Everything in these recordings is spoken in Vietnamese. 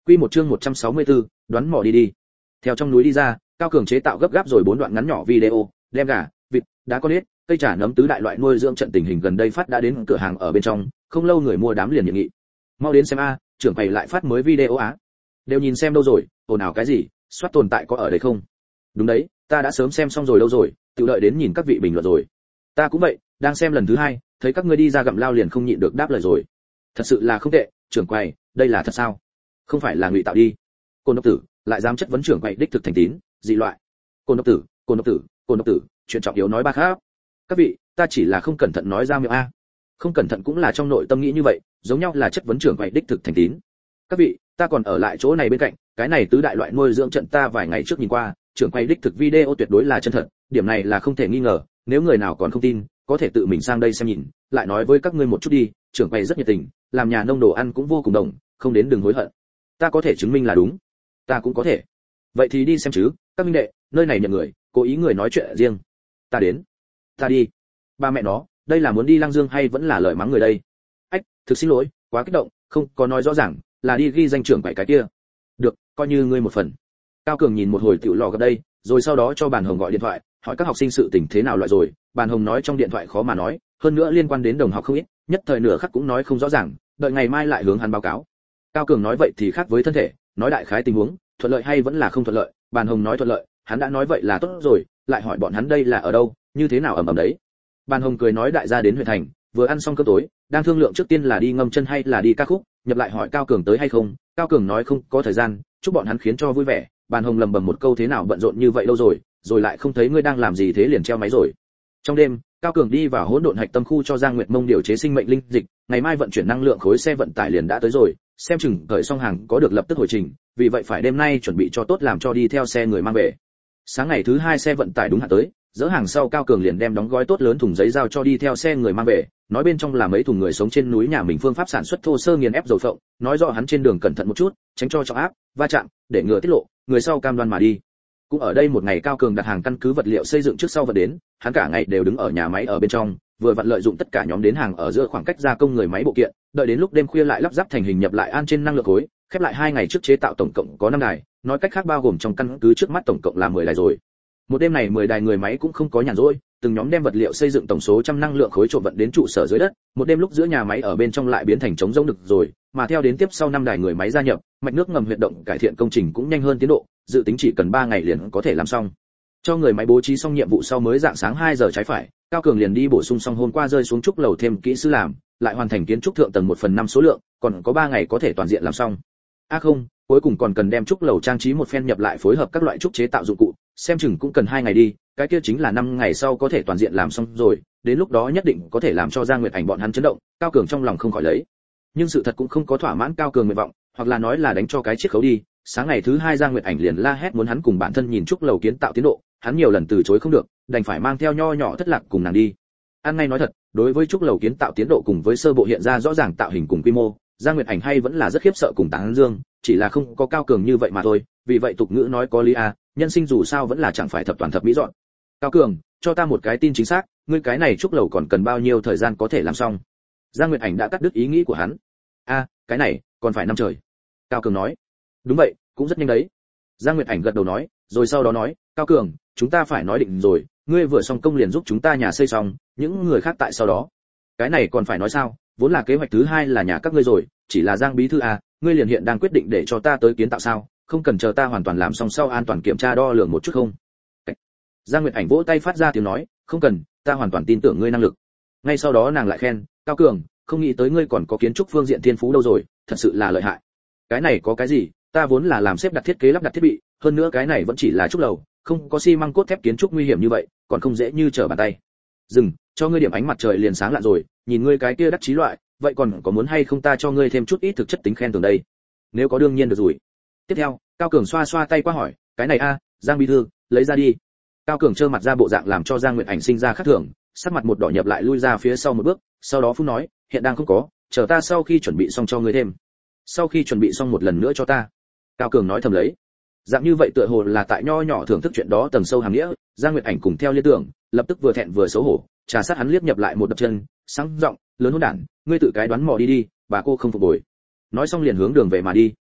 Quy một chương 164, đoán mò đi đi. Theo trong núi đi ra, Cao Cường chế tạo gấp gáp rồi 4 đoạn ngắn nhỏ video, đem gà, vịt, đá con ếch, cây chả nấm tứ đại loại nuôi dưỡng trận tình hình gần đây phát đã đến cửa hàng ở bên trong, không lâu người mua đám liền nhiệt nghị. Mau đến xem a, trưởng quầy lại phát mới video á. Đều nhìn xem đâu rồi, ồn ào cái gì, soát tồn tại có ở đây không? Đúng đấy, ta đã sớm xem xong rồi đâu rồi, tự đợi đến nhìn các vị bình luận rồi. Ta cũng vậy, đang xem lần thứ 2, thấy các ngươi đi ra gặm lao liền không nhịn được đáp lời rồi. Thật sự là không tệ, trưởng quầy, đây là thật sao? Không phải là ngụy tạo đi. Côn độc tử lại dám chất vấn trưởng quầy đích thực thành tín, dị loại. Côn độc tử, côn độc tử, côn độc tử, chuyện trọng yếu nói ba khác. Các vị, ta chỉ là không cẩn thận nói ra miệng a. Không cẩn thận cũng là trong nội tâm nghĩ như vậy, giống nhau là chất vấn trưởng quầy đích thực thành tín. Các vị, ta còn ở lại chỗ này bên cạnh, cái này tứ đại loại nuôi dưỡng trận ta vài ngày trước nhìn qua, trưởng quầy đích thực video tuyệt đối là chân thật, điểm này là không thể nghi ngờ, nếu người nào còn không tin, có thể tự mình sang đây xem nhìn, lại nói với các ngươi một chút đi, trưởng quầy rất nhiệt tình, làm nhà nông đồ ăn cũng vô cùng đồng, không đến đừng hối hận. Ta có thể chứng minh là đúng. Ta cũng có thể. Vậy thì đi xem chứ, các minh đệ, nơi này nhận người, cố ý người nói chuyện riêng. Ta đến. Ta đi. Ba mẹ nó, đây là muốn đi Lăng Dương hay vẫn là lời mắng người đây? Ách, thực xin lỗi, quá kích động, không có nói rõ ràng, là đi ghi danh trưởng quầy cái kia. Được, coi như ngươi một phần. Cao Cường nhìn một hồi tiểu lò gặp đây, rồi sau đó cho Bàn Hồng gọi điện thoại, hỏi các học sinh sự tình thế nào loại rồi. Bàn Hồng nói trong điện thoại khó mà nói, hơn nữa liên quan đến đồng học không ít, nhất thời nửa khắc cũng nói không rõ ràng, đợi ngày mai lại hướng hắn báo cáo. Cao Cường nói vậy thì khác với thân thể, nói đại khái tình huống, thuận lợi hay vẫn là không thuận lợi. Bàn Hồng nói thuận lợi, hắn đã nói vậy là tốt rồi, lại hỏi bọn hắn đây là ở đâu, như thế nào ầm ầm đấy. Bàn Hồng cười nói đại gia đến huyện thành, vừa ăn xong cơm tối, đang thương lượng trước tiên là đi ngâm chân hay là đi ca khúc, nhập lại hỏi Cao Cường tới hay không. Cao Cường nói không có thời gian, chúc bọn hắn khiến cho vui vẻ. Bàn Hồng lầm bầm một câu thế nào bận rộn như vậy lâu rồi lại không thấy ngươi đang làm gì thế liền treo máy rồi. Trong đêm, Cao Cường đi vào hỗn độn hạch tâm khu cho Giang Nguyệt Mông điều chế sinh mệnh linh dịch, ngày mai vận chuyển năng lượng khối xe vận tải liền đã tới rồi, xem chừng đợi xong hàng có được lập tức hồi trình, vì vậy phải đêm nay chuẩn bị cho tốt làm cho đi theo xe người mang về. Sáng ngày thứ 2 xe vận tải đúng hạn tới, dỡ hàng sau Cao Cường liền đem đóng gói tốt lớn thùng giấy giao cho đi theo xe người mang về, nói bên trong là mấy thùng người sống trên núi nhà mình phương pháp sản xuất thô sơ nghiền ép dầu phộng, nói rõ hắn trên đường cẩn thận một chút, tránh cho trọng áp, va chạm, để ngừa tiết lộ, người sau cam đoan mà đi. Cũng ở đây một ngày Cao Cường đặt hàng căn cứ vật liệu xây dựng trước sau vận đến, hắn cả ngày đều đứng ở nhà máy ở bên trong, vừa vặn lợi dụng tất cả nhóm đến hàng ở giữa khoảng cách gia công người máy bộ kiện, đợi đến lúc đêm khuya lại lắp ráp thành hình nhập lại an trên năng lượng khối, khép lại 2 ngày trước chế tạo tổng cộng có 5 đài, nói cách khác bao gồm trong căn cứ trước mắt tổng cộng là 10 đài rồi. Một đêm này 10 đài người máy cũng không có nhàn rỗi, từng nhóm đem vật liệu xây dựng tổng số trăm năng lượng khối trộn vận đến trụ sở dưới đất, một đêm lúc giữa nhà máy ở bên trong lại biến thành trống rỗng được rồi, mà theo đến tiếp sau 5 đài người máy gia nhập, mạch nước ngầm huyệt động cải thiện công trình cũng nhanh hơn tiến độ, dự tính chỉ cần 3 ngày liền có thể làm xong. Cho người máy bố trí xong nhiệm vụ sau mới dạng sáng 2 giờ trái phải, Cao Cường liền đi bổ sung xong hôm qua rơi xuống trúc lầu thêm kỹ sư làm, lại hoàn thành kiến trúc thượng tầng 1/5 số lượng, còn có 3 ngày có thể toàn diện làm xong. Không, cuối cùng còn cần đem trúc lầu trang trí một phen nhập lại phối hợp các loại trúc chế tạo dụng cụ, xem chừng cũng cần 2 ngày đi, cái kia chính là 5 ngày sau có thể toàn diện làm xong rồi, đến lúc đó nhất định có thể làm cho Giang Nguyệt Ảnh bọn hắn chấn động, Cao Cường trong lòng không khỏi lấy. Nhưng sự thật cũng không có thỏa mãn Cao Cường nguyện vọng, hoặc là nói là đánh cho cái chiết khấu đi. Sáng ngày thứ 2 Giang Nguyệt Ảnh liền la hét muốn hắn cùng bản thân nhìn trúc lầu kiến tạo tiến độ, hắn nhiều lần từ chối không được, đành phải mang theo nho nhỏ thất lạc cùng nàng đi. Ăn ngay nói thật, đối với trúc lầu kiến tạo tiến độ cùng với sơ bộ hiện ra rõ ràng tạo hình cùng quy mô, Giang Nguyệt Ảnh hay vẫn là rất khiếp sợ cùng tán dương, chỉ là không có Cao Cường như vậy mà thôi, vì vậy tục ngữ nói có lý a, nhân sinh dù sao vẫn là chẳng phải thập toàn thập mỹ dọn. Cao Cường, cho ta một cái tin chính xác, ngươi cái này trúc lầu còn cần bao nhiêu thời gian có thể làm xong? Giang Nguyệt Ảnh đã cắt đứt ý nghĩ của hắn. Cái này còn phải năm trời. Cao Cường nói. Đúng vậy, cũng rất nhanh đấy. Giang Nguyệt Ảnh gật đầu nói, rồi sau đó nói, Cao Cường, chúng ta phải nói định rồi, ngươi vừa xong công liền giúp chúng ta nhà xây xong, những người khác tại sau đó. Cái này còn phải nói sao, vốn là kế hoạch thứ 2 là nhà các ngươi rồi, chỉ là Giang bí thư ngươi liền hiện đang quyết định để cho ta tới kiến tạo sao, không cần chờ ta hoàn toàn làm xong sau an toàn kiểm tra đo lường một chút không? Giang Nguyệt Ảnh vỗ tay phát ra tiếng nói, không cần, ta hoàn toàn tin tưởng ngươi năng lực. Ngay sau đó nàng lại khen, Cao Cường, không nghĩ tới ngươi còn có kiến trúc phương diện thiên phú đâu rồi, thật sự là lợi hại. Cái này có cái gì, ta vốn là làm xếp đặt thiết kế lắp đặt thiết bị, hơn nữa cái này vẫn chỉ là trúc lầu, không có xi măng cốt thép kiến trúc nguy hiểm như vậy, còn không dễ như trở bàn tay. Dừng, cho ngươi điểm ánh mặt trời liền sáng lạ rồi, nhìn ngươi cái kia đắc chí loại, vậy còn có muốn hay không ta cho ngươi thêm chút ít thực chất tính khen thưởng đây? Nếu có đương nhiên được rồi. Tiếp theo, Cao Cường xoa xoa tay qua hỏi, cái này Giang bí thư, lấy ra đi. Cao Cường trơ mặt ra bộ dạng làm cho Giang Nguyệt Ảnh sinh ra khác thường, sắc mặt một đỏ nhập lại lui ra phía sau một bước, sau đó phun nói, hiện đang không có, chờ ta sau khi chuẩn bị xong cho ngươi thêm. Sau khi chuẩn bị xong một lần nữa cho ta. Cao Cường nói thầm lấy. Dạng như vậy tựa hồ là tại nho nhỏ thưởng thức chuyện đó tầng sâu hàm nghĩa, Giang Nguyệt Ảnh cùng theo liên tưởng, lập tức vừa thẹn vừa xấu hổ, trà sát hắn liếc nhập lại một đập chân, sáng giọng, lớn hỗn đản, ngươi tự cái đoán mò đi đi, bà cô không phục bồi. Nói xong liền hướng đường về mà đi.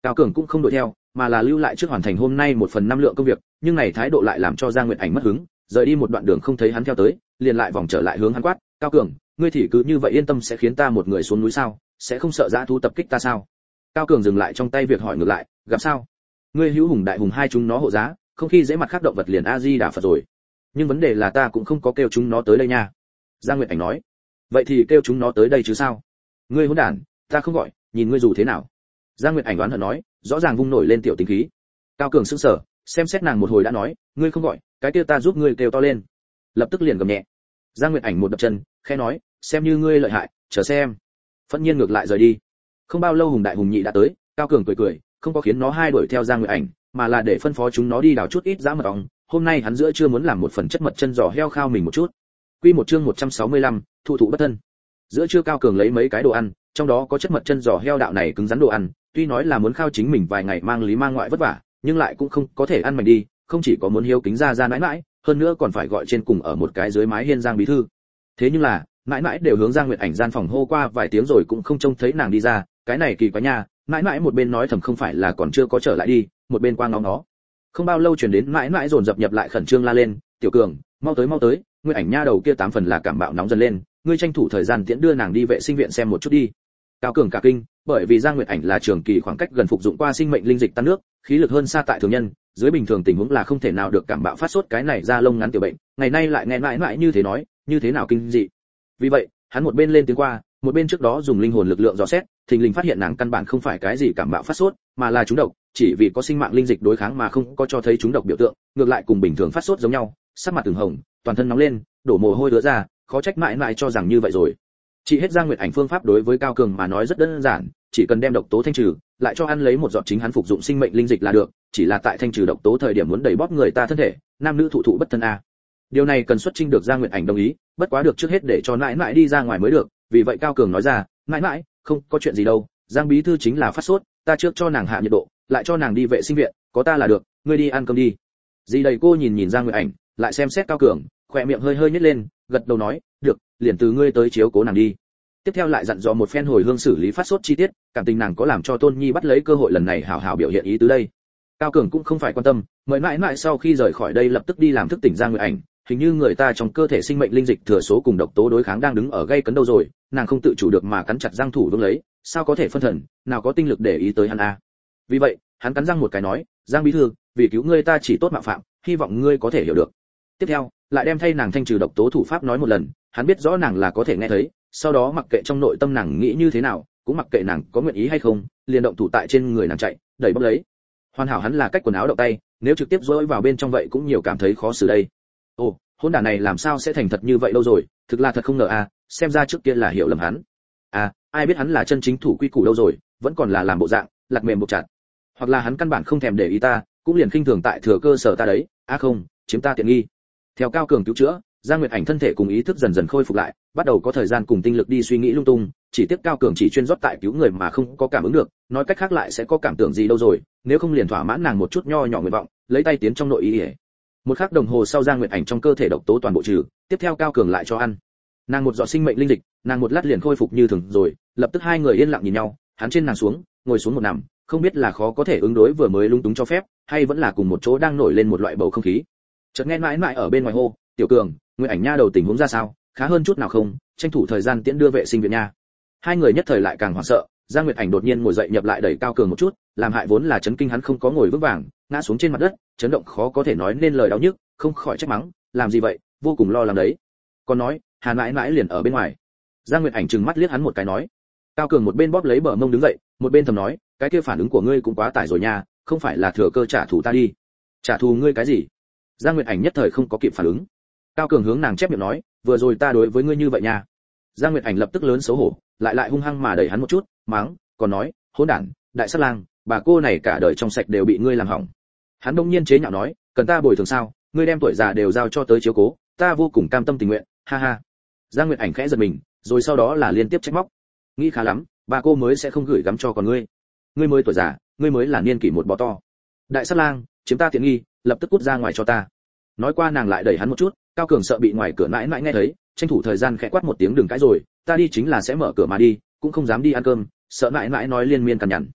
Cao Cường cũng không đuổi theo, mà là lưu lại trước hoàn thành hôm nay 1/5 lượng công việc, nhưng này thái độ lại làm cho Giang Nguyệt Ảnh mất hứng, rời đi một đoạn đường không thấy hắn theo tới, liền lại vòng trở lại hướng hắn quát, "Cao Cường, ngươi thì cứ như vậy yên tâm sẽ khiến ta một người xuống núi sao? Sẽ không sợ dã thú tập kích ta sao?" Cao Cường dừng lại trong tay việc hỏi ngược lại, "Gặp sao? Ngươi hữu hùng đại hùng hai chúng nó hộ giá, không khi dễ mặt khác động vật liền A Di Đà Phật rồi. Nhưng vấn đề là ta cũng không có kêu chúng nó tới đây nha." Giang Nguyệt Ảnh nói, "Vậy thì kêu chúng nó tới đây chứ sao? Ngươi hỗn đản, ta không gọi, nhìn ngươi dù thế nào." Giang Nguyệt Ảnh đoán hận nói, rõ ràng vung nổi lên tiểu tính khí. Cao Cường sững sờ, xem xét nàng một hồi đã nói, "Ngươi không gọi, cái kia ta giúp ngươi kêu to lên." Lập tức liền gầm nhẹ. Giang Nguyệt Ảnh một đập chân, khẽ nói, "Xem như ngươi lợi hại, chờ xem." Phẫn nhiên ngược lại rời đi. Không bao lâu hùng đại hùng nhị đã tới, Cao Cường cười cười, không có khiến nó hai đuổi theo Giang Nguyệt Ảnh, mà là để phân phó chúng nó đi đào chút ít dã mật ong. Hôm nay hắn giữa trưa muốn làm một phần chất mật chân giò heo khao mình một chút. Quy một chương 165, thụ thụ bất thân. Giữa trưa Cao Cường lấy mấy cái đồ ăn, trong đó có chất mật chân giò heo đạo này cứng rắn đồ ăn, tuy nói là muốn khao chính mình vài ngày mang lý mang ngoại vất vả, nhưng lại cũng không có thể ăn mạnh đi, không chỉ có muốn hiếu kính ra mãi mãi, hơn nữa còn phải gọi trên cùng ở một cái dưới mái hiên Giang bí thư. Thế nhưng là, mãi mãi đều hướng Giang Nguyệt Ảnh gian phòng hô qua vài tiếng rồi cũng không trông thấy nàng đi ra, cái này kỳ quá nha. Mãi mãi một bên nói thầm không phải là còn chưa có trở lại đi, một bên quang ngóng nó. Không bao lâu truyền đến mãi mãi dồn dập nhập lại khẩn trương la lên, "Tiểu Cường, mau tới, Nguyệt Ảnh nha đầu kia 8 phần là cảm bạo nóng dần lên, ngươi tranh thủ thời gian tiễn đưa nàng đi vệ sinh viện xem một chút đi." Cao Cường cả kinh, bởi vì Giang Nguyệt Ảnh là trường kỳ khoảng cách gần phục dụng qua sinh mệnh linh dịch tan nước, khí lực hơn xa tại thường nhân, dưới bình thường tình huống là không thể nào được cảm bạo phát sốt cái này da lông ngắn tiểu bệnh, ngày nay lại nghe mãi mãi như thế nói, như thế nào kinh dị. Vì vậy, hắn một bên lên tiếng qua, một bên trước đó dùng linh hồn lực lượng dò xét, thình lình phát hiện nàng căn bản không phải cái gì cảm bạo phát sốt, mà là trúng độc, chỉ vì có sinh mạng linh dịch đối kháng mà không có cho thấy trúng độc biểu tượng, ngược lại cùng bình thường phát sốt giống nhau, sắc mặt ửng hồng, toàn thân nóng lên, đổ mồ hôi ứa ra, khó trách mãi mãi cho rằng như vậy rồi. Chỉ hết Giang Nguyệt Ảnh phương pháp đối với Cao Cường mà nói rất đơn giản, chỉ cần đem độc tố thanh trừ, lại cho ăn lấy một giọt chính hắn phục dụng sinh mệnh linh dịch là được, chỉ là tại thanh trừ độc tố thời điểm muốn đẩy bóp người ta thân thể, nam nữ thụ thụ bất thân a. Điều này cần xuất trình được Giang Nguyệt Ảnh đồng ý, bất quá được trước hết để cho mãi mãi đi ra ngoài mới được, vì vậy Cao Cường nói ra, "Mãi mãi, không có chuyện gì đâu, Giang bí thư chính là phát sốt, ta trước cho nàng hạ nhiệt độ, lại cho nàng đi vệ sinh viện, có ta là được, ngươi đi ăn cơm đi." Dì đầy cô nhìn Giang Nguyệt Ảnh, lại xem xét Cao Cường, khóe miệng hơi nhếch lên, gật đầu nói, "Được, liền từ ngươi tới chiếu cố nàng đi." Tiếp theo lại dặn dò một phen hồi hương xử lý phát sốt chi tiết, cảm tình nàng có làm cho Tôn Nhi bắt lấy cơ hội lần này hảo hảo biểu hiện ý tứ đây. Cao Cường cũng không phải quan tâm, mời mãi mãi sau khi rời khỏi đây lập tức đi làm thức tỉnh Giang Nguyệt Ảnh, hình như người ta trong cơ thể sinh mệnh linh dịch thừa số cùng độc tố đối kháng đang đứng ở gây cấn đâu rồi, nàng không tự chủ được mà cắn chặt răng thủ vương lấy, sao có thể phân thần, nào có tinh lực để ý tới hắn a. Vì vậy, hắn cắn răng một cái nói, "Giang bí thư, vì cứu ngươi ta chỉ tốt mạo phạm, hy vọng ngươi có thể hiểu được." Tiếp theo, lại đem thay nàng thanh trừ độc tố thủ pháp nói một lần, hắn biết rõ nàng là có thể nghe thấy, sau đó mặc kệ trong nội tâm nàng nghĩ như thế nào, cũng mặc kệ nàng có nguyện ý hay không, liền động thủ tại trên người nàng chạy, đẩy bóp lấy. Hoàn hảo hắn là cách quần áo động tay, nếu trực tiếp dỗi vào bên trong vậy cũng nhiều cảm thấy khó xử đây. Ồ, hôn đản này làm sao sẽ thành thật như vậy đâu rồi, thực là thật không ngờ a, xem ra trước kia là hiểu lầm hắn. À, ai biết hắn là chân chính thủ quy củ đâu rồi, vẫn còn là làm bộ dạng, lạt mềm buộc chặt. Hoặc là hắn căn bản không thèm để ý ta, cũng liền khinh thường tại thừa cơ sở ta đấy, không, chiếm ta tiện nghi. Theo Cao Cường cứu chữa, Giang Nguyệt Ảnh thân thể cùng ý thức dần dần khôi phục lại, bắt đầu có thời gian cùng tinh lực đi suy nghĩ lung tung, chỉ tiếc Cao Cường chỉ chuyên rót tại cứu người mà không có cảm ứng được, nói cách khác lại sẽ có cảm tưởng gì đâu rồi, nếu không liền thỏa mãn nàng một chút nho nhỏ nguyện vọng, lấy tay tiến trong nội ý. Một khắc đồng hồ sau Giang Nguyệt Ảnh trong cơ thể độc tố toàn bộ trừ, tiếp theo Cao Cường lại cho ăn. Nàng một giọt sinh mệnh linh dịch, nàng một lát liền khôi phục như thường rồi, lập tức hai người yên lặng nhìn nhau, hắn trên nàng xuống, ngồi xuống một nằm, không biết là khó có thể ứng đối vừa mới lung túng cho phép, hay vẫn là cùng một chỗ đang nổi lên một loại bầu không khí. Chợt nghe mãi mãi ở bên ngoài hô, "Tiểu Cường, Nguyệt Ảnh nha đầu tình huống ra sao, khá hơn chút nào không, tranh thủ thời gian tiễn đưa vệ sinh viện nha." Hai người nhất thời lại càng hoảng sợ, Giang Nguyệt Ảnh đột nhiên ngồi dậy nhập lại đẩy Cao Cường một chút, làm hại vốn là chấn kinh hắn không có ngồi vững vàng, ngã xuống trên mặt đất, chấn động khó có thể nói nên lời đau nhức, không khỏi trách mắng, "Làm gì vậy, vô cùng lo lắng đấy." Còn nói, Hàn mãi mãi liền ở bên ngoài. Giang Nguyệt Ảnh trừng mắt liếc hắn một cái nói. Cao Cường một bên bóp lấy bờ mông đứng dậy, một bên thầm nói, "Cái kia phản ứng của ngươi cũng quá tải rồi nha, không phải là thừa cơ trả thù ta đi." "Trả thù ngươi cái gì?" Giang Nguyệt Ảnh nhất thời không có kịp phản ứng. Cao Cường hướng nàng chép miệng nói, "Vừa rồi ta đối với ngươi như vậy nha." Giang Nguyệt Ảnh lập tức lớn xấu hổ, lại hung hăng mà đẩy hắn một chút, mắng, còn nói, "Hỗn đản, đại sát lang, bà cô này cả đời trong sạch đều bị ngươi làm hỏng." Hắn đông nhiên chế nhạo nói, "Cần ta bồi thường sao, ngươi đem tuổi già đều giao cho tới chiếu cố, ta vô cùng cam tâm tình nguyện, ha ha." Giang Nguyệt Ảnh khẽ giật mình, rồi sau đó là liên tiếp trách móc, "Nghĩ khá lắm, bà cô mới sẽ không gửi gắm cho con ngươi. Ngươi mới tuổi già, ngươi mới là niên kỷ một bò to. Đại sát lang, chiếm ta tiện nghi, lập tức cút ra ngoài cho ta." Nói qua nàng lại đẩy hắn một chút, Cao Cường sợ bị ngoài cửa mãi mãi nghe thấy, tranh thủ thời gian khẽ quát một tiếng, "Đừng cãi rồi, ta đi chính là sẽ mở cửa mà đi, cũng không dám đi ăn cơm, sợ mãi mãi nói liên miên cằn nhằn."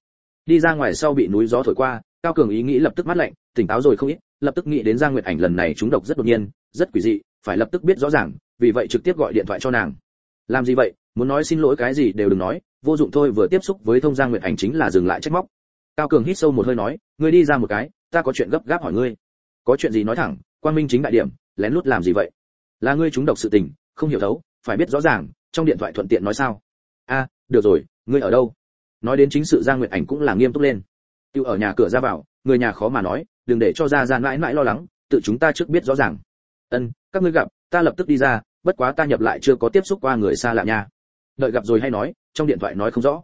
Đi ra ngoài sau bị núi gió thổi qua, Cao Cường ý nghĩ lập tức mát lạnh, tỉnh táo rồi không ít, lập tức nghĩ đến Giang Nguyệt Ảnh lần này trúng độc rất đột nhiên, rất quỷ dị, phải lập tức biết rõ ràng, vì vậy trực tiếp gọi điện thoại cho nàng. Làm gì vậy, muốn nói xin lỗi cái gì đều đừng nói, vô dụng thôi, vừa tiếp xúc với thông Giang Nguyệt Ảnh chính là dừng lại trách móc. Cao Cường hít sâu một hơi nói, ngươi đi ra một cái, ta có chuyện gấp gáp hỏi ngươi. Có chuyện gì nói thẳng, quang minh chính đại điểm, lén lút làm gì vậy? Là ngươi trúng độc sự tình, không hiểu thấu, phải biết rõ ràng, trong điện thoại thuận tiện nói sao? A, được rồi, ngươi ở đâu? Nói đến chính sự Giang Nguyệt Ảnh cũng là nghiêm túc lên. Tiêu ở nhà cửa ra vào, người nhà khó mà nói, đừng để cho ra mãi mãi lo lắng, tự chúng ta trước biết rõ ràng. Ân, các ngươi gặp, ta lập tức đi ra, bất quá ta nhập lại chưa có tiếp xúc qua người xa lạ nha. Đợi gặp rồi hay nói, trong điện thoại nói không rõ.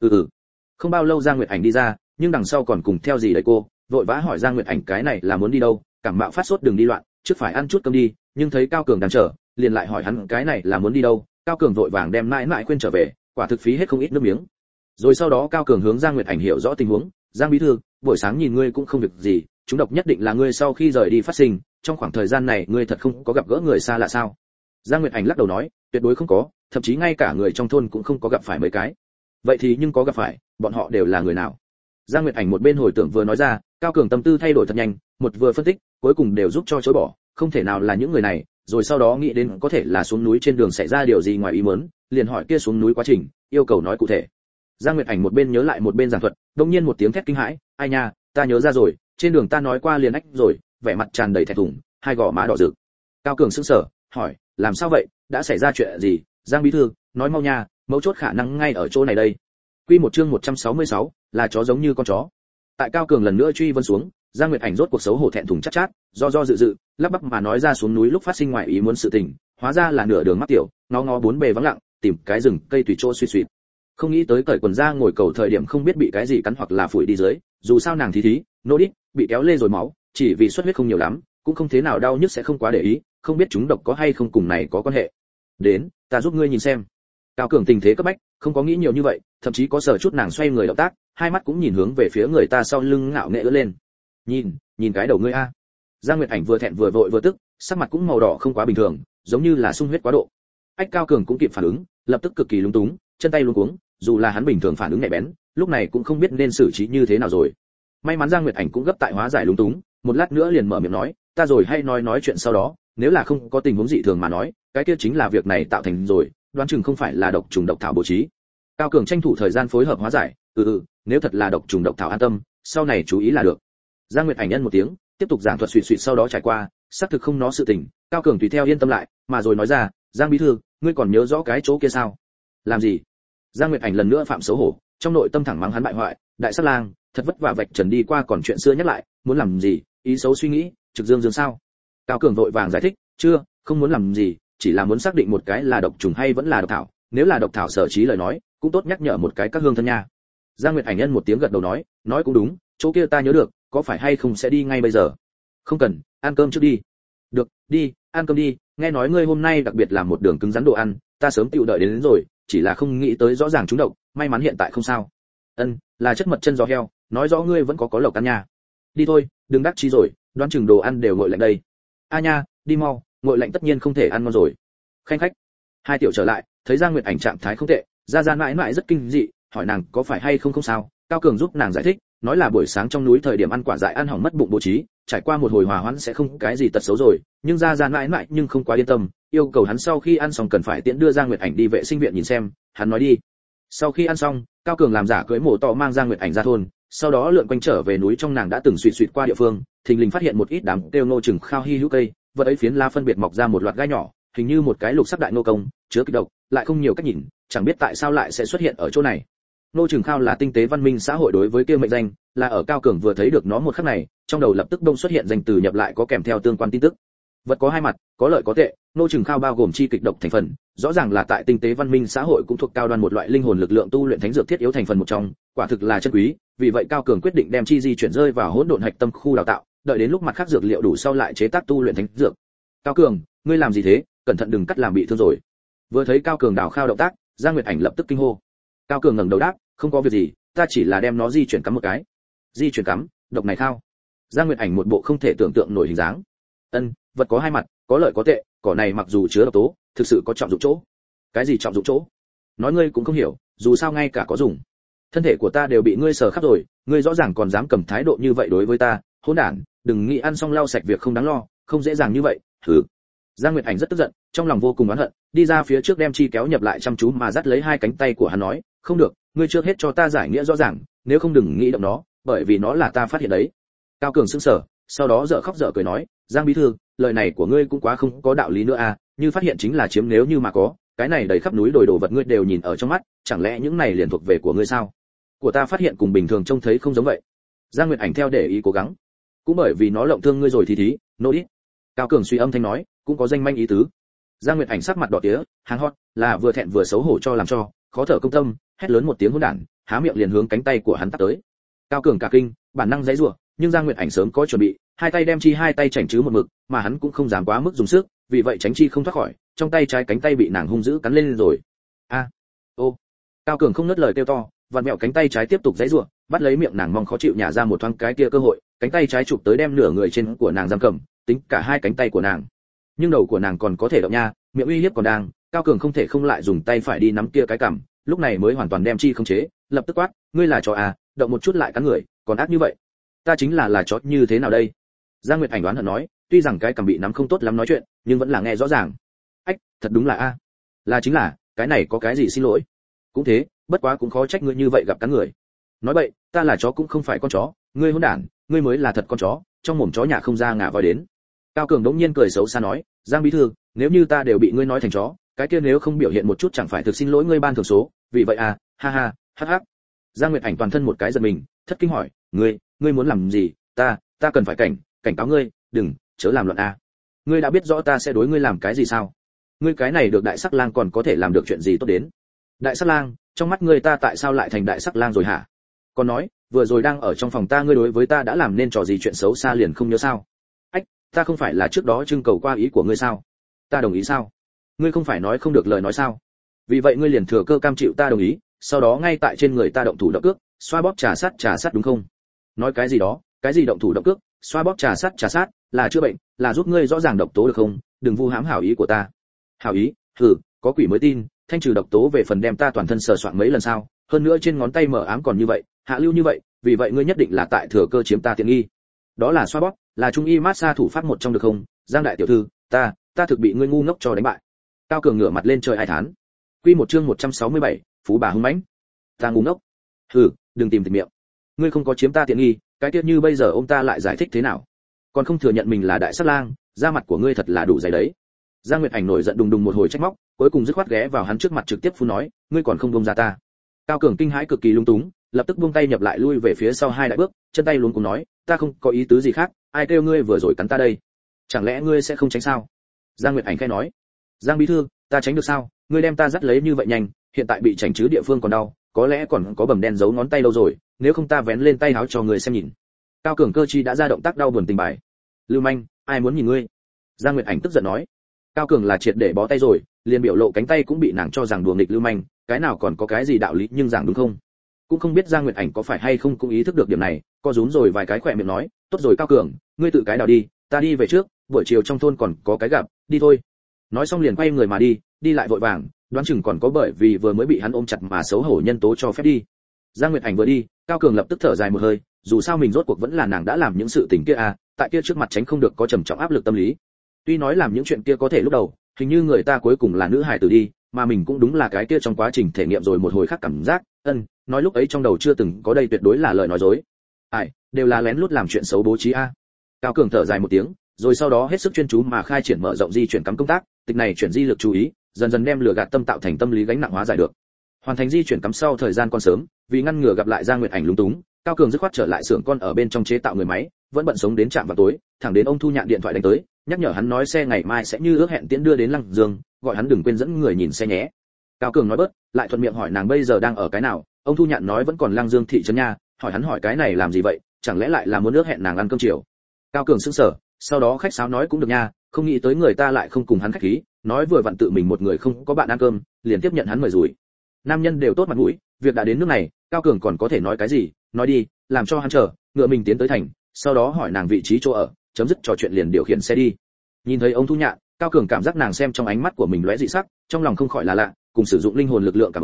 Không bao lâu Giang Nguyệt Ảnh đi ra, nhưng đằng sau còn cùng theo gì đấy cô, vội vã hỏi Giang Nguyệt Ảnh cái này là muốn đi đâu, cảm mạo phát sốt đừng đi loạn, trước phải ăn chút cơm đi, nhưng thấy Cao Cường đang chờ, liền lại hỏi hắn cái này là muốn đi đâu, Cao Cường vội vàng đem mãi mãi khuyên trở về, quả thực phí hết không ít nước miếng. Rồi sau đó Cao Cường hướng Giang Nguyệt Ảnh hiểu rõ tình huống, Giang bí thư, buổi sáng nhìn ngươi cũng không việc gì, chúng độc nhất định là ngươi sau khi rời đi phát sinh, trong khoảng thời gian này ngươi thật không có gặp gỡ người xa lạ sao? Giang Nguyệt Ảnh lắc đầu nói, tuyệt đối không có, thậm chí ngay cả người trong thôn cũng không có gặp phải mấy cái. Vậy thì nhưng có gặp phải, bọn họ đều là người nào? Giang Nguyệt Ảnh một bên hồi tưởng vừa nói ra, Cao Cường tâm tư thay đổi thật nhanh, một vừa phân tích, cuối cùng đều giúp cho chối bỏ, không thể nào là những người này, rồi sau đó nghĩ đến có thể là xuống núi trên đường xảy ra điều gì ngoài ý muốn, liền hỏi kia xuống núi quá trình, yêu cầu nói cụ thể. Giang Nguyệt Ảnh một bên nhớ lại một bên giảng thuật, đột nhiên một tiếng thét kinh hãi, ai nha, ta nhớ ra rồi, trên đường ta nói qua liền ách rồi, vẻ mặt tràn đầy thẹn thùng, hai gò má đỏ rực. Cao Cường sững sờ, hỏi, làm sao vậy, đã xảy ra chuyện gì? Giang bí thư, nói mau nha, mấu chốt khả năng ngay ở chỗ này đây. Quy một chương 166, là chó giống như con chó. Tại Cao Cường lần nữa truy vấn xuống, Giang Nguyệt Ảnh rốt cuộc xấu hổ thẹn thùng chát chát, do dự, lắp bắp mà nói ra xuống núi lúc phát sinh ngoài ý muốn sự tình, hóa ra là nửa đường mắc tiểu, ngó bốn bề vắng lặng, tìm cái rừng cây tùy chỗ suy suy. Không nghĩ tới cởi quần ra ngồi cầu thời điểm không biết bị cái gì cắn hoặc là phủi đi dưới, dù sao nàng thí, nô đít, bị kéo lê rồi máu, chỉ vì xuất huyết không nhiều lắm, cũng không thế nào đau nhức sẽ không quá để ý, không biết chúng độc có hay không cùng này có quan hệ. Đến, ta giúp ngươi nhìn xem. Cao Cường tình thế cấp bách, không có nghĩ nhiều như vậy, thậm chí có sở chút nàng xoay người động tác, hai mắt cũng nhìn hướng về phía người ta sau lưng ngạo nghễ ưỡn lên. Nhìn cái đầu ngươi a. Giang Nguyệt Ảnh vừa thẹn vừa vội vừa tức, sắc mặt cũng màu đỏ không quá bình thường, giống như là sung huyết quá độ. Ách Cao Cường cũng kịp phản ứng, lập tức cực kỳ lúng túng, chân tay luống cuống, dù là hắn bình thường phản ứng nhạy bén, lúc này cũng không biết nên xử trí như thế nào rồi. May mắn Giang Nguyệt Ảnh cũng gấp tại hóa giải lúng túng, một lát nữa liền mở miệng nói, ta rồi hay nói chuyện sau đó, nếu là không có tình huống dị thường mà nói, cái kia chính là việc này tạo thành rồi, đoán chừng không phải là độc trùng độc thảo bố trí. Cao Cường tranh thủ thời gian phối hợp hóa giải, nếu thật là độc trùng độc thảo an tâm, sau này chú ý là được. Giang Nguyệt Ảnh nhân một tiếng, tiếp tục giảng thuật suy sau đó trải qua, xác thực không nó sự tình, Cao Cường tùy theo yên tâm lại, mà rồi nói ra, Giang bí thư, ngươi còn nhớ rõ cái chỗ kia sao? Làm gì? Giang Nguyệt Ảnh lần nữa phạm xấu hổ, trong nội tâm thẳng mắng hắn bại hoại, đại sát lang, thật vất vả vạch trần đi qua còn chuyện xưa nhắc lại, muốn làm gì, ý xấu suy nghĩ, trực dương sao? Cao Cường vội vàng giải thích, chưa, không muốn làm gì, chỉ là muốn xác định một cái là độc trùng hay vẫn là độc thảo, nếu là độc thảo sở trí lời nói, cũng tốt nhắc nhở một cái các hương thân nha. Giang Nguyệt Ảnh nhân một tiếng gật đầu nói cũng đúng, chỗ kia ta nhớ được, có phải hay không sẽ đi ngay bây giờ? Không cần, ăn cơm trước đi. Được, đi, ăn cơm đi, nghe nói ngươi hôm nay đặc biệt làm một đường cứng rắn đồ ăn, ta sớm tựu đợi đến rồi, chỉ là không nghĩ tới rõ ràng trúng độc, may mắn hiện tại không sao. Là chất mật chân giò heo, nói rõ ngươi vẫn có lộc ăn nha. Đi thôi, đừng đắc chí rồi, đoán chừng đồ ăn đều nguội lạnh đây. A nha, đi mau, nguội lạnh tất nhiên không thể ăn ngon rồi. Khanh khách. Hai tiểu trở lại, thấy Giang Nguyệt Ảnh trạng thái không tệ, ra mãi mãi rất kinh dị, hỏi nàng có phải hay không sao. Cao Cường giúp nàng giải thích, nói là buổi sáng trong núi thời điểm ăn quả dại ăn hỏng mất bụng bố trí, trải qua một hồi hòa hoãn sẽ không cái gì tật xấu rồi, nhưng ra mãi mãi nhưng không quá yên tâm, yêu cầu hắn sau khi ăn xong cần phải tiễn đưa Giang Nguyệt Ảnh đi vệ sinh viện nhìn xem, hắn nói đi. Sau khi ăn xong, Cao Cường làm giả cưỡi mổ to mang Giang Nguyệt Ảnh ra thôn, sau đó lượn quanh trở về núi trong nàng đã từng suýt qua địa phương, thình lình phát hiện một ít đám tiêu nô chừng khao hy hữu cây, vật ấy phiến lá phân biệt mọc ra một loạt gai nhỏ, hình như một cái lục sắc đại nô công, chứa kịch độc, lại không nhiều cách nhìn, chẳng biết tại sao lại sẽ xuất hiện ở chỗ này. Nô chừng khao là tinh tế văn minh xã hội đối với kia mệnh danh, là ở Cao Cường vừa thấy được nó một khắc này, trong đầu lập tức đông xuất hiện danh từ nhập lại có kèm theo tương quan tin tức. Vật có hai mặt, có lợi có tệ, nô chừng khao bao gồm chi kịch độc thành phần, rõ ràng là tại tinh tế văn minh xã hội cũng thuộc cao đoan một loại linh hồn lực lượng tu luyện thánh dược thiết yếu thành phần một trong, quả thực là chân quý, vì vậy Cao Cường quyết định đem chi di chuyển rơi vào hỗn độn hạch tâm khu đào tạo, đợi đến lúc mặt khác dược liệu đủ sau lại chế tác tu luyện thánh dược. Cao Cường, ngươi làm gì thế, cẩn thận đừng cắt làm bị thương rồi. Vừa thấy Cao Cường đào khao động tác, Giang Nguyệt Ảnh lập tức kinh hô. Cao Cường ngẩng đầu đáp, không có việc gì, ta chỉ là đem nó di chuyển cắm một cái. Di chuyển cắm, độc này khao. Giang Nguyệt Ảnh một bộ không thể tưởng tượng nổi hình dáng. Vật có hai mặt, có lợi có tệ, cỏ này mặc dù chứa độc tố, thực sự có trọng dụng chỗ. Cái gì trọng dụng chỗ? Nói ngươi cũng không hiểu, dù sao ngay cả có dùng. thân thể của ta đều bị ngươi sờ khắp rồi, ngươi rõ ràng còn dám cầm thái độ như vậy đối với ta, hỗn đản, đừng nghĩ ăn xong lau sạch việc không đáng lo, không dễ dàng như vậy. Hừ. Giang Nguyệt Ảnh rất tức giận, trong lòng vô cùng oán hận, đi ra phía trước đem Chi kéo nhập lại chăm chú mà dắt lấy hai cánh tay của hắn nói, không được, ngươi trước hết cho ta giải nghĩa rõ ràng, nếu không đừng nghĩ động nó, bởi vì nó là ta phát hiện đấy. Cao Cường sững sờ, sau đó dở khóc dở cười nói, Giang bí thư, lời này của ngươi cũng quá không có đạo lý nữa à, như phát hiện chính là chiếm, nếu như mà có, cái này đầy khắp núi đồi đồ vật ngươi đều nhìn ở trong mắt, chẳng lẽ những này liền thuộc về của ngươi sao? Của ta phát hiện cùng bình thường trông thấy không giống vậy. Giang Nguyệt Ảnh theo để ý cố gắng, cũng bởi vì nó lộng thương ngươi rồi thì thí, nô đi. Cao Cường suy âm thanh nói, cũng có danh manh ý tứ. Giang Nguyệt Ảnh sắc mặt đỏ tía, hàng hot, là vừa thẹn vừa xấu hổ cho làm cho, khó thở công tâm, hét lớn một tiếng hỗn đản, há miệng liền hướng cánh tay của hắn tát tới. Cao Cường cả kinh, bản năng giãy giụa, nhưng Giang Nguyệt Ảnh sớm có chuẩn bị, hai tay đem Chi hai tay chảnh chứ một mực, mà hắn cũng không dám quá mức dùng sức, vì vậy tránh Chi không thoát khỏi, trong tay trái cánh tay bị nàng hung dữ cắn lên rồi. A, ô. Cao Cường không ngớt lời kêu to, vặn vẹo cánh tay trái tiếp tục giãy giụa, bắt lấy miệng nàng mong khó chịu nhả ra một thoáng cái kia cơ hội, cánh tay trái chụp tới đem nửa người trên của nàng giam cầm, tính cả hai cánh tay của nàng. Nhưng đầu của nàng còn có thể động nha, miệng uy hiếp còn đang, Cao Cường không thể không lại dùng tay phải đi nắm kia cái cằm, lúc này mới hoàn toàn đem Chi khống chế, lập tức quát, ngươi là chó à, động một chút lại cắn người, còn ác như vậy. Ta chính là chó như thế nào đây? Giang Nguyệt Ảnh đoán hận nói, tuy rằng cái cằm bị nắm không tốt lắm nói chuyện, nhưng vẫn là nghe rõ ràng. Ách, thật đúng là a. Là chính là, cái này có cái gì xin lỗi? Cũng thế, bất quá cũng khó trách ngươi như vậy gặp cắn người. Nói bậy, ta là chó cũng không phải con chó, ngươi hỗn đản, ngươi mới là thật con chó, trong mồm chó nhà không ra ngả voi đến. Cao Cường đống nhiên cười xấu xa nói, Giang bí thư, nếu như ta đều bị ngươi nói thành chó, cái kia nếu không biểu hiện một chút chẳng phải thực xin lỗi ngươi ban thưởng số, vì vậy à, ha ha, hắc hắc. Giang Nguyệt Ảnh toàn thân một cái giật mình, thất kinh hỏi, ngươi muốn làm gì? Ta cần phải cảnh cáo ngươi, đừng, chớ làm loạn a. Ngươi đã biết rõ ta sẽ đối ngươi làm cái gì sao? Ngươi cái này được đại sắc lang còn có thể làm được chuyện gì tốt đến? Đại sắc lang, trong mắt ngươi ta tại sao lại thành đại sắc lang rồi hả? Còn nói, vừa rồi đang ở trong phòng ta ngươi đối với ta đã làm nên trò gì chuyện xấu xa liền không nhớ sao? Ách, ta không phải là trước đó trưng cầu qua ý của ngươi sao? Ta đồng ý sao? Ngươi không phải nói không được lời nói sao? Vì vậy ngươi liền thừa cơ cam chịu ta đồng ý, sau đó ngay tại trên người ta động thủ động cước, xoa bóp trà sát đúng không? Nói cái gì đó, cái gì động thủ động cước, xoa bóp trà sát, là chữa bệnh, là giúp ngươi rõ ràng độc tố được không? Đừng vu hãm hảo ý của ta. Hảo ý? Hừ, có quỷ mới tin, thanh trừ độc tố về phần đem ta toàn thân sờ soạn mấy lần sao? Hơn nữa trên ngón tay mở ám còn như vậy, hạ lưu như vậy, vì vậy ngươi nhất định là tại thừa cơ chiếm ta tiện nghi. Đó là xoa bóp, là trung y massage thủ pháp một trong được không? Giang đại tiểu thư, ta thực bị ngươi ngu ngốc cho đánh bại. Cao Cường ngửa mặt lên trời ai thán. Quy một chương 167, phú bà hung mãnh. Ta ngu ngốc. Hừ, đừng tìm miệng. Ngươi không có chiếm ta tiện nghi, cái tiết như bây giờ ông ta lại giải thích thế nào? Còn không thừa nhận mình là đại sát lang, da mặt của ngươi thật là đủ dày đấy. Giang Nguyệt Ảnh nổi giận đùng đùng một hồi trách móc, cuối cùng dứt khoát ghé vào hắn trước mặt trực tiếp phun nói, ngươi còn không buông ra ta. Cao Cường kinh hãi cực kỳ lung túng, lập tức buông tay nhập lại lui về phía sau hai đại bước, chân tay luống cuống nói, ta không có ý tứ gì khác, ai kêu ngươi vừa rồi cắn ta đây? Chẳng lẽ ngươi sẽ không tránh sao? Giang Nguyệt Ảnh khẽ nói, Giang bí thư, ta tránh được sao? Ngươi đem ta dắt lấy như vậy nhanh, hiện tại bị chảnh chứ địa phương còn đau, có lẽ còn có bầm đen giấu ngón tay lâu rồi, nếu không ta vén lên tay áo cho người xem nhìn. Cao Cường cơ chi đã ra động tác đau buồn tình bài. Lưu manh, ai muốn nhìn ngươi? Giang Nguyệt Ảnh tức giận nói. Cao Cường là triệt để bó tay rồi, liền biểu lộ cánh tay cũng bị nàng cho rằng đùa nghịch lưu manh, cái nào còn có cái gì đạo lý nhưng giảng đúng không? Cũng không biết Giang Nguyệt Ảnh có phải hay không cũng ý thức được điểm này, co rúm rồi vài cái khỏe miệng nói, tốt rồi Cao Cường, ngươi tự cái đào đi, ta đi về trước, buổi chiều trong thôn còn có cái gặp, đi thôi. Nói xong liền quay người mà đi lại vội vàng, đoán chừng còn có bởi vì vừa mới bị hắn ôm chặt mà xấu hổ nhân tố cho phép đi. Giang Nguyệt Ảnh vừa đi, Cao Cường lập tức thở dài một hơi, dù sao mình rốt cuộc vẫn là nàng đã làm những sự tình kia à, tại kia trước mặt tránh không được có trầm trọng áp lực tâm lý. Tuy nói làm những chuyện kia có thể lúc đầu, hình như người ta cuối cùng là nữ hài tử đi, mà mình cũng đúng là cái kia trong quá trình thể nghiệm rồi một hồi khác cảm giác, nói lúc ấy trong đầu chưa từng có đây tuyệt đối là lời nói dối. Ai, đều là lén lút làm chuyện xấu bố trí a. Cao Cường thở dài một tiếng, rồi sau đó hết sức chuyên chú mà khai triển mở rộng di chuyển cắm công tác, tịch này chuyển di lực chú ý, dần dần đem lừa gạt tâm tạo thành tâm lý gánh nặng hóa giải được. Hoàn thành di chuyển cắm sau thời gian còn sớm, vì ngăn ngừa gặp lại Giang Nguyệt Ảnh lúng túng, Cao Cường dứt khoát trở lại xưởng con ở bên trong chế tạo người máy, vẫn bận sống đến trạm vào tối, thẳng đến ông Thu Nhạn điện thoại đánh tới, nhắc nhở hắn nói xe ngày mai sẽ như ước hẹn tiễn đưa đến Lăng Dương, gọi hắn đừng quên dẫn người nhìn xe nhé. Cao Cường nói bớt, lại thuận miệng hỏi nàng bây giờ đang ở cái nào, ông Thu Nhạn nói vẫn còn Lăng Dương thị trấn nha, hỏi hắn hỏi cái này làm gì vậy, chẳng lẽ lại là muốn ước hẹn nàng ăn cơm chiều. Cao Cường sững sờ, sau đó khách sáo nói cũng được nha, không nghĩ tới người ta lại không cùng hắn khách khí, nói vừa vặn tự mình một người không có bạn ăn cơm, liền tiếp nhận hắn mời rủi. Nam nhân đều tốt mặt mũi, việc đã đến nước này, Cao Cường còn có thể nói cái gì, nói đi, làm cho hắn chờ, ngựa mình tiến tới thành, sau đó hỏi nàng vị trí chỗ ở, chấm dứt trò chuyện liền điều khiển xe đi. Nhìn thấy ông Thu Nhạn, Cao Cường cảm giác nàng xem trong ánh mắt của mình lóe dị sắc, trong lòng không khỏi là lạ, cùng sử dụng linh hồn lực lượng cảm ứng,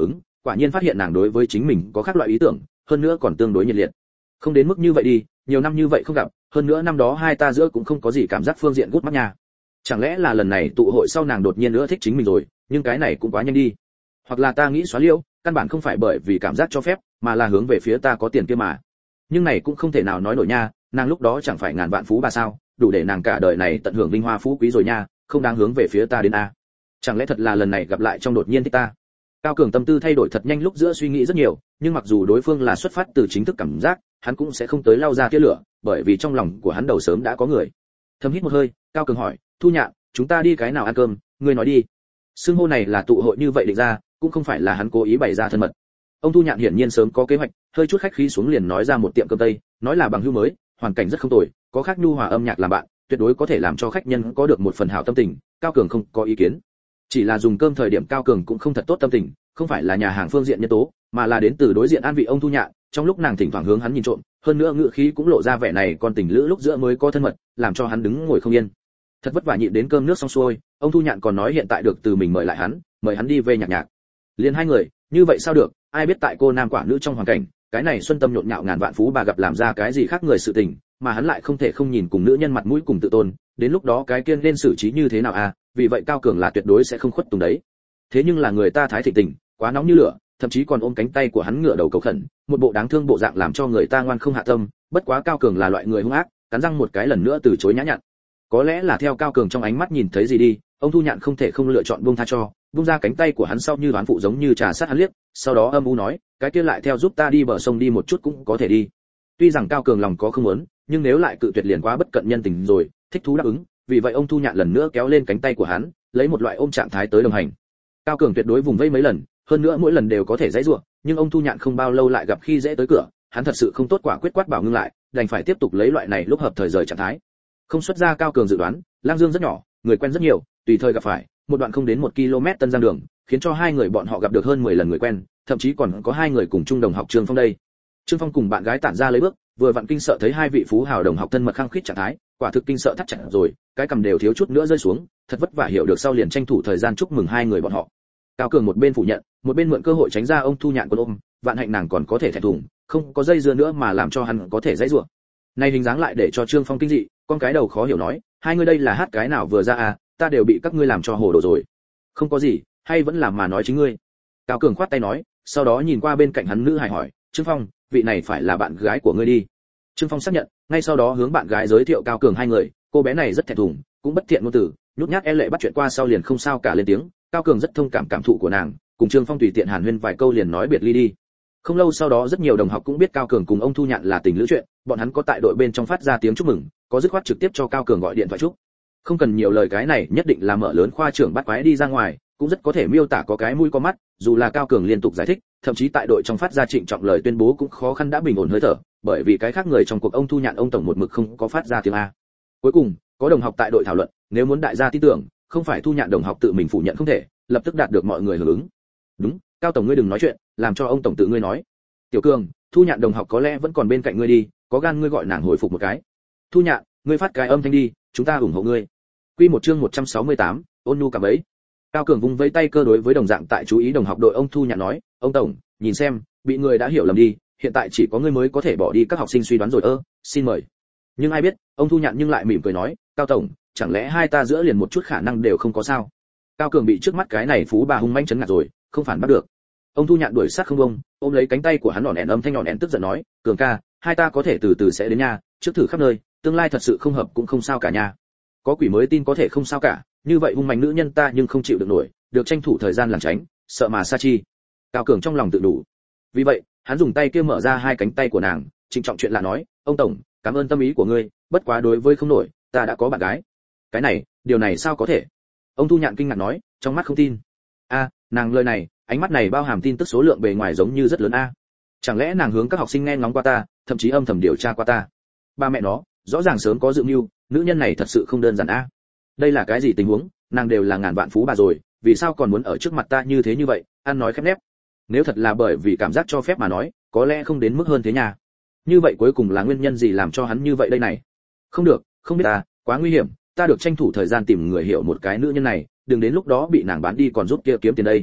quả nhiên phát hiện nàng đối với chính mình có khác loại ý tưởng, hơn nữa còn tương đối nhiệt liệt. Không đến mức như vậy đi, nhiều năm như vậy không gặp, hơn nữa năm đó hai ta giữa cũng không có gì cảm giác phương diện gút mắt nha. Chẳng lẽ là lần này tụ hội sau nàng đột nhiên nữa thích chính mình rồi, nhưng cái này cũng quá nhanh đi. Hoặc là ta nghĩ xóa liễu, căn bản không phải bởi vì cảm giác cho phép, mà là hướng về phía ta có tiền kia mà. Nhưng này cũng không thể nào nói nổi nha, nàng lúc đó chẳng phải ngàn vạn phú bà sao, đủ để nàng cả đời này tận hưởng vinh hoa phú quý rồi nha, không đáng hướng về phía ta đến a. Chẳng lẽ thật là lần này gặp lại trong đột nhiên thích ta? Cao Cường tâm tư thay đổi thật nhanh, lúc giữa suy nghĩ rất nhiều, nhưng mặc dù đối phương là xuất phát từ chính thức cảm giác, hắn cũng sẽ không tới lao ra tia lửa, bởi vì trong lòng của hắn đầu sớm đã có người. Thầm hít một hơi, Cao Cường hỏi, Thu Nhạn, chúng ta đi cái nào ăn cơm, ngươi nói đi. Xưng hô này là tụ hội như vậy định ra, cũng không phải là hắn cố ý bày ra thân mật. Ông Thu Nhạn hiển nhiên sớm có kế hoạch, hơi chút khách khí xuống liền nói ra một tiệm cơm tây, nói là bằng hữu mới, hoàn cảnh rất không tồi, có khác nhu hòa âm nhạc làm bạn, tuyệt đối có thể làm cho khách nhân có được một phần hảo tâm tình. Cao Cường không có ý kiến. Chỉ là dùng cơm thời điểm Cao Cường cũng không thật tốt tâm tình, không phải là nhà hàng phương diện nhân tố, mà là đến từ đối diện an vị ông Thu Nhạn, trong lúc nàng thỉnh thoảng hướng hắn nhìn trộm, hơn nữa ngữ khí cũng lộ ra vẻ này con tình lữ lúc giữa mới có thân mật, làm cho hắn đứng ngồi không yên. Thật vất vả nhịn đến cơm nước xong xuôi, ông Thu Nhạn còn nói hiện tại được từ mình mời lại hắn, mời hắn đi về nhạc nhạc. Liền hai người, như vậy sao được, ai biết tại cô nam quả nữ trong hoàn cảnh, cái này xuân tâm nhộn nhạo ngàn vạn phú bà gặp làm ra cái gì khác người sự tình, mà hắn lại không thể không nhìn cùng nữ nhân mặt mũi cùng tự tôn, đến lúc đó cái kiên nên xử trí như thế nào à, vì vậy Cao Cường là tuyệt đối sẽ không khuất tùng đấy. Thế nhưng là người ta thái thịnh tình, quá nóng như lửa, thậm chí còn ôm cánh tay của hắn ngửa đầu cầu khẩn, một bộ đáng thương bộ dạng làm cho người ta ngoan không hạ tâm, bất quá Cao Cường là loại người hung ác, cắn răng một cái lần nữa từ chối nhã nhặn. Có lẽ là theo Cao Cường trong ánh mắt nhìn thấy gì đi, ông Thu Nhạn không thể không lựa chọn buông tha cho, buông ra cánh tay của hắn sau như đoán phụ giống như trà sát hắn liếc, sau đó âm u nói, cái kia lại theo giúp ta đi bờ sông đi một chút cũng có thể đi. Tuy rằng Cao Cường lòng có không muốn, nhưng nếu lại cự tuyệt liền quá bất cận nhân tình rồi, thích thú đáp ứng, vì vậy ông Thu Nhạn lần nữa kéo lên cánh tay của hắn, lấy một loại ôm trạng thái tới đồng hành. Cao Cường tuyệt đối vùng vẫy mấy lần, hơn nữa mỗi lần đều có thể giãy giụa, nhưng ông Thu Nhạn không bao lâu lại gặp khi dễ tới cửa, hắn thật sự không tốt quả quyết quát bảo ngưng lại, đành phải tiếp tục lấy loại này lúc hợp thời rời trạng thái. Không xuất ra Cao Cường dự đoán, Lang Dương rất nhỏ, người quen rất nhiều, tùy thời gặp phải, một đoạn không đến 1 km tân giang đường, khiến cho hai người bọn họ gặp được hơn 10 lần người quen, thậm chí còn có hai người cùng chung đồng học Trương Phong đây. Trương Phong cùng bạn gái tản ra lấy bước, vừa vặn kinh sợ thấy hai vị phú hào đồng học thân mật khăng khít trạng thái, quả thực kinh sợ thắt chặt rồi, cái cầm đều thiếu chút nữa rơi xuống, thật vất vả hiểu được sau liền tranh thủ thời gian chúc mừng hai người bọn họ. Cao Cường một bên phủ nhận, một bên mượn cơ hội tránh ra ông Thu Nhạn quân ôm, vạn hạnh nàng còn có thể thẹn thùng, không có dây dưa nữa mà làm cho hắn có thể dãy rủa. Này hình dáng lại để cho Trương Phong kinh dị, con cái đầu khó hiểu nói, hai người đây là hát cái nào vừa ra à, ta đều bị các ngươi làm cho hồ đồ rồi. Không có gì, hay vẫn là mà nói chính ngươi. Cao Cường khoát tay nói, sau đó nhìn qua bên cạnh hắn nữ hài hỏi, Trương Phong, vị này phải là bạn gái của ngươi đi. Trương Phong xác nhận, ngay sau đó hướng bạn gái giới thiệu Cao Cường hai người, cô bé này rất thẹn thùng, cũng bất thiện ngôn từ, nhút nhát e lệ bắt chuyện qua sau liền không sao cả lên tiếng. Cao Cường rất thông cảm cảm thụ của nàng, cùng Trương Phong tùy tiện hàn huyên vài câu liền nói biệt ly đi. Không lâu sau đó rất nhiều đồng học cũng biết Cao Cường cùng ông Thu Nhạn là tình lữ chuyện, bọn hắn có tại đội bên trong phát ra tiếng chúc mừng, có dứt khoát trực tiếp cho Cao Cường gọi điện thoại chúc. Không cần nhiều lời, cái này nhất định là mở lớn khoa trưởng bắt quái đi ra ngoài, cũng rất có thể miêu tả có cái mũi có mắt, dù là Cao Cường liên tục giải thích, thậm chí tại đội trong phát ra trịnh trọng lời tuyên bố cũng khó khăn đã bình ổn hơi thở, bởi vì cái khác người trong cuộc ông Thu Nhạn ông tổng một mực không có phát ra tiếng a. Cuối cùng, có đồng học tại đội thảo luận, nếu muốn đại gia tin tưởng, không phải Thu Nhạn đồng học tự mình phủ nhận không thể, lập tức đạt được mọi người hưởng ứng. Đúng, Cao tổng ngươi đừng nói chuyện, làm cho ông tổng tự ngươi nói. Tiểu Cường, Thu Nhạn đồng học có lẽ vẫn còn bên cạnh ngươi đi, có gan ngươi gọi nàng hồi phục một cái. Thu Nhạn, ngươi phát cái âm thanh đi, chúng ta ủng hộ ngươi. Quy một chương 168, ôn nhu cảm ấy. Cao Cường vung vẫy tay cơ đối với đồng dạng tại chú ý đồng học đội ông Thu Nhạn nói, ông tổng, nhìn xem, bị người đã hiểu lầm đi, hiện tại chỉ có ngươi mới có thể bỏ đi các học sinh suy đoán rồi xin mời. Nhưng ai biết, ông Thu Nhạn nhưng lại mỉm cười nói, Cao tổng, chẳng lẽ hai ta giữa liền một chút khả năng đều không có sao? Cao Cường bị trước mắt cái này phú bà hung manh chấn ngạt rồi, không phản bắt được. Ông Thu Nhạn đuổi sát không bông, ôm lấy cánh tay của hắn, nhọn ẻn âm thanh nhọn ẻn tức giận nói, Cường ca, hai ta có thể từ từ sẽ đến nha, trước thử khắp nơi, tương lai thật sự không hợp cũng không sao cả nha. Có quỷ mới tin có thể không sao cả, như vậy hung manh nữ nhân ta nhưng không chịu được nổi, được tranh thủ thời gian lảng tránh, sợ mà sa chi. Cao Cường trong lòng tự đủ. Vì vậy, hắn dùng tay kia mở ra hai cánh tay của nàng, trịnh trọng chuyện là nói, ông tổng, cảm ơn tâm ý của ngươi, bất quá đối với không nổi, ta đã có bạn gái. Cái này, điều này sao có thể? Ông Thu Nhạn kinh ngạc nói, trong mắt không tin. A, nàng lời này, ánh mắt này bao hàm tin tức số lượng bề ngoài giống như rất lớn a. Chẳng lẽ nàng hướng các học sinh nghe ngóng qua ta, thậm chí âm thầm điều tra qua ta? Ba mẹ nó, rõ ràng sớm có dự mưu, nữ nhân này thật sự không đơn giản a. Đây là cái gì tình huống, nàng đều là ngàn vạn phú bà rồi, vì sao còn muốn ở trước mặt ta như thế như vậy, ăn nói khép nép. Nếu thật là bởi vì cảm giác cho phép mà nói, có lẽ không đến mức hơn thế nha. Như vậy cuối cùng là nguyên nhân gì làm cho hắn như vậy đây này? Không được, không biết ta, quá nguy hiểm, ta được tranh thủ thời gian tìm người hiểu một cái nữ nhân này, đừng đến lúc đó bị nàng bán đi còn giúp kia kiếm tiền đây.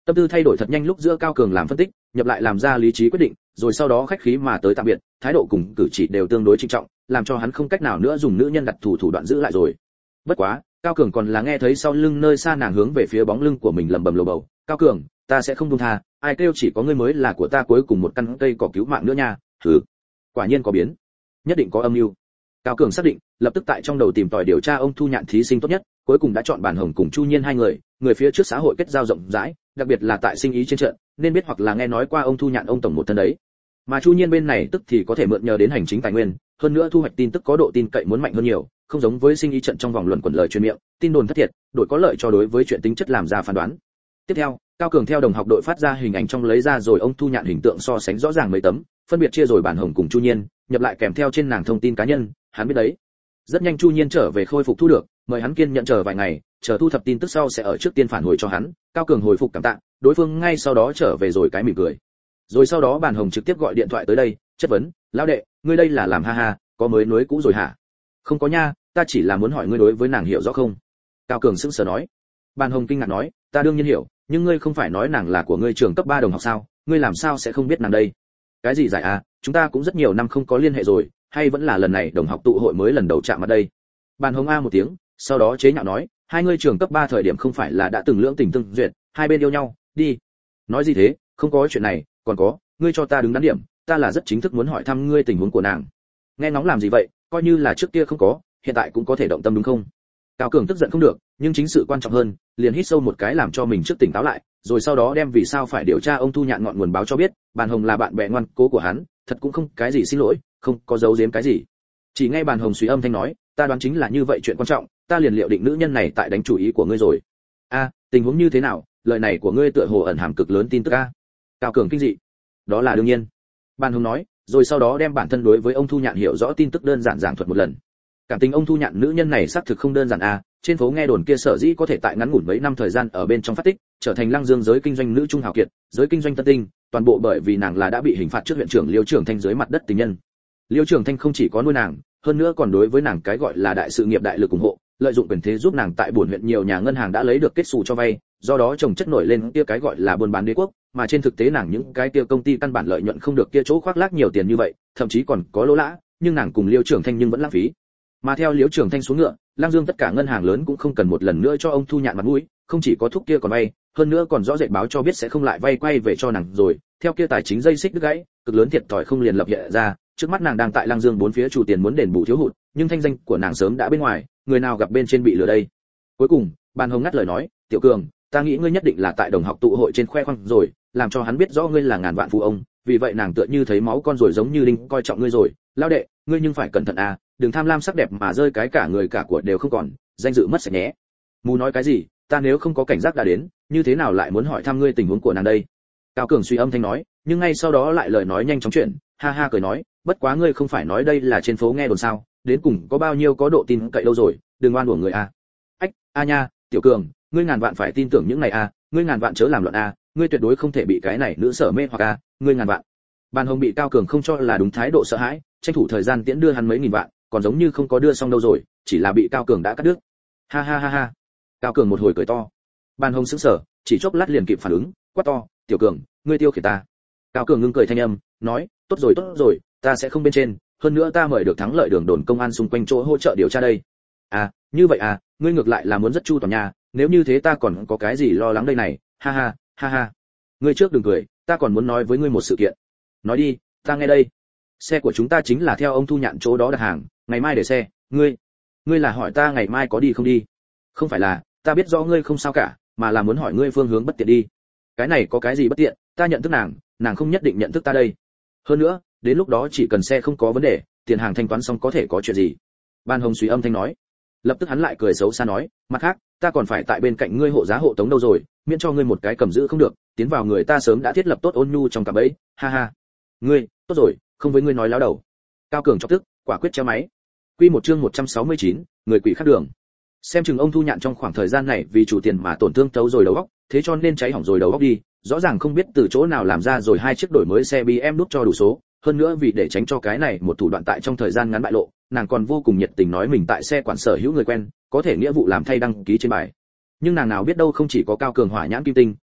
Tâm tư thay đổi thật nhanh lúc giữa Cao Cường làm phân tích, nhập lại làm ra lý trí quyết định, rồi sau đó khách khí mà tới tạm biệt, thái độ cùng cử chỉ đều tương đối trịnh trọng, làm cho hắn không cách nào nữa dùng nữ nhân đặt thủ đoạn giữ lại rồi. Bất quá, Cao Cường còn là nghe thấy sau lưng nơi xa nàng hướng về phía bóng lưng của mình lẩm bẩm lầu bầu, "Cao Cường, ta sẽ không buông tha, ai kêu chỉ có ngươi mới là của ta cuối cùng một căn cây cỏ cứu mạng nữa nha." Hừ, quả nhiên có biến, nhất định có âm mưu. Cao Cường xác định, lập tức tại trong đầu tìm tòi điều tra ông Thu Nhạn thí sinh tốt nhất, cuối cùng đã chọn Bản Hồng cùng Chu Nhiên hai người, người phía trước xã hội kết giao rộng rãi, đặc biệt là tại sinh ý trên trận, nên biết hoặc là nghe nói qua ông Thu Nhạn ông tổng một thân đấy. Mà Chu Nhiên bên này tức thì có thể mượn nhờ đến hành chính tài nguyên, hơn nữa thu hoạch tin tức có độ tin cậy muốn mạnh hơn nhiều, không giống với sinh ý trận trong vòng luận quẩn lời truyền miệng, tin đồn thất thiệt, đổi có lợi cho đối với chuyện tính chất làm ra phán đoán. Tiếp theo, Cao Cường theo đồng học đội phát ra hình ảnh trong lấy ra rồi ông Thu Nhạn hình tượng so sánh rõ ràng mấy tấm, phân biệt chia rồi Bản Hồng cùng Chu Nhiên, nhập lại kèm theo trên nàng thông tin cá nhân, hắn biết đấy. Rất nhanh Chu Nhiên trở về khôi phục thu được, mời hắn kiên nhẫn chờ vài ngày, chờ thu thập tin tức sau sẽ ở trước tiên phản hồi cho hắn. Cao Cường hồi phục cảm tạ, đối phương ngay sau đó trở về rồi cái mỉm cười. Rồi sau đó Bản Hồng trực tiếp gọi điện thoại tới đây, chất vấn, "Lão đệ, ngươi đây là làm ha ha, có mới nối cũ rồi hả?" "Không có nha, ta chỉ là muốn hỏi ngươi đối với nàng hiểu rõ không?" Cao Cường sững sờ nói. Bản Hồng kinh ngạc nói, "Ta đương nhiên hiểu, nhưng ngươi không phải nói nàng là của ngươi trường cấp 3 đồng học sao, ngươi làm sao sẽ không biết nàng đây?" "Cái gì giải à, chúng ta cũng rất nhiều năm không có liên hệ rồi, hay vẫn là lần này đồng học tụ hội mới lần đầu chạm mặt đây." Bản Hồng a một tiếng, sau đó chế nhạo nói, "Hai ngươi trường cấp 3 thời điểm không phải là đã từng lưỡng tình tương duyệt, hai bên yêu nhau, đi." "Nói gì thế, không có chuyện này, còn có, ngươi cho ta đứng đắn điểm, ta là rất chính thức muốn hỏi thăm ngươi tình huống của nàng." "Nghe ngóng làm gì vậy, coi như là trước kia không có, hiện tại cũng có thể động tâm đúng không?" Cao Cường tức giận không được, nhưng chính sự quan trọng hơn, liền hít sâu một cái làm cho mình trước tỉnh táo lại, rồi sau đó đem vì sao phải điều tra ông Thu Nhạn ngọn nguồn báo cho biết. Bản Hồng là bạn bè ngoan cố của hắn, thật cũng không cái gì xin lỗi, không có giấu giếm cái gì. Chỉ nghe Bản Hồng suy âm thanh nói, "Ta đoán chính là như vậy chuyện quan trọng, ta liền liệu định nữ nhân này tại đánh chủ ý của ngươi rồi." "A, tình huống như thế nào, lời này của ngươi tựa hồ ẩn hàm cực lớn tin tức a." Cao Cường kinh dị. "Đó là đương nhiên." Bản Hồng nói, rồi sau đó đem bản thân đối với ông Thu Nhạn hiểu rõ tin tức đơn giản giảng thuật một lần. Cảm tình ông Thu Nhạn nữ nhân này xác thực không đơn giản a, trên phố nghe đồn kia sở dĩ có thể tại ngắn ngủn mấy năm thời gian ở bên trong phát tích, trở thành Lăng Dương giới kinh doanh nữ trung hào kiệt, giới kinh doanh tân tinh, toàn bộ bởi vì nàng là đã bị hình phạt trước huyện trưởng Liêu Trường Thanh dưới mặt đất tình nhân. Liêu Trường Thanh không chỉ có nuôi nàng, hơn nữa còn đối với nàng cái gọi là đại sự nghiệp đại lực ủng hộ, lợi dụng quyền thế giúp nàng tại buồn huyện nhiều nhà ngân hàng đã lấy được kết sổ cho vay, do đó chồng chất nổi lên kia cái gọi là buôn bán đế quốc, mà trên thực tế nàng những cái kia công ty căn bản lợi nhuận không được kia chỗ khoác lác nhiều tiền như vậy, thậm chí còn có lỗ lã, nhưng nàng cùng Liêu Trường Thanh nhưng vẫn lãng phí. Mà theo Liêu Trường Thanh xuống ngựa, Lăng Dương tất cả ngân hàng lớn cũng không cần một lần nữa cho ông Thu Nhạn mặt mũi, không chỉ có thúc kia còn vay, hơn nữa còn rõ rệt báo cho biết sẽ không lại vay quay về cho nàng rồi, theo kia tài chính dây xích đứt gãy, cực lớn thiệt thòi không liền lập hiện ra, trước mắt nàng đang tại Lăng Dương bốn phía chủ tiền muốn đền bù thiếu hụt, nhưng thanh danh của nàng sớm đã bên ngoài, người nào gặp bên trên bị lừa đây. Cuối cùng, Ban Hồng ngắt lời nói, "Tiểu Cường, ta nghĩ ngươi nhất định là tại đồng học tụ hội trên khoe khoang rồi, làm cho hắn biết rõ ngươi là ngàn vạn phú ông, vì vậy nàng tựa như thấy máu con rồi giống như đinh coi trọng ngươi rồi, lao đệ, ngươi nhưng phải cẩn thận à, đừng tham lam sắc đẹp mà rơi cái cả người cả của đều không còn, danh dự mất sạch nhé." "Mù nói cái gì, ta nếu không có cảnh giác đã đến, như thế nào lại muốn hỏi thăm ngươi tình huống của nàng đây?" Cao Cường suy âm thanh nói, nhưng ngay sau đó lại lời nói nhanh chóng chuyển, ha ha cười nói, "Bất quá ngươi không phải nói đây là trên phố nghe đồn sao, đến cùng có bao nhiêu có độ tin cậy đâu rồi, đừng oan uổng người à." "Ách, a nha, Tiểu Cường, ngươi ngàn vạn phải tin tưởng những này a, ngươi ngàn vạn chớ làm loạn a, ngươi tuyệt đối không thể bị cái này nữ sở mê hoặc a, ngươi ngàn vạn." Ban Hồng bị Cao Cường không cho là đúng thái độ sợ hãi, tranh thủ thời gian tiễn đưa hắn mấy nghìn vạn, còn giống như không có đưa xong đâu rồi, chỉ là bị Cao Cường đã cắt đứt. Ha ha ha ha. Cao Cường một hồi cười to. Ban Hồng sững sờ, chỉ chốc lát liền kịp phản ứng, quát to, "Tiểu Cường, ngươi tiêu khiển ta." Cao Cường ngưng cười thanh âm, nói, tốt rồi, ta sẽ không bên trên, hơn nữa ta mời được thắng lợi đường đồn công an xung quanh chỗ hỗ trợ điều tra đây." "À, như vậy à, ngươi ngược lại là muốn rất chu toàn nhà, nếu như thế ta còn có cái gì lo lắng đây này, ha ha, ha ha." "Ngươi trước đừng cười, ta còn muốn nói với ngươi một sự kiện." "Nói đi, ta nghe đây." "Xe của chúng ta chính là theo ông Thu Nhạn chỗ đó đặt hàng, ngày mai để xe, ngươi là hỏi ta ngày mai có đi không đi?" "Không phải là, ta biết rõ ngươi không sao cả, mà là muốn hỏi ngươi phương hướng bất tiện đi." "Cái này có cái gì bất tiện, ta nhận thức nàng không nhất định nhận thức ta đây. Hơn nữa, đến lúc đó chỉ cần xe không có vấn đề, tiền hàng thanh toán xong có thể có chuyện gì." Ban Hồng suy âm thanh nói. Lập tức hắn lại cười xấu xa nói, "Mặt khác, ta còn phải tại bên cạnh ngươi hộ giá hộ tống đâu rồi, miễn cho ngươi một cái cầm giữ không được, tiến vào người ta sớm đã thiết lập tốt ôn nhu trong cả bẫy, ha ha." "Ngươi, tốt rồi, không với ngươi nói láo đầu." Cao Cường chọc tức, quả quyết treo máy. Quy một chương 169, người quỷ khác đường. Xem chừng ông Thu Nhạn trong khoảng thời gian này vì chủ tiền mà tổn thương thấu rồi đầu óc, thế cho nên cháy hỏng rồi đầu óc đi, rõ ràng không biết từ chỗ nào làm ra rồi hai chiếc đổi mới xe BM đút cho đủ số, hơn nữa vì để tránh cho cái này một thủ đoạn tại trong thời gian ngắn bại lộ, nàng còn vô cùng nhiệt tình nói mình tại xe quản sở hữu người quen, có thể nghĩa vụ làm thay đăng ký trên bài. Nhưng nàng nào biết đâu không chỉ có Cao Cường hỏa nhãn kim tinh,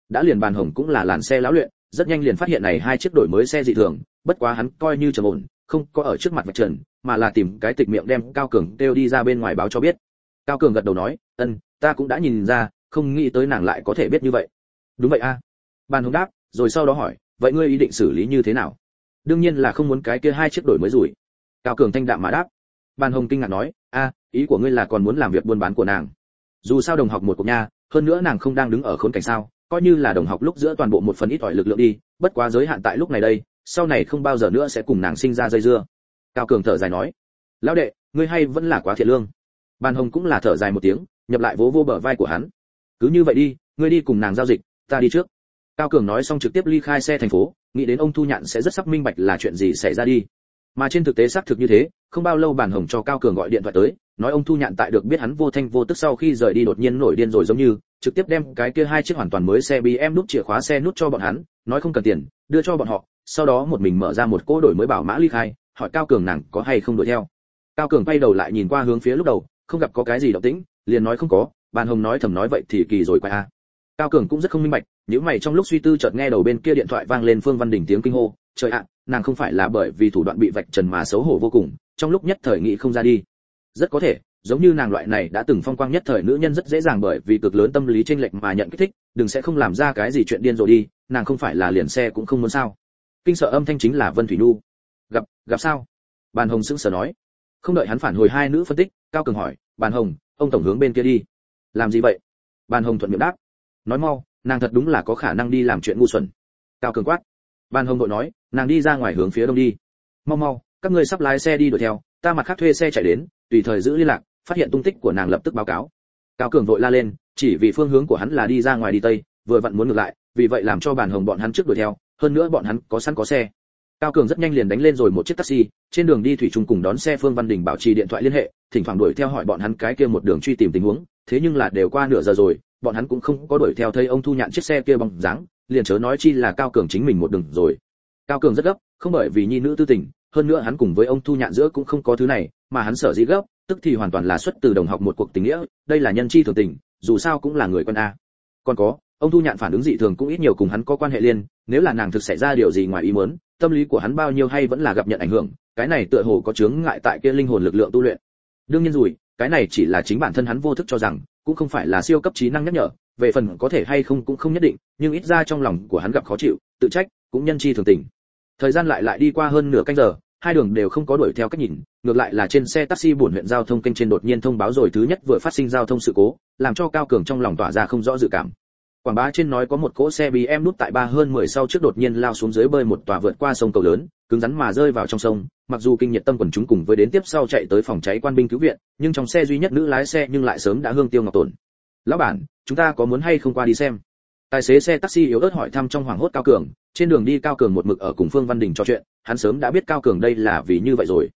đã liền Bàn Hồng cũng là làn xe lão luyện, rất nhanh liền phát hiện này hai chiếc đổi mới xe dị thường, bất quá hắn coi như trầm ổn, không có ở trước mặt vạch trần, mà là tìm cái tịch miệng đem Cao Cường kêu đi ra bên ngoài báo cho biết. Cao Cường gật đầu nói, ta cũng đã nhìn ra, không nghĩ tới nàng lại có thể biết như vậy. Đúng vậy a. Bàn Hồng đáp, rồi sau đó hỏi, vậy ngươi ý định xử lý như thế nào? Đương nhiên là không muốn cái kia hai chiếc đổi mới rủi. Cao Cường thanh đạm mà đáp. Bàn Hồng kinh ngạc nói, ý của ngươi là còn muốn làm việc buôn bán của nàng? Dù sao đồng học một cục nha, hơn nữa nàng không đang đứng ở khốn cảnh sao, coi như là đồng học lúc giữa toàn bộ một phần ít ỏi lực lượng đi, bất quá giới hạn tại lúc này đây, sau này không bao giờ nữa sẽ cùng nàng sinh ra dây dưa. Cao Cường thở dài nói, lão đệ, ngươi hay vẫn là quá thiện lương. Bàn Hồng cũng là thở dài một tiếng, nhập lại vỗ bờ vai của hắn. Cứ như vậy đi, ngươi đi cùng nàng giao dịch, ta đi trước. Cao Cường nói xong trực tiếp ly khai xe thành phố, nghĩ đến ông Thu Nhạn sẽ rất sắc minh bạch là chuyện gì xảy ra đi. Mà trên thực tế xác thực như thế, không bao lâu Bàn Hồng cho Cao Cường gọi điện thoại tới, nói ông Thu Nhạn tại được biết hắn vô thanh vô tức sau khi rời đi đột nhiên nổi điên rồi, giống như trực tiếp đem cái kia hai chiếc hoàn toàn mới xe BM nút chìa khóa xe nút cho bọn hắn, nói không cần tiền, đưa cho bọn họ, sau đó một mình mở ra một cỗ đổi mới bảo mã ly khai, hỏi Cao Cường nàng có hay không đuổi theo. Cao Cường quay đầu lại nhìn qua hướng phía lúc đầu, không gặp có cái gì động tĩnh, liền nói không có. Bàn Hồng nói thầm nói vậy thì kỳ rồi quay a. Cao Cường cũng rất không minh bạch, nếu mày trong lúc suy tư chợt nghe đầu bên kia điện thoại vang lên Phương Văn Đình tiếng kinh hô, trời ạ, nàng không phải là bởi vì thủ đoạn bị vạch trần mà xấu hổ vô cùng, trong lúc nhất thời nghĩ không ra đi. Rất có thể, giống như nàng loại này đã từng phong quang nhất thời nữ nhân rất dễ dàng bởi vì cực lớn tâm lý chênh lệch mà nhận kích thích, đừng sẽ không làm ra cái gì chuyện điên rồi đi, nàng không phải là liền xe cũng không muốn sao? Kinh sợ âm thanh chính là Vân Thủy Nhu. Gặp sao? Bàn Hồng sững sờ nói. Không đợi hắn phản hồi hai nữ phân tích, Cao Cường hỏi, Bàn Hồng, ông tổng hướng bên kia đi. Làm gì vậy? Bàn Hồng thuận miệng đáp. Nói mau, nàng thật đúng là có khả năng đi làm chuyện ngu xuẩn. Cao Cường quát. Bàn Hồng vội nói, nàng đi ra ngoài hướng phía đông đi. Mau, các ngươi sắp lái xe đi đuổi theo, ta mặt khác thuê xe chạy đến, tùy thời giữ liên lạc, phát hiện tung tích của nàng lập tức báo cáo. Cao Cường vội la lên, chỉ vì phương hướng của hắn là đi ra ngoài đi tây, vừa vặn muốn ngược lại, vì vậy làm cho Bàn Hồng bọn hắn trước đuổi theo, hơn nữa bọn hắn có sẵn có xe. Cao Cường rất nhanh liền đánh lên rồi một chiếc taxi, trên đường đi thủy chung cùng đón xe Phương Văn Đình bảo trì điện thoại liên hệ, thỉnh thoảng đuổi theo hỏi bọn hắn cái kia một đường truy tìm tình huống, thế nhưng là đều qua nửa giờ rồi, bọn hắn cũng không có đuổi theo thấy ông Thu Nhạn chiếc xe kia bóng dáng, liền chớ nói chi là Cao Cường chính mình một đường rồi. Cao Cường rất gấp, không bởi vì nhi nữ tư tình, hơn nữa hắn cùng với ông Thu Nhạn giữa cũng không có thứ này, mà hắn sở dĩ gấp, tức thì hoàn toàn là xuất từ đồng học một cuộc tình nghĩa, đây là nhân chi thường tình, dù sao cũng là người quân a. Còn có, ông Thu Nhạn phản ứng dị thường cũng ít nhiều cùng hắn có quan hệ liên, nếu là nàng thực xảy ra điều gì ngoài ý muốn, tâm lý của hắn bao nhiêu hay vẫn là gặp nhận ảnh hưởng, cái này tựa hồ có chướng ngại tại kia linh hồn lực lượng tu luyện. Đương nhiên rồi, cái này chỉ là chính bản thân hắn vô thức cho rằng, cũng không phải là siêu cấp trí năng nhắc nhở, về phần có thể hay không cũng không nhất định, nhưng ít ra trong lòng của hắn gặp khó chịu, tự trách, cũng nhân chi thường tình. Thời gian lại đi qua hơn nửa canh giờ, hai đường đều không có đuổi theo cách nhìn, ngược lại là trên xe taxi buồn huyện giao thông kênh trên đột nhiên thông báo rồi thứ nhất vừa phát sinh giao thông sự cố, làm cho Cao Cường trong lòng tỏa ra không rõ dự cảm. Quảng bá trên nói có một cỗ xe BM nút tại 3 hơn 10 sau trước đột nhiên lao xuống dưới bơi một tòa vượt qua sông cầu lớn, cứng rắn mà rơi vào trong sông, mặc dù kinh nhiệt tâm quần chúng cùng với đến tiếp sau chạy tới phòng cháy quan binh cứu viện, nhưng trong xe duy nhất nữ lái xe nhưng lại sớm đã hương tiêu ngọc tổn. Lão bản, chúng ta có muốn hay không qua đi xem? Tài xế xe taxi yếu ớt hỏi thăm trong hoảng hốt Cao Cường, trên đường đi Cao Cường một mực ở cùng Phương Văn Đình trò chuyện, hắn sớm đã biết Cao Cường đây là vì như vậy rồi.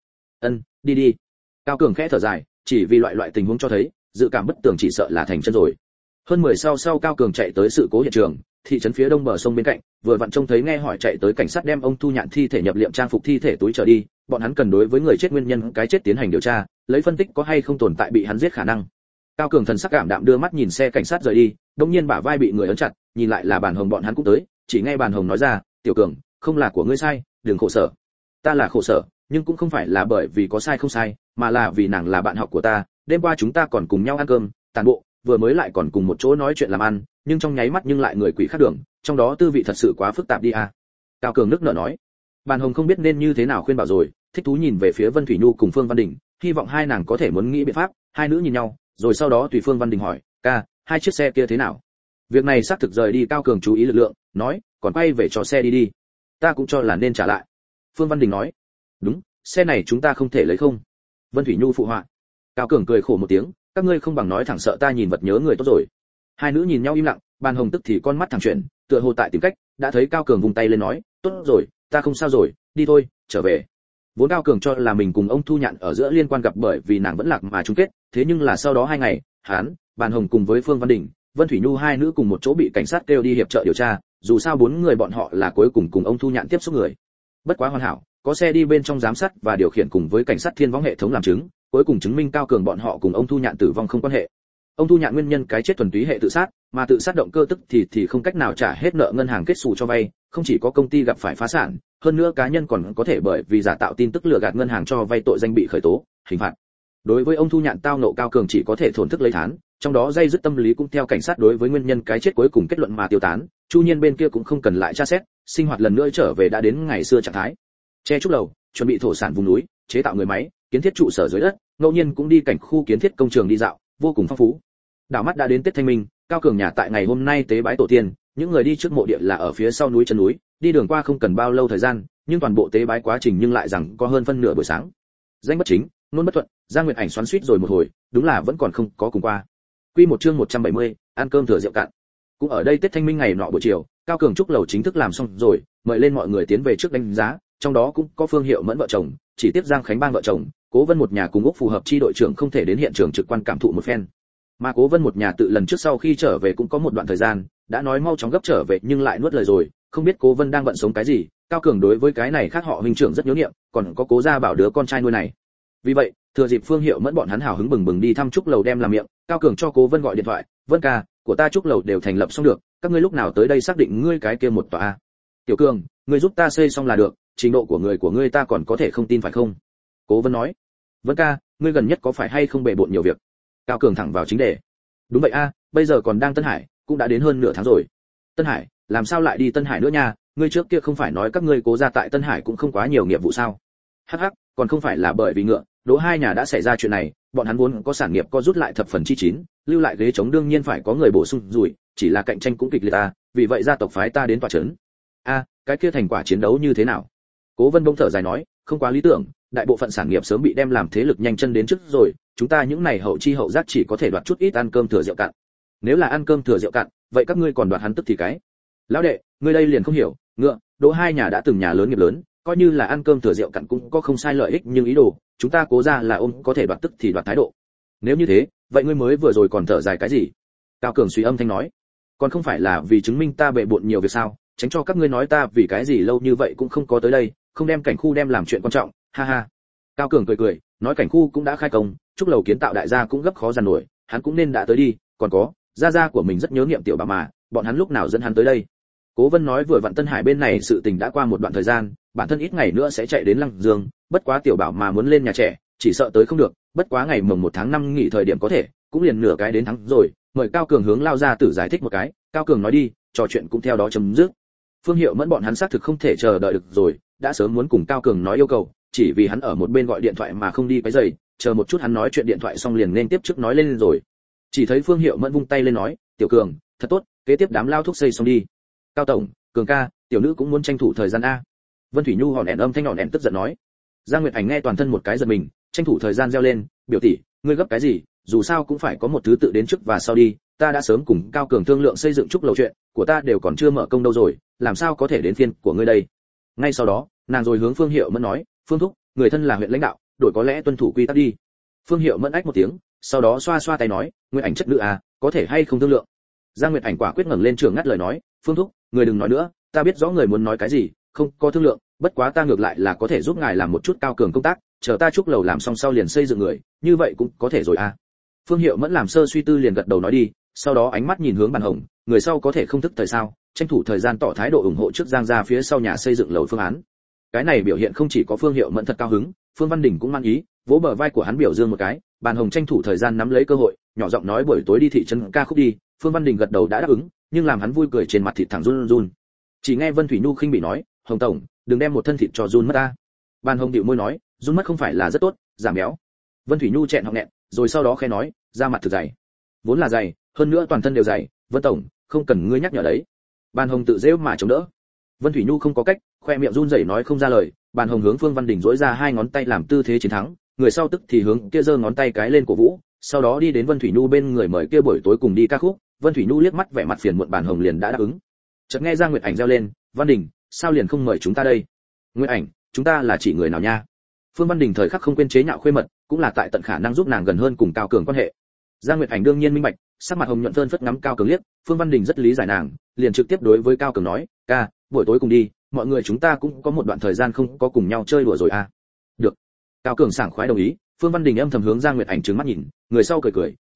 Đi. Cao Cường khẽ thở dài, chỉ vì loại tình huống cho thấy, dự cảm bất tường chỉ sợ là thành chân rồi. Hơn 10 sau Cao Cường chạy tới sự cố hiện trường, thị trấn phía đông bờ sông bên cạnh, vừa vặn trông thấy nghe hỏi chạy tới cảnh sát đem ông Thu Nhạn thi thể nhập liệm trang phục thi thể túi trở đi, bọn hắn cần đối với người chết nguyên nhân cái chết tiến hành điều tra, lấy phân tích có hay không tồn tại bị hắn giết khả năng. Cao Cường thần sắc cảm đạm đưa mắt nhìn xe cảnh sát rời đi, đột nhiên bả vai bị người ấn chặt, nhìn lại là Bàn Hồng bọn hắn cũng tới, chỉ nghe Bàn Hồng nói ra, "Tiểu Cường, không là của ngươi sai, đừng khổ sở." "Ta là khổ sở, nhưng cũng không phải là bởi vì có sai không sai, mà là vì nàng là bạn học của ta, đêm qua chúng ta còn cùng nhau ăn cơm, tàn bộ, vừa mới lại còn cùng một chỗ nói chuyện làm ăn, nhưng trong nháy mắt nhưng lại người quỷ khác đường, trong đó tư vị thật sự quá phức tạp đi à." Cao Cường nức nở nói. Bàn Hồng không biết nên như thế nào khuyên bảo rồi, thích thú nhìn về phía Vân Thủy Nhu cùng Phương Văn Đình, hy vọng hai nàng có thể muốn nghĩ biện pháp. Hai nữ nhìn nhau, rồi sau đó tùy Phương Văn Đình hỏi, "Ca, hai chiếc xe kia thế nào?" Việc này xác thực rời đi Cao Cường chú ý lực lượng, nói, "Còn quay về cho xe đi. Ta cũng cho là nên trả lại." Phương Văn Đình nói, "Đúng, xe này chúng ta không thể lấy không?" Vân Thủy Nhu phụ họa. Cao Cường cười khổ một tiếng, "Các ngươi không bằng nói thẳng sợ ta nhìn vật nhớ người tốt rồi." Hai nữ nhìn nhau im lặng, Bàn Hồng tức thì con mắt thẳng chuyển, tựa hồ tại tìm cách, đã thấy Cao Cường vùng tay lên nói, "Tốt rồi, ta không sao rồi, đi thôi, trở về." Vốn Cao Cường cho là mình cùng ông Thu Nhạn ở giữa liên quan gặp bởi vì nàng vẫn lạc mà chung kết, thế nhưng là sau đó 2 ngày, hắn, Bàn Hồng cùng với Phương Văn Đình, Vân Thủy Nhu hai nữ cùng một chỗ bị cảnh sát kêu đi hiệp trợ điều tra, dù sao 4 người bọn họ là cuối cùng cùng ông Thu Nhạn tiếp xúc người. Bất quá hoàn hảo, có xe đi bên trong giám sát và điều khiển cùng với cảnh sát thiên võng hệ thống làm chứng, cuối cùng chứng minh Cao Cường bọn họ cùng ông Thu Nhạn tử vong không quan hệ. Ông Thu Nhạn nguyên nhân cái chết thuần túy hệ tự sát, mà tự sát động cơ tức thì không cách nào trả hết nợ ngân hàng kết sổ cho vay, không chỉ có công ty gặp phải phá sản, hơn nữa cá nhân còn có thể bởi vì giả tạo tin tức lừa gạt ngân hàng cho vay tội danh bị khởi tố, hình phạt. Đối với ông Thu Nhạn tao nộ Cao Cường chỉ có thể thổn thức lấy thán, trong đó dây dứt tâm lý cũng theo cảnh sát đối với nguyên nhân cái chết cuối cùng kết luận mà tiêu tán, Chu Nhiên bên kia cũng không cần lại tra xét, sinh hoạt lần nữa trở về đã đến ngày xưa trạng thái. Che trúc lầu, chuẩn bị thổ sản vùng núi, chế tạo người máy, kiến thiết trụ sở dưới đất, ngẫu nhiên cũng đi cảnh khu kiến thiết công trường đi dạo, vô cùng phong phú. Đảo mắt đã đến Tết Thanh Minh, Cao Cường nhà tại ngày hôm nay tế bái tổ tiên, những người đi trước mộ địa là ở phía sau núi chân núi, đi đường qua không cần bao lâu thời gian, nhưng toàn bộ tế bái quá trình nhưng lại rằng có hơn phân nửa buổi sáng. Danh bất chính, nôn bất thuận, Giang Nguyệt Ảnh xoắn xuýt rồi một hồi, đúng là vẫn còn không có cùng qua. Quy một chương 170, ăn cơm thừa rượu cạn. Cũng ở đây Tết Thanh Minh ngày nọ buổi chiều, Cao Cường trúc lầu chính thức làm xong rồi, mời lên mọi người tiến về trước đánh giá, trong đó cũng có Phương Hiệu Mẫn vợ chồng, chỉ tiếp Giang Khánh Bang vợ chồng, Cố Vân một nhà cùng Úc phù hợp chi đội trưởng không thể đến hiện trường trực quan cảm thụ một phen. Mà Cố Vân một nhà tự lần trước sau khi trở về cũng có một đoạn thời gian, đã nói mau chóng gấp trở về nhưng lại nuốt lời rồi, không biết Cố Vân đang bận sống cái gì, Cao Cường đối với cái này khác họ huynh trưởng rất nhớ niệm, còn có Cố gia bảo đứa con trai nuôi này. Vì vậy, thừa dịp Phương Hiệu Mẫn bọn hắn hào hứng bừng bừng đi thăm trúc lầu đem làm miệng, Cao Cường cho Cố Vân gọi điện thoại, "Vân ca, của ta trúc lầu đều thành lập xong được, các ngươi lúc nào tới đây xác định ngươi cái kia một tòa a?" "Tiểu Cường, ngươi giúp ta xây xong là được, trình độ của ngươi ta còn có thể không tin phải không?" Cố Vân nói. "Vân ca, ngươi gần nhất có phải hay không bề bộn nhiều việc?" Cao Cường thẳng vào chính đề. "Đúng vậy a, bây giờ còn đang Tân Hải, cũng đã đến hơn nửa tháng rồi." "Tân Hải, làm sao lại đi Tân Hải nữa nha, ngươi trước kia không phải nói các ngươi Cố gia tại Tân Hải cũng không quá nhiều nghiệp vụ sao?" "Hắc hắc, còn không phải là bởi vì ngựa, Đỗ hai nhà đã xảy ra chuyện này, bọn hắn vốn có sản nghiệp co rút lại thập phần chi chín, lưu lại ghế trống đương nhiên phải có người bổ sung rồi, chỉ là cạnh tranh cũng kịch liệt ta, vì vậy gia tộc phái ta đến tòa trấn." "A, cái kia thành quả chiến đấu như thế nào?" Cố Vân bỗng thở dài nói, "Không quá lý tưởng, đại bộ phận sản nghiệp sớm bị đem làm thế lực nhanh chân đến trước rồi, chúng ta những này hậu chi hậu giác chỉ có thể đoạt chút ít ăn cơm thừa rượu cạn." "Nếu là ăn cơm thừa rượu cạn, vậy các ngươi còn đoạt hắn tức thì cái?" "Lão đệ, ngươi đây liền không hiểu, ngựa, Đỗ hai nhà đã từng nhà lớn nghiệp lớn, coi như là ăn cơm thừa rượu cạn cũng có không sai lợi ích nhưng ý đồ, chúng ta Cố ra là ôm có thể đoạt tức thì đoạt thái độ." "Nếu như thế, vậy ngươi mới vừa rồi còn thở dài cái gì?" Cao Cường suy âm thanh nói, "Còn không phải là vì chứng minh ta bệ bội nhiều việc sao, tránh cho các ngươi nói ta vì cái gì lâu như vậy cũng không có tới đây, không đem cảnh khu đem làm chuyện quan trọng, ha ha." Cao Cường cười cười, nói cảnh khu cũng đã khai công, trúc lầu kiến tạo đại gia cũng gấp khó dàn nổi, hắn cũng nên đã tới đi, còn có, gia của mình rất nhớ niệm tiểu bà mà, bọn hắn lúc nào dẫn hắn tới đây. Cố Vân nói vừa vặn Tân Hải bên này sự tình đã qua một đoạn thời gian, bản thân ít ngày nữa sẽ chạy đến Lăng Dương, bất quá tiểu bảo mà muốn lên nhà trẻ, chỉ sợ tới không được, bất quá ngày mồng 1 tháng 5 nghỉ thời điểm có thể, cũng liền nửa cái đến tháng rồi, mời Cao Cường hướng lao ra tử giải thích một cái, Cao Cường nói đi, trò chuyện cũng theo đó chấm dứt. Phương Hiệu Mẫn bọn hắn xác thực không thể chờ đợi được rồi, đã sớm muốn cùng Cao Cường nói yêu cầu, chỉ vì hắn ở một bên gọi điện thoại mà không đi quấy rầy, chờ một chút hắn nói chuyện điện thoại xong liền nên tiếp trước nói lên rồi. Chỉ thấy Phương Hiệu Mẫn vung tay lên nói, "Tiểu Cường, thật tốt, kế tiếp đám lao thuốc xây xong đi." "Cao tổng, Cường ca, tiểu nữ cũng muốn tranh thủ thời gian a." Vân Thủy Nhu hòn ẻn âm thanh hòn ẻn tức giận nói. Giang Nguyệt Ảnh nghe toàn thân một cái giật mình, tranh thủ thời gian reo lên, "Biểu tỷ, ngươi gấp cái gì, dù sao cũng phải có một thứ tự đến trước và sau đi, ta đã sớm cùng Cao Cường thương lượng xây dựng trúc lầu chuyện, của ta đều còn chưa mở công đâu rồi, làm sao có thể đến phiên của ngươi đây." Ngay sau đó, nàng rồi hướng Phương Hiệu Mẫn nói, "Phương thúc, người thân là huyện lãnh đạo, đổi có lẽ tuân thủ quy tắc đi." Phương Hiệu Mẫn ách một tiếng, sau đó xoa xoa tay nói, "Nguyệt Ảnh chất nữ à, có thể hay không thương lượng?" Giang Nguyệt Ảnh quả quyết ngẩng lên trường ngắt lời nói, "Phương thúc, người đừng nói nữa, ta biết rõ người muốn nói cái gì, không có thương lượng, bất quá ta ngược lại là có thể giúp ngài làm một chút Cao Cường công tác, chờ ta trúc lầu làm xong sau liền xây dựng người, như vậy cũng có thể rồi à." Phương Hiệu Mẫn làm sơ suy tư liền gật đầu nói đi, sau đó ánh mắt nhìn hướng Bàn Hồng, người sau có thể không thức thời sao, tranh thủ thời gian tỏ thái độ ủng hộ trước Giang gia phía sau nhà xây dựng lầu phương án. Cái này biểu hiện không chỉ có Phương Hiệu Mẫn thật cao hứng, Phương Văn Đình cũng mang ý, vỗ bờ vai của hắn biểu dương một cái, Bàn Hồng tranh thủ thời gian nắm lấy cơ hội, nhỏ giọng nói buổi tối đi thị trấn ca khúc đi, Phương Văn Đình gật đầu đã đáp ứng, nhưng làm hắn vui cười trên mặt thịt thẳng run run. Chỉ nghe Vân Thủy Nhu khinh bị nói, "Hồng tổng, đừng đem một thân thịt cho run mất ta." Bàn Hồng bĩu môi nói, "Run mất không phải là rất tốt, giảm béo." Vân Thủy Nhu chẹn họng nghẹn, rồi sau đó khẽ nói, "Da mặt thực dày." "Vốn là dày, hơn nữa toàn thân đều dày, Vân tổng, không cần ngươi nhắc nhở đấy." Bàn Hồng tự giễu mà chống đỡ. Vân Thủy Nhu không có cách, khoe miệng run rẩy nói không ra lời, Bàn Hồng hướng Phương Văn Đình duỗi ra hai ngón tay làm tư thế chiến thắng, người sau tức thì hướng kia giơ ngón tay cái lên cổ vũ, sau đó đi đến Vân Thủy Nhu bên người mời kia buổi tối cùng đi ca khúc, Vân Thủy Nhu liếc mắt vẻ mặt phiền muộn Bàn Hồng liền đã đáp ứng. Chợt nghe Giang Nguyệt Ảnh reo lên, "Văn Đình, sao liền không mời chúng ta đây?" "Nguyệt Ảnh, chúng ta là chỉ người nào nha?" Phương Văn Đình thời khắc không quên chế nhạo khuê mật, cũng là tại tận khả năng giúp nàng gần hơn cùng Cao Cường quan hệ. Giang Nguyệt Ảnh đương nhiên minh bạch, sắc mặt hồng nhuận phơn phất ngắm Cao Cường liếc, Phương Văn Đình rất lý giải nàng, liền trực tiếp đối với Cao Cường nói, "Ca, buổi tối cùng đi, mọi người chúng ta cũng có một đoạn thời gian không có cùng nhau chơi đùa rồi à." "Được." Cao Cường sảng khoái đồng ý, Phương Văn Đình âm thầm hướng Giang Nguyệt Ảnh trừng mắt nhìn, người sau cười cười,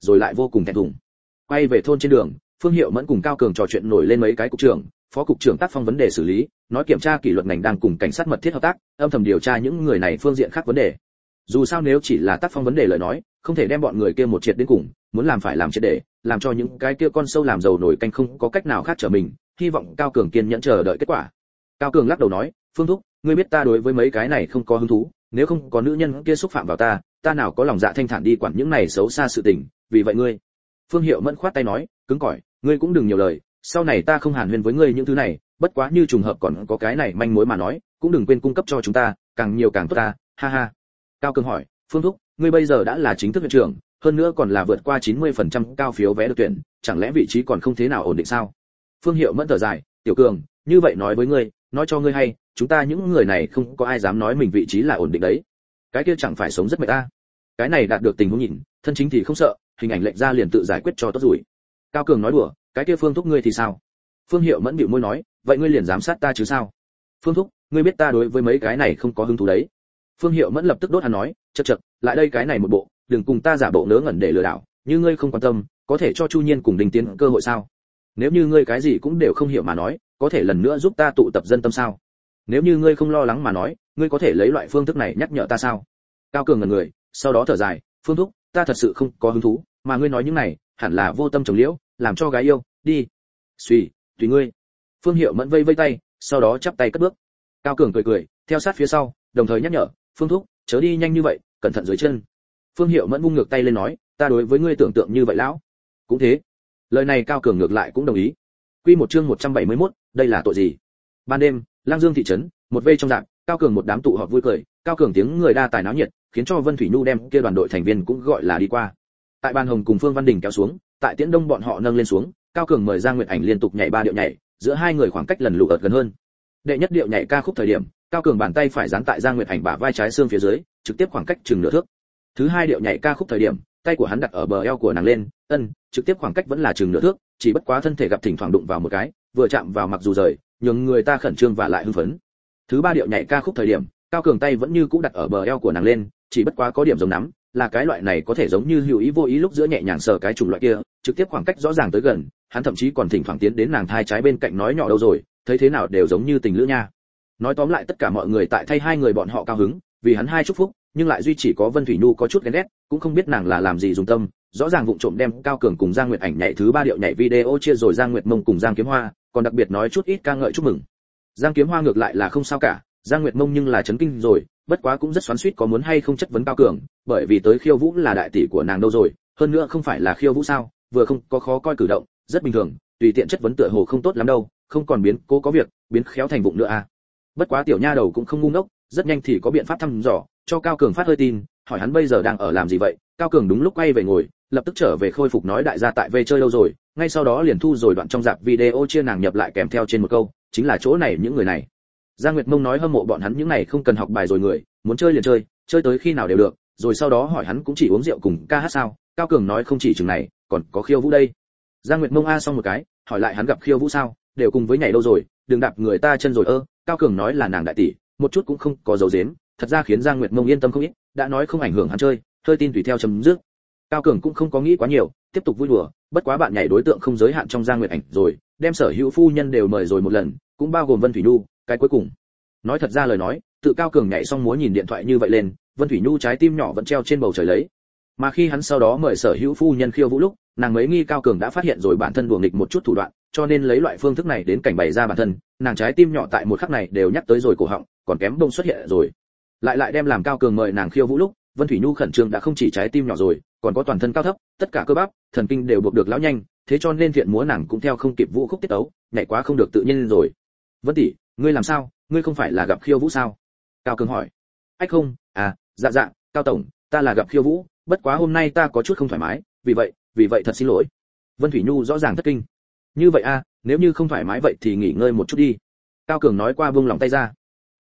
rồi lại vô cùng thẹn thùng. Quay về thôn trên đường, Phương Hiệu Mẫn cùng Cao Cường trò chuyện nổi lên mấy cái cục trưởng, phó cục trưởng tác phong vấn đề xử lý, nói kiểm tra kỷ luật ngành đang cùng cảnh sát mật thiết hợp tác, âm thầm điều tra những người này phương diện khác vấn đề. Dù sao nếu chỉ là tác phong vấn đề lời nói, không thể đem bọn người kia một triệt đến cùng, muốn làm phải làm triệt để, làm cho những cái kia con sâu làm dầu nổi canh không có cách nào khác trở mình, hy vọng Cao Cường kiên nhẫn chờ đợi kết quả. Cao Cường lắc đầu nói, Phương thúc, ngươi biết ta đối với mấy cái này không có hứng thú, nếu không có nữ nhân kia xúc phạm vào ta, ta nào có lòng dạ thanh thản đi quản những này xấu xa sự tình, vì vậy ngươi. Phương Hiệu Mẫn khoát tay nói, cứng cỏi, ngươi cũng đừng nhiều lời, sau này ta không hàn huyên với ngươi những thứ này, bất quá như trùng hợp còn có cái này manh mối mà nói, cũng đừng quên cung cấp cho chúng ta, càng nhiều càng tốt ta, ha ha. Cao Cường hỏi, Phương thúc, ngươi bây giờ đã là chính thức viện trưởng, hơn nữa còn là vượt qua 90% cao phiếu vé được tuyển, chẳng lẽ vị trí còn không thế nào ổn định sao? Phương Hiệu Mẫn thở dài, Tiểu Cường, như vậy nói với ngươi, nói cho ngươi hay, chúng ta những người này không có ai dám nói mình vị trí là ổn định đấy. Cái kia chẳng phải sống rất mệt ta. Cái này đạt được tình huống nhìn, thân chính thì không sợ, hình ảnh lệnh ra liền tự giải quyết cho tốt rồi. Cao Cường nói đùa, cái kia Phương thúc ngươi thì sao? Phương Hiệu Mẫn bĩu môi nói, vậy ngươi liền giám sát ta chứ sao? Phương thúc, ngươi biết ta đối với mấy cái này không có hứng thú đấy. Phương Hiệu Mẫn lập tức đốt hắn nói, chậc chậc, lại đây cái này một bộ, đừng cùng ta giả bộ ngớ ngẩn để lừa đảo, như ngươi không quan tâm, có thể cho Chu Nhiên cùng Đình Tiến cơ hội sao? Nếu như ngươi cái gì cũng đều không hiểu mà nói, có thể lần nữa giúp ta tụ tập dân tâm sao? Nếu như ngươi không lo lắng mà nói, ngươi có thể lấy loại phương thức này nhắc nhở ta sao? Cao Cường ngẩn người, sau đó thở dài, Phương thúc, ta thật sự không có hứng thú, mà ngươi nói những này, hẳn là vô tâm trồng liễu, làm cho gái yêu, đi. Suy, tùy ngươi. Phương Hiệu Mẫn vây vây tay, sau đó chắp tay cất bước. Cao Cường cười cười, theo sát phía sau, đồng thời nhắc nhở, Phương thúc, chớ đi nhanh như vậy, cẩn thận dưới chân. Phương Hiệu Mẫn vung ngược tay lên nói, ta đối với ngươi tưởng tượng như vậy lão. Cũng thế. Lời này Cao Cường ngược lại cũng đồng ý. Quy một chương 171, đây là tội gì? Ban đêm, Lang Dương thị trấn, một vây trong rạp, Cao Cường một đám tụ họp vui cười, Cao Cường tiếng người đa tài náo nhiệt, khiến cho Vân Thủy Nhu đem kia đoàn đội thành viên cũng gọi là đi qua. Tại Ban Hồng cùng Phương Văn Đình kéo xuống, tại Tiễn Đông bọn họ nâng lên xuống, Cao Cường mời Giang Nguyệt Ảnh liên tục nhảy 3 điệu nhảy, giữa hai người khoảng cách lần lượt gần hơn. Đệ nhất điệu nhảy ca khúc thời điểm, Cao Cường bàn tay phải dán tại Giang Nguyệt Ảnh bả vai trái xương phía dưới, trực tiếp khoảng cách chừng nửa thước. Thứ hai điệu nhảy ca khúc thời điểm, tay của hắn đặt ở bờ eo của nàng lên, trực tiếp khoảng cách vẫn là chừng nửa thước, chỉ bất quá thân thể gặp thỉnh thoảng đụng vào một cái, vừa chạm vào mặc dù rời, nhường người ta khẩn trương và lại hưng phấn. Thứ ba điệu nhảy ca khúc thời điểm, Cao Cường tay vẫn như cũ đặt ở bờ eo của nàng lên, chỉ bất quá có điểm giống nắm, là cái loại này có thể giống như hữu ý vô ý lúc giữa nhẹ nhàng sờ cái chủng loại kia, trực tiếp khoảng cách rõ ràng tới gần, hắn thậm chí còn thỉnh thoảng tiến đến nàng thai trái bên cạnh nói nhỏ đâu rồi, thấy thế nào đều giống như tình lữ nha. Nói tóm lại tất cả mọi người tại thay hai người bọn họ cao hứng, vì hắn hai chúc phúc, nhưng lại duy chỉ có Vân Thủy Nhu có chút ghen ghét, cũng không biết nàng là làm gì dùng tâm, rõ ràng vụng trộm đem Cao Cường cùng Giang Nguyệt Ảnh nhảy thứ ba điệu nhảy video chia rồi Giang Nguyệt Mông cùng Giang Kiếm Hoa, còn đặc biệt nói chút ít ca ngợi chúc mừng. Giang Kiếm Hoa ngược lại là không sao cả, Giang Nguyệt Mông nhưng là chấn kinh rồi, bất quá cũng rất xoắn xuýt có muốn hay không chất vấn Cao Cường, bởi vì tới Khiêu Vũ là đại tỷ của nàng đâu rồi, hơn nữa không phải là Khiêu Vũ sao, vừa không có khó coi cử động, rất bình thường, tùy tiện chất vấn tựa hồ không tốt lắm đâu, không còn biến cố có việc, biến khéo thành vụng nữa à. Bất quá tiểu nha đầu cũng không ngu ngốc, rất nhanh thì có biện pháp thăm dò, cho Cao Cường phát hơi tin, hỏi hắn bây giờ đang ở làm gì vậy. Cao Cường đúng lúc quay về ngồi, lập tức trở về khôi phục nói đại gia tại về chơi đâu rồi, ngay sau đó liền thu rồi đoạn trong rạp video chia nàng nhập lại kèm theo trên một câu, chính là chỗ này những người này. Giang Nguyệt Mông nói hâm mộ bọn hắn những này không cần học bài rồi người, muốn chơi liền chơi, chơi tới khi nào đều được, rồi sau đó hỏi hắn cũng chỉ uống rượu cùng ca hát sao. Cao Cường nói không chỉ chừng này, còn có khiêu vũ đây. Giang Nguyệt Mông a xong một cái, hỏi lại hắn gặp khiêu vũ sao, đều cùng với nhảy đâu rồi, đừng đạp người ta chân rồi ơ. Cao Cường nói là nàng đại tỷ, một chút cũng không có dấu dếm, thật ra khiến Giang Nguyệt Mông yên tâm không ít, đã nói không ảnh hưởng hắn chơi, hơi tin tùy theo chấm dứt. Cao Cường cũng không có nghĩ quá nhiều, tiếp tục vui đùa, bất quá bạn nhảy đối tượng không giới hạn trong Giang Nguyệt Ảnh rồi, đem sở hữu phu nhân đều mời rồi một lần, cũng bao gồm Vân Thủy Nhu, cái cuối cùng. Nói thật ra lời nói, tự Cao Cường nhảy xong múa nhìn điện thoại như vậy lên, Vân Thủy Nhu trái tim nhỏ vẫn treo trên bầu trời lấy. Mà khi hắn sau đó mời sở hữu phu nhân khiêu vũ lúc, nàng mới nghi Cao Cường đã phát hiện rồi bản thân đùa nghịch một chút thủ đoạn, cho nên lấy loại phương thức này đến cảnh bày ra bản thân, nàng trái tim nhỏ tại một khắc này đều nhắc tới rồi cổ họng, còn kém bông xuất hiện rồi. Lại đem làm Cao Cường mời nàng khiêu vũ lúc, Vân Thủy Nhu khẩn trương đã không chỉ trái tim nhỏ rồi, còn có toàn thân cao thấp, tất cả cơ bắp, thần kinh đều buộc được lão nhanh, thế cho nên thiện múa nàng cũng theo không kịp vũ khúc tiết tấu, nhảy quá không được tự nhiên rồi. Vân tỷ, ngươi làm sao, ngươi không phải là gặp khiêu vũ sao? Cao Cường hỏi. Ách không, à, dạ, Cao tổng, ta là gặp khiêu vũ, bất quá hôm nay ta có chút không thoải mái, vì vậy thật xin lỗi. Vân Thủy Nhu rõ ràng thất kinh. Như vậy a, nếu như không thoải mái vậy thì nghỉ ngơi một chút đi. Cao Cường nói qua buông lòng tay ra.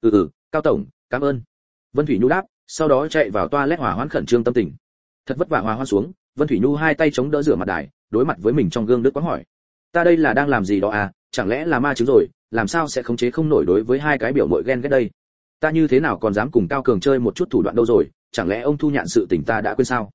Cao tổng, cảm ơn. Vân Thủy Nhu đáp, sau đó chạy vào toilet hòa hoãn khẩn trương tâm tình. Thật vất vả hòa hoãn xuống, Vân Thủy Nhu hai tay chống đỡ rửa mặt đài, đối mặt với mình trong gương Đức quáng hỏi: ta đây là đang làm gì đó à, chẳng lẽ là ma chứng rồi, làm sao sẽ khống chế không nổi đối với hai cái biểu muội ghen ghét đây? Ta như thế nào còn dám cùng Cao Cường chơi một chút thủ đoạn đâu rồi, chẳng lẽ ông thu nhạn sự tình ta đã quên sao?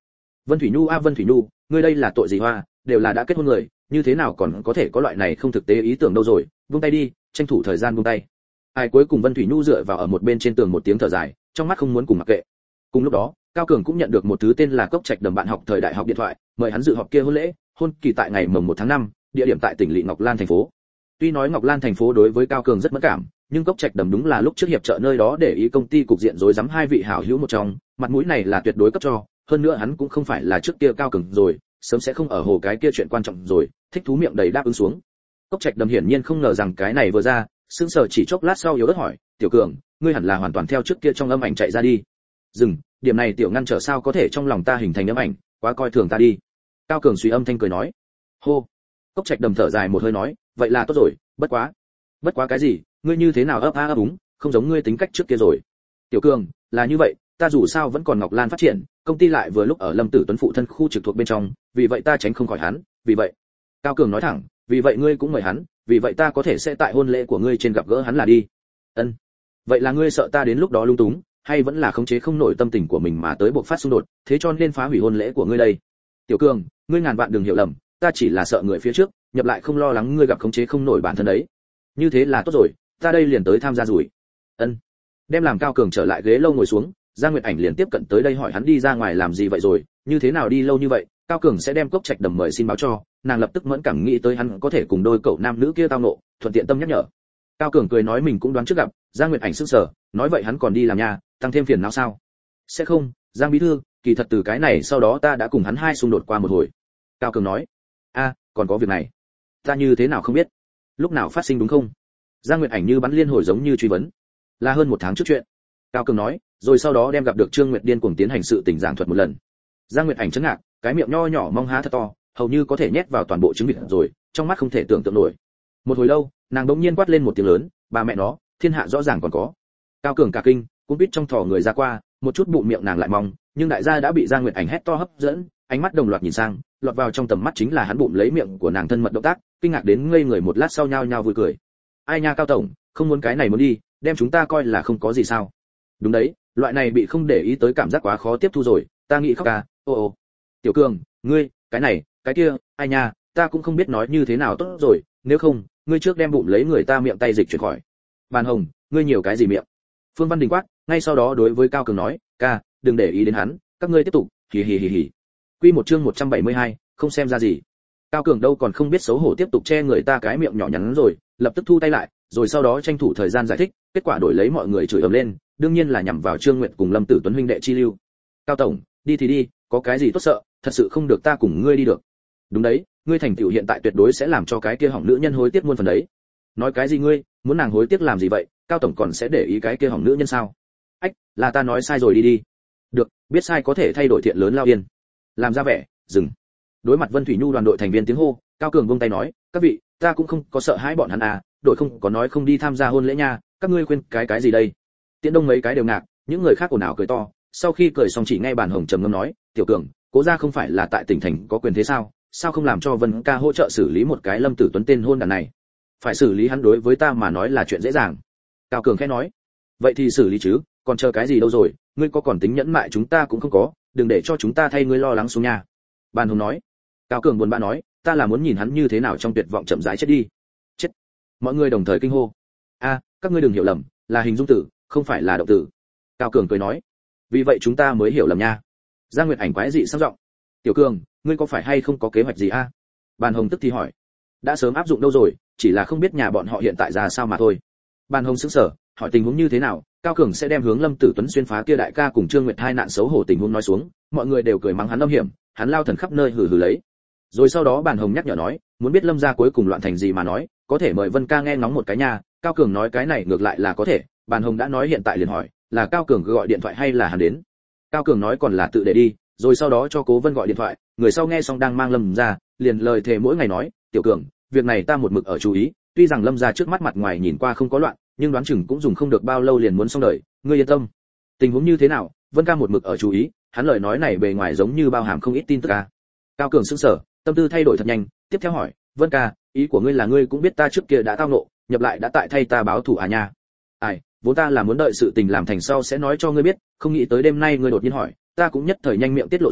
Vân Thủy Nhu Vân Thủy Nhu, ngươi đây là tội gì hoa, đều là đã kết hôn người, như thế nào còn có thể có loại này không thực tế ý tưởng đâu rồi, buông tay đi, tranh thủ thời gian buông tay. Ai cuối cùng Vân Thủy Nhu dựa vào ở một bên trên tường một tiếng thở dài, trong mắt không muốn cùng mặc kệ. Cùng lúc đó, Cao Cường cũng nhận được một thứ tên là Cốc Trạch Đầm bạn học thời đại học điện thoại, mời hắn dự họp kia hôn lễ, hôn kỳ tại ngày mồng 1 tháng 5, địa điểm tại tỉnh lỵ Ngọc Lan thành phố. Tuy nói Ngọc Lan thành phố đối với Cao Cường rất mẫn cảm, nhưng Cốc Trạch Đầm đúng là lúc trước hiệp trợ nơi đó để ý công ty cục diện rối rắm hai vị hảo hữu một trong, mặt mũi này là tuyệt đối cấp cho, hơn nữa hắn cũng không phải là trước kia Cao Cường rồi, sớm sẽ không ở hồ cái kia chuyện quan trọng rồi, thích thú miệng đầy đáp ứng xuống. Cốc Trạch Đầm hiển nhiên không ngờ rằng cái này vừa ra, sững sờ chỉ chốc lát sau yếu ớt hỏi, "Tiểu Cường, ngươi hẳn là hoàn toàn theo trước kia trong âm ảnh chạy ra đi." "Dừng, điểm này tiểu ngăn trở sao có thể trong lòng ta hình thành âm ảnh, quá coi thường ta đi." Cao Cường suy âm thanh cười nói. "Hô." Cốc Trạch Đầm thở dài một hơi nói, "Vậy là tốt rồi, bất quá." "Bất quá cái gì? Ngươi như thế nào ấp a ấp úng, không giống ngươi tính cách trước kia rồi." "Tiểu Cường, là như vậy, ta dù sao vẫn còn Ngọc Lan phát triển, công ty lại vừa lúc ở Lâm Tử Tuấn phụ thân khu trực thuộc bên trong, vì vậy ta tránh không khỏi hắn, vì vậy." Cao Cường nói thẳng, "Vì vậy ngươi cũng mời hắn, vì vậy ta có thể sẽ tại hôn lễ của ngươi trên gặp gỡ hắn là đi." "Ân. Vậy là ngươi sợ ta đến lúc đó lung túng, hay vẫn là khống chế không nổi tâm tình của mình mà tới bộc phát xung đột, thế cho nên phá hủy hôn lễ của ngươi đây?" "Tiểu Cường, ngươi ngàn vạn đừng hiểu lầm, ta chỉ là sợ người phía trước, nhập lại không lo lắng ngươi gặp khống chế không nổi bản thân đấy." "Như thế là tốt rồi, ta đây liền tới tham gia rồi." "Ân." Đem làm Cao Cường trở lại ghế lâu ngồi xuống, Giang Nguyệt Ảnh liền tiếp cận tới đây hỏi hắn đi ra ngoài làm gì vậy rồi, như thế nào đi lâu như vậy, Cao Cường sẽ đem Cốc Trạch Đầm mời xin báo cho, nàng lập tức mẫn cảm nghĩ tới hắn có thể cùng đôi cậu nam nữ kia tao nộ, thuận tiện tâm nhắc nhở. Cao Cường cười nói mình cũng đoán trước gặp, Giang Nguyệt Ảnh sững sờ, nói vậy hắn còn đi làm nhà, tăng thêm phiền não sao? "Sẽ không, Giang bí thư, kỳ thật từ cái này sau đó ta đã cùng hắn hai xung đột qua một hồi." Cao Cường nói. "A, còn có việc này, ta như thế nào không biết, lúc nào phát sinh đúng không?" Giang Nguyệt Ảnh như bắn liên hồi giống như truy vấn. "Là hơn 1 tháng trước chuyện." Cao Cường nói, rồi sau đó đem gặp được Trương Nguyệt điên cuồng tiến hành sự tình giảng thuật một lần. Giang Nguyệt Ảnh chấn ngạc, cái miệng nho nhỏ mong há thật to, hầu như có thể nhét vào toàn bộ trứng vịt rồi, trong mắt không thể tưởng tượng nổi. Một hồi lâu, nàng đống nhiên quát lên một tiếng lớn, "Bà mẹ nó, thiên hạ rõ ràng còn có." Cao Cường cả kinh, cũng biết trong thò người ra qua, một chút bụng miệng nàng lại mong, nhưng đại gia đã bị Giang Nguyệt Ảnh hét to hấp dẫn, ánh mắt đồng loạt nhìn sang, lọt vào trong tầm mắt chính là hắn bụng lấy miệng của nàng thân mật động tác, kinh ngạc đến ngây người một lát sau nhao nhao vui cười. "Ai nha Cao tổng, không muốn cái này muốn đi, đem chúng ta coi là không có gì sao?" "Đúng đấy, loại này bị không để ý tới cảm giác quá khó tiếp thu rồi, ta nghĩ khóc à, ô." "Tiểu Cường, ngươi, cái này, cái kia, ai nha, ta cũng không biết nói như thế nào tốt rồi, nếu không, ngươi trước đem bụng lấy người ta miệng tay dịch chuyển khỏi." "Bàn Hồng, ngươi nhiều cái gì miệng?" Phương Văn Đình quát, ngay sau đó đối với Cao Cường nói, "Ca, đừng để ý đến hắn, các ngươi tiếp tục, hì hì hì hì." Quy một chương 172, không xem ra gì. Cao Cường đâu còn không biết xấu hổ tiếp tục che người ta cái miệng nhỏ nhắn rồi, lập tức thu tay lại, rồi sau đó tranh thủ thời gian giải thích, kết quả đổi lấy mọi người chửi ầm lên, đương nhiên là nhằm vào Trương Nguyệt cùng Lâm Tử Tuấn huynh đệ chi lưu. "Cao tổng, đi thì đi, có cái gì tốt sợ, thật sự không được ta cùng ngươi đi được." "Đúng đấy, ngươi thành tựu hiện tại tuyệt đối sẽ làm cho cái kia hỏng nữ nhân hối tiếc muôn phần đấy." "Nói cái gì ngươi, muốn nàng hối tiếc làm gì vậy, Cao tổng còn sẽ để ý cái kia hỏng nữ nhân sao?" "Ách, là ta nói sai rồi đi đi." "Được, biết sai có thể thay đổi thiện lớn lao yên." Làm ra vẻ, dừng. Đối mặt Vân Thủy Nhu đoàn đội thành viên tiếng hô, Cao Cường buông tay nói, "Các vị, ta cũng không có sợ hãi bọn hắn à, đội không có nói không đi tham gia hôn lễ nha, các ngươi khuyên cái gì đây?" Tiễn Đông mấy cái đều ngạc, những người khác ồn ào cười to, sau khi cười xong chỉ nghe Bàn Hồng trầm ngâm nói, "Tiểu Cường, Cố gia không phải là tại tỉnh thành có quyền thế sao, sao không làm cho Vân ca hỗ trợ xử lý một cái Lâm Tử Tuấn tên hôn đàn này? Phải xử lý hắn đối với ta mà nói là chuyện dễ dàng." Cao Cường khẽ nói, "Vậy thì xử lý chứ, còn chờ cái gì đâu rồi, ngươi có còn tính nhẫn mại chúng ta cũng không có, đừng để cho chúng ta thay ngươi lo lắng xuống nhà." Bàn Hồng nói. Cao Cường buồn bã nói, "Ta là muốn nhìn hắn như thế nào trong tuyệt vọng chậm rãi chết đi." "Chết!" Mọi người đồng thời kinh hô. "A, các ngươi đừng hiểu lầm, là hình dung tử, không phải là động tử." Cao Cường cười nói, "Vì vậy chúng ta mới hiểu lầm nha." Giang Nguyệt Ảnh quái dị sang giọng, "Tiểu Cường, ngươi có phải hay không có kế hoạch gì a?" Bàn Hồng tức thì hỏi, "Đã sớm áp dụng đâu rồi, chỉ là không biết nhà bọn họ hiện tại ra sao mà thôi." Bàn Hồng sững sờ, hỏi tình huống như thế nào, Cao Cường sẽ đem hướng Lâm Tử Tuấn xuyên phá kia đại ca cùng Trương Nguyệt hai nạn xấu hổ tình huống nói xuống, mọi người đều cười mắng hắn âm hiểm, hắn lao thần khắp nơi hừ hừ lấy. Rồi sau đó Bàn Hồng nhắc nhở nói, muốn biết Lâm gia cuối cùng loạn thành gì mà nói, có thể mời Vân ca nghe ngóng một cái nha. Cao Cường nói cái này ngược lại là có thể, Bàn Hồng đã nói hiện tại liền hỏi, là Cao Cường gọi điện thoại hay là hắn đến? Cao Cường nói còn là tự để đi, rồi sau đó cho Cố Vân gọi điện thoại, người sau nghe xong đang mang Lâm ra, liền lời thề mỗi ngày nói, "Tiểu Cường, việc này ta một mực ở chú ý, tuy rằng Lâm gia trước mắt mặt ngoài nhìn qua không có loạn, nhưng đoán chừng cũng dùng không được bao lâu liền muốn xong đời, ngươi yên tâm." Tình huống như thế nào, Vân ca một mực ở chú ý, hắn lời nói này bề ngoài giống như bao hàm không ít tin tức a. Cao Cường sững sờ, tâm tư thay đổi thật nhanh, tiếp theo hỏi, "Vân ca, ý của ngươi là ngươi cũng biết ta trước kia đã tao nộ, nhập lại đã tại thay ta báo thù à nha?" "Ai, vốn ta là muốn đợi sự tình làm thành sau sẽ nói cho ngươi biết, không nghĩ tới đêm nay ngươi đột nhiên hỏi, ta cũng nhất thời nhanh miệng tiết lộ rồi,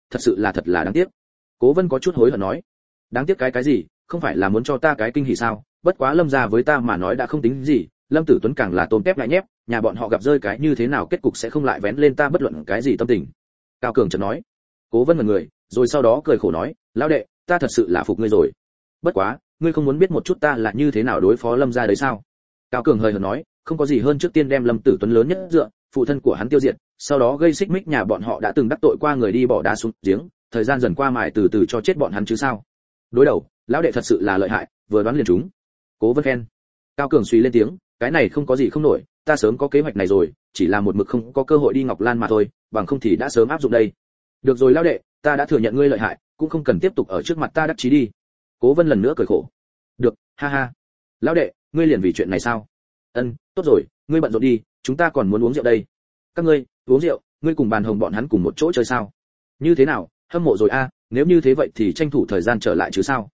thật sự là thật là đáng tiếc. Cố Vân có chút hối hận nói. Đáng tiếc cái gì, không phải là muốn cho ta cái kinh hỉ sao? Bất quá Lâm gia với ta mà nói đã không tính gì, Lâm Tử Tuấn càng là tôm tép lại nhép, nhà bọn họ gặp rơi cái như thế nào kết cục sẽ không lại vén lên ta bất luận cái gì tâm tình. Cao Cường chợt nói. Cố Vân ngẩn người, rồi sau đó cười khổ nói, lão đệ, ta thật sự là phục ngươi rồi. Bất quá, ngươi không muốn biết một chút ta là như thế nào đối phó Lâm gia đấy sao? Cao Cường hơi hờn nói, không có gì hơn trước tiên đem Lâm Tử Tuấn lớn nhất dựa, phụ thân của hắn tiêu diệt, sau đó gây xích mích nhà bọn họ đã từng đắc tội qua người đi bỏ đá xuống giếng, thời gian dần qua mài từ từ cho chết bọn hắn chứ sao? Đối đầu, lão đệ thật sự là lợi hại, vừa đoán liền trúng. Cố Vân khen. Cao Cường suy lên tiếng, cái này không có gì không nổi, ta sớm có kế hoạch này rồi, chỉ là một mực không có cơ hội đi Ngọc Lan mà thôi, bằng không thì đã sớm áp dụng đây. Được rồi lão đệ, ta đã thừa nhận ngươi lợi hại, cũng không cần tiếp tục ở trước mặt ta đắc chí đi. Cố Vân lần nữa cười khổ. Được, ha ha. Lão đệ, ngươi liền vì chuyện này sao? Tốt rồi, ngươi bận rộn đi, chúng ta còn muốn uống rượu đây. Các ngươi, uống rượu, ngươi cùng Bàn Hồng bọn hắn cùng một chỗ chơi sao? Như thế nào, hâm mộ rồi a, nếu như thế vậy thì tranh thủ thời gian trở lại chứ sao?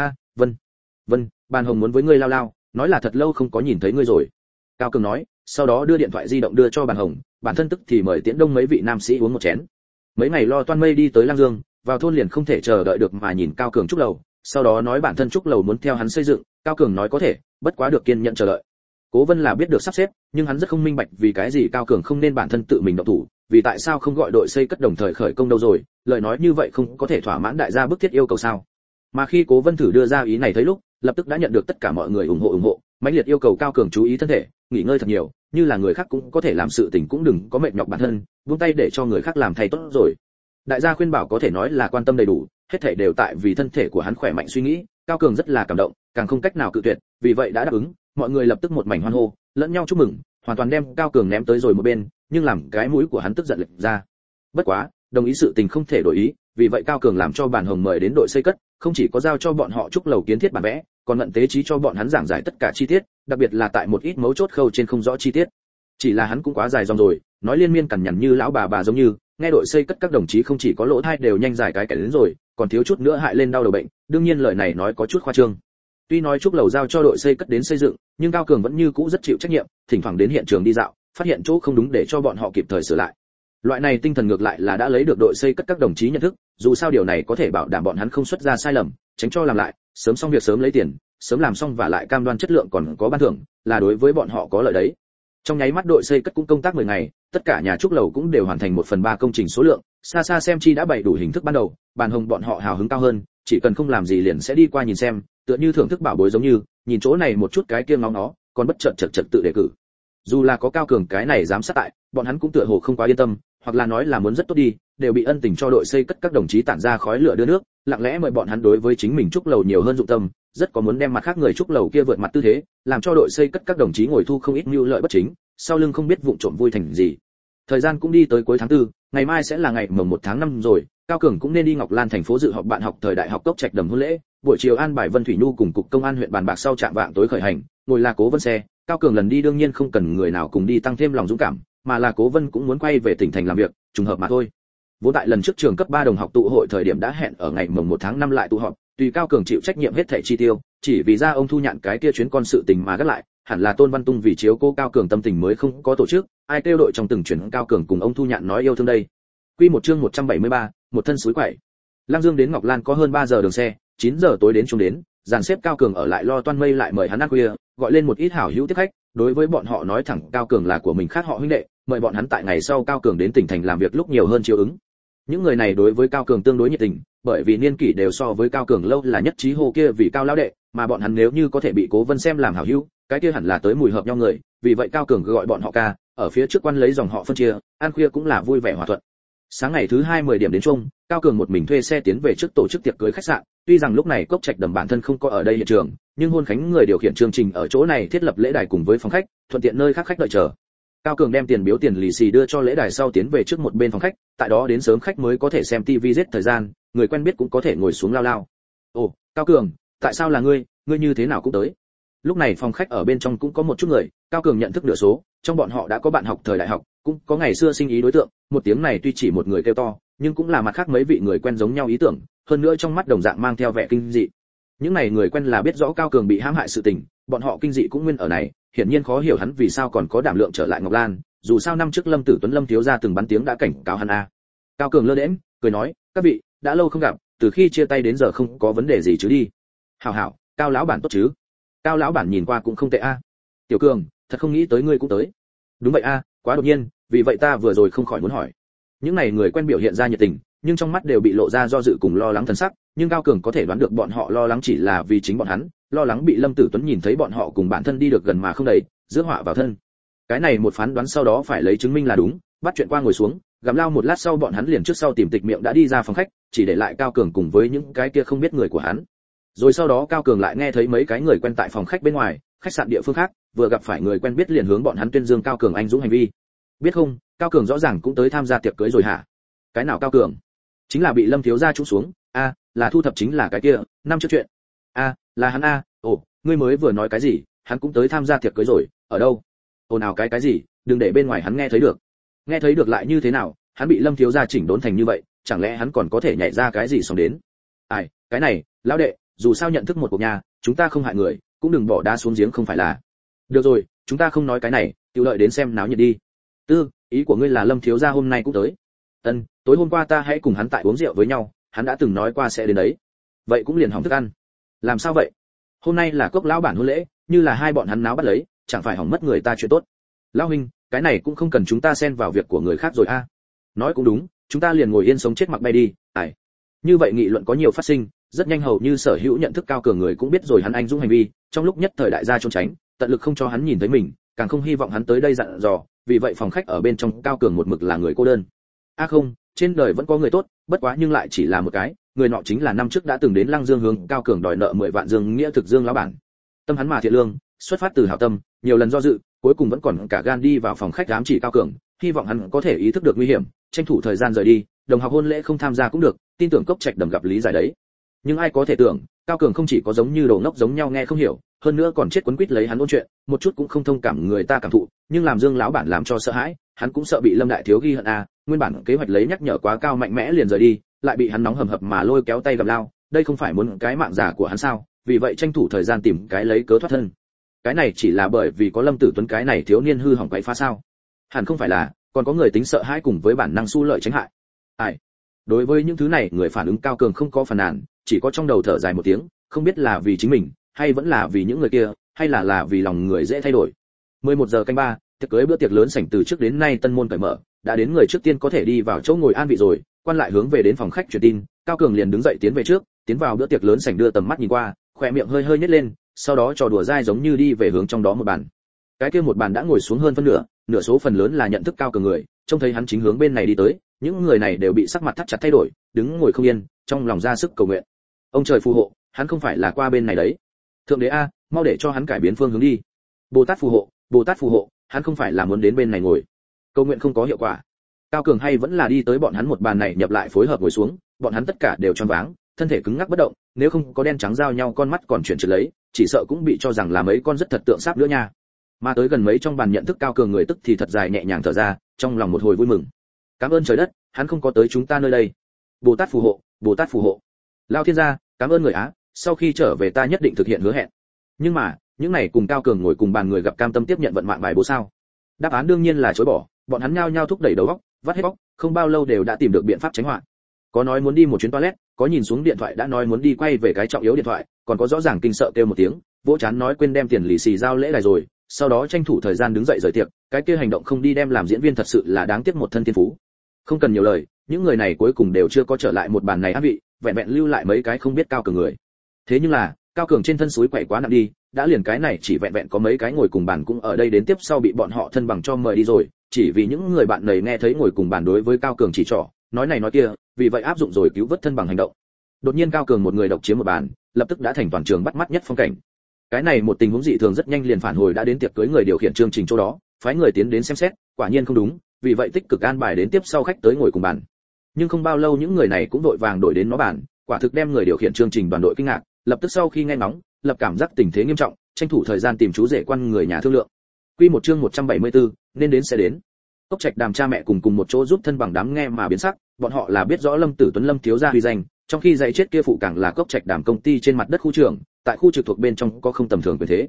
Vân, Bàn Hồng muốn với ngươi lao lao, nói là thật lâu không có nhìn thấy ngươi rồi. Cao Cường nói, sau đó đưa điện thoại di động đưa cho Bàn Hồng, bản thân tức thì mời Tiễn Đông mấy vị nam sĩ uống một chén. Mấy ngày lo toan mây đi tới Lang Dương, vào thôn liền không thể chờ đợi được mà nhìn Cao Cường trúc lầu, sau đó nói bản thân trúc lầu muốn theo hắn xây dựng, Cao Cường nói có thể, bất quá được kiên nhẫn chờ đợi. Cố Vân là biết được sắp xếp, nhưng hắn rất không minh bạch vì cái gì Cao Cường không nên bản thân tự mình động thủ, vì tại sao không gọi đội xây cất đồng thời khởi công đâu rồi, lời nói như vậy không có thể thỏa mãn đại gia bức thiết yêu cầu sao? Mà khi Cố Vân thử đưa ra ý này thấy lúc, lập tức đã nhận được tất cả mọi người ủng hộ, mãnh liệt yêu cầu Cao Cường chú ý thân thể, nghỉ ngơi thật nhiều, như là người khác cũng có thể làm sự tình cũng đừng có mệt nhọc bản thân, buông tay để cho người khác làm thay tốt rồi. Đại gia khuyên bảo có thể nói là quan tâm đầy đủ, hết thảy đều tại vì thân thể của hắn khỏe mạnh suy nghĩ, Cao Cường rất là cảm động, càng không cách nào cự tuyệt, vì vậy đã đáp ứng, mọi người lập tức một mảnh hoan hô, lẫn nhau chúc mừng, hoàn toàn đem Cao Cường ném tới rồi một bên, nhưng làm cái mũi của hắn tức giận lệch ra. Bất quá, đồng ý sự tình không thể đổi ý, vì vậy Cao Cường làm cho Bàn Hồng mời đến đội xây cất, không chỉ có giao cho bọn họ chúc lầu kiến thiết bản vẽ, còn mận tế trí cho bọn hắn giảng giải tất cả chi tiết, đặc biệt là tại một ít mấu chốt khâu trên không rõ chi tiết. Chỉ là hắn cũng quá dài dòng rồi, nói liên miên cằn nhằn như lão bà giống như, nghe đội xây cất các đồng chí không chỉ có lỗ tai đều nhanh giải cái đến rồi, còn thiếu chút nữa hại lên đau đầu bệnh, đương nhiên lời này nói có chút khoa trương. Tuy nói chúc lầu giao cho đội xây cất đến xây dựng, nhưng Cao Cường vẫn như cũ rất chịu trách nhiệm, thỉnh thoảng đến hiện trường đi dạo, phát hiện chỗ không đúng để cho bọn họ kịp thời sửa lại. Loại này tinh thần ngược lại là đã lấy được đội xây cất các đồng chí nhận thức, dù sao điều này có thể bảo đảm bọn hắn không xuất ra sai lầm, tránh cho làm lại, sớm xong việc sớm lấy tiền, sớm làm xong và lại cam đoan chất lượng còn có ban thưởng, là đối với bọn họ có lợi đấy. Trong nháy mắt đội xây cất cũng công tác 10 ngày, tất cả nhà trúc lầu cũng đều hoàn thành 1/3 công trình số lượng, xa xa xem chi đã bày đủ hình thức ban đầu, Bàn Hồng bọn họ hào hứng cao hơn, chỉ cần không làm gì liền sẽ đi qua nhìn xem, tựa như thưởng thức bảo bối giống như, nhìn chỗ này một chút cái kia ngóng nó, còn bất chợt chật tự đề cử. Dù là có Cao Cường cái này giám sát tại, bọn hắn cũng tựa hồ không quá yên tâm, hoặc là nói là muốn rất tốt đi, đều bị ân tình cho đội xây cất các đồng chí tản ra khói lửa đưa nước, lặng lẽ mời bọn hắn đối với chính mình trúc lầu nhiều hơn dụng tâm, rất có muốn đem mặt khác người trúc lầu kia vượt mặt tư thế, làm cho đội xây cất các đồng chí ngồi thu không ít mưu lợi bất chính, sau lưng không biết vụng trộm vui thành gì. Thời gian cũng đi tới cuối tháng 4, ngày mai sẽ là ngày mồng 1 tháng 5 rồi, Cao Cường cũng nên đi Ngọc Lan thành phố dự họp bạn học thời đại học Cốc Trạch Đầm hôn lễ, buổi chiều an bài Vân Thủy Nhu cùng cục công an huyện bàn bạc sau trạm vạng tối khởi hành, ngồi là Cố Vân xe, Cao Cường lần đi đương nhiên không cần người nào cùng đi tăng thêm lòng dũng cảm, mà là Cố Vân cũng muốn quay về tỉnh thành làm việc, trùng hợp mà thôi. Vốn tại lần trước trường cấp 3 đồng học tụ hội thời điểm đã hẹn ở ngày mồng 1 tháng 5 lại tụ họp, tùy Cao Cường chịu trách nhiệm hết thảy chi tiêu, chỉ vì ra ông Thu Nhạn cái kia chuyến con sự tình mà gác lại, hẳn là Tôn Văn Tung vì chiếu cố Cao Cường tâm tình mới không có tổ chức, ai kêu đội trong từng chuyển Cao Cường cùng ông Thu Nhạn nói yêu thương đây. Quy một chương 173, một thân suối quậy. Lang Dương đến Ngọc Lan có hơn 3 giờ đường xe, 9 giờ tối đến chung đến, dàn xếp Cao Cường ở lại lo toan mây lại mời hắn ăn khuya, gọi lên một ít hảo hữu tiếp khách, đối với bọn họ nói thẳng Cao Cường là của mình khác họ huynh đệ, mời bọn hắn tại ngày sau Cao Cường đến tỉnh thành làm việc lúc nhiều hơn chiếu ứng. Những người này đối với Cao Cường tương đối nhiệt tình, bởi vì niên kỷ đều so với Cao Cường lâu là nhất trí hồ kia vì Cao lão đệ, mà bọn hắn nếu như có thể bị Cố Vân xem làm hảo hữu, cái kia hẳn là tới mùi hợp nhau người, vì vậy Cao Cường gọi bọn họ ca, ở phía trước quan lấy dòng họ phân chia, ăn khuya cũng là vui vẻ hòa thuận. Sáng ngày thứ 2 10 điểm đến chung, Cao Cường một mình thuê xe tiến về trước tổ chức tiệc cưới khách sạn, tuy rằng lúc này Cốc Trạch Đầm bản thân không có ở đây hiện trường, nhưng hôn khánh người điều khiển chương trình ở chỗ này thiết lập lễ đài cùng với phòng khách, thuận tiện nơi khác khách đợi chờ. Cao Cường đem tiền biếu tiền lì xì đưa cho lễ đài sau tiến về trước một bên phòng khách, tại đó đến sớm khách mới có thể xem TV giết thời gian, người quen biết cũng có thể ngồi xuống lao lao. Ồ, Cao Cường, tại sao là ngươi như thế nào cũng tới? Lúc này phòng khách ở bên trong cũng có một chút người, Cao Cường nhận thức nửa số, trong bọn họ đã có bạn học thời đại học, cũng có ngày xưa sinh ý đối tượng, một tiếng này tuy chỉ một người kêu to, nhưng cũng là mặt khác mấy vị người quen giống nhau ý tưởng, hơn nữa trong mắt đồng dạng mang theo vẻ kinh dị. Những này người quen là biết rõ Cao Cường bị hãm hại sự tình, bọn họ kinh dị cũng nguyên ở này, hiển nhiên khó hiểu hắn vì sao còn có đảm lượng trở lại Ngọc Lan, dù sao năm trước Lâm Tử Tuấn Lâm thiếu gia từng bắn tiếng đã cảnh cáo hắn a. Cao Cường lơ đễnh, cười nói, các vị đã lâu không gặp, từ khi chia tay đến giờ không có vấn đề gì chứ đi. Hảo hảo, Cao lão bản tốt chứ? Cao lão bản nhìn qua cũng không tệ a. Tiểu Cường, thật không nghĩ tới ngươi cũng tới. Đúng vậy a, quá đột nhiên, vì vậy ta vừa rồi không khỏi muốn hỏi. Những này người quen biểu hiện ra nhiệt tình, nhưng trong mắt đều bị lộ ra do dự cùng lo lắng thần sắc, nhưng Cao Cường có thể đoán được bọn họ lo lắng chỉ là vì chính bọn hắn, lo lắng bị Lâm Tử Tuấn nhìn thấy bọn họ cùng bản thân đi được gần mà không đầy, rước họa vào thân. Cái này một phán đoán sau đó phải lấy chứng minh là đúng, bắt chuyện qua ngồi xuống, gặm lao một lát sau bọn hắn liền trước sau tìm tịch miệng đã đi ra phòng khách, chỉ để lại Cao Cường cùng với những cái kia không biết người của hắn. Rồi sau đó Cao Cường lại nghe thấy mấy cái người quen tại phòng khách bên ngoài, khách sạn địa phương khác, vừa gặp phải người quen biết liền hướng bọn hắn tuyên dương Cao Cường anh dũng hành vi. Biết không, Cao Cường rõ ràng cũng tới tham gia tiệc cưới rồi hả? Cái nào Cao Cường? Chính là bị Lâm thiếu gia trúng xuống, a, là thu thập chính là cái kia, năm trước chuyện. A, là hắn a, ồ, ngươi mới vừa nói cái gì, hắn cũng tới tham gia tiệc cưới rồi, ở đâu? Ồn ào cái gì, đừng để bên ngoài hắn nghe thấy được. Nghe thấy được lại như thế nào, hắn bị Lâm thiếu gia chỉnh đốn thành như vậy, chẳng lẽ hắn còn có thể nhảy ra cái gì xong đến? Ai, cái này, lão đệ, dù sao nhận thức một cuộc nhà, chúng ta không hại người, cũng đừng bỏ đá xuống giếng không phải là. Được rồi, chúng ta không nói cái này, tiêu lợi đến xem náo nhiệt đi. Tư, ý của ngươi là Lâm thiếu gia hôm nay cũng tới? Ân, tối hôm qua ta hãy cùng hắn tại uống rượu với nhau, hắn đã từng nói qua sẽ đến đấy. Vậy cũng liền hỏng thức ăn. Làm sao vậy? Hôm nay là Cốc lão bản hôn lễ, như là hai bọn hắn náo bắt lấy, chẳng phải hỏng mất người ta chuyện tốt. Lão huynh, cái này cũng không cần chúng ta xen vào việc của người khác rồi a. Nói cũng đúng, chúng ta liền ngồi yên sống chết mặc bay đi. Ai. Như vậy nghị luận có nhiều phát sinh, rất nhanh hầu như sở hữu nhận thức Cao Cường người cũng biết rồi hắn anh dũng hành vi, trong lúc nhất thời đại gia trốn tránh, tận lực không cho hắn nhìn thấy mình, càng không hy vọng hắn tới đây dặn dò, vì vậy phòng khách ở bên trong Cao Cường một mực là người cô đơn. A không, trên đời vẫn có người tốt, bất quá nhưng lại chỉ là một cái, người nọ chính là năm trước đã từng đến Lăng Dương hướng Cao Cường đòi nợ 10 vạn Dương Nghĩa Thực Dương lão bản. Tâm hắn mà thiện lương, xuất phát từ hảo tâm, nhiều lần do dự, cuối cùng vẫn còn cả gan đi vào phòng khách ám chỉ Cao Cường, hy vọng hắn có thể ý thức được nguy hiểm, tranh thủ thời gian rời đi, đồng học hôn lễ không tham gia cũng được, tin tưởng Cốc Trạch Đầm gặp lý giải đấy. Nhưng ai có thể tưởng, Cao Cường không chỉ có giống như đồ ngốc giống nhau nghe không hiểu, hơn nữa còn chết quấn quýt lấy hắn ôn chuyện, một chút cũng không thông cảm người ta cảm thụ, nhưng làm Dương lão bản làm cho sợ hãi, hắn cũng sợ bị Lâm đại thiếu ghi hận a, nguyên bản kế hoạch lấy nhắc nhở quá cao mạnh mẽ liền rời đi, lại bị hắn nóng hầm hập mà lôi kéo tay gặp lao, đây không phải muốn cái mạng giả của hắn sao? Vì vậy tranh thủ thời gian tìm cái lấy cớ thoát thân. Cái này chỉ là bởi vì có Lâm Tử Tuấn cái này thiếu niên hư hỏng quậy phá sao? Hẳn không phải là, còn có người tính sợ hãi cùng với bản năng xu lợi tránh hại. Ai? Đối với những thứ này, người phản ứng Cao Cường không có phàn nàn, chỉ có trong đầu thở dài một tiếng, không biết là vì chính mình, hay vẫn là vì những người kia, hay là vì lòng người dễ thay đổi. 11 giờ canh 3, tiệc cưới bữa tiệc lớn sảnh từ trước đến nay tân môn cởi mở, đã đến người trước tiên có thể đi vào chỗ ngồi an vị rồi, quan lại hướng về đến phòng khách truyền tin, Cao Cường liền đứng dậy tiến về trước, tiến vào bữa tiệc lớn sảnh đưa tầm mắt nhìn qua, khóe miệng hơi hơi nhếch lên, sau đó trò đùa dai giống như đi về hướng trong đó một bàn. Cái kia một bàn đã ngồi xuống hơn phân nửa, nửa số phần lớn là nhận thức Cao Cường người, trông thấy hắn chính hướng bên này đi tới, những người này đều bị sắc mặt thắt chặt thay đổi, đứng ngồi không yên, trong lòng ra sức cầu nguyện. Ông trời phù hộ, hắn không phải là qua bên này đấy. Thượng đế a, mau để cho hắn cải biến phương hướng đi. Bồ Tát phù hộ, Bồ Tát phù hộ, hắn không phải là muốn đến bên này ngồi. Cầu nguyện không có hiệu quả. Cao Cường hay vẫn là đi tới bọn hắn một bàn này nhập lại phối hợp ngồi xuống, bọn hắn tất cả đều choáng váng, thân thể cứng ngắc bất động, nếu không có đen trắng giao nhau con mắt còn chuyển trượt lấy, chỉ sợ cũng bị cho rằng là mấy con rất thật tượng sáp nữa nha. Mà tới gần mấy trong bàn nhận thức Cao Cường người tức thì thật dài nhẹ nhàng thở ra, trong lòng một hồi vui mừng. Cảm ơn trời đất, hắn không có tới chúng ta nơi đây. Bồ Tát phù hộ, Bồ Tát phù hộ. Lao thiên gia, cảm ơn người á, sau khi trở về ta nhất định thực hiện hứa hẹn. Nhưng mà, những này cùng Cao Cường ngồi cùng bàn người gặp cam tâm tiếp nhận vận mạng bài bố sao? Đáp án đương nhiên là chối bỏ, bọn hắn nhao nhao thúc đẩy đầu óc, vắt hết óc, không bao lâu đều đã tìm được biện pháp tránh họa. Có nói muốn đi một chuyến toilet, có nhìn xuống điện thoại đã nói muốn đi quay về cái trọng yếu điện thoại, còn có rõ ràng kinh sợ kêu một tiếng, vỗ chán nói quên đem tiền lì xì giao lễ đài rồi, sau đó tranh thủ thời gian đứng dậy rời tiệc, cái kia hành động không đi đem làm diễn viên thật sự là đáng tiếc một thân thiên phú. Không cần nhiều lời, những người này cuối cùng đều chưa có trở lại một bàn này an vị, vẹn vẹn lưu lại mấy cái không biết Cao Cường người. Thế nhưng là, Cao Cường trên thân suối quậy quá nặng đi, đã liền cái này chỉ vẹn vẹn có mấy cái ngồi cùng bàn cũng ở đây đến tiếp sau bị bọn họ thân bằng cho mời đi rồi, chỉ vì những người bạn này nghe thấy ngồi cùng bàn đối với Cao Cường chỉ trỏ, nói này nói kia, vì vậy áp dụng rồi cứu vớt thân bằng hành động. Đột nhiên Cao Cường một người độc chiếm một bàn, lập tức đã thành toàn trường bắt mắt nhất phong cảnh. Cái này một tình huống dị thường rất nhanh liền phản hồi đã đến tiệc cưới người điều khiển chương trình chỗ đó, phái người tiến đến xem xét, quả nhiên không đúng, vì vậy tích cực an bài đến tiếp sau khách tới ngồi cùng bàn. Nhưng không bao lâu những người này cũng đội vàng đổi đến nó bàn, quả thực đem người điều khiển chương trình đoàn đội kinh ngạc, lập tức sau khi nghe ngóng, lập cảm giác tình thế nghiêm trọng, tranh thủ thời gian tìm chú rể quan người nhà thương lượng. Quy một chương 174, nên đến sẽ đến. Cốc Trạch Đàm cha mẹ cùng một chỗ giúp thân bằng đám nghe mà biến sắc, bọn họ là biết rõ Lâm Tử Tuấn Lâm thiếu gia uy danh, trong khi dạy chết kia phụ càng là Cốc Trạch Đàm công ty trên mặt đất khu trưởng, tại khu trực thuộc bên trong có không tầm thường quyền thế.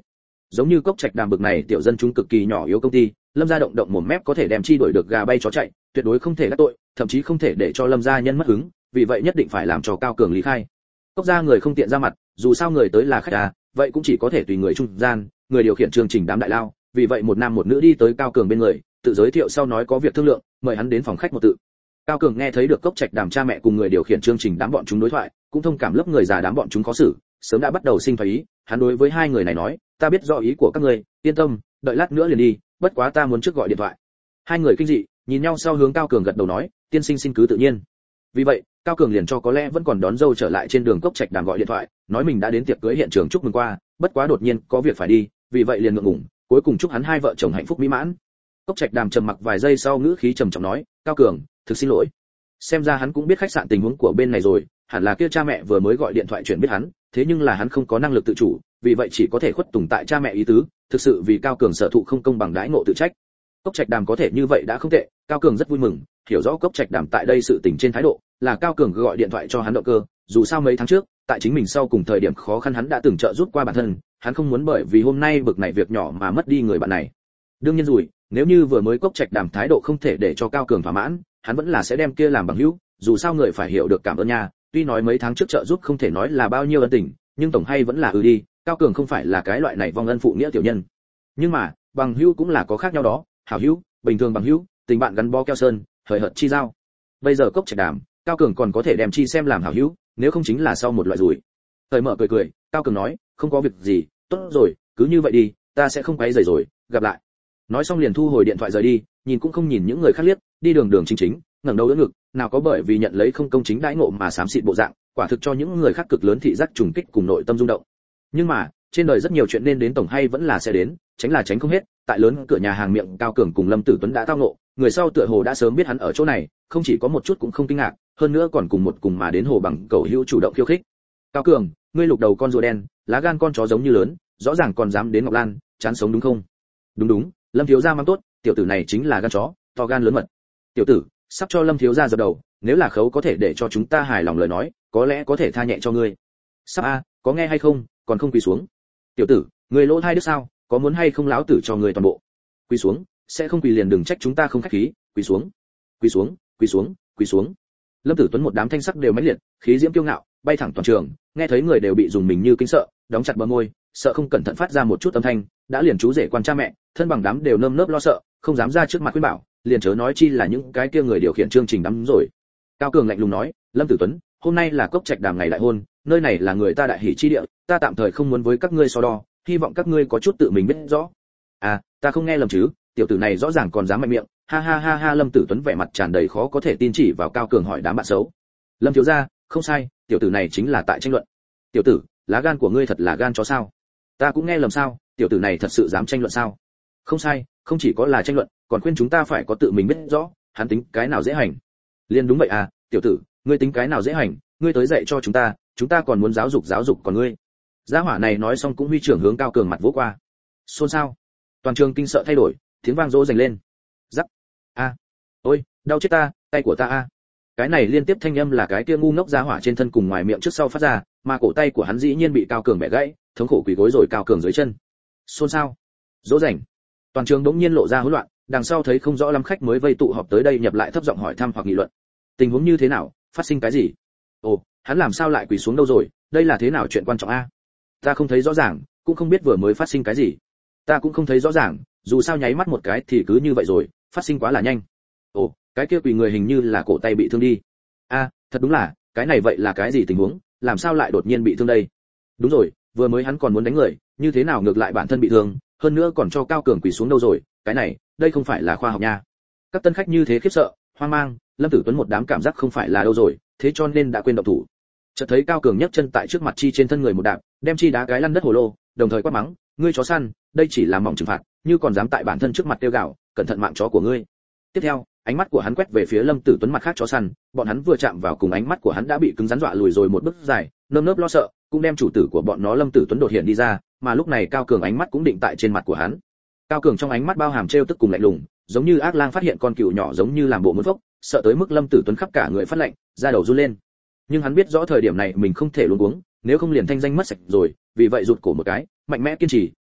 Giống như Cốc Trạch Đàm bực này tiểu dân chúng cực kỳ nhỏ yếu công ty, Lâm gia động động mồm mép có thể đem chi đuổi được gà bay chó chạy, tuyệt đối không thể gác tội, thậm chí không thể để cho Lâm gia nhân mất hứng, vì vậy nhất định phải làm cho Cao Cường lý khai. Cốc gia người không tiện ra mặt, dù sao người tới là khách à, vậy cũng chỉ có thể tùy người trung gian, người điều khiển chương trình đám đại lao, vì vậy một nam một nữ đi tới Cao Cường bên người, tự giới thiệu sau nói có việc thương lượng, mời hắn đến phòng khách một tự. Cao Cường nghe thấy được Cốc Trạch Đàm cha mẹ cùng người điều khiển chương trình đám bọn chúng đối thoại, cũng thông cảm lớp người già đám bọn chúng khó xử, sớm đã bắt đầu sinh thái ý, hắn đối với hai người này nói, ta biết rõ ý của các ngươi, yên tâm, đợi lát nữa liền đi, bất quá ta muốn trước gọi điện thoại. Hai người kinh dị, nhìn nhau sau hướng Cao Cường gật đầu nói, tiên sinh xin cứ tự nhiên. Vì vậy, Cao Cường liền cho có lẽ vẫn còn đón dâu trở lại trên đường Cốc Trạch Đàm gọi điện thoại, nói mình đã đến tiệc cưới hiện trường chúc mừng qua, bất quá đột nhiên có việc phải đi, vì vậy liền ngượng ngùng, cuối cùng chúc hắn hai vợ chồng hạnh phúc mỹ mãn. Cốc Trạch Đàm trầm mặc vài giây sau ngữ khí trầm trọng nói, Cao Cường, thực xin lỗi. Xem ra hắn cũng biết khách sạn tình huống của bên này rồi, hẳn là kia cha mẹ vừa mới gọi điện thoại chuyển biết hắn, thế nhưng là hắn không có năng lực tự chủ, vì vậy chỉ có thể khuất tùng tại cha mẹ ý tứ, thực sự vì Cao Cường sở thụ không công bằng đãi ngộ tự trách. Cốc Trạch Đàm có thể như vậy đã không tệ, Cao Cường rất vui mừng, hiểu rõ Cốc Trạch Đàm tại đây sự tình trên thái độ, là Cao Cường gọi điện thoại cho hắn động cơ, dù sao mấy tháng trước, tại chính mình sau cùng thời điểm khó khăn hắn đã từng trợ giúp qua bản thân, hắn không muốn bởi vì hôm nay bực này việc nhỏ mà mất đi người bạn này. Đương nhiên rồi, nếu như vừa mới Cốc Trạch Đàm thái độ không thể để cho Cao Cường thỏa mãn, hắn vẫn là sẽ đem kia làm bằng hữu, dù sao người phải hiểu được cảm ơn nha, tuy nói mấy tháng trước trợ giúp không thể nói là bao nhiêu ân tình, nhưng tổng hay vẫn là đi, Cao Cường không phải là cái loại này vong ân phụ nghĩa tiểu nhân. Nhưng mà, bằng hữu cũng là có khác nhau đó, hảo hữu, bình thường bằng hữu, tình bạn gắn bó keo sơn, hời hợt chi giao. Bây giờ Cốc Trạch Đàm, Cao Cường còn có thể đem chi xem làm hảo hữu, nếu không chính là sau một loại rủi. Thời mở cười, Cao Cường nói, không có việc gì, tốt rồi, cứ như vậy đi, ta sẽ không quấy rầy rồi, gặp lại. Nói xong liền thu hồi điện thoại rời đi, nhìn cũng không nhìn những người khác liếc, đi đường đường chính chính, ngẩng đầu đỡ ngực, nào có bởi vì nhận lấy không công chính đãi ngộ mà xám xịt bộ dạng, quả thực cho những người khác cực lớn thị giác trùng kích cùng nội tâm rung động. Nhưng mà, trên đời rất nhiều chuyện nên đến tổng hay vẫn là sẽ đến, tránh là tránh không hết, tại lớn cửa nhà hàng miệng Cao Cường cùng Lâm Tử Tuấn đã tao ngộ, người sau tựa hồ đã sớm biết hắn ở chỗ này, không chỉ có một chút cũng không kinh ngạc, hơn nữa còn cùng mà đến hồ bằng cầu hữu chủ động khiêu khích. Cao Cường, ngươi lục đầu con rùa đen, lá gan con chó giống như lớn, rõ ràng còn dám đến Ngọc Lan, chán sống đúng không? Đúng, Lâm thiếu gia mang tốt, tiểu tử này chính là gan chó, to gan lớn mật. Tiểu tử, sắp cho Lâm thiếu gia dập đầu, nếu là khấu có thể để cho chúng ta hài lòng lời nói, có lẽ có thể tha nhẹ cho ngươi. Sắp a, có nghe hay không, còn không quỳ xuống. Tiểu tử, ngươi lỗ hai đứa sao, có muốn hay không lão tử cho ngươi toàn bộ. Quỳ xuống, sẽ không quỳ liền đừng trách chúng ta không khách khí, quỳ xuống. Quỳ xuống, quỳ xuống, quỳ xuống. Lâm Tử Tuấn một đám thanh sắc đều mãnh liệt, khí diễm kiêu ngạo, bay thẳng toàn trường, nghe thấy người đều bị dùng mình như kinh sợ, đóng chặt bờ môi, sợ không cẩn thận phát ra một chút âm thanh, đã liền chú rể quan cha mẹ, thân bằng đám đều nơm nớp lo sợ, không dám ra trước mặt khuyên bảo, liền chớ nói chi là những cái kia người điều khiển chương trình đám rồi. Cao Cường lạnh lùng nói, Lâm Tử Tuấn, hôm nay là Cốc Trạch Đàm ngày đại hôn, nơi này là người ta đại hỷ chi địa, ta tạm thời không muốn với các ngươi so đo, hy vọng các ngươi có chút tự mình biết rõ. À, ta không nghe lầm chứ, tiểu tử này rõ ràng còn dám mạnh miệng, ha ha ha ha. Lâm Tử Tuấn vẻ mặt tràn đầy khó có thể tin chỉ vào Cao Cường hỏi đám bạn xấu. Lâm thiếu gia, không sai, tiểu tử này chính là tại tranh luận. Tiểu tử, lá gan của ngươi thật là gan chó sao? Ta cũng nghe lầm sao, tiểu tử này thật sự dám tranh luận sao? Không sai, không chỉ có là tranh luận, còn khuyên chúng ta phải có tự mình biết rõ, hắn tính cái nào dễ hành. Liên đúng vậy à, tiểu tử, ngươi tính cái nào dễ hành, ngươi tới dạy cho chúng ta còn muốn giáo dục còn ngươi. Gia hỏa này nói xong cũng huy trưởng hướng Cao Cường mặt vỗ qua. Xôn xao. Toàn trường kinh sợ thay đổi, tiếng vang dỗ dành lên. Rắc. A. Ôi, đau chết ta, tay của ta a. Cái này liên tiếp thanh âm là cái kia ngu ngốc gia hỏa trên thân cùng ngoài miệng trước sau phát ra, mà cổ tay của hắn dĩ nhiên bị Cao Cường bẻ gãy, thống khổ quỳ gối rồi Cao Cường dưới chân. Xôn xao. Dỗ dành. Toàn trường đống nhiên lộ ra hỗn loạn, đằng sau thấy không rõ lắm khách mới vây tụ họp tới đây nhập lại thấp giọng hỏi thăm hoặc nghị luận. Tình huống như thế nào, phát sinh cái gì? Ồ, hắn làm sao lại quỳ xuống đâu rồi, đây là thế nào chuyện quan trọng a? Ta không thấy rõ ràng, cũng không biết vừa mới phát sinh cái gì. Ta cũng không thấy rõ ràng, dù sao nháy mắt một cái thì cứ như vậy rồi, phát sinh quá là nhanh. Ồ, cái kia quỳ người hình như là cổ tay bị thương đi. A, thật đúng là, cái này vậy là cái gì tình huống, làm sao lại đột nhiên bị thương đây? Đúng rồi, vừa mới hắn còn muốn đánh người, như thế nào ngược lại bản thân bị thương, hơn nữa còn cho Cao Cường quỳ xuống đâu rồi, cái này, đây không phải là khoa học nha. Các tân khách như thế khiếp sợ, hoang mang, Lâm Tử Tuấn một đám cảm giác không phải là đâu rồi, thế cho nên đã quên động thủ. Chợt thấy Cao Cường nhấc chân tại trước mặt chi trên thân người một đạp, đem chi đá cái lăn đất hồ lô, đồng thời quát mắng, ngươi chó săn, đây chỉ là mỏng trừng phạt, như còn dám tại bản thân trước mặt tiêu gạo, cẩn thận mạng chó của ngươi. Tiếp theo, ánh mắt của hắn quét về phía Lâm Tử Tuấn mặt khác chó săn, bọn hắn vừa chạm vào cùng ánh mắt của hắn đã bị cứng rắn dọa lùi rồi một bước dài, nơm nớp lo sợ, cũng đem chủ tử của bọn nó Lâm Tử Tuấn đột hiện đi ra, mà lúc này Cao Cường ánh mắt cũng định tại trên mặt của hắn. Cao Cường trong ánh mắt bao hàm trêu tức cùng lạnh lùng, giống như ác lang phát hiện con cừu nhỏ giống như làm bộ muốn phốc, sợ tới mức Lâm Tử Tuấn khắp cả người phát lạnh, da đầu run lên. Nhưng hắn biết rõ thời điểm này mình không thể luống cuống, nếu không liền thanh danh mất sạch rồi, vì vậy rụt cổ một cái, mạnh mẽ kiên trì,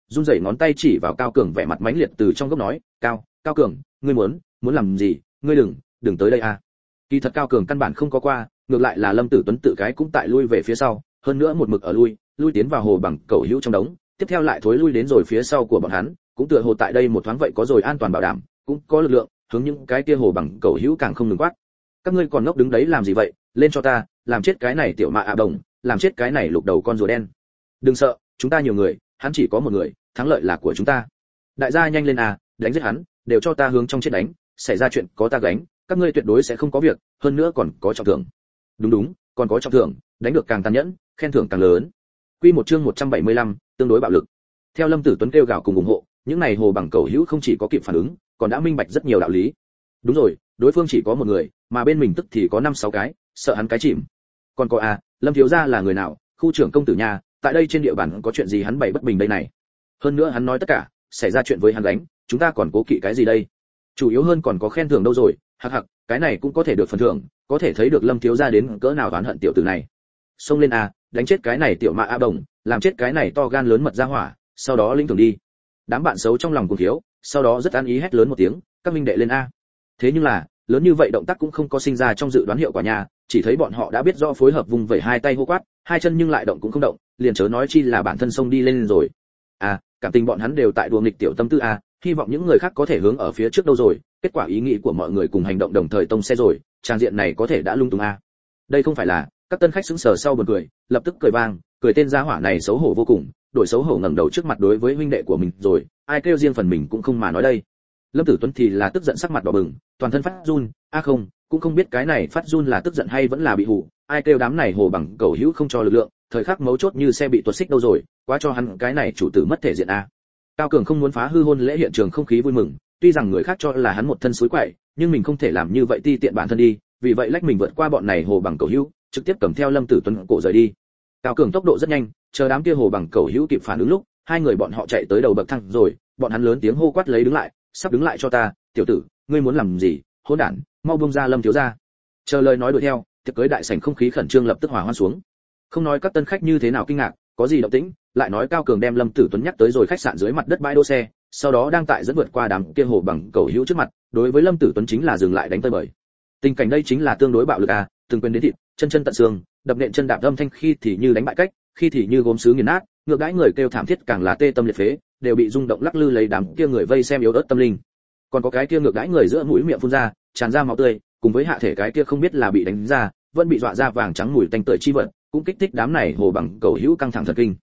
run rẩy ngón tay chỉ vào Cao Cường vẻ mặt mãnh liệt từ trong góc nói, Cao Cường, ngươi muốn làm gì, ngươi đừng tới đây à. Kỳ thật Cao Cường căn bản không có qua, ngược lại là Lâm Tử Tuấn tự cái cũng tại lui về phía sau, hơn nữa một mực ở lui tiến vào hồ bằng cầu hữu trong đống, tiếp theo lại thối lui đến rồi phía sau của bọn hắn, cũng tựa hồ tại đây một thoáng vậy có rồi an toàn bảo đảm, cũng có lực lượng, hướng những cái kia hồ bằng cầu hữu càng không ngừng quát. Các ngươi còn ngốc đứng đấy làm gì vậy, lên cho ta, làm chết cái này tiểu mạ ạ đồng, làm chết cái này lục đầu con rùa đen. Đừng sợ, chúng ta nhiều người, hắn chỉ có một người, thắng lợi là của chúng ta. Đại gia nhanh lên à, đánh giết hắn, đều cho ta hướng trong chết đánh, xảy ra chuyện có ta gánh, các ngươi tuyệt đối sẽ không có việc, hơn nữa còn có trọng thưởng. Đúng, còn có trọng thưởng, đánh được càng tàn nhẫn, khen thưởng càng lớn. Quy một chương 175, tương đối bạo lực. Theo Lâm Tử Tuấn kêu gào cùng ủng hộ, những này hồ bằng cầu hữu không chỉ có kịp phản ứng, còn đã minh bạch rất nhiều đạo lý. Đúng rồi, đối phương chỉ có một người, mà bên mình tức thì có 5-6 cái, sợ hắn cái chìm. Còn có à, Lâm thiếu gia là người nào, khu trưởng công tử nhà, tại đây trên địa bàn có chuyện gì hắn bày bất bình đây này. Hơn nữa hắn nói tất cả, xảy ra chuyện với hắn đánh, chúng ta còn cố kỵ cái gì đây? Chủ yếu hơn còn có khen thưởng đâu rồi, hặc, cái này cũng có thể được phần thưởng, có thể thấy được Lâm thiếu gia đến cỡ nào oán hận tiểu tử này. Xông lên à, đánh chết cái này tiểu mạ a đồng, làm chết cái này to gan lớn mật ra hỏa, sau đó linh thưởng đi. Đám bạn xấu trong lòng cuồng thiếu, sau đó rất an ý hét lớn một tiếng, các minh đệ lên a. Thế nhưng là, lớn như vậy động tác cũng không có sinh ra trong dự đoán hiệu quả nhà, chỉ thấy bọn họ đã biết rõ phối hợp vùng vẩy hai tay hô quát, hai chân nhưng lại động cũng không động, liền chớ nói chi là bản thân xông đi lên rồi. À, cảm tình bọn hắn đều tại đùa nghịch tiểu tâm tư a, hy vọng những người khác có thể hướng ở phía trước đâu rồi, kết quả ý nghĩ của mọi người cùng hành động đồng thời tông xe rồi, trang diện này có thể đã lung tung a. Đây không phải là, các tân khách sững sờ sau buồn cười, lập tức cười vang, cười tên gia hỏa này xấu hổ vô cùng, đổi xấu hổ ngẩng đầu trước mặt đối với huynh đệ của mình rồi, ai kêu riêng phần mình cũng không mà nói đây. Lâm Tử Tuấn thì là tức giận sắc mặt đỏ bừng, toàn thân phát run, không, cũng không biết cái này phát run là tức giận hay vẫn là bị hù, ai kêu đám này hồ bằng cầu hữu không cho lực lượng, thời khắc mấu chốt như xe bị tuột xích đâu rồi, quá cho hắn cái này chủ tử mất thể diện a. Cao Cường không muốn phá hư hôn lễ hiện trường không khí vui mừng, tuy rằng người khác cho là hắn một thân suối quậy, nhưng mình không thể làm như vậy ti tiện bản thân đi, vì vậy lách mình vượt qua bọn này hồ bằng cầu hữu, trực tiếp cầm theo Lâm Tử Tuấn cổ rời đi. Cao Cường tốc độ rất nhanh, chờ đám kia hồ bằng cầu hữu kịp phản ứng lúc, hai người bọn họ chạy tới đầu bậc thang rồi, bọn hắn lớn tiếng hô quát lấy đứng lại, sắp đứng lại cho ta, tiểu tử, ngươi muốn làm gì, hỗn đản, mau buông ra Lâm thiếu gia. Chờ lời nói đuổi theo, tiệc cưới đại sảnh không khí khẩn trương lập tức hòa hoãn xuống. Không nói các tân khách như thế nào kinh ngạc, có gì động tĩnh, lại nói Cao Cường đem Lâm Tử Tuấn nhắc tới rồi khách sạn dưới mặt đất bãi đỗ xe, sau đó đang tại dẫn vượt qua đám kia hồ bằng cầu hữu trước mặt, đối với Lâm Tử Tuấn chính là dừng lại đánh tơi bời. Tình cảnh đây chính là tương đối bạo lực à, từng quyền đến thịt, chân tận xương, đập nện chân đạp âm thanh khi thì như đánh bại cách, khi thì như gốm sứ nghiền nát, ngược đãi người kêu thảm thiết càng là tê tâm liệt phế, đều bị rung động lắc lư lấy đám kia người vây xem yếu ớt tâm linh. Còn có cái kia ngược đãi người giữa mũi miệng phun ra, tràn ra máu tươi, cùng với hạ thể cái kia không biết là bị đánh ra, vẫn bị dọa ra vàng trắng mùi tanh tưởi chi vật, cũng kích thích đám này hồ bằng cầu hữu căng thẳng thần kinh.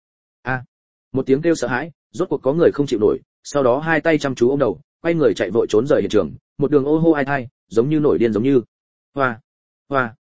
Một tiếng kêu sợ hãi, rốt cuộc có người không chịu nổi, sau đó hai tay chăm chú ôm đầu, quay người chạy vội trốn rời hiện trường, một đường ô hô ai thai, giống như nổi điên giống như. Hoa.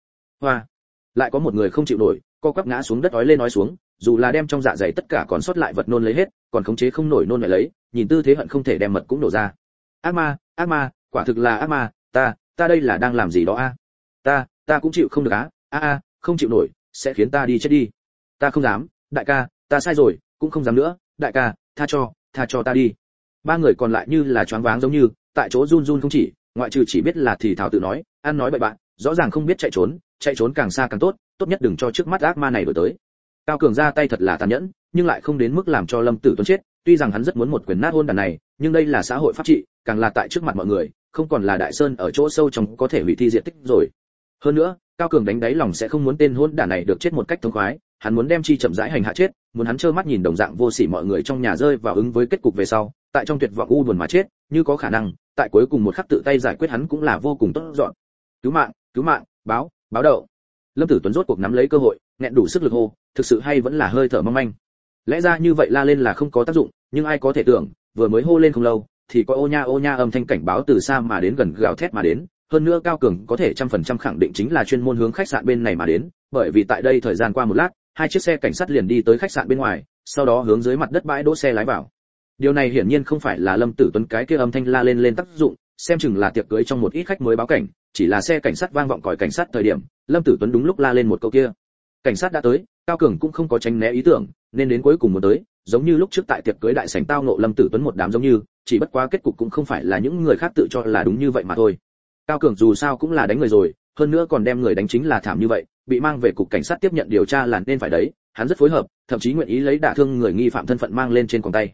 Lại có một người không chịu nổi, co quắp ngã xuống đất ói lên nói xuống, dù là đem trong dạ dày tất cả còn sót lại vật nôn lấy hết, còn khống chế không nổi nôn lại lấy, nhìn tư thế hận không thể đem mật cũng đổ ra. Ác ma, quả thực là ác ma, ta đây là đang làm gì đó a? Ta cũng chịu không được á, không chịu nổi, sẽ khiến ta đi chết đi. Ta không dám, đại ca, ta sai rồi, cũng không dám nữa, đại ca, tha cho ta đi. Ba người còn lại như là choáng váng giống như, tại chỗ run không ngoại trừ chỉ biết là thì thào tự nói, ăn nói bậy bạn, rõ ràng không biết chạy trốn càng xa càng tốt nhất đừng cho trước mắt ác ma này đổi tới. Cao Cường ra tay thật là tàn nhẫn, nhưng lại không đến mức làm cho Lâm Tử Tuấn chết, tuy rằng hắn rất muốn một quyền nát hôn đàn này, nhưng đây là xã hội pháp trị, càng là tại trước mặt mọi người, không còn là đại sơn ở chỗ sâu trong có thể hủy thi diệt tích rồi. Hơn nữa, Cao Cường đánh đáy lòng sẽ không muốn tên hôn đàn này được chết một cách thống khoái, hắn muốn đem chi chậm rãi hành hạ chết, muốn hắn trơ mắt nhìn đồng dạng vô sỉ mọi người trong nhà rơi vào ứng với kết cục về sau, tại trong tuyệt vọng u buồn mà chết, như có khả năng, tại cuối cùng một khắc tự tay giải quyết hắn cũng là vô cùng tốt dọn. Cứu mạng, báo đậu. Lâm Tử Tuấn rốt cuộc nắm lấy cơ hội, nghẹn đủ sức lực hô, thực sự hay vẫn là hơi thở mong manh. Lẽ ra như vậy la lên là không có tác dụng, nhưng ai có thể tưởng, vừa mới hô lên không lâu, thì có ô nha âm thanh cảnh báo từ xa mà đến gần gào thét mà đến, hơn nữa Cao Cường có thể 100% khẳng định chính là chuyên môn hướng khách sạn bên này mà đến, bởi vì tại đây thời gian qua một lát, hai chiếc xe cảnh sát liền đi tới khách sạn bên ngoài, sau đó hướng dưới mặt đất bãi đỗ xe lái vào. Điều này hiển nhiên không phải là Lâm Tử Tuấn cái kia âm thanh la lên tác dụng, xem chừng là tiệc cưới trong một ít khách mới báo cảnh, chỉ là xe cảnh sát vang vọng còi cảnh sát thời điểm, Lâm Tử Tuấn đúng lúc la lên một câu kia. Cảnh sát đã tới, Cao Cường cũng không có tránh né ý tưởng, nên đến cuối cùng muốn tới, giống như lúc trước tại tiệc cưới đại sảnh tao ngộ Lâm Tử Tuấn một đám giống như, chỉ bất quá kết cục cũng không phải là những người khác tự cho là đúng như vậy mà thôi. Cao Cường dù sao cũng là đánh người rồi, hơn nữa còn đem người đánh chính là thảm như vậy, bị mang về cục cảnh sát tiếp nhận điều tra là nên phải đấy, hắn rất phối hợp, thậm chí nguyện ý lấy đả thương người nghi phạm thân phận mang lên trên còng tay.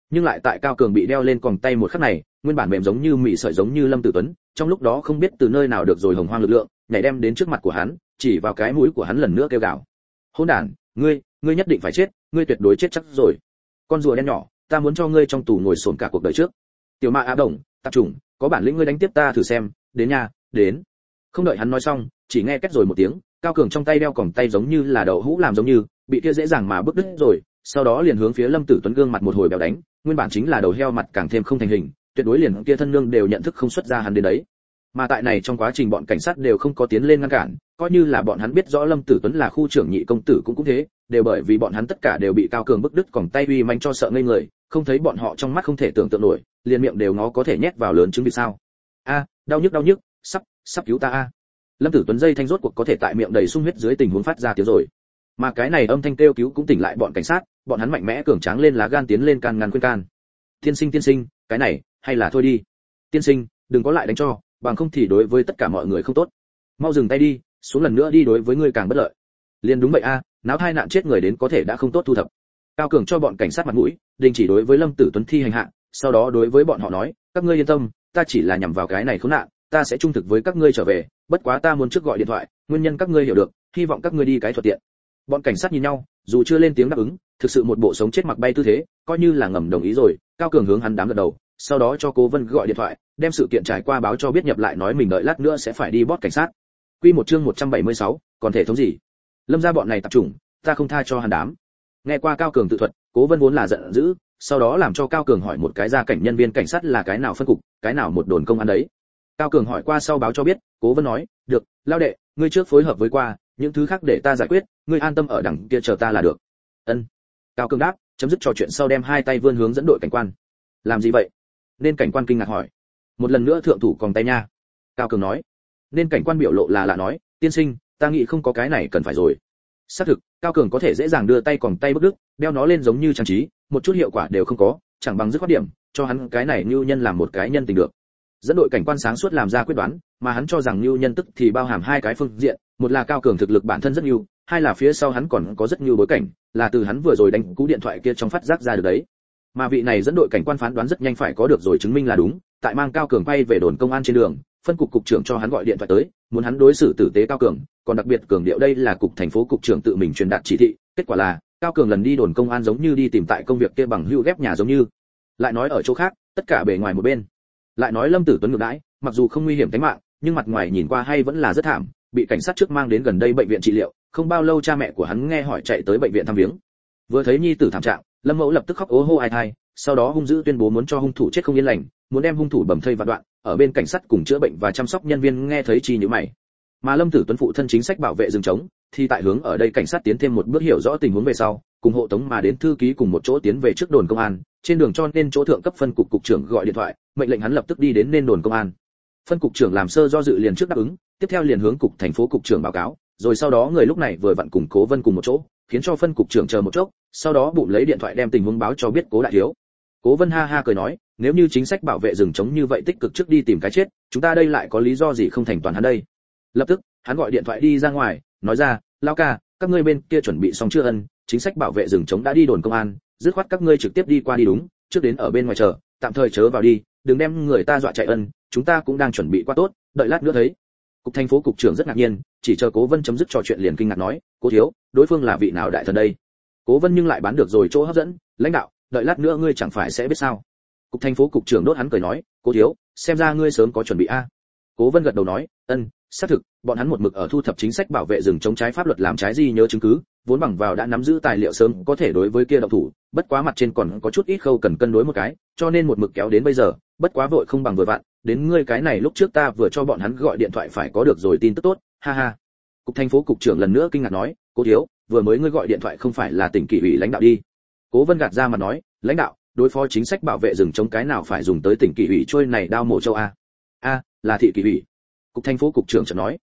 nhưng lại tại Cao Cường bị đeo lên còng tay một khắc này, nguyên bản mềm giống như mị sợi giống như Lâm Tử Tuấn, trong lúc đó không biết từ nơi nào được rồi hồng hoang lực lượng, nhảy đem đến trước mặt của hắn, chỉ vào cái mũi của hắn lần nữa kêu gào. Hỗn đản, ngươi nhất định phải chết, ngươi tuyệt đối chết chắc rồi. Con rùa đen nhỏ, ta muốn cho ngươi trong tù ngồi xổm cả cuộc đời trước. Tiểu Ma Á Đồng, tạp chủng, có bản lĩnh ngươi đánh tiếp ta thử xem, đến nha, đến. Không đợi hắn nói xong, chỉ nghe két rồi một tiếng, Cao Cường trong tay đeo còng tay giống như là đậu hũ làm giống như, bị kia dễ dàng mà bứt đứt rồi, sau đó liền hướng phía Lâm Tử Tuấn gương mặt một hồi bèo đánh, nguyên bản chính là đầu heo mặt càng thêm không thành hình, tuyệt đối liền kia thân nương đều nhận thức không xuất ra hắn đến đấy. Mà tại này trong quá trình bọn cảnh sát đều không có tiến lên ngăn cản, coi như là bọn hắn biết rõ Lâm Tử Tuấn là khu trưởng nhị công tử cũng thế, đều bởi vì bọn hắn tất cả đều bị Cao Cường bức đứt còng tay uy manh cho sợ ngây người, không thấy bọn họ trong mắt không thể tưởng tượng nổi, liền miệng đều ngó có thể nhét vào lớn trứng vịt sao? A, đau nhức, sắp cứu ta a. Lâm Tử Tuấn dây thanh rốt cuộc có thể tại miệng đầy sung huyết dưới tình huống phát ra tiếng rồi. Mà cái này âm thanh kêu cứu cũng tỉnh lại bọn cảnh sát, bọn hắn mạnh mẽ cường tráng lên lá gan tiến lên can ngăn khuyên can. Tiên sinh, cái này, hay là thôi đi. Tiên sinh, đừng có lại đánh cho, bằng không thì đối với tất cả mọi người không tốt. Mau dừng tay đi, xuống lần nữa đi đối với ngươi càng bất lợi. Liền đúng vậy a, náo thai nạn chết người đến có thể đã không tốt thu thập. Cao Cường cho bọn cảnh sát mặt mũi, đình chỉ đối với Lâm Tử Tuấn thi hành hạ, sau đó đối với bọn họ nói, các ngươi yên tâm, ta chỉ là nhằm vào cái này khốn nạn, ta sẽ trung thực với các ngươi trở về, bất quá ta muốn trước gọi điện thoại, nguyên nhân các ngươi hiểu được, hy vọng các ngươi đi cái thuận tiện. Bọn cảnh sát nhìn nhau, dù chưa lên tiếng đáp ứng, thực sự một bộ sống chết mặc bay tư thế, coi như là ngầm đồng ý rồi. Cao Cường hướng hắn đám gật đầu, sau đó cho Cố Vân gọi điện thoại, đem sự kiện trải qua báo cho biết, nhập lại nói mình đợi lát nữa sẽ phải đi bót cảnh sát. Quy một chương 176, còn thể thống gì? Lâm gia bọn này tập trung, ta không tha cho hắn đám. Nghe qua Cao Cường tự thuật, Cố Vân vốn là giận dữ, sau đó làm cho Cao Cường hỏi một cái gia cảnh nhân viên cảnh sát là cái nào phân cục, cái nào một đồn công an đấy. Cao Cường hỏi qua sau báo cho biết, Cố Vân nói, được, lao đệ, ngươi trước phối hợp với qua, những thứ khác để ta giải quyết, ngươi an tâm ở đằng kia chờ ta là được. Ân. Cao Cường đáp, chấm dứt trò chuyện sau đem hai tay vươn hướng dẫn đội cảnh quan. Làm gì vậy? Nên cảnh quan kinh ngạc hỏi. Một lần nữa thượng thủ còng tay nha. Cao Cường nói. Nên cảnh quan biểu lộ là lạ nói, tiên sinh, ta nghĩ không có cái này cần phải rồi. Xác thực, Cao Cường có thể dễ dàng đưa tay còng tay bức đứt, đeo nó lên giống như trang trí, một chút hiệu quả đều không có, chẳng bằng dứt khoát điểm, cho hắn cái này Nưu Nhân làm một cái nhân tình được. Dẫn đội cảnh quan sáng suốt làm ra quyết đoán, mà hắn cho rằng Nưu Nhân tức thì bao hàm hai cái phương diện, một là Cao Cường thực lực bản thân rất nhu, hai là phía sau hắn còn có rất nhiều bối cảnh, là từ hắn vừa rồi đánh cú điện thoại kia trong phát giác ra được đấy. Mà vị này dẫn đội cảnh quan phán đoán rất nhanh phải có được rồi chứng minh là đúng, tại mang Cao Cường quay về đồn công an trên đường, phân cục cục trưởng cho hắn gọi điện thoại tới, muốn hắn đối xử tử tế Cao Cường, còn đặc biệt cường điệu đây là cục thành phố cục trưởng tự mình truyền đạt chỉ thị, kết quả là Cao Cường lần đi đồn công an giống như đi tìm tại công việc kia bằng hữu ghép nhà giống như. Lại nói ở chỗ khác, tất cả bề ngoài một bên. Lại nói Lâm Tử Tuấn ngược đãi, mặc dù không nguy hiểm tính mạng, nhưng mặt ngoài nhìn qua hay vẫn là rất thảm, bị cảnh sát trước mang đến gần đây bệnh viện trị liệu, không bao lâu cha mẹ của hắn nghe hỏi chạy tới bệnh viện thăm viếng. Vừa thấy nhi tử thảm trạng, Lâm Mẫu lập tức khóc ố hô ai thai, sau đó hung dữ tuyên bố muốn cho hung thủ chết không yên lành, muốn đem hung thủ bầm thây vạn đoạn. Ở bên cảnh sát cùng chữa bệnh và chăm sóc nhân viên nghe thấy chi nhíu mày. Mà Lâm Tử Tuấn phụ thân chính sách bảo vệ rừng trống, thì tại hướng ở đây cảnh sát tiến thêm một bước hiểu rõ tình huống về sau, cùng hộ tống mà đến thư ký cùng một chỗ tiến về trước đồn công an, trên đường cho nên chỗ thượng cấp phân cục cục trưởng gọi điện thoại, mệnh lệnh hắn lập tức đi đến nên đồn công an. Phân cục trưởng làm sơ do dự liền trước đáp ứng, tiếp theo liền hướng cục thành phố cục trưởng báo cáo, rồi sau đó người lúc này vừa vặn cùng Cố Vân cùng một chỗ, khiến cho phân cục trưởng chờ một chốc, sau đó bụng lấy điện thoại đem tình huống báo cho biết Cố đại thiếu. Cố Vân ha ha cười nói, nếu như chính sách bảo vệ rừng trống như vậy tích cực trước đi tìm cái chết, chúng ta đây lại có lý do gì không thành toàn hắn đây. Lập tức, hắn gọi điện thoại đi ra ngoài, nói ra, lão ca, các ngươi bên kia chuẩn bị xong chưa ân, chính sách bảo vệ rừng trống đã đi đồn công an, dứt khoát các ngươi trực tiếp đi qua đi đúng, trước đến ở bên ngoài chờ, tạm thời chớ vào đi, đừng đem người ta dọa chạy ân, chúng ta cũng đang chuẩn bị qua tốt, đợi lát nữa thấy. Cục thành phố cục trưởng rất ngạc nhiên, chỉ chờ Cố Vân chấm dứt trò chuyện liền kinh ngạc nói, Cố thiếu, đối phương là vị nào đại thần đây? Cố Vân nhưng lại bán được rồi chỗ hấp dẫn, lãnh đạo, đợi lát nữa ngươi chẳng phải sẽ biết sao? Cục thành phố cục trưởng đốt hắn cười nói, Cố thiếu, xem ra ngươi sớm có chuẩn bị a. Cố Vân gật đầu nói, xác thực, bọn hắn một mực ở thu thập chính sách bảo vệ rừng chống trái pháp luật làm trái gì nhớ chứng cứ, vốn bằng vào đã nắm giữ tài liệu sớm có thể đối với kia động thủ, bất quá mặt trên còn có chút ít khâu cần cân đối một cái, cho nên một mực kéo đến bây giờ, bất quá vội không bằng vừa vặn, đến ngươi cái này lúc trước ta vừa cho bọn hắn gọi điện thoại phải có được rồi tin tức tốt, ha ha. Cục thành phố cục trưởng lần nữa kinh ngạc nói, Cố thiếu, vừa mới ngươi gọi điện thoại không phải là tỉnh kỷ ủy lãnh đạo đi? Cố Vân gạt ra mà nói, lãnh đạo, đối phó chính sách bảo vệ rừng chống cái nào phải dùng tới tỉnh kỷ ủy trôi này đao mổ châu a? A, là thị kỷ ủy. Cục thành phố cục trưởng chợt nói,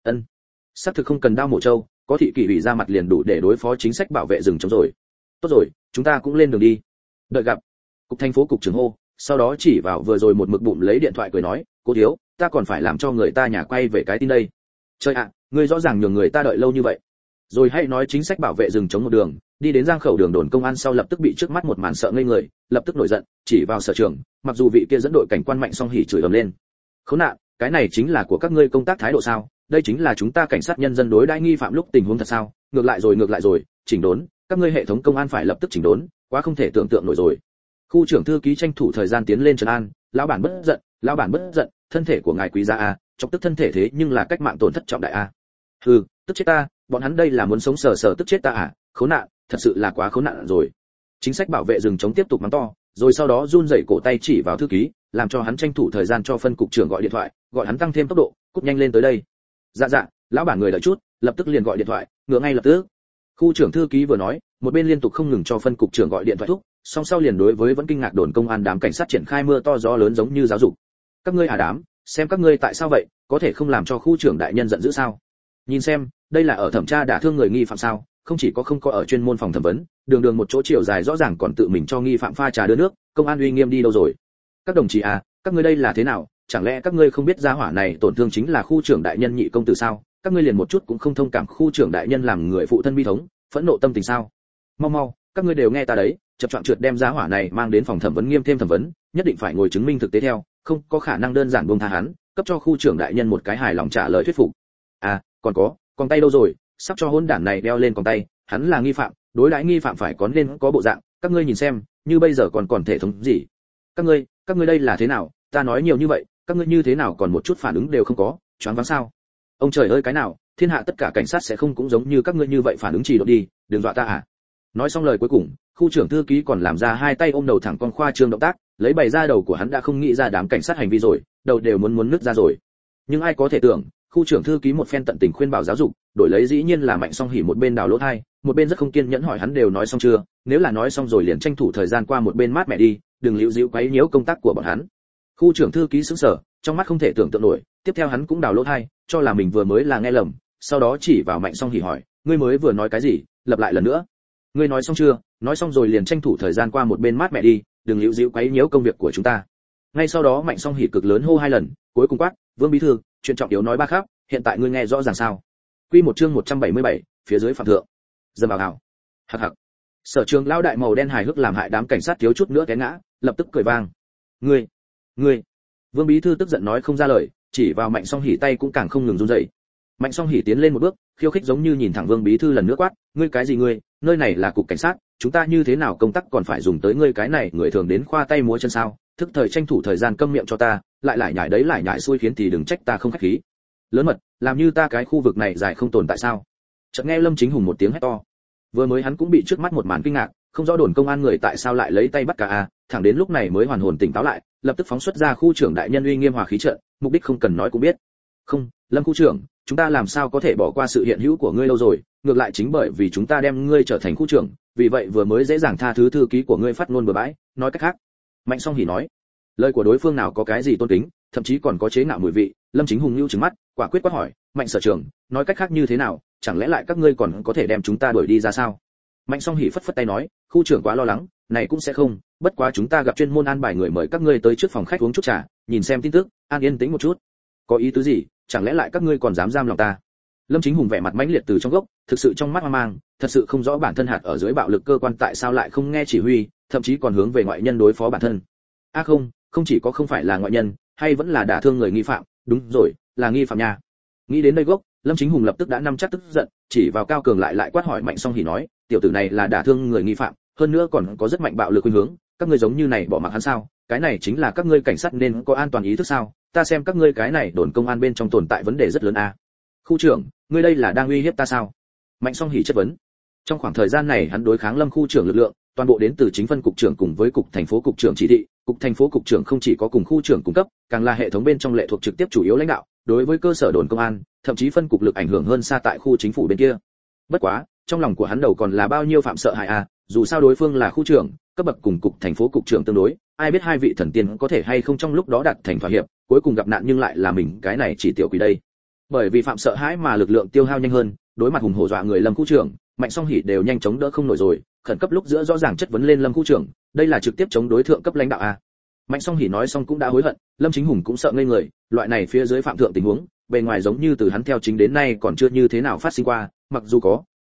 xác thực không cần đao mổ châu, có thị kỷ ủy ra mặt liền đủ để đối phó chính sách bảo vệ rừng chống rồi. Tốt rồi, chúng ta cũng lên đường đi. Đợi gặp. Cục thành phố cục trưởng hô, sau đó chỉ vào vừa rồi một mực bụng lấy điện thoại cười nói, Cố thiếu, ta còn phải làm cho người ta nhà quay về cái tin đây. Trời ạ, ngươi rõ ràng nhường người ta đợi lâu như vậy. Rồi hãy nói chính sách bảo vệ rừng chống một đường, đi đến Giang Khẩu đường đồn công an sau lập tức bị trước mắt một màn sợ ngây người, lập tức nổi giận, chỉ vào Sở Trường, mặc dù vị kia dẫn đội cảnh quan Mạnh Song Hỉ chửi ầm lên. Khốn nạn, cái này chính là của các ngươi công tác thái độ sao? Đây chính là chúng ta cảnh sát nhân dân đối đãi nghi phạm lúc tình huống thật sao? Ngược lại rồi, chỉnh đốn, các ngươi hệ thống công an phải lập tức chỉnh đốn, quá không thể tưởng tượng nổi rồi. Khu trưởng thư ký tranh thủ thời gian tiến lên trấn an, lão bản bất giận, thân thể của ngài quý giá a, chọc tức thân thể thế nhưng là cách mạng tổn thất trọng đại a. Hừ, tức chết ta, bọn hắn đây là muốn sống sờ sờ tức chết ta à, khốn nạn, thật sự là quá khốn nạn rồi. Chính sách bảo vệ rừng chống tiếp tục mắng to, rồi sau đó run rẩy cổ tay chỉ vào thư ký, làm cho hắn tranh thủ thời gian cho phân cục trưởng gọi điện thoại, gọi hắn tăng thêm tốc độ, cút nhanh lên tới đây. Dạ, lão bản người đợi chút, lập tức liền gọi điện thoại, ngựa ngay lập tức. Khu trưởng thư ký vừa nói, một bên liên tục không ngừng cho phân cục trưởng gọi điện thoại thúc, song sau liền đối với vẫn kinh ngạc đồn công an đám cảnh sát triển khai mưa to gió lớn giống như giáo dục. Các ngươi đám, xem các ngươi tại sao vậy, có thể không làm cho khu trưởng đại nhân giận dữ sao? Nhìn xem, đây là ở thẩm tra đả thương người nghi phạm sao? Không chỉ có không có ở chuyên môn phòng thẩm vấn, đường một chỗ chiều dài rõ ràng còn tự mình cho nghi phạm pha trà đưa nước, công an uy nghiêm đi đâu rồi? Các đồng chí à, các ngươi đây là thế nào? Chẳng lẽ các ngươi không biết gia hỏa này tổn thương chính là khu trưởng đại nhân nhị công tử sao? Các ngươi liền một chút cũng không thông cảm khu trưởng đại nhân làm người phụ thân bi thống, phẫn nộ tâm tình sao? Mau, các ngươi đều nghe ta đấy, chập choạng trượt đem gia hỏa này mang đến phòng thẩm vấn nghiêm thêm thẩm vấn, nhất định phải ngồi chứng minh thực tế theo, không có khả năng đơn giản buông tha hắn, cấp cho khu trưởng đại nhân một cái hài lòng trả lời thuyết phục. À, còn có, con tay đâu rồi? Sắp cho hỗn đản này đeo lên con tay, hắn là nghi phạm, đối đãi nghi phạm phải có nên có bộ dạng, các ngươi nhìn xem, như bây giờ còn thể thống gì? Các ngươi đây là thế nào? Ta nói nhiều như vậy, các ngươi như thế nào còn một chút phản ứng đều không có, choáng váng sao? Ông trời ơi cái nào, thiên hạ tất cả cảnh sát sẽ không cũng giống như các ngươi như vậy phản ứng trì độn đi, đừng dọa ta à. Nói xong lời cuối cùng, khu trưởng thư ký còn làm ra hai tay ôm đầu thẳng con khoa trương động tác, lấy bày ra đầu của hắn đã không nghĩ ra đám cảnh sát hành vi rồi, đầu đều muốn nứt ra rồi. Nhưng ai có thể tưởng, khu trưởng thư ký một phen tận tình khuyên bảo giáo dục, đổi lấy dĩ nhiên là Mạnh Song Hỉ một bên đào lỗ tai, một bên rất không kiên nhẫn hỏi hắn đều nói xong chưa, nếu là nói xong rồi liền tranh thủ thời gian qua một bên mát mẹ đi, đừng liễu díu quấy nhiễu công tác của bọn hắn. Khu trưởng thư ký sững sờ, trong mắt không thể tưởng tượng nổi, tiếp theo hắn cũng đào lỗ tai, cho là mình vừa mới là nghe lầm, sau đó chỉ vào Mạnh Song Hỉ hỏi, ngươi mới vừa nói cái gì, lặp lại lần nữa. Ngươi nói xong chưa? Nói xong rồi liền tranh thủ thời gian qua một bên mát mẹ đi, đừng liễu díu quấy nhiễu công việc của chúng ta. Ngay sau đó Mạnh Song Hỉ cực lớn hô hai lần, cuối cùng quát, Vương bí thư, chuyện trọng yếu nói ba khác, hiện tại ngươi nghe rõ ràng sao? Quy một chương 177, phía dưới phạm thượng. Dầm vào hào. Hặc. Sở Trường lão đại màu đen hài hước làm hại đám cảnh sát thiếu chút nữa té ngã, lập tức cười vang. Ngươi. Vương bí thư tức giận nói không ra lời, chỉ vào Mạnh Song Hỉ tay cũng càng không ngừng run rẩy. Mạnh Song Hỉ tiến lên một bước, khiêu khích giống như nhìn thẳng Vương bí thư lần nữa quát, ngươi cái gì ngươi, nơi này là cục cảnh sát, chúng ta như thế nào công tác còn phải dùng tới ngươi cái này người thường đến khoa tay múa chân sao? Thức thời tranh thủ thời gian câm miệng cho ta, lại nhải xui khiến thì đừng trách ta không khách khí. Lớn mật, làm như ta cái khu vực này dài không tồn tại sao? Chợt nghe Lâm Chính Hùng một tiếng hét to. Vừa mới hắn cũng bị trước mắt một màn kinh ngạc, không rõ đồn công an người tại sao lại lấy tay bắt cả a, thẳng đến lúc này mới hoàn hồn tỉnh táo lại, lập tức phóng xuất ra khu trưởng đại nhân uy nghiêm hòa khí trận, mục đích không cần nói cũng biết. Không, Lâm khu trưởng, chúng ta làm sao có thể bỏ qua sự hiện hữu của ngươi lâu rồi, ngược lại chính bởi vì chúng ta đem ngươi trở thành khu trưởng, vì vậy vừa mới dễ dàng tha thứ thư ký của ngươi phát ngôn bừa bãi, nói cách khác. Mạnh Song Hỉ nói, lời của đối phương nào có cái gì tôn kính, thậm chí còn có chế ngạo mùi vị. Lâm Chính Hùng nhíu trừng mắt, quả quyết quát hỏi, Mạnh sở trưởng, nói cách khác như thế nào, chẳng lẽ lại các ngươi còn có thể đem chúng ta đuổi đi ra sao? Mạnh Song Hỉ phất phất tay nói, khu trưởng quá lo lắng, này cũng sẽ không, bất quá chúng ta gặp chuyên môn an bài người mời các ngươi tới trước phòng khách uống chút trà, nhìn xem tin tức, an yên tĩnh một chút. Có ý tứ gì, chẳng lẽ lại các ngươi còn dám giam lòng ta? Lâm Chính Hùng vẻ mặt mãnh liệt từ trong gốc, thực sự trong mắt hoang mang, thật sự không rõ bản thân hạt ở dưới bạo lực cơ quan tại sao lại không nghe chỉ huy, thậm chí còn hướng về ngoại nhân đối phó bản thân. Không chỉ có không phải là ngoại nhân, hay vẫn là đả thương người nghi phạm, đúng rồi, là nghi phạm nha. Nghĩ đến đây gốc, Lâm Chính Hùng lập tức đã nắm chắc tức giận, chỉ vào Cao Cường lại quát hỏi Mạnh Song Hỉ nói, tiểu tử này là đả thương người nghi phạm, hơn nữa còn có rất mạnh bạo lực khuynh hướng, các ngươi giống như này bỏ mặc hắn sao? Cái này chính là các ngươi cảnh sát nên có an toàn ý thức sao? Ta xem các ngươi cái này đồn công an bên trong tồn tại vấn đề rất lớn a. Khu trưởng, ngươi đây là đang uy hiếp ta sao? Mạnh Song Hỉ chất vấn. Trong khoảng thời gian này hắn đối kháng Lâm khu trưởng lực lượng, toàn bộ đến từ chính phân cục trưởng cùng với cục thành phố cục trưởng chỉ thị, cục thành phố cục trưởng không chỉ có cùng khu trưởng cung cấp, càng là hệ thống bên trong lệ thuộc trực tiếp chủ yếu lãnh đạo, đối với cơ sở đồn công an, thậm chí phân cục lực ảnh hưởng hơn xa tại khu chính phủ bên kia. Bất quá, trong lòng của hắn đầu còn là bao nhiêu phạm sợ hãi a, dù sao đối phương là khu trưởng, cấp bậc cùng cục thành phố cục trưởng tương đối, ai biết hai vị thần tiên có thể hay không trong lúc đó đạt thành thỏa hiệp, cuối cùng gặp nạn nhưng lại là mình cái này chỉ tiểu quỷ đây. Bởi vì phạm sợ hãi mà lực lượng tiêu hao nhanh hơn, đối mặt hùng hổ dọa người Lâm khu trưởng, Mạnh Song Hỉ đều nhanh chóng đỡ không nổi rồi, khẩn cấp lúc giữa rõ ràng chất vấn lên Lâm khu trưởng, đây là trực tiếp chống đối thượng cấp lãnh đạo a. Mạnh Song Hỉ nói xong cũng đã hối hận, Lâm Chính Hùng cũng sợ ngây người, loại này phía dưới phạm thượng tình huống, bề ngoài giống như từ hắn theo chính đến nay còn chưa như thế nào phát sinh qua, mặc dù có,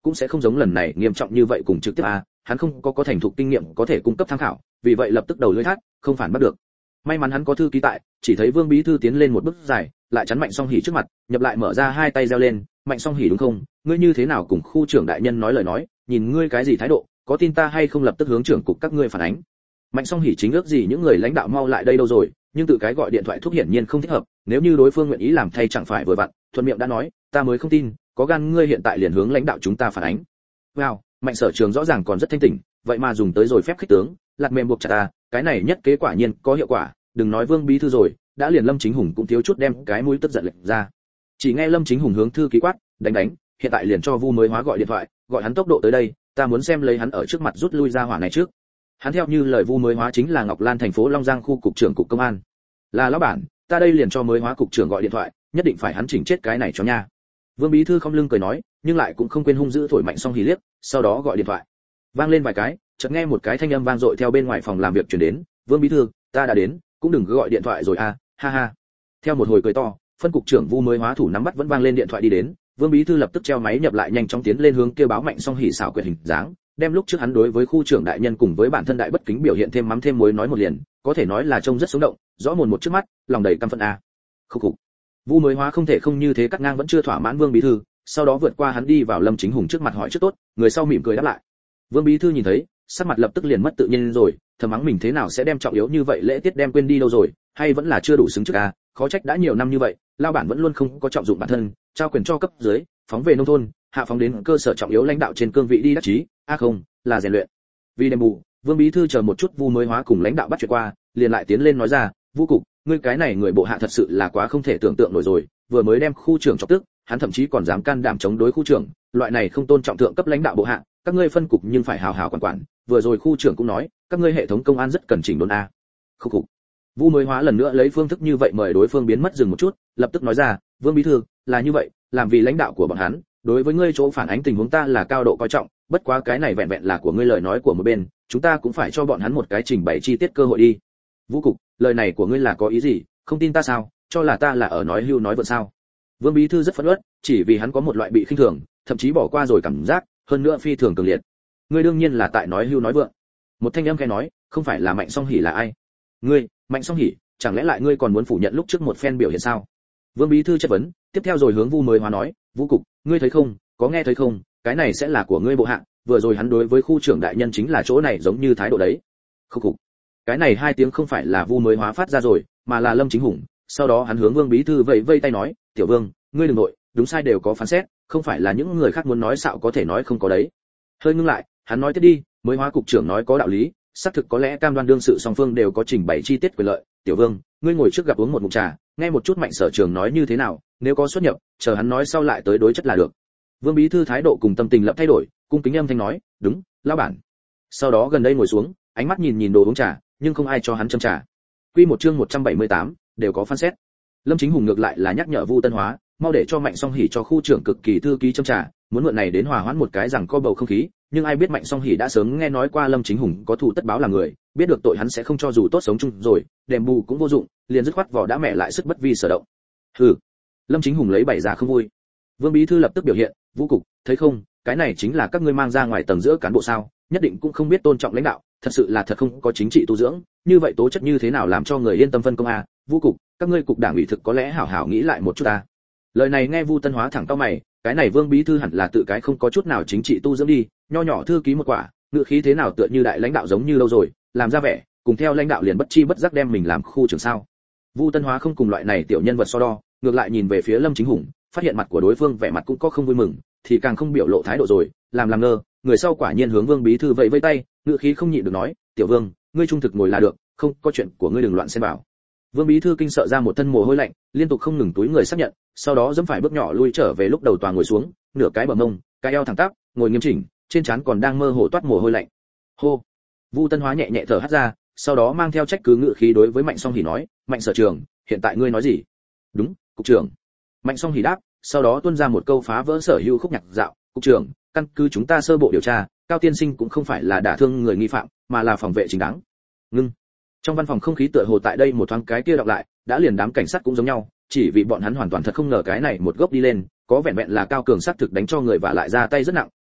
cũng sẽ không giống lần này nghiêm trọng như vậy cùng trực tiếp hắn không có thành thục kinh nghiệm có thể cung cấp tham khảo, vì vậy lập tức đầu lưỡi thắt, không phản bắt được. May mắn hắn có thư ký tại, chỉ thấy Vương bí thư tiến lên một bước dài, lại chắn Mạnh Song Hỉ trước mặt, nhập lại mở ra hai tay giơ lên, Mạnh Song Hỉ đúng không, ngươi như thế nào cùng khu trưởng đại nhân nói lời nói, nhìn ngươi cái gì thái độ, có tin ta hay không lập tức hướng trưởng cục các ngươi phản ánh. Mạnh Song Hỉ chính ước gì những người lãnh đạo mau lại đây đâu rồi, nhưng tự cái gọi điện thoại thúc hiển nhiên không thích hợp, nếu như đối phương nguyện ý làm thay chẳng phải vừa vặn, thuận miệng đã nói, ta mới không tin, có gan ngươi hiện tại liền hướng lãnh đạo chúng ta phản ánh. Wow, Mạnh Sở Trường rõ ràng còn rất thanh tỉnh, vậy mà dùng tới rồi phép khích tướng, lạt mềm buộc chặt ta, cái này nhất kế quả nhiên có hiệu quả, đừng nói Vương bí thư rồi, đã liền Lâm Chính Hùng cũng thiếu chút đem cái mũi tức giận lệch ra. Chỉ nghe Lâm Chính Hùng hướng thư ký quát, đánh, hiện tại liền cho Vu Mới Hóa gọi điện thoại, gọi hắn tốc độ tới đây, ta muốn xem lấy hắn ở trước mặt rút lui ra hỏa này trước. Hắn theo như lời Vu Mới Hóa chính là Ngọc Lan thành phố Long Giang khu cục trưởng cục công an. Là lão bản, ta đây liền cho Mới Hóa cục trưởng gọi điện thoại, nhất định phải hắn chỉnh chết cái này cho nha. Vương bí thư không lưng cười nói, nhưng lại cũng không quên hung dữ thổi Mạnh Song Hỉ liếc, sau đó gọi điện thoại. Vang lên vài cái, chợt nghe một cái thanh âm vang dội theo bên ngoài phòng làm việc truyền đến, "Vương bí thư, ta đã đến, cũng đừng cứ gọi điện thoại rồi ha ha." Theo một hồi cười to, phân cục trưởng Vu Mới Hóa thủ nắm bắt vẫn vang lên điện thoại đi đến, Vương bí thư lập tức treo máy nhập lại nhanh chóng tiến lên hướng kêu báo Mạnh Song Hỉ xảo quyệt hình dáng, đem lúc trước hắn đối với khu trưởng đại nhân cùng với bản thân đại bất kính biểu hiện thêm mắm thêm muối nói một liền, có thể nói là trông rất sống động, rõ mồn một trước mắt, lòng đầy căm phẫn Khục khục. Vu Mới Hóa không thể không như thế cắt ngang vẫn chưa thỏa mãn Vương bí thư, sau đó vượt qua hắn đi vào Lâm Chính Hùng trước mặt hỏi trước tốt, người sau mỉm cười đáp lại. Vương bí thư nhìn thấy, sắc mặt lập tức liền mất tự nhiên rồi, thầm mắng mình thế nào sẽ đem trọng yếu như vậy lễ tiết đem quên đi đâu rồi, hay vẫn là chưa đủ xứng trước khó trách đã nhiều năm như vậy, lao bản vẫn luôn không có trọng dụng bản thân, trao quyền cho cấp dưới, phóng về nông thôn, hạ phóng đến cơ sở trọng yếu lãnh đạo trên cương vị đi đắc chí, không, là rèn luyện. Vì đền bù, Vương bí thư chờ một chút Vu Mới Hóa cùng lãnh đạo bắt chuyện qua, liền lại tiến lên nói ra, "Vu cục, ngươi cái này người bộ hạ thật sự là quá không thể tưởng tượng nổi rồi, vừa mới đem khu trưởng chọc tức, hắn thậm chí còn dám can đảm chống đối khu trưởng, loại này không tôn trọng thượng cấp lãnh đạo bộ hạ, các ngươi phân cục nhưng phải hào hào quản, vừa rồi khu trưởng cũng nói, các ngươi hệ thống công an rất cần chỉnh đốn Khục khục. Vu Mới Hóa lần nữa lấy phương thức như vậy mời đối phương biến mất dừng một chút, lập tức nói ra, "Vương bí thư, là như vậy, làm vì lãnh đạo của bọn hắn, đối với ngươi chỗ phản ánh tình huống ta là cao độ coi trọng, bất quá cái này vẹn vẹn là của ngươi lời nói của một bên, chúng ta cũng phải cho bọn hắn một cái trình bày chi tiết cơ hội đi." Vũ cục, lời này của ngươi là có ý gì, không tin ta sao, cho là ta là ở nói hưu nói vượn sao? Vương bí thư rất phẫn uất, chỉ vì hắn có một loại bị khinh thường, thậm chí bỏ qua rồi cảm giác, hơn nữa phi thường cường liệt. Ngươi đương nhiên là tại nói hưu nói vượn. Một thanh âm khẽ nói, không phải là Mạnh Song Hỉ là ai? Ngươi, Mạnh Song Hỉ, chẳng lẽ lại ngươi còn muốn phủ nhận lúc trước một phen biểu hiện sao? Vương bí thư chất vấn, tiếp theo rồi hướng Vu Mới Hóa nói, "Vũ cục, ngươi thấy không, có nghe thấy không, cái này sẽ là của ngươi bộ hạ, vừa rồi hắn đối với khu trưởng đại nhân chính là chỗ này giống như thái độ đấy." Khục khục. Cái này hai tiếng không phải là Vu Mới Hóa phát ra rồi, mà là Lâm Chính Hùng, sau đó hắn hướng Vương bí thư vẫy vây tay nói, "Tiểu Vương, ngươi đừng nội, đúng sai đều có phán xét, không phải là những người khác muốn nói xạo có thể nói không có đấy." Hơi ngưng lại, hắn nói tiếp đi, Mới Hóa cục trưởng nói có đạo lý, xác thực có lẽ cam đoan đương sự song phương đều có trình bày chi tiết quyền lợi, "Tiểu Vương, ngươi ngồi trước gặp uống một ngụm trà, nghe một chút Mạnh Sở Trường nói như thế nào, nếu có xuất nhập, chờ hắn nói sau lại tới đối chất là được." Vương bí thư thái độ cùng tâm tình lập thay đổi, cung kính âm thanh nói, "Đúng, lão bản." Sau đó gần đây ngồi xuống, ánh mắt nhìn đồ uống trà, nhưng không ai cho hắn châm trà. Quy một chương 178, đều có phán xét. Lâm Chính Hùng ngược lại là nhắc nhở Vu Tân Hóa, mau để cho Mạnh Song Hỉ cho khu trưởng cực kỳ thư ký châm trà, muốn mượn này đến hòa hoãn một cái rằng co bầu không khí, nhưng ai biết Mạnh Song Hỉ đã sớm nghe nói qua Lâm Chính Hùng có thù tất báo là người, biết được tội hắn sẽ không cho dù tốt sống chung rồi, đền bù cũng vô dụng, liền dứt khoát vỏ đã mẹ lại sức bất vi sở động. Hừ. Lâm Chính Hùng lấy bày ra không vui. Vương bí thư lập tức biểu hiện, "Vũ cục, thấy không, cái này chính là các ngươi mang ra ngoài tầng giữa cán bộ sao, nhất định cũng không biết tôn trọng lãnh đạo, thật sự là thật không có chính trị tu dưỡng, như vậy tố chất như thế nào làm cho người yên tâm phân công Vũ cục, các ngươi cục đảng ủy thực có lẽ hảo hảo nghĩ lại một chút ta." Lời này nghe Vu Tân Hóa thẳng cau mày, cái này Vương bí thư hẳn là tự cái không có chút nào chính trị tu dưỡng đi, nho nhỏ thư ký một quả, ngữ khí thế nào tựa như đại lãnh đạo giống như lâu rồi, làm ra vẻ, cùng theo lãnh đạo liền bất chi bất giác đem mình làm khu trưởng sao? Vu Tân Hóa không cùng loại này tiểu nhân vật so đo, ngược lại nhìn về phía Lâm Chính Hùng, phát hiện mặt của đối phương vẻ mặt cũng có không vui mừng, thì càng không biểu lộ thái độ rồi, làm ngơ, người sau quả nhiên hướng Vương bí thư vẫy vẫy tay, ngữ khí không nhịn được nói, "Tiểu Vương, ngươi trung thực ngồi là được, không có chuyện của ngươi đừng loạn xen vào." Vương bí thư kinh sợ ra một thân mồ hôi lạnh, liên tục không ngừng túi người xác nhận, sau đó dẫm phải bước nhỏ lui trở về lúc đầu tòa ngồi xuống, nửa cái bờ mông, cái eo thẳng tắp, ngồi nghiêm chỉnh, trên trán còn đang mơ hồ toát mồ hôi lạnh. Hô. Vu Tân Hóa nhẹ nhẹ thở hắt ra, sau đó mang theo trách cứ ngữ khí đối với Mạnh Song Hỉ nói, "Mạnh Sở Trường, hiện tại ngươi nói gì?" "Đúng, cục trưởng." Mạnh Song Hỉ đáp, sau đó tuôn ra một câu phá vỡ sở hữu khúc nhạc dạo, "Cục trưởng, căn cứ chúng ta sơ bộ điều tra, Cao tiên sinh cũng không phải là đả thương người nghi phạm, mà là phòng vệ chính đáng." Ngưng. Trong văn phòng không khí tựa hồ tại đây một thoáng cái kia đọc lại, đã liền đám cảnh sát cũng giống nhau, chỉ vì bọn hắn hoàn toàn thật không ngờ cái này một gốc đi lên, có vẹn vẹn là Cao Cường sát thực đánh cho người và lại ra tay rất nặng,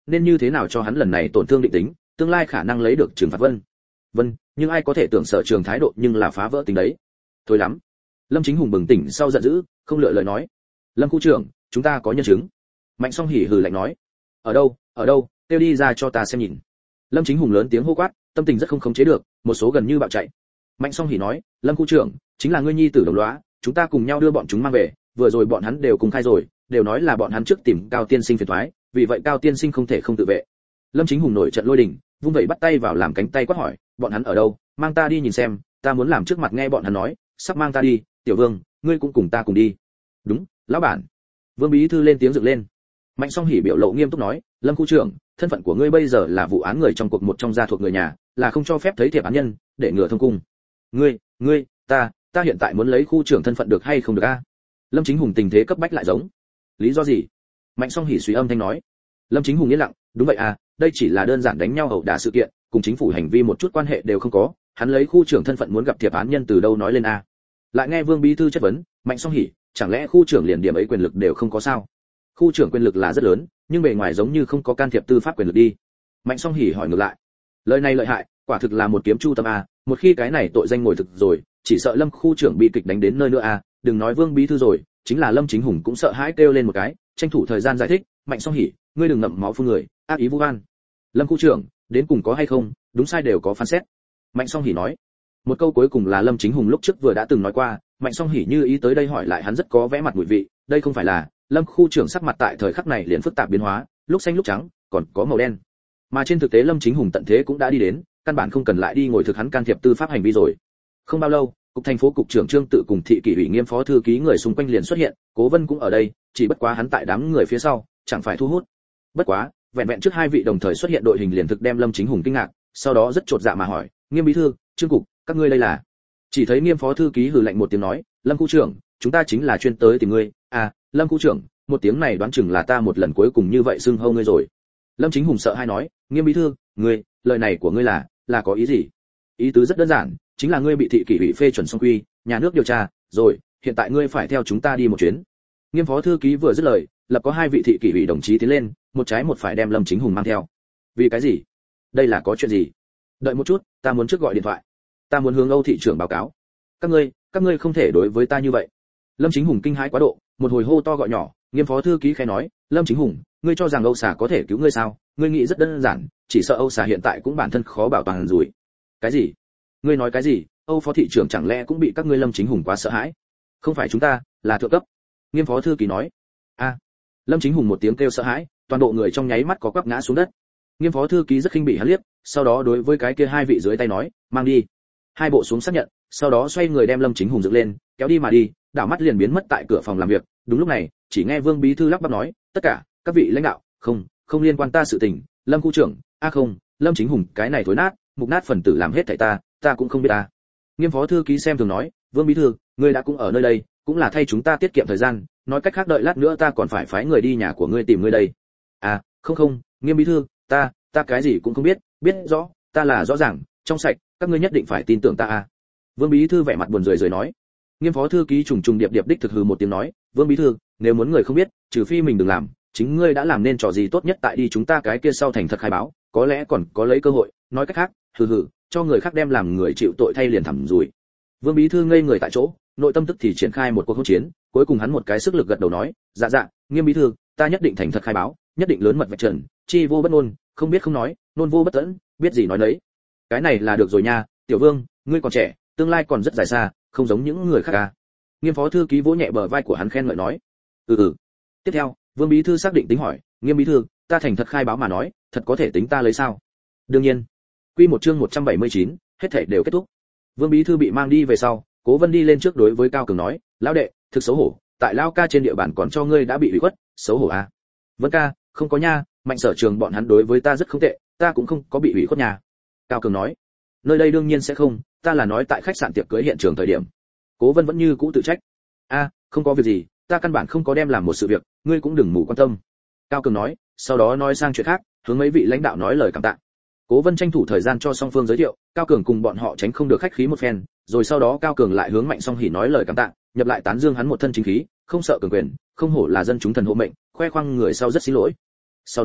nên như thế nào cho hắn lần này tổn thương định tính, tương lai khả năng lấy được trừng phạt. Vân, nhưng ai có thể tưởng Sở Trường thái độ nhưng là phá vỡ tính đấy. Thôi lắm. Lâm Chính Hùng bừng tỉnh sau giận dữ, không lựa lời nói. Lâm khu trưởng, chúng ta có nhân chứng. Mạnh Song Hỉ hừ lạnh nói. Ở đâu, kêu đi ra cho ta xem nhìn. Lâm Chính Hùng lớn tiếng hô quát, tâm tình rất không khống chế được, một số gần như bạo chạy. Mạnh Song Hỉ nói, Lâm khu trưởng, chính là ngươi nhi tử đồng lõa, chúng ta cùng nhau đưa bọn chúng mang về, vừa rồi bọn hắn đều cùng khai rồi, đều nói là bọn hắn trước tìm Cao tiên sinh phiền toái, vì vậy Cao tiên sinh không thể không tự vệ. Lâm Chính Hùng nổi trận lôi đình, vung vẩy bắt tay vào làm cánh tay quát hỏi, bọn hắn ở đâu, mang ta đi nhìn xem, ta muốn làm trước mặt nghe bọn hắn nói, sắp mang ta đi, Tiểu Vương, ngươi cũng cùng ta cùng đi. Đúng, lão bản. Vương bí thư lên tiếng dựng lên. Mạnh Song Hỉ biểu lộ nghiêm túc nói, Lâm khu trưởng, thân phận của ngươi bây giờ là vụ án người trong cuộc một trong gia thuộc người nhà, là không cho phép thấy thiệp án nhân, để ngừa thông cung. Ngươi, ta hiện tại muốn lấy khu trưởng thân phận được hay không được a? Lâm Chính Hùng tình thế cấp bách lại giống. Lý do gì? Mạnh Song Hỉ suy âm thanh nói. Lâm Chính Hùng yên lặng, đúng vậy à, đây chỉ là đơn giản đánh nhau ẩu đả sự kiện, cùng chính phủ hành vi một chút quan hệ đều không có, hắn lấy khu trưởng thân phận muốn gặp thiệp án nhân từ đâu nói lên a? Lại nghe Vương bí thư chất vấn, Mạnh Song Hỉ, chẳng lẽ khu trưởng liền điểm ấy quyền lực đều không có sao? Khu trưởng quyền lực là rất lớn, nhưng bề ngoài giống như không có can thiệp tư pháp quyền lực đi. Mạnh Song Hỉ hỏi ngược lại. Lời này lợi hại, quả thực là một kiếm chu tâm a, một khi cái này tội danh ngồi thực rồi, chỉ sợ Lâm khu trưởng bị kịch đánh đến nơi nữa a, đừng nói Vương bí thư rồi, chính là Lâm Chính Hùng cũng sợ hãi kêu lên một cái, tranh thủ thời gian giải thích, Mạnh Song Hỉ, ngươi đừng ngậm máu phun người, ác ý vu oan. Lâm khu trưởng, đến cùng có hay không, đúng sai đều có phán xét. Mạnh Song Hỉ nói. Một câu cuối cùng là Lâm Chính Hùng lúc trước vừa đã từng nói qua, Mạnh Song Hỉ như ý tới đây hỏi lại hắn rất có vẽ mặt mùi vị, đây không phải là, Lâm khu trưởng sắc mặt tại thời khắc này liền phức tạp biến hóa, lúc xanh lúc trắng, còn có màu đen. Mà trên thực tế Lâm Chính Hùng tận thế cũng đã đi đến, căn bản không cần lại đi ngồi thực hắn can thiệp tư pháp hành vi rồi. Không bao lâu, cục thành phố cục trưởng Trương Tự cùng thị kỷ ủy Nghiêm phó thư ký người xung quanh liền xuất hiện, Cố Vân cũng ở đây, chỉ bất quá hắn tại đám người phía sau, chẳng phải thu hút. Bất quá, vẹn vẹn trước hai vị đồng thời xuất hiện đội hình liền thực đem Lâm Chính Hùng kinh ngạc, sau đó rất chột dạ mà hỏi, Nghiêm bí thư, Trương cục, các ngươi đây là? Chỉ thấy Nghiêm phó thư ký hừ lạnh một tiếng nói, Lâm khu trưởng, chúng ta chính là chuyên tới tìm ngươi. À, Lâm khu trưởng, một tiếng này đoán chừng là ta một lần cuối cùng như vậy xưng hô ngươi rồi. Lâm Chính Hùng sợ hai nói, Nghiêm bí thư, ngươi, lời này của ngươi là có ý gì? Ý tứ rất đơn giản, chính là ngươi bị thị kỷ ủy phê chuẩn xong quy, nhà nước điều tra, rồi, hiện tại ngươi phải theo chúng ta đi một chuyến. Nghiêm phó thư ký vừa dứt lời, lập có hai vị thị kỷ ủy đồng chí tiến lên, một trái một phải đem Lâm Chính Hùng mang theo. Vì cái gì? Đây là có chuyện gì? Đợi một chút, ta muốn trước gọi điện thoại. Ta muốn hướng Âu thị trưởng báo cáo. Các ngươi không thể đối với ta như vậy. Lâm Chính Hùng kinh hãi quá độ, một hồi hô to gọi nhỏ, Nghiêm phó thư ký khẽ nói, Lâm Chính Hùng, ngươi cho rằng Âu Xà có thể cứu ngươi sao? Ngươi nghĩ rất đơn giản, chỉ sợ Âu Xà hiện tại cũng bản thân khó bảo toàn rồi. Cái gì? Ngươi nói cái gì? Âu phó thị trưởng chẳng lẽ cũng bị các ngươi Lâm Chính Hùng quá sợ hãi? Không phải chúng ta, là thượng cấp. Nghiêm phó thư ký nói. A. Lâm Chính Hùng một tiếng kêu sợ hãi, toàn bộ người trong nháy mắt có quắp ngã xuống đất. Nghiêm phó thư ký rất khinh bỉ hắn liếc, sau đó đối với cái kia hai vị dưới tay nói, mang đi. Hai bộ xuống xác nhận, sau đó xoay người đem Lâm Chính Hùng dựng lên, kéo đi mà đi, đảo mắt liền biến mất tại cửa phòng làm việc. Đúng lúc này, chỉ nghe Vương bí thư lắp bắp nói, tất cả các vị lãnh đạo, không liên quan ta sự tình, Lâm khu trưởng, không, Lâm Chính Hùng cái này thối nát, mục nát phần tử làm hết thảy ta cũng không biết ta. Nghiêm phó thư ký xem thường nói, Vương bí thư, ngươi đã cũng ở nơi đây, cũng là thay chúng ta tiết kiệm thời gian, nói cách khác đợi lát nữa ta còn phải phái người đi nhà của ngươi tìm ngươi đây. À, không, Nghiêm bí thư, ta cái gì cũng không biết, biết rõ, ta là rõ ràng, trong sạch, các ngươi nhất định phải tin tưởng ta à. Vương bí thư vẻ mặt buồn rười nói. Nghiêm phó thư ký trùng trùng điệp điệp đích thực hừ một tiếng nói, Vương bí thư, nếu muốn người không biết, trừ phi mình đừng làm, chính ngươi đã làm nên trò gì tốt nhất tại đi chúng ta cái kia sau thành thật khai báo, có lẽ còn có lấy cơ hội, nói cách khác, hừ, cho người khác đem làm người chịu tội thay liền thẳm rủi. Vương bí thư ngây người tại chỗ, nội tâm tức thì triển khai một cuộc hỗn chiến, cuối cùng hắn một cái sức lực gật đầu nói, dạ, Nghiêm bí thư, ta nhất định thành thật khai báo, nhất định lớn mật vạch trần, chi vô bất ngôn, không biết không nói, nôn vô bất tẫn, biết gì nói nấy. Cái này là được rồi nha, Tiểu Vương, ngươi còn trẻ, tương lai còn rất dài xa, không giống những người khác à. Nghiêm phó thư ký vỗ nhẹ bờ vai của hắn khen ngợi nói. Tiếp theo, Vương bí thư xác định tính hỏi, Nghiêm bí thư, ta thành thật khai báo mà nói, thật có thể tính ta lấy sao? Đương nhiên. Quy một chương 179, hết thảy đều kết thúc. Vương bí thư bị mang đi về sau, Cố Vân đi lên trước đối với Cao Cường nói, lão đệ, thực xấu hổ, tại lão ca trên địa bàn còn cho ngươi đã bị ủy khuất, xấu hổ à? Vân ca, không có nha, Mạnh Sở Trường bọn hắn đối với ta rất không tệ, ta cũng không có bị ủy khuất nha. Cao Cường nói, nơi đây đương nhiên sẽ không, ta là nói tại khách sạn tiệc cưới hiện trường thời điểm. Cố Vân vẫn như cũ tự trách. Không có việc gì, ta căn bản không có đem làm một sự việc, ngươi cũng đừng mù quan tâm. Cao Cường nói, sau đó nói sang chuyện khác, hướng mấy vị lãnh đạo nói lời cảm tạ. Cố Vân tranh thủ thời gian cho song phương giới thiệu, Cao Cường cùng bọn họ tránh không được khách khí một phen, rồi sau đó Cao Cường lại hướng Mạnh Song Hỉ nói lời cảm tạ, nhập lại tán dương hắn một thân chính khí, không sợ cường quyền, không hổ là dân chúng thần hộ mệnh, khoe khoang người sau rất xin lỗi. Sau đó,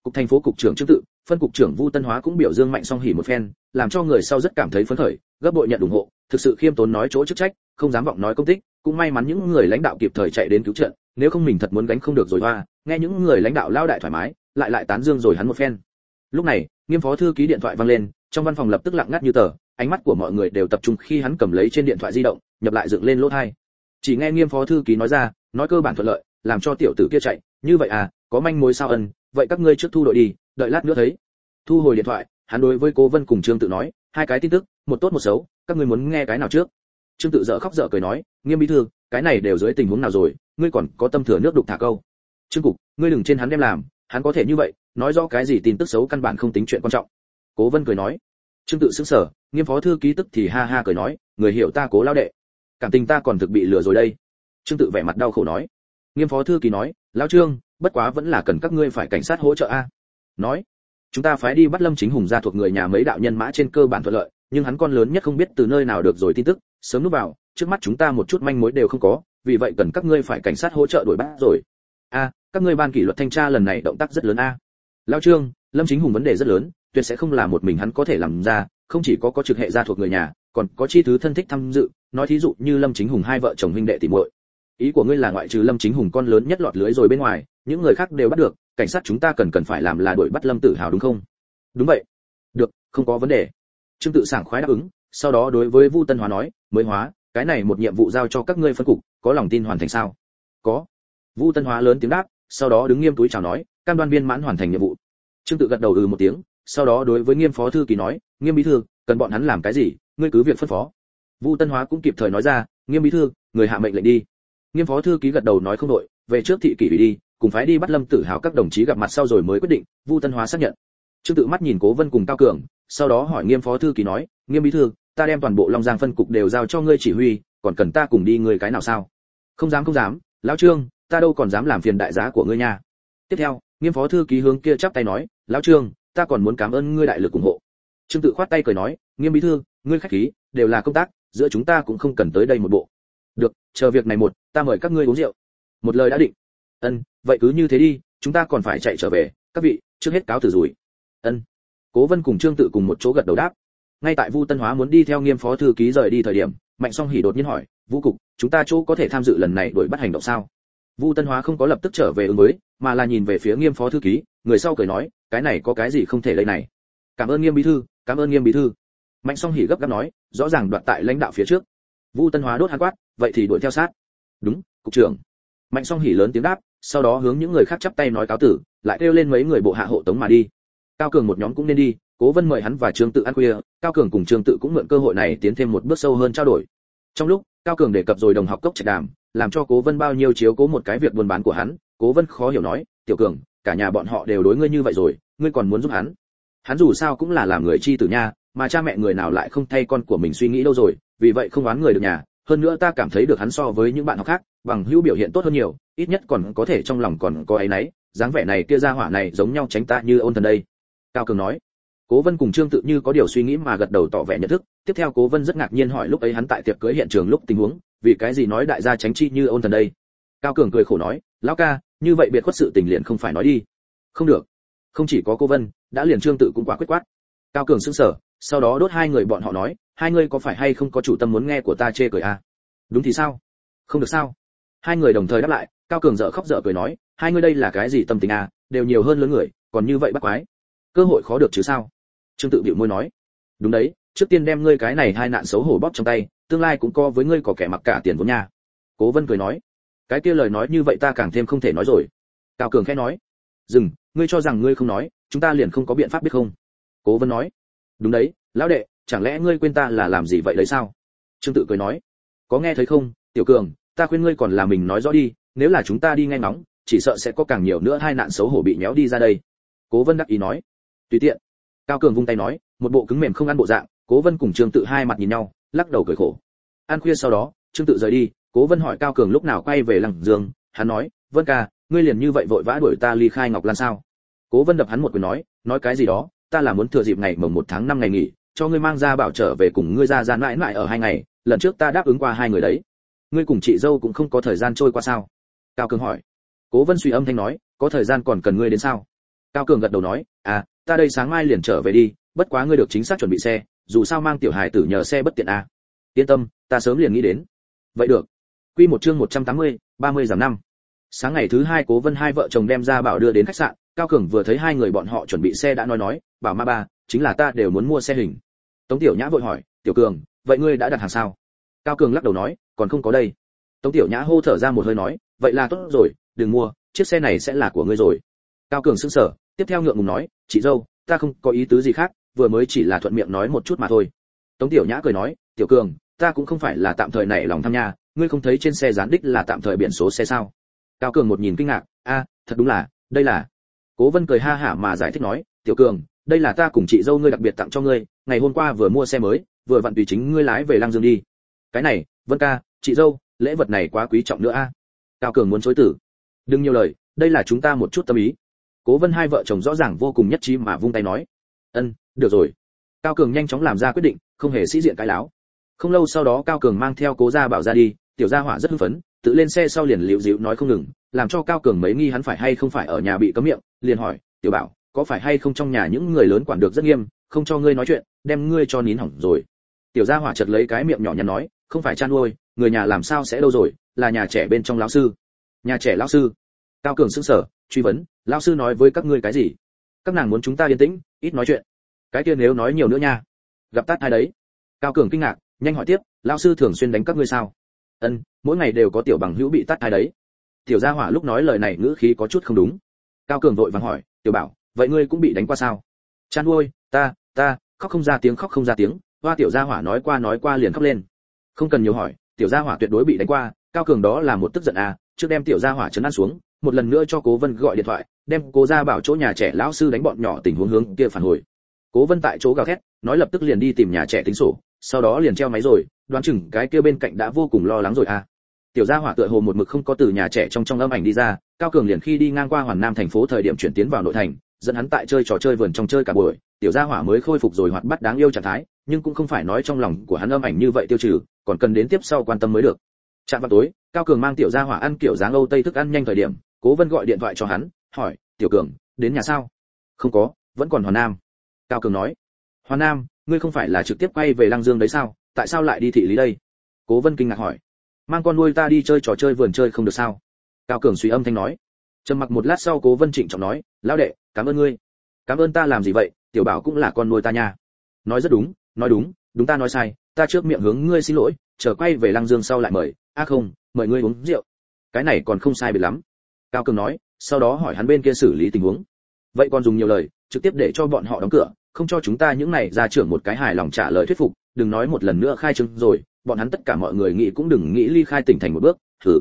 Cục thành phố cục trưởng Trương Tự, phân cục trưởng Vu Tân Hóa cũng biểu dương Mạnh Song Hỉ một phen, làm cho người sau rất cảm thấy phấn khởi, gấp bội nhận ủng hộ, thực sự khiêm tốn nói chỗ chức trách, không dám vọng nói công tích, cũng may mắn những người lãnh đạo kịp thời chạy đến cứu trận, nếu không mình thật muốn gánh không được rồi hoa, nghe những người lãnh đạo lao đại thoải mái, lại tán dương rồi hắn một phen. Lúc này, Nghiêm phó thư ký điện thoại vang lên, trong văn phòng lập tức lặng ngắt như tờ, ánh mắt của mọi người đều tập trung khi hắn cầm lấy trên điện thoại di động, nhập lại dựng lên lỗ tai. Chỉ nghe Nghiêm phó thư ký nói ra, nói cơ bản thuận lợi, làm cho tiểu tử kia chạy, như vậy à, có manh mối sao ân, vậy các ngươi trước thu đội đi, đợi lát nữa thấy. Thu hồi điện thoại, hắn đối với Cố Vân cùng Trương Tự nói, hai cái tin tức, một tốt một xấu, các ngươi muốn nghe cái nào trước? Trương Tự dở khóc dở cười nói, Nghiêm bí thư, cái này đều dưới tình huống nào rồi, ngươi còn có tâm thừa nước đục thả câu. Trương Cục, ngươi đừng trên hắn đem làm, hắn có thể như vậy, nói rõ cái gì tin tức xấu căn bản không tính chuyện quan trọng. Cố Vân cười nói. Trương Tự sững sờ, Nghiêm phó thư ký tức thì ha ha cười nói, người hiểu ta Cố lão đệ, cảm tình ta còn thực bị lừa rồi đây. Trương Tự vẻ mặt đau khổ nói. Nghiêm phó thư ký nói, lão Trương, bất quá vẫn là cần các ngươi phải cảnh sát hỗ trợ a. Nói, chúng ta phải đi bắt Lâm Chính Hùng ra thuộc người nhà mấy đạo nhân mã trên cơ bản thuận lợi, nhưng hắn con lớn nhất không biết từ nơi nào được rồi tin tức, sớm núp vào, trước mắt chúng ta một chút manh mối đều không có, vì vậy cần các ngươi phải cảnh sát hỗ trợ đuổi bắt rồi. A, các ngươi ban kỷ luật thanh tra lần này động tác rất lớn a. Lão Trương, Lâm Chính Hùng vấn đề rất lớn, tuyệt sẽ không là một mình hắn có thể làm ra, không chỉ có trực hệ gia thuộc người nhà, còn có chi thứ thân thích tham dự, nói thí dụ như Lâm Chính Hùng hai vợ chồng huynh đệ tỷ muội. Ý của ngươi là ngoại trừ Lâm Chính Hùng con lớn nhất lọt lưới rồi bên ngoài, những người khác đều bắt được, cảnh sát chúng ta cần phải làm là đuổi bắt Lâm Tử Hào đúng không? Đúng vậy. Được, không có vấn đề. Trương Tự sảng khoái đáp ứng, sau đó đối với Vu Tân Hóa nói, mới hóa, cái này một nhiệm vụ giao cho các ngươi phân cục, có lòng tin hoàn thành sao? Có. Vu Tân Hóa lớn tiếng đáp, sau đó đứng nghiêm túi chào nói, cam đoan viên mãn hoàn thành nhiệm vụ. Trương Tự gật đầu một tiếng, sau đó đối với Nghiêm phó thư ký nói, Nghiêm bí thư, cần bọn hắn làm cái gì, ngươi cứ việc phân phó. Vu Tân Hóa cũng kịp thời nói ra, Nghiêm bí thư, người hạ mệnh lệnh đi. Nghiêm phó thư ký gật đầu nói không đội, về trước thị kỷ ủy đi, cùng phái đi bắt Lâm Tử Hào các đồng chí gặp mặt sau rồi mới quyết định. Vu Tân Hóa xác nhận. Trương Tự mắt nhìn Cố Vân cùng Cao Cường, sau đó hỏi Nghiêm phó thư ký nói, Nghiêm bí thư, ta đem toàn bộ Long Giang phân cục đều giao cho ngươi chỉ huy, còn cần ta cùng đi ngươi cái nào sao? Không dám, lão Trương, ta đâu còn dám làm phiền đại giá của ngươi nha. Tiếp theo, Nghiêm phó thư ký hướng kia chắp tay nói, lão Trương, ta còn muốn cảm ơn ngươi đại lực ủng hộ. Trương Tự khoát tay cười nói, Nghiêm bí thư, ngươi khách khí, đều là công tác, giữa chúng ta cũng không cần tới đây một bộ. Được, chờ việc này một, ta mời các ngươi uống rượu. Một lời đã định. Ân, vậy cứ như thế đi, chúng ta còn phải chạy trở về, các vị, trước hết cáo từ rồi. Ân. Cố Vân cùng Trương Tự cùng một chỗ gật đầu đáp. Ngay tại Vu Tân Hóa muốn đi theo Nghiêm phó thư ký rời đi thời điểm, Mạnh Song Hỉ đột nhiên hỏi, Vu cục, chúng ta chỗ có thể tham dự lần này đuổi bắt hành động sao? Vu Tân Hóa không có lập tức trở về ứng với, mà là nhìn về phía Nghiêm phó thư ký, người sau cười nói, cái này có cái gì không thể lấy này. Cảm ơn Nghiêm bí thư, cảm ơn Nghiêm bí thư. Mạnh Song Hỉ gấp gáp nói, rõ ràng đoạt tại lãnh đạo phía trước. Vu Tân Hóa đốt hắn quát, vậy thì đuổi theo sát. Đúng, cục trưởng. Mạnh Song Hỉ lớn tiếng đáp, sau đó hướng những người khác chắp tay nói cáo tử, lại kêu lên mấy người bộ hạ hộ tống mà đi. Cao Cường một nhóm cũng nên đi, Cố Vân mời hắn và Trương Tự ăn khuya, Cao Cường cùng Trương Tự cũng mượn cơ hội này tiến thêm một bước sâu hơn trao đổi. Trong lúc, Cao Cường đề cập rồi đồng học cốc trạch đàm, làm cho Cố Vân bao nhiêu chiếu cố một cái việc buôn bán của hắn, Cố Vân khó hiểu nói, "Tiểu Cường, cả nhà bọn họ đều đối ngươi như vậy rồi, ngươi còn muốn giúp hắn?" Hắn dù sao cũng là làm người chi tử nha, mà cha mẹ người nào lại không thay con của mình suy nghĩ đâu rồi, vì vậy không oán người được nhà, hơn nữa ta cảm thấy được hắn so với những bạn học khác, bằng hữu biểu hiện tốt hơn nhiều, ít nhất còn có thể trong lòng còn có áy náy, dáng vẻ này kia ra hỏa này giống nhau tránh ta như ôn thần đây. Cao Cường nói. Cố Vân cùng Trương Tự như có điều suy nghĩ mà gật đầu tỏ vẻ nhận thức, tiếp theo Cố Vân rất ngạc nhiên hỏi lúc ấy hắn tại tiệc cưới hiện trường lúc tình huống, vì cái gì nói đại gia tránh chi như ôn thần đây. Cao Cường cười khổ nói, lão ca, như vậy biệt khuất sự tình liền không phải nói đi. Không được. Không chỉ có Cố Vân, đã liền Trương Tự cũng quả quyết quát. Cao Cường sững sờ, sau đó đốt hai người bọn họ nói, hai người có phải hay không có chủ tâm muốn nghe của ta chê cười à? Đúng thì sao? Không được sao? Hai người đồng thời đáp lại, Cao Cường dở khóc dở cười nói, hai người đây là cái gì tâm tình à, đều nhiều hơn lớn người, còn như vậy bắt quái. Cơ hội khó được chứ sao? Trương Tự bĩu môi nói, đúng đấy, trước tiên đem ngươi cái này hai nạn xấu hổ bóp trong tay, tương lai cũng co với ngươi có kẻ mặc cả tiền vốn nha. Cố Vân cười nói, cái kia lời nói như vậy ta càng thêm không thể nói rồi. Cao Cường khẽ nói, dừng, ngươi cho rằng ngươi không nói, chúng ta liền không có biện pháp biết không? Cố Vân nói, đúng đấy, lão đệ, chẳng lẽ ngươi quên ta là làm gì vậy đấy sao? Trương Tự cười nói, có nghe thấy không, Tiểu Cường, ta khuyên ngươi còn là mình nói rõ đi, nếu là chúng ta đi nghe ngóng, chỉ sợ sẽ có càng nhiều nữa hai nạn xấu hổ bị nhéo đi ra đây. Cố Vân đắc ý nói, tùy tiện. Cao Cường vung tay nói, một bộ cứng mềm không ăn bộ dạng. Cố Vân cùng Trương Tự hai mặt nhìn nhau, lắc đầu cười khổ. Ăn khuya sau đó, Trương Tự rời đi, Cố Vân hỏi Cao Cường lúc nào quay về Lăng Dương, hắn nói, Vân ca, ngươi liền như vậy vội vã đuổi ta ly khai Ngọc Lan sao? Cố Vân đập hắn một quyền nói cái gì đó, ta là muốn thừa dịp ngày mồng 1 tháng 5 ngày nghỉ, cho ngươi mang ra bảo trở về cùng ngươi ra gian mãi mãi ở 2 ngày, lần trước ta đáp ứng qua hai người đấy. Ngươi cùng chị dâu cũng không có thời gian trôi qua sao? Cao Cường hỏi. Cố Vân suy âm thanh nói, có thời gian còn cần ngươi đến sao? Cao Cường gật đầu nói, ta đây sáng mai liền trở về đi, bất quá ngươi được chính xác chuẩn bị xe, dù sao mang tiểu hài tử nhờ xe bất tiện à. Yên tâm, ta sớm liền nghĩ đến. Vậy được. Quy một chương 180, 30 giảm 5. Sáng ngày thứ hai Cố Vân hai vợ chồng đem ra Bảo đưa đến khách sạn, Cao Cường vừa thấy hai người bọn họ chuẩn bị xe đã nói, bảo ma ba, chính là ta đều muốn mua xe hình. Tống Tiểu Nhã vội hỏi, Tiểu Cường, vậy ngươi đã đặt hàng sao? Cao Cường lắc đầu nói, còn không có đây. Tống Tiểu Nhã hô thở ra một hơi nói, vậy là tốt rồi, đừng mua, chiếc xe này sẽ là của ngươi rồi. Cao Cường sững sờ, tiếp theo ngượng ngùng nói, chị dâu, ta không có ý tứ gì khác, vừa mới chỉ là thuận miệng nói một chút mà thôi. Tống Tiểu Nhã cười nói, Tiểu Cường, ta cũng không phải là tạm thời nảy lòng tham nha, ngươi không thấy trên xe dán đích là tạm thời biển số xe sao? Cao Cường một nhìn kinh ngạc, thật đúng là, đây là. Cố Vân cười ha hả mà giải thích nói, Tiểu Cường, đây là ta cùng chị dâu ngươi đặc biệt tặng cho ngươi, ngày hôm qua vừa mua xe mới, vừa vặn tùy chính ngươi lái về Lăng Dương đi. Cái này, Vân ca, chị dâu, lễ vật này quá quý trọng nữa a. Cao Cường muốn chối từ. Đừng nhiều lời, đây là chúng ta một chút tâm ý. Cố Vân hai vợ chồng rõ ràng vô cùng nhất trí mà vung tay nói, được rồi. Cao Cường nhanh chóng làm ra quyết định, không hề sĩ diện cái láo. Không lâu sau đó Cao Cường mang theo Cố Gia Bảo ra đi, Tiểu Gia Hỏa rất hưng phấn, tự lên xe sau liền liễu dịu nói không ngừng, làm cho Cao Cường mấy nghi hắn phải hay không phải ở nhà bị cấm miệng, liền hỏi, Tiểu Bảo, có phải hay không trong nhà những người lớn quản được rất nghiêm, không cho ngươi nói chuyện, đem ngươi cho nín hỏng rồi. Tiểu Gia Hỏa chợt lấy cái miệng nhỏ nhắn nói, không phải chăn nuôi, người nhà làm sao sẽ đâu rồi, là nhà trẻ bên trong lão sư. Nhà trẻ lão sư? Cao Cường sững sờ, truy vấn, lão sư nói với các ngươi cái gì? Các nàng muốn chúng ta yên tĩnh, ít nói chuyện. Cái kia nếu nói nhiều nữa nha, gặp tát hai đấy. Cao Cường kinh ngạc, nhanh hỏi tiếp, lão sư thường xuyên đánh các ngươi sao? Mỗi ngày đều có tiểu bằng hữu bị tát hai đấy. Tiểu Gia Hỏa lúc nói lời này ngữ khí có chút không đúng. Cao Cường vội vàng hỏi, Tiểu Bảo, vậy ngươi cũng bị đánh qua sao? Chan ôi, ta khóc không ra tiếng, hoa. Tiểu Gia Hỏa nói qua liền khóc lên. Không cần nhiều hỏi, Tiểu Gia Hỏa tuyệt đối bị đánh qua. Cao Cường đó là một tức giận trước đem Tiểu Gia Hỏa trấn an xuống, một lần nữa cho Cố Vân gọi điện thoại, đem Cố Gia Bảo chỗ nhà trẻ lão sư đánh bọn nhỏ tình huống hướng kia phản hồi. Cố Vân tại chỗ gào thét, nói lập tức liền đi tìm nhà trẻ tính sổ, sau đó liền treo máy rồi, đoán chừng cái kia bên cạnh đã vô cùng lo lắng rồi Tiểu Gia Hỏa tựa hồ một mực không có từ nhà trẻ trong âm ảnh đi ra, Cao Cường liền khi đi ngang qua Hoàn Nam thành phố thời điểm chuyển tiến vào nội thành, dẫn hắn tại chơi trò chơi vườn trong chơi cả buổi, Tiểu Gia Hỏa mới khôi phục rồi hoạt bát đáng yêu trạng thái, nhưng cũng không phải nói trong lòng của hắn âm ảnh như vậy tiêu trừ, còn cần đến tiếp sau quan tâm mới được. Trạm vào tối, Cao Cường mang Tiểu Gia Hỏa ăn kiểu dáng Âu Tây thức ăn nhanh thời điểm, Cố Vân gọi điện thoại cho hắn, hỏi, Tiểu Cường, đến nhà sao? Không có, vẫn còn Hoàn Nam. Cao Cường nói, Hoàn Nam, ngươi không phải là trực tiếp quay về Lăng Dương đấy sao, tại sao lại đi thị lý đây? Cố Vân kinh ngạc hỏi, mang con nuôi ta đi chơi trò chơi vườn chơi không được sao? Cao Cường suy âm thanh nói. Trầm mặc một lát sau Cố Vân trịnh trọng nói, lão đệ, cảm ơn ngươi. Cảm ơn ta làm gì vậy, Tiểu Bảo cũng là con nuôi ta nha. Nói rất đúng, nói đúng ta nói sai, ta trước miệng hướng ngươi xin lỗi, chờ quay về Lăng Dương sau lại mời, không, mời ngươi uống rượu. Cái này còn không sai biệt lắm. Cao Cường nói, sau đó hỏi hắn bên kia xử lý tình huống. Vậy còn dùng nhiều lời, trực tiếp để cho bọn họ đóng cửa, không cho chúng ta những này ra trưởng một cái hài lòng trả lời thuyết phục, đừng nói một lần nữa khai trương rồi, bọn hắn tất cả mọi người nghĩ cũng đừng nghĩ ly khai tỉnh thành một bước, thử.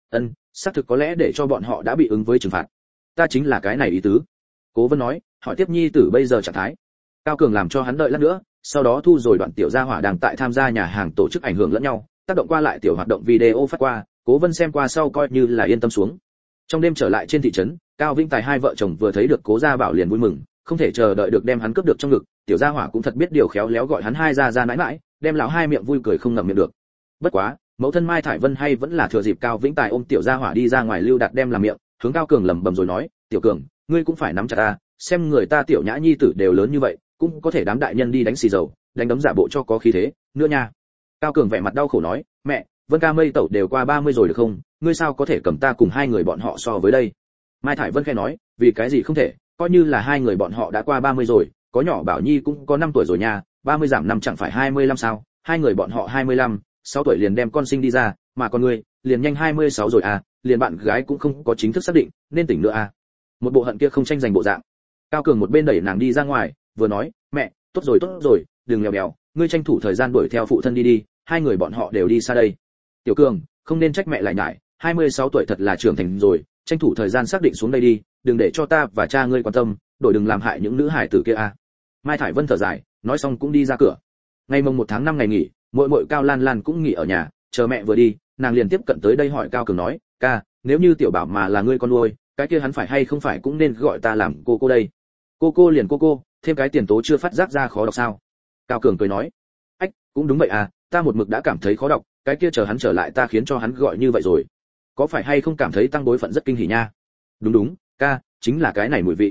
Xác thực có lẽ để cho bọn họ đã bị ứng với trừng phạt. Ta chính là cái này ý tứ. Cố Vân nói, hỏi tiếp nhi tử bây giờ trạng thái. Cao Cường làm cho hắn đợi lát nữa, sau đó thu rồi đoạn Tiểu Gia Hỏa đang tại tham gia nhà hàng tổ chức ảnh hưởng lẫn nhau, tác động qua lại tiểu hoạt động video phát qua, Cố Vân xem qua sau coi như là yên tâm xuống. Trong đêm trở lại trên thị trấn, Cao Vĩnh Tài hai vợ chồng vừa thấy được Cố Gia Bảo liền vui mừng, không thể chờ đợi được đem hắn cướp được trong ngực, Tiểu Gia Hỏa cũng thật biết điều khéo léo gọi hắn hai ra nãi nãi, đem lão hai miệng vui cười không ngậm miệng được. Bất quá, mẫu thân Mai Thải Vân hay vẫn là thừa dịp Cao Vĩnh Tài ôm Tiểu Gia Hỏa đi ra ngoài lưu đạt đem làm miệng, hướng Cao Cường lẩm bẩm rồi nói, Tiểu Cường, ngươi cũng phải nắm chặt ta, xem người ta Tiểu Nhã nhi tử đều lớn như vậy, cũng có thể đám đại nhân đi đánh xì dầu, đánh đấm giả bộ cho có khí thế, nữa nha. Cao Cường vẻ mặt đau khổ nói, mẹ, Vân ca mây tẩu đều qua 30 rồi được không, ngươi sao có thể cầm ta cùng hai người bọn họ so với đây. Mai Thải Vân khẽ nói, vì cái gì không thể, coi như là hai người bọn họ đã qua 30 rồi, có nhỏ Bảo Nhi cũng có 5 tuổi rồi nha, 30 giảm 5 chẳng phải 25 sao, hai người bọn họ 25, 6 tuổi liền đem con sinh đi ra, mà con ngươi, liền nhanh 26 rồi liền bạn gái cũng không có chính thức xác định, nên tỉnh nữa Một bộ hận kia không tranh giành bộ dạng. Cao Cường một bên đẩy nàng đi ra ngoài, vừa nói, mẹ, tốt rồi, đừng lèo bèo, ngươi tranh thủ thời gian đuổi theo phụ thân đi, hai người bọn họ đều đi xa đây. Tiểu Cường, không nên trách mẹ lại nhải, 26 tuổi thật là trưởng thành rồi, tranh thủ thời gian xác định xuống đây đi, đừng để cho ta và cha ngươi quan tâm, đổi đừng làm hại những nữ hải tử kia Mai Thải Vân thở dài, nói xong cũng đi ra cửa. Ngày mùng 1 tháng 5 ngày nghỉ, muội Cao Lan Lan cũng nghỉ ở nhà, chờ mẹ vừa đi, nàng liền tiếp cận tới đây hỏi Cao Cường nói, ca, nếu như Tiểu Bảo mà là ngươi con nuôi, cái kia hắn phải hay không phải cũng nên gọi ta làm cô đây. Cô liền cô, thêm cái tiền tố chưa phát giác ra khó đọc sao? Cao Cường cười nói, ách, cũng đúng vậy ta một mực đã cảm thấy khó đọc, cái kia chờ hắn trở lại ta khiến cho hắn gọi như vậy rồi. Có phải hay không cảm thấy tăng bối phận rất kinh hỉ nha? Đúng, ca, chính là cái này mùi vị.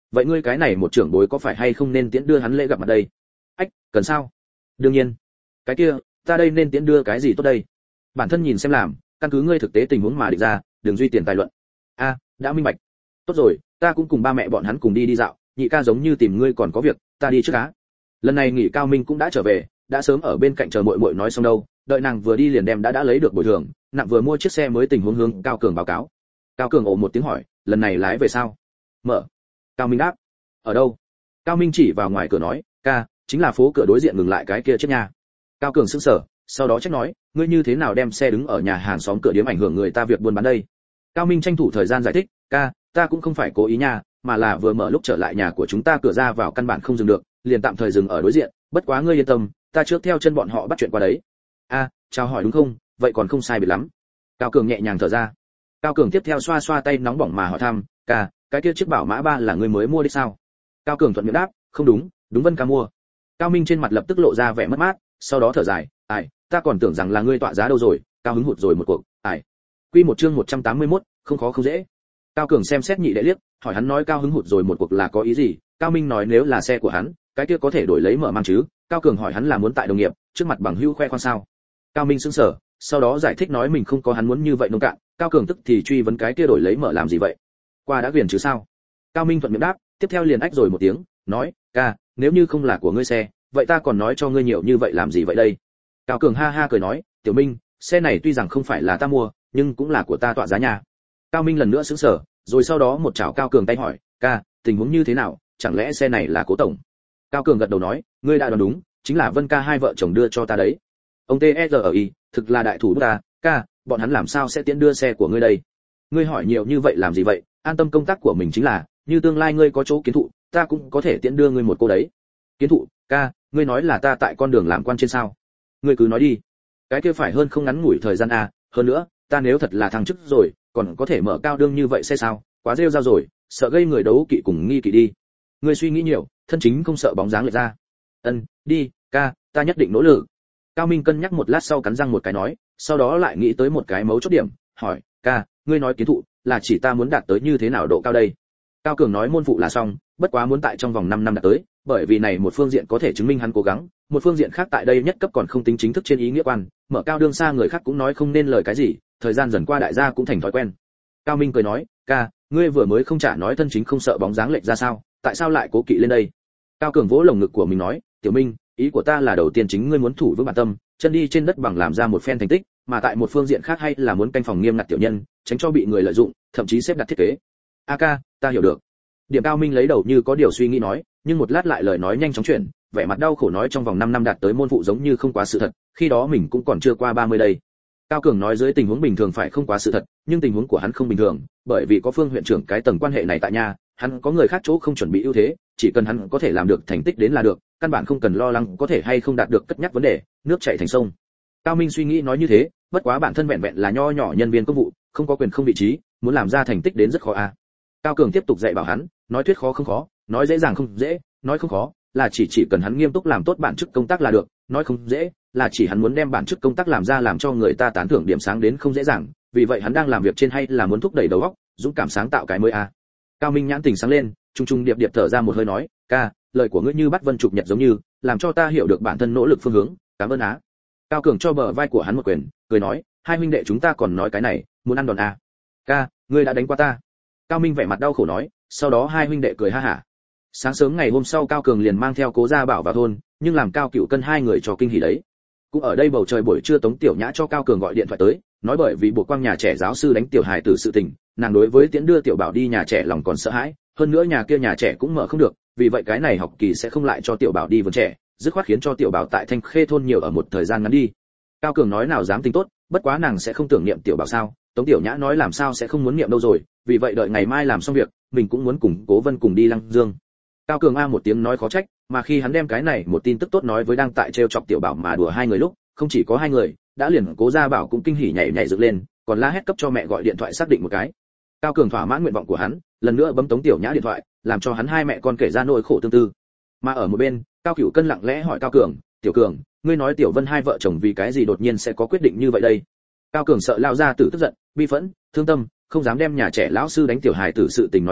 vậy ngươi cái này một trưởng bối có phải hay không nên tiễn đưa hắn lễ gặp mặt đây? Ách, cần sao? Đương nhiên. Cái kia, ta đây nên tiễn đưa cái gì tốt đây? Bản thân nhìn xem làm, căn cứ ngươi thực tế tình huống mà định ra, đừng duy tiền tài luận. A, đã minh bạch. Tốt rồi, ta cũng cùng ba mẹ bọn hắn cùng đi dạo, nhị ca giống như tìm ngươi còn có việc, ta đi trước á. Lần này nghỉ Cao Minh cũng đã trở về, đã sớm ở bên cạnh chờ muội muội nói xong đâu, đợi nàng vừa đi liền đem đã lấy được bồi thường, nặng vừa mua chiếc xe mới tình huống hướng Cao Cường báo cáo. Cao Cường ồ một tiếng hỏi, lần này lái về sao? Mở. Cao Minh đáp. Ở đâu? Cao Minh chỉ vào ngoài cửa nói, ca, chính là phố cửa đối diện ngừng lại cái kia chiếc nhà. Cao Cường sững sờ, sau đó trách nói, ngươi như thế nào đem xe đứng ở nhà hàng xóm cửa điếm ảnh hưởng người ta việc buôn bán đây? Cao Minh tranh thủ thời gian giải thích, ca, ta cũng không phải cố ý nha, mà là vừa mở lúc trở lại nhà của chúng ta cửa ra vào căn bản không dừng được, liền tạm thời dừng ở đối diện, bất quá ngươi yên tâm, ta trước theo chân bọn họ bắt chuyện qua đấy. A, chào hỏi đúng không? Vậy còn không sai biệt lắm. Cao Cường nhẹ nhàng thở ra. Cao Cường tiếp theo xoa xoa tay nóng bỏng mà hỏi thăm, ca, cái kia chiếc bảo mã 3 là ngươi mới mua đi sao? Cao Cường thuận miệng đáp, không đúng, đúng Vân ca mua. Cao Minh trên mặt lập tức lộ ra vẻ mất mát, sau đó thở dài, ai, ta còn tưởng rằng là ngươi tọa giá đâu rồi, cao hứng hụt rồi một cuộc, ai. Quy một chương 181, không khó không dễ. Cao Cường xem xét nhị đệ liếc, hỏi hắn nói cao hứng hụt rồi một cuộc là có ý gì? Cao Minh nói nếu là xe của hắn, cái kia có thể đổi lấy mở mang chứ? Cao Cường hỏi hắn là muốn tại đồng nghiệp, trước mặt bằng hữu khoe khoang sao? Cao Minh sững sờ, sau đó giải thích nói mình không có hắn muốn như vậy nông cạn. Cao Cường tức thì truy vấn cái kia đổi lấy mở làm gì vậy? Qua đã quyền chứ sao? Cao Minh thuận miệng đáp, tiếp theo liền ách rồi một tiếng, nói, ca, nếu như không là của ngươi xe, vậy ta còn nói cho ngươi nhiều như vậy làm gì vậy đây? Cao Cường ha ha cười nói, tiểu Minh, xe này tuy rằng không phải là ta mua, nhưng cũng là của ta tọa giá nhà. Cao Minh lần nữa sững sờ, rồi sau đó một chảo Cao Cường tay hỏi, ca, tình huống như thế nào, chẳng lẽ xe này là Cố tổng? Cao Cường gật đầu nói, ngươi đã đoán đúng, chính là Vân ca hai vợ chồng đưa cho ta đấy. Ông TSRI, thực là đại thủ ta, ca, bọn hắn làm sao sẽ tiễn đưa xe của ngươi đây? Ngươi hỏi nhiều như vậy làm gì vậy? An tâm công tác của mình chính là, như tương lai ngươi có chỗ kiến thụ, ta cũng có thể tiễn đưa ngươi một cô đấy. Kiến thụ, ca, ngươi nói là ta tại con đường làm quan trên sao? Ngươi cứ nói đi. Cái kia phải hơn không ngắn ngủi thời gian à, hơn nữa, ta nếu thật là thăng chức rồi, còn có thể mở cao đương như vậy xe sao? Quá rêu rao rồi, sợ gây người đấu kỵ cùng nghi kỵ đi. Ngươi suy nghĩ nhiều, thân chính không sợ bóng dáng lệch ra. Đi, ca, ta nhất định nỗ lực. Cao Minh cân nhắc một lát sau cắn răng một cái nói, sau đó lại nghĩ tới một cái mấu chốt điểm, hỏi, ca, ngươi nói kiến thụ, là chỉ ta muốn đạt tới như thế nào độ cao đây? Cao Cường nói môn phụ là xong, bất quá muốn tại trong vòng 5 năm đạt tới, bởi vì này một phương diện có thể chứng minh hắn cố gắng, một phương diện khác tại đây nhất cấp còn không tính chính thức trên ý nghĩa quan, mở cao đương xa người khác cũng nói không nên lời cái gì, thời gian dần qua đại gia cũng thành thói quen. Cao Minh cười nói, ca, ngươi vừa mới không trả nói thân chính không sợ bóng dáng lệch ra sao, tại sao lại cố kỵ lên đây? Cao Cường vỗ lồng ngực của mình nói, tiểu Minh, ý của ta là đầu tiên chính ngươi muốn thủ vững bản tâm, chân đi trên đất bằng làm ra một phen thành tích, mà tại một phương diện khác hay là muốn canh phòng nghiêm ngặt tiểu nhân, tránh cho bị người lợi dụng, thậm chí xếp đặt thiết kế. A ca, ta hiểu được. Điểm Cao Minh lấy đầu như có điều suy nghĩ nói, nhưng một lát lại lời nói nhanh chóng chuyển, vẻ mặt đau khổ nói trong vòng 5 năm đạt tới môn phụ giống như không quá sự thật, khi đó mình cũng còn chưa qua 30 đây. Cao Cường nói dưới tình huống bình thường phải không quá sự thật, nhưng tình huống của hắn không bình thường, bởi vì có Phương huyện trưởng cái tầng quan hệ này tại nhà, hắn có người khác chỗ không chuẩn bị ưu thế, chỉ cần hắn có thể làm được thành tích đến là được, căn bản không cần lo lắng có thể hay không đạt được cất nhắc vấn đề, nước chảy thành sông. Cao Minh suy nghĩ nói như thế, bất quá bản thân vẹn vẹn là nho nhỏ nhân viên công vụ, không có quyền không vị trí, muốn làm ra thành tích đến rất khó a. Cao Cường tiếp tục dạy bảo hắn, nói thuyết khó không khó, nói dễ dàng không dễ, nói không khó, là chỉ cần hắn nghiêm túc làm tốt bản chức công tác là được, nói không dễ, là chỉ hắn muốn đem bản chức công tác làm ra làm cho người ta tán thưởng điểm sáng đến không dễ dàng, vì vậy hắn đang làm việc trên hay là muốn thúc đẩy đầu óc, dũng cảm sáng tạo cái mới a. Cao Minh nhãn tình sáng lên, trung trung điệp điệp thở ra một hơi nói, ca, lời của ngươi như bắt vân trục nhật giống như, làm cho ta hiểu được bản thân nỗ lực phương hướng, cảm ơn á. Cao Cường cho bờ vai của hắn một quyền, cười nói, hai huynh đệ chúng ta còn nói cái này, muốn ăn đòn à? Ca, ngươi đã đánh qua ta. Cao Minh vẻ mặt đau khổ nói, sau đó hai huynh đệ cười ha hả. Sáng sớm ngày hôm sau Cao Cường liền mang theo Cố Gia Bảo vào thôn, nhưng làm Cao Cựu Cân hai người cho kinh hỉ đấy. Cũng ở đây bầu trời buổi trưa Tống Tiểu Nhã cho Cao Cường gọi điện thoại tới, nói bởi vì buộc quang nhà trẻ giáo sư đánh tiểu hài tử sự tình, nàng đối với tiễn đưa tiểu bảo đi nhà trẻ lòng còn sợ hãi, hơn nữa nhà kia nhà trẻ cũng mở không được, vì vậy cái này học kỳ sẽ không lại cho tiểu bảo đi vườn trẻ, dứt khoát khiến cho tiểu bảo tại Thanh Khê thôn nhiều ở một thời gian ngắn đi. Cao Cường nói nào dám tính tốt, bất quá nàng sẽ không tưởng niệm tiểu bảo sao? Tống Tiểu Nhã nói làm sao sẽ không muốn niệm đâu rồi, vì vậy đợi ngày mai làm xong việc, mình cũng muốn cùng Cố Vân cùng đi Lăng Dương. Cao Cường a một tiếng nói khó trách, mà khi hắn đem cái này một tin tức tốt nói với đang tại trêu chọc tiểu bảo mà đùa hai người lúc, không chỉ có hai người, đã liền Cố Gia Bảo cũng kinh hỉ nhảy nhảy dựng lên, còn la hét cấp cho mẹ gọi điện thoại xác định một cái. Cao Cường thỏa mãn nguyện vọng của hắn, lần nữa bấm Tống Tiểu Nhã điện thoại, làm cho hắn hai mẹ con kể ra nỗi khổ tương tư. Mà ở một bên, Cao Cửu Cân lặng lẽ hỏi Cao Cường, "Tiểu Cường, ngươi nói Tiểu Vân hai vợ chồng vì cái gì đột nhiên sẽ có quyết định như vậy đây?" Cao Cường sợ lao ra tử tức giận, bi phẫn, thương tâm, không dám đem nhà trẻ lão sư đánh tiểu hài tử sự tình nói ra,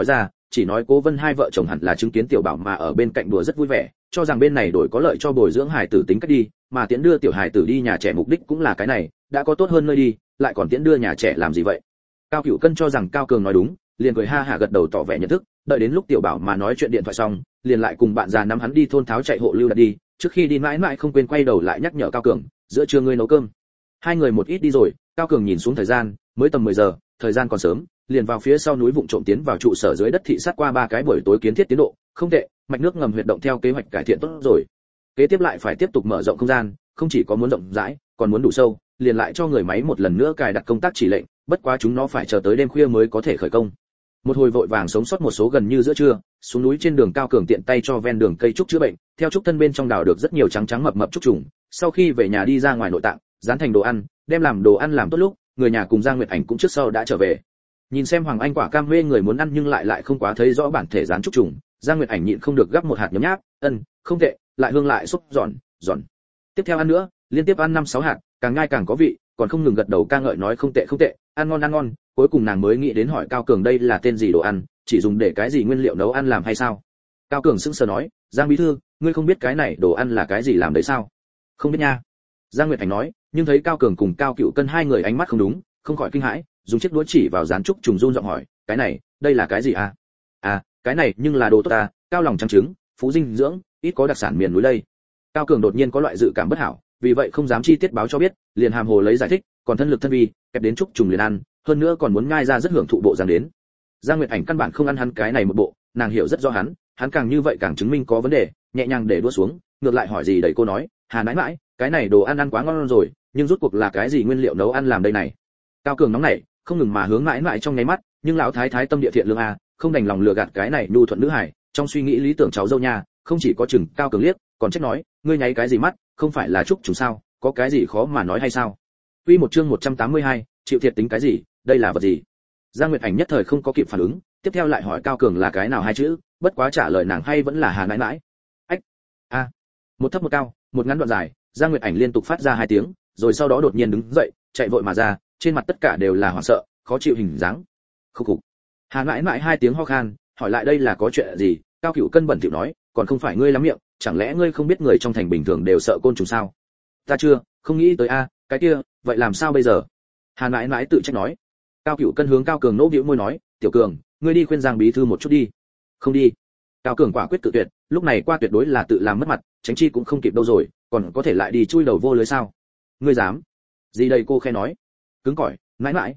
chỉ nói Cố Vân hai vợ chồng hẳn là chứng kiến tiểu bảo mà ở bên cạnh đùa rất vui vẻ, cho rằng bên này đổi có lợi cho bồi dưỡng hài tử tính cách đi, mà tiễn đưa tiểu hài tử đi nhà trẻ mục đích cũng là cái này, đã có tốt hơn nơi đi, lại còn tiễn đưa nhà trẻ làm gì vậy? Cao Cửu Cân cho rằng Cao Cường nói đúng, liền cười ha hả gật đầu tỏ vẻ nhận thức, đợi đến lúc tiểu bảo mà nói chuyện điện thoại xong, liền lại cùng bạn già nắm hắn đi thôn tháo chạy hộ lưu đặt đi, trước khi đi mãi mãi không quên quay đầu lại nhắc nhở Cao Cường, giữa trưa ngươi nấu cơm. Hai người một ít đi rồi, Cao Cường nhìn xuống thời gian, mới tầm 10 giờ, thời gian còn sớm, liền vào phía sau núi vụng trộm tiến vào trụ sở dưới đất thị sát qua 3 cái buổi tối kiến thiết tiến độ, không tệ, mạch nước ngầm huyệt động theo kế hoạch cải thiện tốt rồi. Kế tiếp lại phải tiếp tục mở rộng không gian, không chỉ có muốn rộng rãi, còn muốn đủ sâu, liền lại cho người máy một lần nữa cài đặt công tác chỉ lệnh, bất quá chúng nó phải chờ tới đêm khuya mới có thể khởi công. Một hồi vội vàng sống sót một số gần như giữa trưa, xuống núi trên đường Cao Cường tiện tay cho ven đường cây trúc chữa bệnh, theo trúc thân bên trong đào được rất nhiều trắng trắng mập mập trúc trùng, sau khi về nhà đi ra ngoài nội tạng, dán thành đồ ăn, đem làm đồ ăn làm tốt lúc, người nhà cùng Giang Nguyệt Ảnh cũng trước sau đã trở về. Nhìn xem Hoàng Anh quả cam mê người muốn ăn nhưng lại không quá thấy rõ bản thể dán trúc trùng, Giang Nguyệt Ảnh nhịn không được gắp một hạt nhấm nháp, không tệ, lại hương lại xúc giòn. Tiếp theo ăn nữa, liên tiếp ăn 5-6 hạt, càng nhai càng có vị, còn không ngừng gật đầu ca ngợi nói không tệ, ăn ngon, cuối cùng nàng mới nghĩ đến hỏi Cao Cường đây là tên gì đồ ăn, chỉ dùng để cái gì nguyên liệu nấu ăn làm hay sao? Cao Cường sững sờ nói, Giang bí thư, ngươi không biết cái này đồ ăn là cái gì làm đấy sao? Không biết nha. Giang Nguyệt Ảnh nói, nhưng thấy Cao Cường cùng Cao Cửu Cân hai người ánh mắt không đúng, không khỏi kinh hãi, dùng chiếc đũa chỉ vào dán trúc trùng run giọng hỏi, cái này, đây là cái gì à? À, cái này nhưng là đồ tốt ta, cao lòng trắng trứng, phú dinh dưỡng, ít có đặc sản miền núi đây. Cao Cường đột nhiên có loại dự cảm bất hảo, vì vậy không dám chi tiết báo cho biết, liền hàm hồ lấy giải thích, còn thân lực thân vi, kẹp đến trúc trùng liền ăn, hơn nữa còn muốn nhai ra rất hưởng thụ bộ dáng đến. Giang Nguyệt Ảnh căn bản không ăn hắn cái này một bộ, nàng hiểu rất rõ hắn càng như vậy càng chứng minh có vấn đề, nhẹ nhàng để đũa xuống, ngược lại hỏi gì đầy cô nói, Hà nãi mãi, cái này đồ ăn quá ngon rồi, nhưng rốt cuộc là cái gì nguyên liệu nấu ăn làm đây này? Cao Cường nóng nảy, không ngừng mà hướng mãi mãi trong nháy mắt, nhưng lão thái thái tâm địa thiện lương a, không đành lòng lừa gạt cái này nhu thuận nữ hải, trong suy nghĩ lý tưởng cháu dâu nha, không chỉ có chừng Cao Cường liếc, còn trách nói, ngươi nháy cái gì mắt, không phải là trúc trùng sao, có cái gì khó mà nói hay sao? Quy một chương 182, chịu thiệt tính cái gì, đây là vật gì? Giang Nguyệt Ảnh nhất thời không có kịp phản ứng, tiếp theo lại hỏi Cao Cường là cái nào hai chữ, bất quá trả lời nàng hay vẫn là Hà nãi nãi. Ách, a, một thấp một cao, một ngắn đoạn dài, Giang Nguyệt Ảnh liên tục phát ra hai tiếng, rồi sau đó đột nhiên đứng dậy, chạy vội mà ra, trên mặt tất cả đều là hoảng sợ, khó chịu hình dáng. Khục khục. Hà nãi nãi hai tiếng ho khan, hỏi lại đây là có chuyện gì? Cao Cửu Cân bẩn thỉu nói, còn không phải ngươi lắm miệng, chẳng lẽ ngươi không biết người trong thành bình thường đều sợ côn trùng sao? Ta chưa, không nghĩ tới a, cái kia, vậy làm sao bây giờ? Hà nãi nãi tự trách nói. Cao Cửu Cân hướng Cao Cường nỗ bĩu môi nói, tiểu Cường, ngươi đi khuyên Giang bí thư một chút đi. Không đi. Cao Cường quả quyết cự tuyệt, lúc này qua tuyệt đối là tự làm mất mặt, tránh chi cũng không kịp đâu rồi, còn có thể lại đi chui đầu vô lưới sao? Ngươi dám? Gì đây cô khe nói. Cứng cỏi, nãi nãi,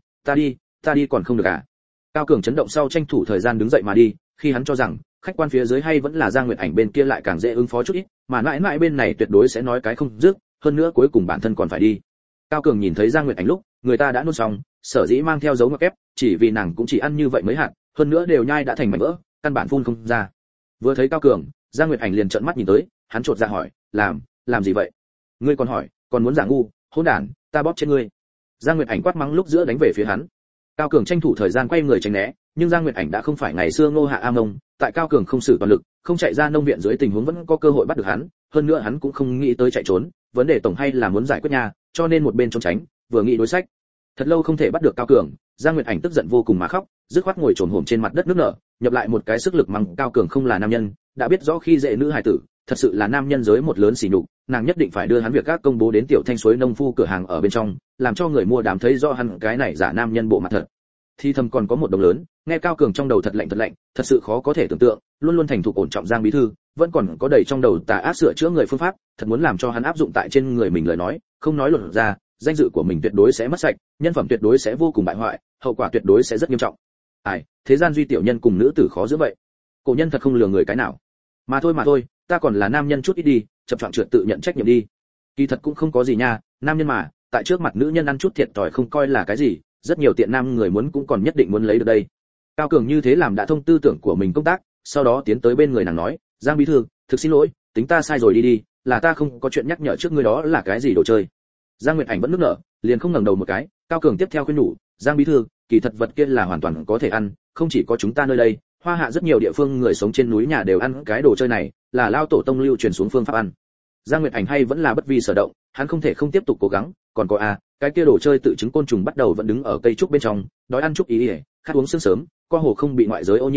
ta đi còn không được à? Cao Cường chấn động sau tranh thủ thời gian đứng dậy mà đi, khi hắn cho rằng khách quan phía dưới hay vẫn là Giang Nguyệt Ảnh bên kia lại càng dễ ứng phó chút ít, mà nãi nãi bên này tuyệt đối sẽ nói cái không dứt, hơn nữa cuối cùng bản thân còn phải đi. Cao Cường nhìn thấy Giang Nguyệt Ảnh lúc, người ta đã nôn xong, sở dĩ mang theo dấu ngoặc kép, chỉ vì nàng cũng chỉ ăn như vậy mấy hạt, hơn nữa đều nhai đã thành mảnh vỡ, căn bản phun không ra. Vừa thấy Cao Cường, Giang Nguyệt Ảnh liền trợn mắt nhìn tới, hắn chột dạ hỏi, làm gì vậy? Ngươi còn hỏi, còn muốn giả ngu, hỗn đản, ta bóp chết ngươi. Giang Nguyệt Ảnh quát mắng lúc giữa đánh về phía hắn. Cao Cường tranh thủ thời gian quay người tránh né, nhưng Giang Nguyệt Ảnh đã không phải ngày xưa Ngô Hạ A Mông, tại Cao Cường không sử toàn lực, không chạy ra nông viện dưới tình huống vẫn có cơ hội bắt được hắn, hơn nữa hắn cũng không nghĩ tới chạy trốn, vấn đề tổng hay là muốn giải quyết nhà, cho nên một bên trốn tránh, vừa nghĩ đối sách. Thật lâu không thể bắt được Cao Cường, Giang Nguyệt Ảnh tức giận vô cùng mà khóc, dứt khoát ngồi chồm hổm trên mặt đất nước nở, nhập lại một cái sức lực mắng Cao Cường không là nam nhân, đã biết rõ khi dễ nữ hài tử, thật sự là nam nhân giới một lớn xỉ nhục, nàng nhất định phải đưa hắn việc các công bố đến tiểu thanh suối nông phu cửa hàng ở bên trong, làm cho người mua đám thấy rõ hắn cái này giả nam nhân bộ mặt thật. Thì thầm còn có một đồng lớn, nghe Cao Cường trong đầu thật lạnh, thật sự khó có thể tưởng tượng, luôn luôn thành thục ổn trọng Giang bí thư, vẫn còn có đầy trong đầu tà ác sửa chữa người phương pháp, thật muốn làm cho hắn áp dụng tại trên người mình lời nói, không nói luận ra, danh dự của mình tuyệt đối sẽ mất sạch, nhân phẩm tuyệt đối sẽ vô cùng bại hoại, hậu quả tuyệt đối sẽ rất nghiêm trọng. Ai, thế gian duy tiểu nhân cùng nữ tử khó giữ vậy. Cổ nhân thật không lừa người cái nào. Mà thôi, ta còn là nam nhân chút ít đi, chập choạng trượt tự nhận trách nhiệm đi. Kỳ thật cũng không có gì nha, nam nhân mà, tại trước mặt nữ nhân ăn chút thiệt thòi không coi là cái gì, rất nhiều tiện nam người muốn cũng còn nhất định muốn lấy được đây. Cao Cường như thế làm đã thông tư tưởng của mình công tác, sau đó tiến tới bên người nàng nói, Giang bí thư, thực xin lỗi, tính ta sai rồi đi, là ta không có chuyện nhắc nhở trước ngươi đó là cái gì đồ chơi. Giang Nguyệt Ảnh vẫn nước nở, liền không ngẩng đầu một cái, Cao Cường tiếp theo khuyên nhủ, Giang bí thư, kỳ thật vật kia là hoàn toàn có thể ăn, không chỉ có chúng ta nơi đây, Hoa Hạ rất nhiều địa phương người sống trên núi nhà đều ăn cái đồ chơi này, là lao tổ tông lưu truyền xuống phương pháp ăn. Giang Nguyệt Ảnh hay vẫn là bất vi sở động, hắn không thể không tiếp tục cố gắng, còn có cái kia đồ chơi tự chứng côn trùng bắt đầu vẫn đứng ở cây trúc bên trong, đói ăn trúc ý ỉa, khát uống sương sớm, qua hồ không bị ngoại giới ô nhiễm,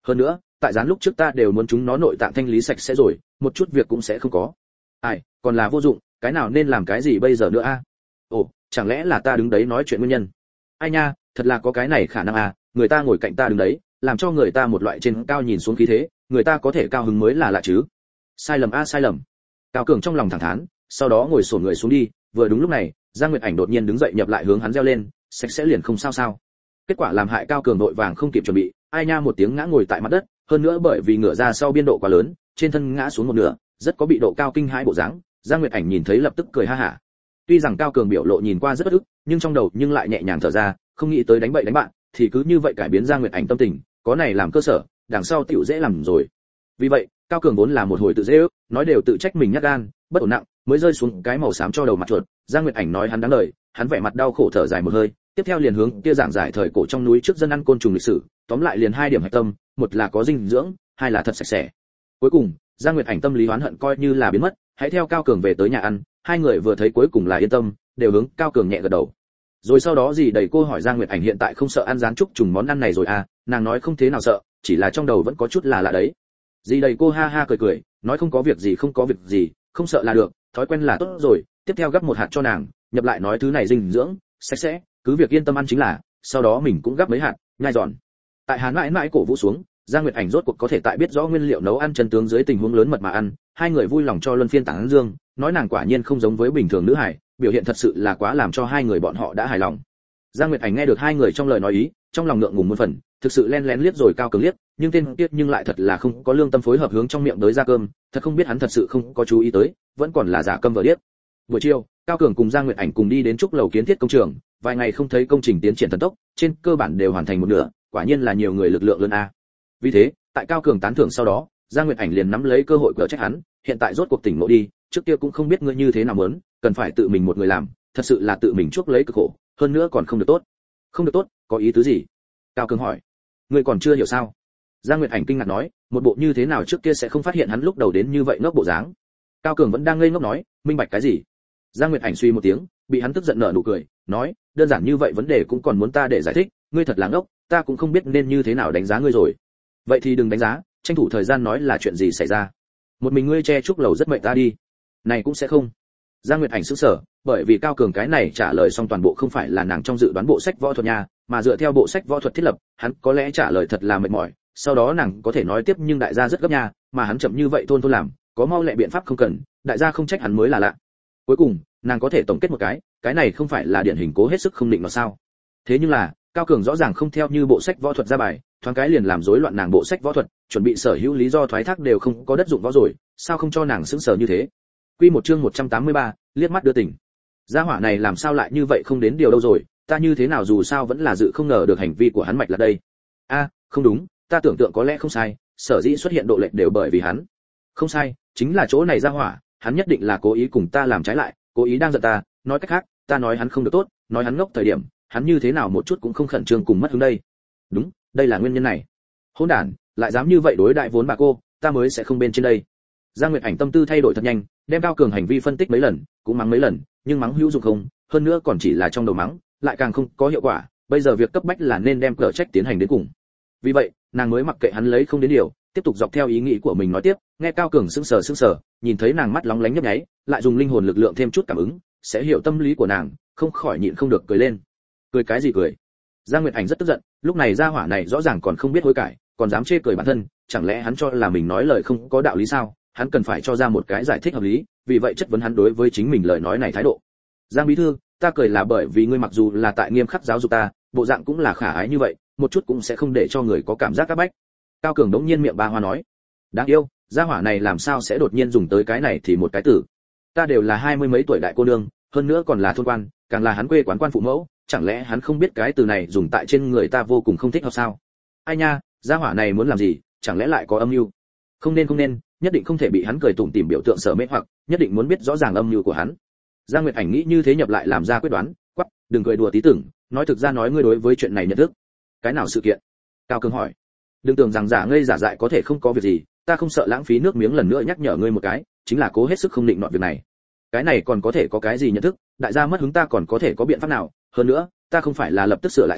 hơn nữa tại dán lúc trước ta đều muốn chúng nó nội tạng thanh lý sạch sẽ rồi, một chút việc cũng sẽ không có. Ai, còn là vô dụng, cái nào nên làm cái gì bây giờ nữa a? Ồ, chẳng lẽ là ta đứng đấy nói chuyện nguyên nhân? Ai nha, thật là có cái này khả năng à, người ta ngồi cạnh ta đứng đấy, làm cho người ta một loại trên cao nhìn xuống khí thế, người ta có thể cao hứng mới là lạ chứ. Sai lầm a sai lầm. Cao Cường trong lòng thẳng thán, sau đó ngồi xổm người xuống đi, vừa đúng lúc này, Giang Nguyệt Ảnh đột nhiên đứng dậy nhập lại hướng hắn reo lên, sạch sẽ liền không sao sao. Kết quả làm hại Cao Cường đội vàng không kịp chuẩn bị, ai nha một tiếng ngã ngồi tại mặt đất, hơn nữa bởi vì ngửa ra sau biên độ quá lớn, trên thân ngã xuống một nửa, rất có bị độ cao kinh hãi bộ dáng. Giang Nguyệt Ảnh nhìn thấy lập tức cười ha hả. Tuy rằng Cao Cường biểu lộ nhìn qua rất bất ức, nhưng trong đầu nhưng lại nhẹ nhàng thở ra, không nghĩ tới đánh bậy đánh bạn, thì cứ như vậy cải biến Giang Nguyệt Ảnh tâm tình, có này làm cơ sở, đằng sau tiểu dễ làm rồi. Vì vậy, Cao Cường vốn là một hồi tự dễ ước, nói đều tự trách mình nhát gan, bất ổn nặng, mới rơi xuống cái màu xám cho đầu mặt chuột. Giang Nguyệt Ảnh nói hắn đáng lời, hắn vẻ mặt đau khổ thở dài một hơi, tiếp theo liền hướng kia giảng giải thời cổ trong núi trước dân ăn côn trùng lịch sử, tóm lại liền hai điểm hạch tâm, một là có dinh dưỡng, hai là thật sạch sẽ. Cuối cùng, Giang Nguyệt Ảnh tâm lý oán hận coi như là biến mất, hãy theo Cao Cường về tới nhà ăn, hai người vừa thấy cuối cùng là yên tâm, đều hướng Cao Cường nhẹ gật đầu. Rồi sau đó gì đầy cô hỏi Giang Nguyệt Ảnh hiện tại không sợ ăn rán trúc trùng món ăn này rồi à, nàng nói không thế nào sợ, chỉ là trong đầu vẫn có chút là lạ đấy. Dì đầy cô ha ha cười cười, nói không có việc gì không có việc gì, không sợ là được, thói quen là tốt rồi. Tiếp theo gắp một hạt cho nàng, nhập lại nói thứ này dinh dưỡng, sạch sẽ, cứ việc yên tâm ăn chính là. Sau đó mình cũng gắp mấy hạt, nhai giòn. Tại Hàn mãi mãi cổ vũ xuống, Giang Nguyệt Ảnh rốt cuộc có thể tại biết rõ nguyên liệu nấu ăn chân tướng dưới tình huống lớn mật mà ăn, hai người vui lòng cho luân phiên tán dương, nói nàng quả nhiên không giống với bình thường nữ hải, biểu hiện thật sự là quá làm cho hai người bọn họ đã hài lòng. Giang Nguyệt Ảnh nghe được hai người trong lời nói ý, trong lòng ngượng ngùng muôn phần, thực sự len lén liếc rồi Cao Cường liếc, nhưng tên kiết nhưng lại thật là không có lương tâm phối hợp hướng trong miệng tới ra cơm, thật không biết hắn thật sự không có chú ý tới, vẫn còn là giả câm vờ điếc. Buổi chiều, Cao Cường cùng Giang Nguyệt Ảnh cùng đi đến trúc lầu kiến thiết công trường, vài ngày không thấy công trình tiến triển thần tốc, trên cơ bản đều hoàn thành một nửa, quả nhiên là nhiều người lực lượng lớn a. Vì thế, tại Cao Cường tán thưởng sau đó, Giang Nguyệt Ảnh liền nắm lấy cơ hội cở trách hắn, hiện tại rốt cuộc tỉnh ngộ đi, trước kia cũng không biết ngươi như thế nào muốn, cần phải tự mình một người làm, thật sự là tự mình chuốc lấy cực khổ, hơn nữa còn không được tốt. Không được tốt, có ý tứ gì? Cao Cường hỏi. Ngươi còn chưa hiểu sao? Giang Nguyệt Ảnh kinh ngạc nói, một bộ như thế nào trước kia sẽ không phát hiện hắn lúc đầu đến như vậy ngốc bộ dáng. Cao Cường vẫn đang ngây ngốc nói, minh bạch cái gì? Giang Nguyệt Ảnh suy một tiếng, bị hắn tức giận nở nụ cười, nói, đơn giản như vậy vấn đề cũng còn muốn ta để giải thích, ngươi thật là ngốc, ta cũng không biết nên như thế nào đánh giá ngươi rồi. Vậy thì đừng đánh giá, tranh thủ thời gian nói là chuyện gì xảy ra. Một mình ngươi che trúc lầu rất mệt ta đi. Này cũng sẽ không. Giang Nguyệt Ảnh sững sờ, bởi vì Cao Cường cái này trả lời xong toàn bộ không phải là nàng trong dự đoán bộ sách võ thuật nha, mà dựa theo bộ sách võ thuật thiết lập, hắn có lẽ trả lời thật là mệt mỏi, sau đó nàng có thể nói tiếp nhưng đại gia rất gấp nha, mà hắn chậm như vậy thôn thôn làm, có mau lẹ biện pháp không cần, đại gia không trách hắn mới là lạ. Cuối cùng, nàng có thể tổng kết một cái này không phải là điển hình cố hết sức không định mà sao? Thế nhưng là, Cao Cường rõ ràng không theo như bộ sách võ thuật ra bài, thoáng cái liền làm rối loạn nàng bộ sách võ thuật, chuẩn bị sở hữu lý do thoái thác đều không có đất dụng võ rồi, sao không cho nàng sững sờ như thế? Quy một chương 183, liếc mắt đưa tình. Gia hỏa này làm sao lại như vậy không đến điều đâu rồi, ta như thế nào dù sao vẫn là dự không ngờ được hành vi của hắn mạch là đây. A, không đúng, ta tưởng tượng có lẽ không sai, sở dĩ xuất hiện độ lệch đều bởi vì hắn. Không sai, chính là chỗ này gia hỏa, hắn nhất định là cố ý cùng ta làm trái lại, cố ý đang giận ta, nói cách khác, ta nói hắn không được tốt, nói hắn ngốc thời điểm, hắn như thế nào một chút cũng không khẩn trương cùng mất hứng đây. Đúng, đây là nguyên nhân này. Hỗn đản, lại dám như vậy đối đại vốn bà cô, ta mới sẽ không bên trên đây. Giang Nguyệt Ảnh tâm tư thay đổi thật nhanh, đem Cao Cường hành vi phân tích mấy lần, cũng mắng mấy lần, nhưng mắng hữu dụng không, hơn nữa còn chỉ là trong đầu mắng, lại càng không có hiệu quả, bây giờ việc cấp bách là nên đem cở trách tiến hành đến cùng. Vì vậy, nàng mới mặc kệ hắn lấy không đến điều, tiếp tục dọc theo ý nghĩ của mình nói tiếp, nghe Cao Cường sững sờ, nhìn thấy nàng mắt lóng lánh nhấp nháy, lại dùng linh hồn lực lượng thêm chút cảm ứng, sẽ hiểu tâm lý của nàng, không khỏi nhịn không được cười lên. Cười cái gì cười? Giang Nguyệt Ảnh rất tức giận, lúc này gia hỏa này rõ ràng còn không biết hối cải, còn dám chê cười bản thân, chẳng lẽ hắn cho là mình nói lời không có đạo lý sao? Hắn cần phải cho ra một cái giải thích hợp lý, vì vậy chất vấn hắn đối với chính mình lời nói này thái độ. Giang bí thư, ta cười là bởi vì ngươi mặc dù là tại nghiêm khắc giáo dục ta, bộ dạng cũng là khả ái như vậy, một chút cũng sẽ không để cho người có cảm giác áp bách. Cao Cường đống nhiên miệng ba hoa nói, đáng yêu, gia hỏa này làm sao sẽ đột nhiên dùng tới cái này thì một cái từ. Ta đều là 20 mấy tuổi đại cô nương, hơn nữa còn là thôn quan, càng là hắn quê quán quan phụ mẫu, chẳng lẽ hắn không biết cái từ này dùng tại trên người ta vô cùng không thích hợp sao? Ai nha, gia hỏa này muốn làm gì, chẳng lẽ lại có âm mưu? Không nên, nhất định không thể bị hắn cười tủm tỉm biểu tượng sở mê hoặc, nhất định muốn biết rõ ràng âm mưu của hắn. Giang Nguyệt Ảnh nghĩ như thế nhập lại làm ra quyết đoán, quắc, đừng cười đùa tí tưởng, nói thực ra nói ngươi đối với chuyện này nhận thức. Cái nào sự kiện? Cao Cường hỏi. Đừng tưởng rằng giả ngây giả dại có thể không có việc gì, ta không sợ lãng phí nước miếng lần nữa nhắc nhở ngươi một cái, chính là cố hết sức không định nọt việc này. Cái này còn có thể có cái gì nhận thức, đại gia mất hứng ta còn có thể có biện pháp nào, hơn nữa, ta không phải là lập tức sửa lại sao,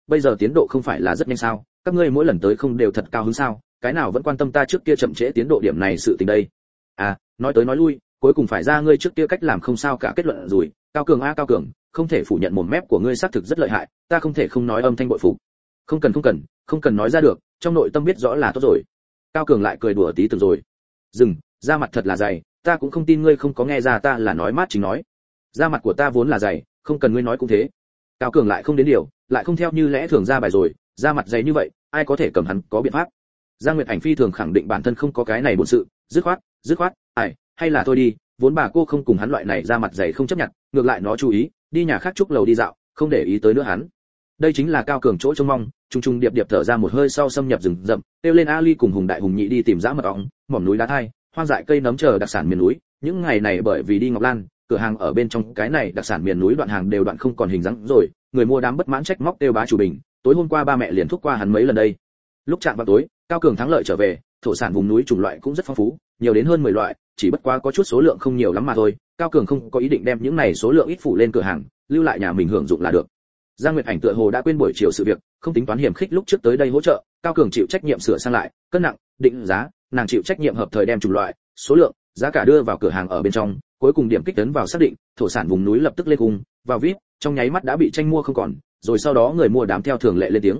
bây giờ tiến độ không phải là rất nhanh sao, các ngươi mỗi lần tới không đều thật cao hứng sao, cái nào vẫn quan tâm ta trước kia chậm trễ tiến độ điểm này sự tình đây. À, nói tới nói lui, cuối cùng phải ra ngươi trước kia cách làm không sao cả kết luận rồi. Cao Cường a Cao Cường, không thể phủ nhận mồm mép của ngươi xác thực rất lợi hại, ta không thể không nói âm thanh bội phục. Không cần nói ra được, trong nội tâm biết rõ là tốt rồi. Cao Cường lại cười đùa tí từng rồi. Dừng, da mặt thật là dày, ta cũng không tin ngươi không có nghe ra ta là nói mát chính nói. Da mặt của ta vốn là dày, không cần ngươi nói cũng thế. Cao Cường lại không đến điều, lại không theo như lẽ thường ra bài rồi, da mặt dày như vậy, ai có thể cầm hắn có biện pháp. Giang Nguyệt Ảnh phi thường khẳng định bản thân không có cái này bổn sự, dứt khoát, ai, hay là thôi đi, vốn bà cô không cùng hắn loại này da mặt dày không chấp nhận, ngược lại nó chú ý, đi nhà khác trúc lầu đi dạo, không để ý tới nữa hắn. Đây chính là Cao Cường chỗ trông mong, trung điệp thở ra một hơi sau xâm nhập rừng rậm, kêu lên Ali cùng Hùng Đại Hùng Nhị đi tìm dã mật ong, mỏm núi đá thai, hoang dại cây nấm chờ đặc sản miền núi. Những ngày này bởi vì đi Ngọc Lan, cửa hàng ở bên trong cái này đặc sản miền núi đoạn hàng đều đoạn không còn hình dáng rồi, người mua đám bất mãn trách móc kêu bá chủ Bình, tối hôm qua ba mẹ liền thúc qua hắn mấy lần đây. Lúc chạm vào tối, Cao Cường thắng lợi trở về, thổ sản vùng núi chủng loại cũng rất phong phú, nhiều đến hơn 10 loại, chỉ bất quá có chút số lượng không nhiều lắm mà thôi. Cao Cường không có ý định đem những này số lượng ít phủ lên cửa hàng, lưu lại nhà mình hưởng dụng là được. Giang Nguyệt Ảnh tựa hồ đã quên buổi chiều sự việc, không tính toán hiểm khích lúc trước tới đây hỗ trợ, Cao Cường chịu trách nhiệm sửa sang lại, cân nặng, định giá, nàng chịu trách nhiệm hợp thời đem chủng loại, số lượng, giá cả đưa vào cửa hàng ở bên trong, cuối cùng điểm kích tấn vào xác định, thổ sản vùng núi lập tức lên cung, vào VIP, trong nháy mắt đã bị tranh mua không còn, rồi sau đó người mua đám theo thường lệ lên tiếng.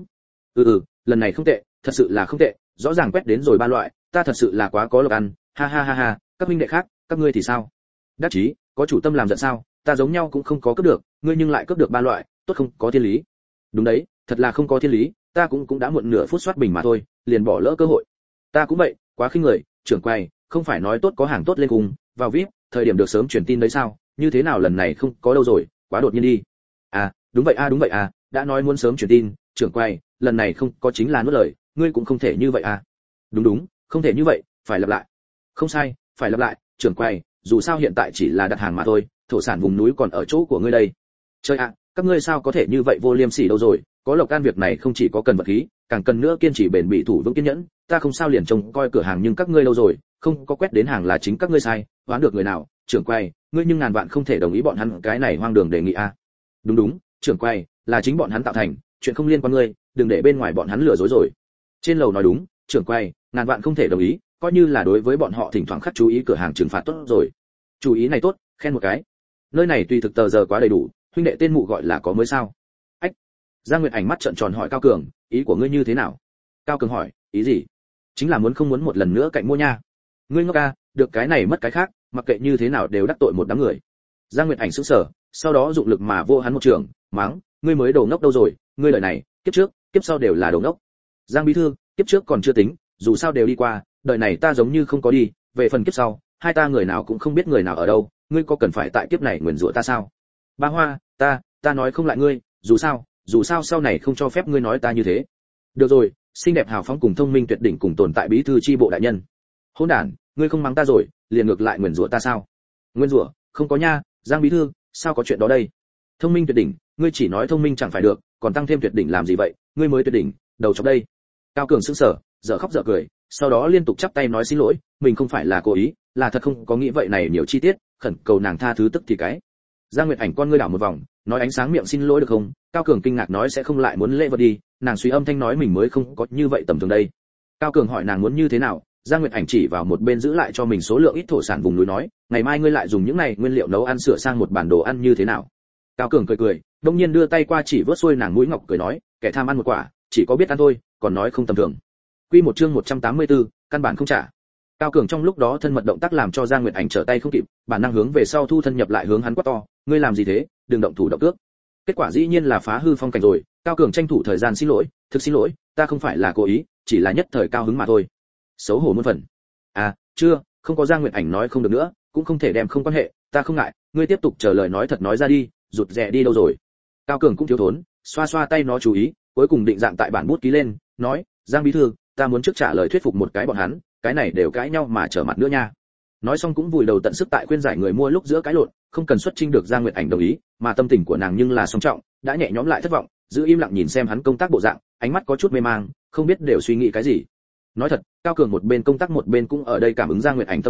Lần này không tệ, thật sự là không tệ, rõ ràng quét đến rồi ba loại, ta thật sự là quá có lộc ăn, ha ha ha ha, các huynh đệ khác, các ngươi thì sao? Đắc chí, có chủ tâm làm giận sao? Ta giống nhau cũng không có cướp được, ngươi nhưng lại cướp được ba loại, tốt không có thiên lý. Đúng đấy, thật là không có thiên lý, ta cũng đã muộn nửa phút soát bình mà thôi, liền bỏ lỡ cơ hội. Ta cũng vậy, quá khinh người, trưởng quầy, không phải nói tốt có hàng tốt lên cùng, vào VIP, thời điểm được sớm truyền tin đấy sao? Như thế nào lần này không có đâu rồi, quá đột nhiên đi. À, đúng vậy à, đã nói muốn sớm truyền tin, trưởng quầy, lần này không có chính là nuốt lời, ngươi cũng không thể như vậy à. Đúng, không thể như vậy, phải lặp lại. Không sai, phải lặp lại, trưởng quầy, dù sao hiện tại chỉ là đặt hàng mà thôi, thổ sản vùng núi còn ở chỗ của ngươi đây. Chơi ạ, các ngươi sao có thể như vậy vô liêm sỉ đâu rồi, có lộc can việc này không chỉ có cần vật khí, càng cần nữa kiên trì bền bỉ thủ vững kiên nhẫn, ta không sao liền trông coi cửa hàng nhưng các ngươi lâu rồi, không có quét đến hàng là chính các ngươi sai, đoán được người nào, trưởng quầy, ngươi nhưng ngàn vạn không thể đồng ý bọn hắn cái này hoang đường đề nghị a. Đúng, trưởng quầy, là chính bọn hắn tạo thành, chuyện không liên quan ngươi, đừng để bên ngoài bọn hắn lừa dối rồi. Trên lầu nói đúng, trưởng quầy, ngàn vạn không thể đồng ý, coi như là đối với bọn họ thỉnh thoảng khắc chú ý cửa hàng trừng phạt tốt rồi. Chú ý này tốt, khen một cái. Nơi này tùy thực tờ giờ quá đầy đủ, huynh đệ tên mụ gọi là có mới sao? Ách. Giang Nguyệt Ảnh mắt trợn tròn hỏi Cao Cường, ý của ngươi như thế nào? Cao Cường hỏi, ý gì? Chính là không muốn một lần nữa cạnh mua nha. Ngươi ngốc a, được cái này mất cái khác, mặc kệ như thế nào đều đắc tội một đám người. Giang Nguyệt Ảnh sững sờ, sau đó dụng lực mà vô hắn một trường, mắng, ngươi mới đồ ngốc đâu rồi, ngươi lời này, kiếp trước, kiếp sau đều là đồ ngốc. Giang bí thư, kiếp trước còn chưa tính, dù sao đều đi qua, đời này ta giống như không có đi, về phần kiếp sau, hai ta người nào cũng không biết người nào ở đâu, ngươi có cần phải tại kiếp này nguyền rủa ta sao? Ba Hoa, ta nói không lại ngươi, dù sao sau này không cho phép ngươi nói ta như thế. Được rồi, xinh đẹp hào phóng cùng thông minh tuyệt đỉnh cùng tồn tại bí thư chi bộ đại nhân. Hỗn đản, ngươi không mắng ta rồi, liền ngược lại nguyền rủa ta sao? Nguyền rủa, không có nha, Giang bí thư, sao có chuyện đó đây? Thông minh tuyệt đỉnh, ngươi chỉ nói thông minh chẳng phải được, còn tăng thêm tuyệt đỉnh làm gì vậy, ngươi mới tuyệt đỉnh, đầu chọc đây. Cao Cường sững sờ, dở khóc dở cười, sau đó liên tục chắp tay nói xin lỗi, mình không phải là cố ý, là thật không có nghĩ vậy này nhiều chi tiết, khẩn cầu nàng tha thứ tức thì cái. Giang Nguyệt Ảnh con ngươi đảo một vòng, nói ánh sáng miệng xin lỗi được không? Cao Cường kinh ngạc nói sẽ không lại muốn lễ vật đi, nàng suy âm thanh nói mình mới không có như vậy tầm thường đây. Cao Cường hỏi nàng muốn như thế nào, Giang Nguyệt Ảnh chỉ vào một bên giữ lại cho mình số lượng ít thổ sản vùng núi nói, ngày mai ngươi lại dùng những này nguyên liệu nấu ăn sửa sang một bản đồ ăn như thế nào? Cao Cường cười, đông nhiên đưa tay qua chỉ vớt xuôi nàng mũi ngọc cười nói, kẻ tham ăn một quả, chỉ có biết ăn thôi, còn nói không tầm thường. Quy một chương 184, căn bản không trả. Cao Cường trong lúc đó thân mật động tác làm cho Giang Nguyệt Ảnh trở tay không kịp, bản năng hướng về sau thu thân nhập lại hướng hắn quát to, ngươi làm gì thế, đừng động thủ động cước. Kết quả dĩ nhiên là phá hư phong cảnh rồi. Cao Cường tranh thủ thời gian xin lỗi, thực xin lỗi, ta không phải là cố ý, chỉ là nhất thời cao hứng mà thôi. Xấu hổ muôn phần. À, chưa, không có. Giang Nguyệt Ảnh nói không được nữa, cũng không thể đem không quan hệ, ta không ngại, ngươi tiếp tục chờ lời nói thật nói ra đi, rụt rè đi đâu rồi. Cao Cường cũng thiếu thốn, xoa xoa tay nó chú ý, cuối cùng định dạng tại bản bút ký lên, nói, Giang bí thư, ta muốn trước trả lời thuyết phục một cái bọn hắn, cái này đều cãi nhau mà trở mặt nữa nha. Nói xong cũng vùi đầu tận sức tại khuyên giải người mua lúc giữa cãi lộn, không cần xuất trình được Giang Nguyệt Ảnh đồng ý, mà tâm tình của nàng nhưng là song trọng, đã nhẹ nhõm lại thất vọng, giữ im lặng nhìn xem hắn công tác bộ dạng, ánh mắt có chút mê mang, không biết đều suy nghĩ cái gì. Nói thật, Cao Cường một bên công tác một bên cũng ở đây cảm ứng Giang Nguyệt Ảnh tâm tình,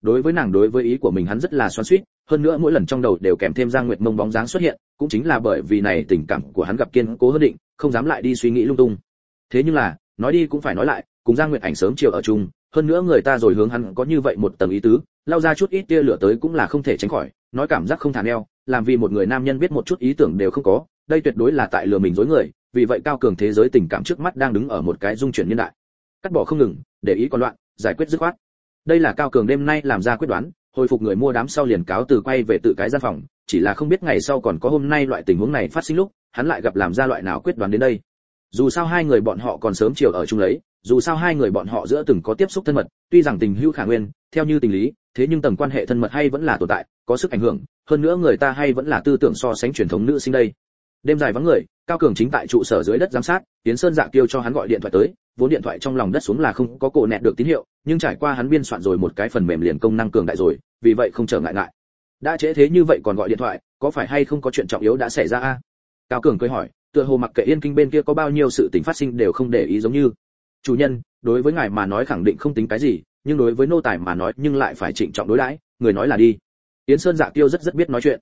đối với nàng đối với ý của mình hắn rất là xoắn xuýt, hơn nữa mỗi lần trong đầu đều kèm thêm Giang Nguyệt Mông bóng dáng xuất hiện, cũng chính là bởi vì này tình cảm của hắn gặp kiên cố hơn định, không dám lại đi suy nghĩ lung tung. Thế nhưng là, nói đi cũng phải nói lại, cùng Giang Nguyệt Ảnh sớm chiều ở chung, hơn nữa người ta rồi hướng hắn có như vậy một tầng ý tứ, lao ra chút ít tia lửa tới cũng là không thể tránh khỏi, nói cảm giác không thả neo, làm vì một người nam nhân biết một chút ý tưởng đều không có, đây tuyệt đối là tại lừa mình dối người, vì vậy Cao Cường thế giới tình cảm trước mắt đang đứng ở một cái dung chuyển niên đại. Cắt bỏ không ngừng, để ý còn loạn, giải quyết dứt khoát. Đây là Cao Cường đêm nay làm ra quyết đoán, hồi phục người mua đám sau liền cáo từ quay về tự cái gian phòng, chỉ là không biết ngày sau còn có hôm nay loại tình huống này phát sinh lúc, hắn lại gặp làm ra loại nào quyết đoán đến đây. Dù sao hai người bọn họ còn sớm chiều ở chung lấy, dù sao hai người bọn họ giữa từng có tiếp xúc thân mật, tuy rằng tình hữu khả nguyên, theo như tình lý, thế nhưng tầng quan hệ thân mật hay vẫn là tồn tại, có sức ảnh hưởng, hơn nữa người ta hay vẫn là tư tưởng so sánh truyền thống nữ sinh đây. Đêm dài vắng người, Cao Cường chính tại trụ sở dưới đất giám sát, Tiến Sơn Dạ Kiêu cho hắn gọi điện thoại tới, vốn điện thoại trong lòng đất xuống là không có cổ nẹt được tín hiệu, nhưng trải qua hắn biên soạn rồi một cái phần mềm liền công năng cường đại rồi, vì vậy không trở ngại. Đã trễ thế như vậy còn gọi điện thoại, có phải hay không có chuyện trọng yếu đã xảy ra a? Cao Cường cười hỏi, tựa hồ mặc kệ Yên Kinh bên kia có bao nhiêu sự tình phát sinh đều không để ý giống như. Chủ nhân, đối với ngài mà nói khẳng định không tính cái gì, nhưng đối với nô tài mà nói nhưng lại phải trịnh trọng đối đãi, người nói là đi. Tiến Sơn Dạ Kiêu rất biết nói chuyện.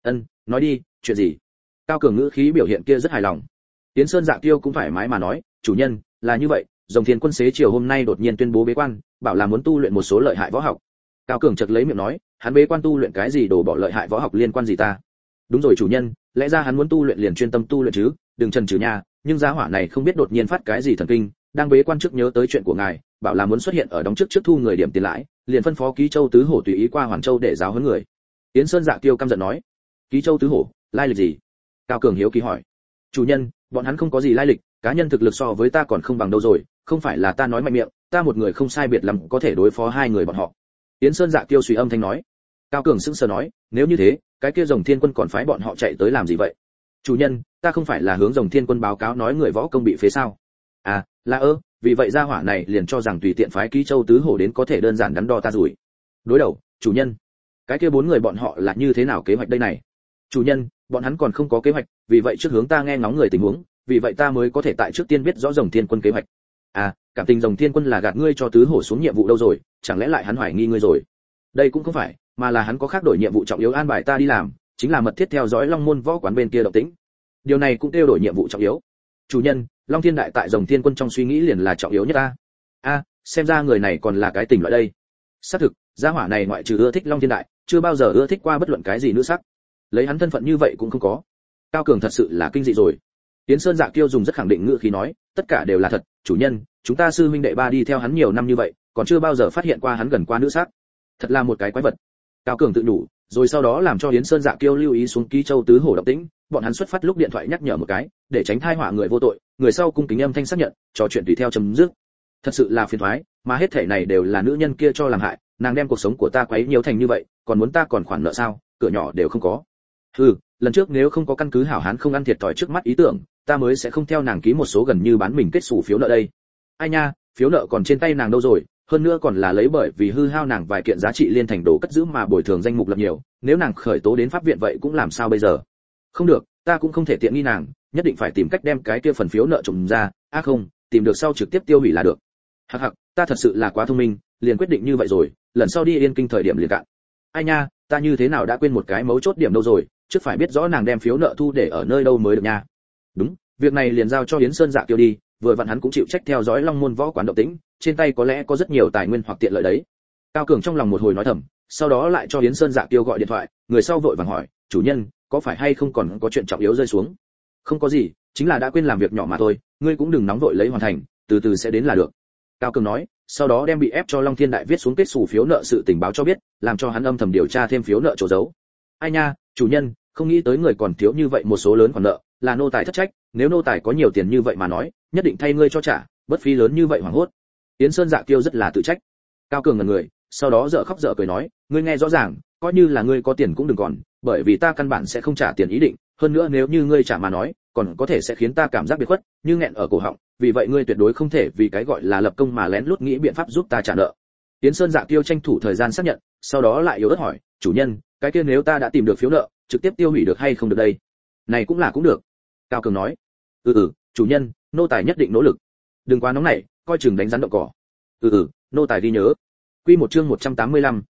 Nói đi, chuyện gì? Cao Cường ngữ khí biểu hiện kia rất hài lòng. Tiến Sơn Dạ Kiêu cũng thoải mái mà nói, chủ nhân, là như vậy, Rồng Thiên Quân xế chiều hôm nay đột nhiên tuyên bố bế quan, bảo là muốn tu luyện một số lợi hại võ học. Cao Cường chợt lấy miệng nói, hắn bế quan tu luyện cái gì đổ bỏ lợi hại võ học liên quan gì ta? Đúng rồi chủ nhân, lẽ ra hắn muốn tu luyện liền chuyên tâm tu luyện chứ, đừng chần chừ nha, nhưng gia hỏa này không biết đột nhiên phát cái gì thần kinh, đang bế quan trước nhớ tới chuyện của ngài, bảo là muốn xuất hiện ở đóng trước thu người điểm tiền lãi, liền phân phó Ký Châu tứ hổ tùy ý qua Hoàn Châu để giáo huấn người. Tiến Sơn Dạ Kiêu căm giận nói, Ký Châu tứ hổ, lai lịch gì? Cao Cường hiếu kỳ hỏi. Chủ nhân, bọn hắn không có gì lai lịch, cá nhân thực lực so với ta còn không bằng đâu rồi, không phải là ta nói mạnh miệng, ta một người không sai biệt lắm có thể đối phó hai người bọn họ. Tiến Sơn Dạ Kiêu suy âm thanh nói. Cao Cường sững sờ nói, nếu như thế, cái kia Rồng Thiên Quân còn phái bọn họ chạy tới làm gì vậy? Chủ nhân, ta không phải là hướng Rồng Thiên Quân báo cáo nói người võ công bị phế sao? À, là vì vậy gia hỏa này liền cho rằng tùy tiện phái Ký Châu tứ hổ đến có thể đơn giản đắn đo ta rồi. Đối đầu, chủ nhân, cái kia bốn người bọn họ là như thế nào kế hoạch đây này? Chủ nhân, bọn hắn còn không có kế hoạch, vì vậy trước hướng ta nghe ngóng người tình huống, vì vậy ta mới có thể tại trước tiên biết rõ Rồng Thiên Quân kế hoạch. À, cảm tình Rồng Thiên Quân là gạt ngươi cho tứ hổ xuống nhiệm vụ đâu rồi, chẳng lẽ lại hắn hoài nghi ngươi rồi? Đây cũng không phải, mà là hắn có khác đổi nhiệm vụ trọng yếu an bài ta đi làm, chính là mật thiết theo dõi Long Môn võ quán bên kia động tĩnh. Điều này cũng kêu đổi nhiệm vụ trọng yếu. Chủ nhân, Long Thiên Đại tại Rồng Thiên Quân trong suy nghĩ liền là trọng yếu nhất ta. Xem ra người này còn là cái tình loại đây. Xác thực, gia hỏa này ngoại trừ ưa thích Long Thiên Đại, chưa bao giờ ưa thích qua bất luận cái gì nữ sắc. Lấy hắn thân phận như vậy cũng không có. Cao Cường thật sự là kinh dị rồi. Tiến Sơn Dạ Kiêu dùng rất khẳng định ngữ khí nói, tất cả đều là thật, chủ nhân, chúng ta sư huynh đệ ba đi theo hắn nhiều năm như vậy, còn chưa bao giờ phát hiện qua hắn gần qua nữ sắc. Thật là một cái quái vật. Cao Cường tự nhủ, rồi sau đó làm cho Yến Sơn Dạ Kiêu lưu ý xuống Ký Châu tứ hổ động tĩnh, bọn hắn xuất phát lúc điện thoại nhắc nhở một cái, để tránh thai họa người vô tội, người sau cung kính âm thanh xác nhận, trò chuyện tùy theo chấm dứt. Thật sự là phiền toái, mà hết thảy này đều là nữ nhân kia cho làm hại, nàng đem cuộc sống của ta quấy nhiều thành như vậy, còn muốn ta còn khoản nợ sao, cửa nhỏ đều không có. Lần trước nếu không có căn cứ hảo hán không ăn thiệt thòi trước mắt ý tưởng, ta mới sẽ không theo nàng ký một số gần như bán mình kết sổ phiếu nợ đây. Ai nha, phiếu nợ còn trên tay nàng đâu rồi, hơn nữa còn là lấy bởi vì hư hao nàng vài kiện giá trị liên thành đồ cất giữ mà bồi thường danh mục lập nhiều, nếu nàng khởi tố đến pháp viện vậy cũng làm sao bây giờ? Không được, ta cũng không thể tiện nghi nàng, nhất định phải tìm cách đem cái kia phần phiếu nợ trộm ra, không, tìm được sau trực tiếp tiêu hủy là được. Hắc, ta thật sự là quá thông minh, liền quyết định như vậy rồi, lần sau đi Yên Kinh thời điểm liền cạn. Ai nha, ta như thế nào đã quên một cái mấu chốt điểm đâu rồi, trước phải biết rõ nàng đem phiếu nợ thu để ở nơi đâu mới được nha. Đúng, việc này liền giao cho Yến Sơn Dạ Kiêu đi, vừa vặn hắn cũng chịu trách theo dõi Long Môn võ quán động tĩnh, trên tay có lẽ có rất nhiều tài nguyên hoặc tiện lợi đấy. Cao Cường trong lòng một hồi nói thầm, sau đó lại cho Yến Sơn Dạ Kiêu gọi điện thoại, người sau vội vàng hỏi, chủ nhân, có phải hay không còn có chuyện trọng yếu rơi xuống? Không có gì, chính là đã quên làm việc nhỏ mà thôi, ngươi cũng đừng nóng vội lấy hoàn thành, từ từ sẽ đến là được. Cao Cường nói, sau đó đem bị ép cho Long Thiên Đại viết xuống kết sổ phiếu nợ sự tình báo cho biết, làm cho hắn âm thầm điều tra thêm phiếu nợ chỗ giấu. Ai nha, chủ nhân, không nghĩ tới người còn thiếu như vậy một số lớn khoản nợ, là nô tài thất trách, nếu nô tài có nhiều tiền như vậy mà nói, nhất định thay ngươi cho trả, bất phí lớn như vậy hoảng hốt. Yến Sơn Dạ Kiêu rất là tự trách. Cao Cường ngẩn người, sau đó dở khóc dở cười nói, ngươi nghe rõ ràng, coi như là ngươi có tiền cũng đừng còn, bởi vì ta căn bản sẽ không trả tiền ý định, hơn nữa nếu như ngươi trả mà nói, còn có thể sẽ khiến ta cảm giác biệt khuất, như nghẹn ở cổ họng, vì vậy ngươi tuyệt đối không thể vì cái gọi là lập công mà lén lút nghĩ biện pháp giúp ta trả nợ. Yến Sơn Dạ Kiêu tranh thủ thời gian xác nhận, sau đó lại yếu ớt hỏi, chủ nhân, cái kia nếu ta đã tìm được phiếu nợ, trực tiếp tiêu hủy được hay không được đây? Này cũng được. Cao Cường nói, chủ nhân, nô tài nhất định nỗ lực. Đừng quá nóng nảy, coi chừng đánh rắn động cỏ. Nô tài ghi nhớ. Quy một chương 185,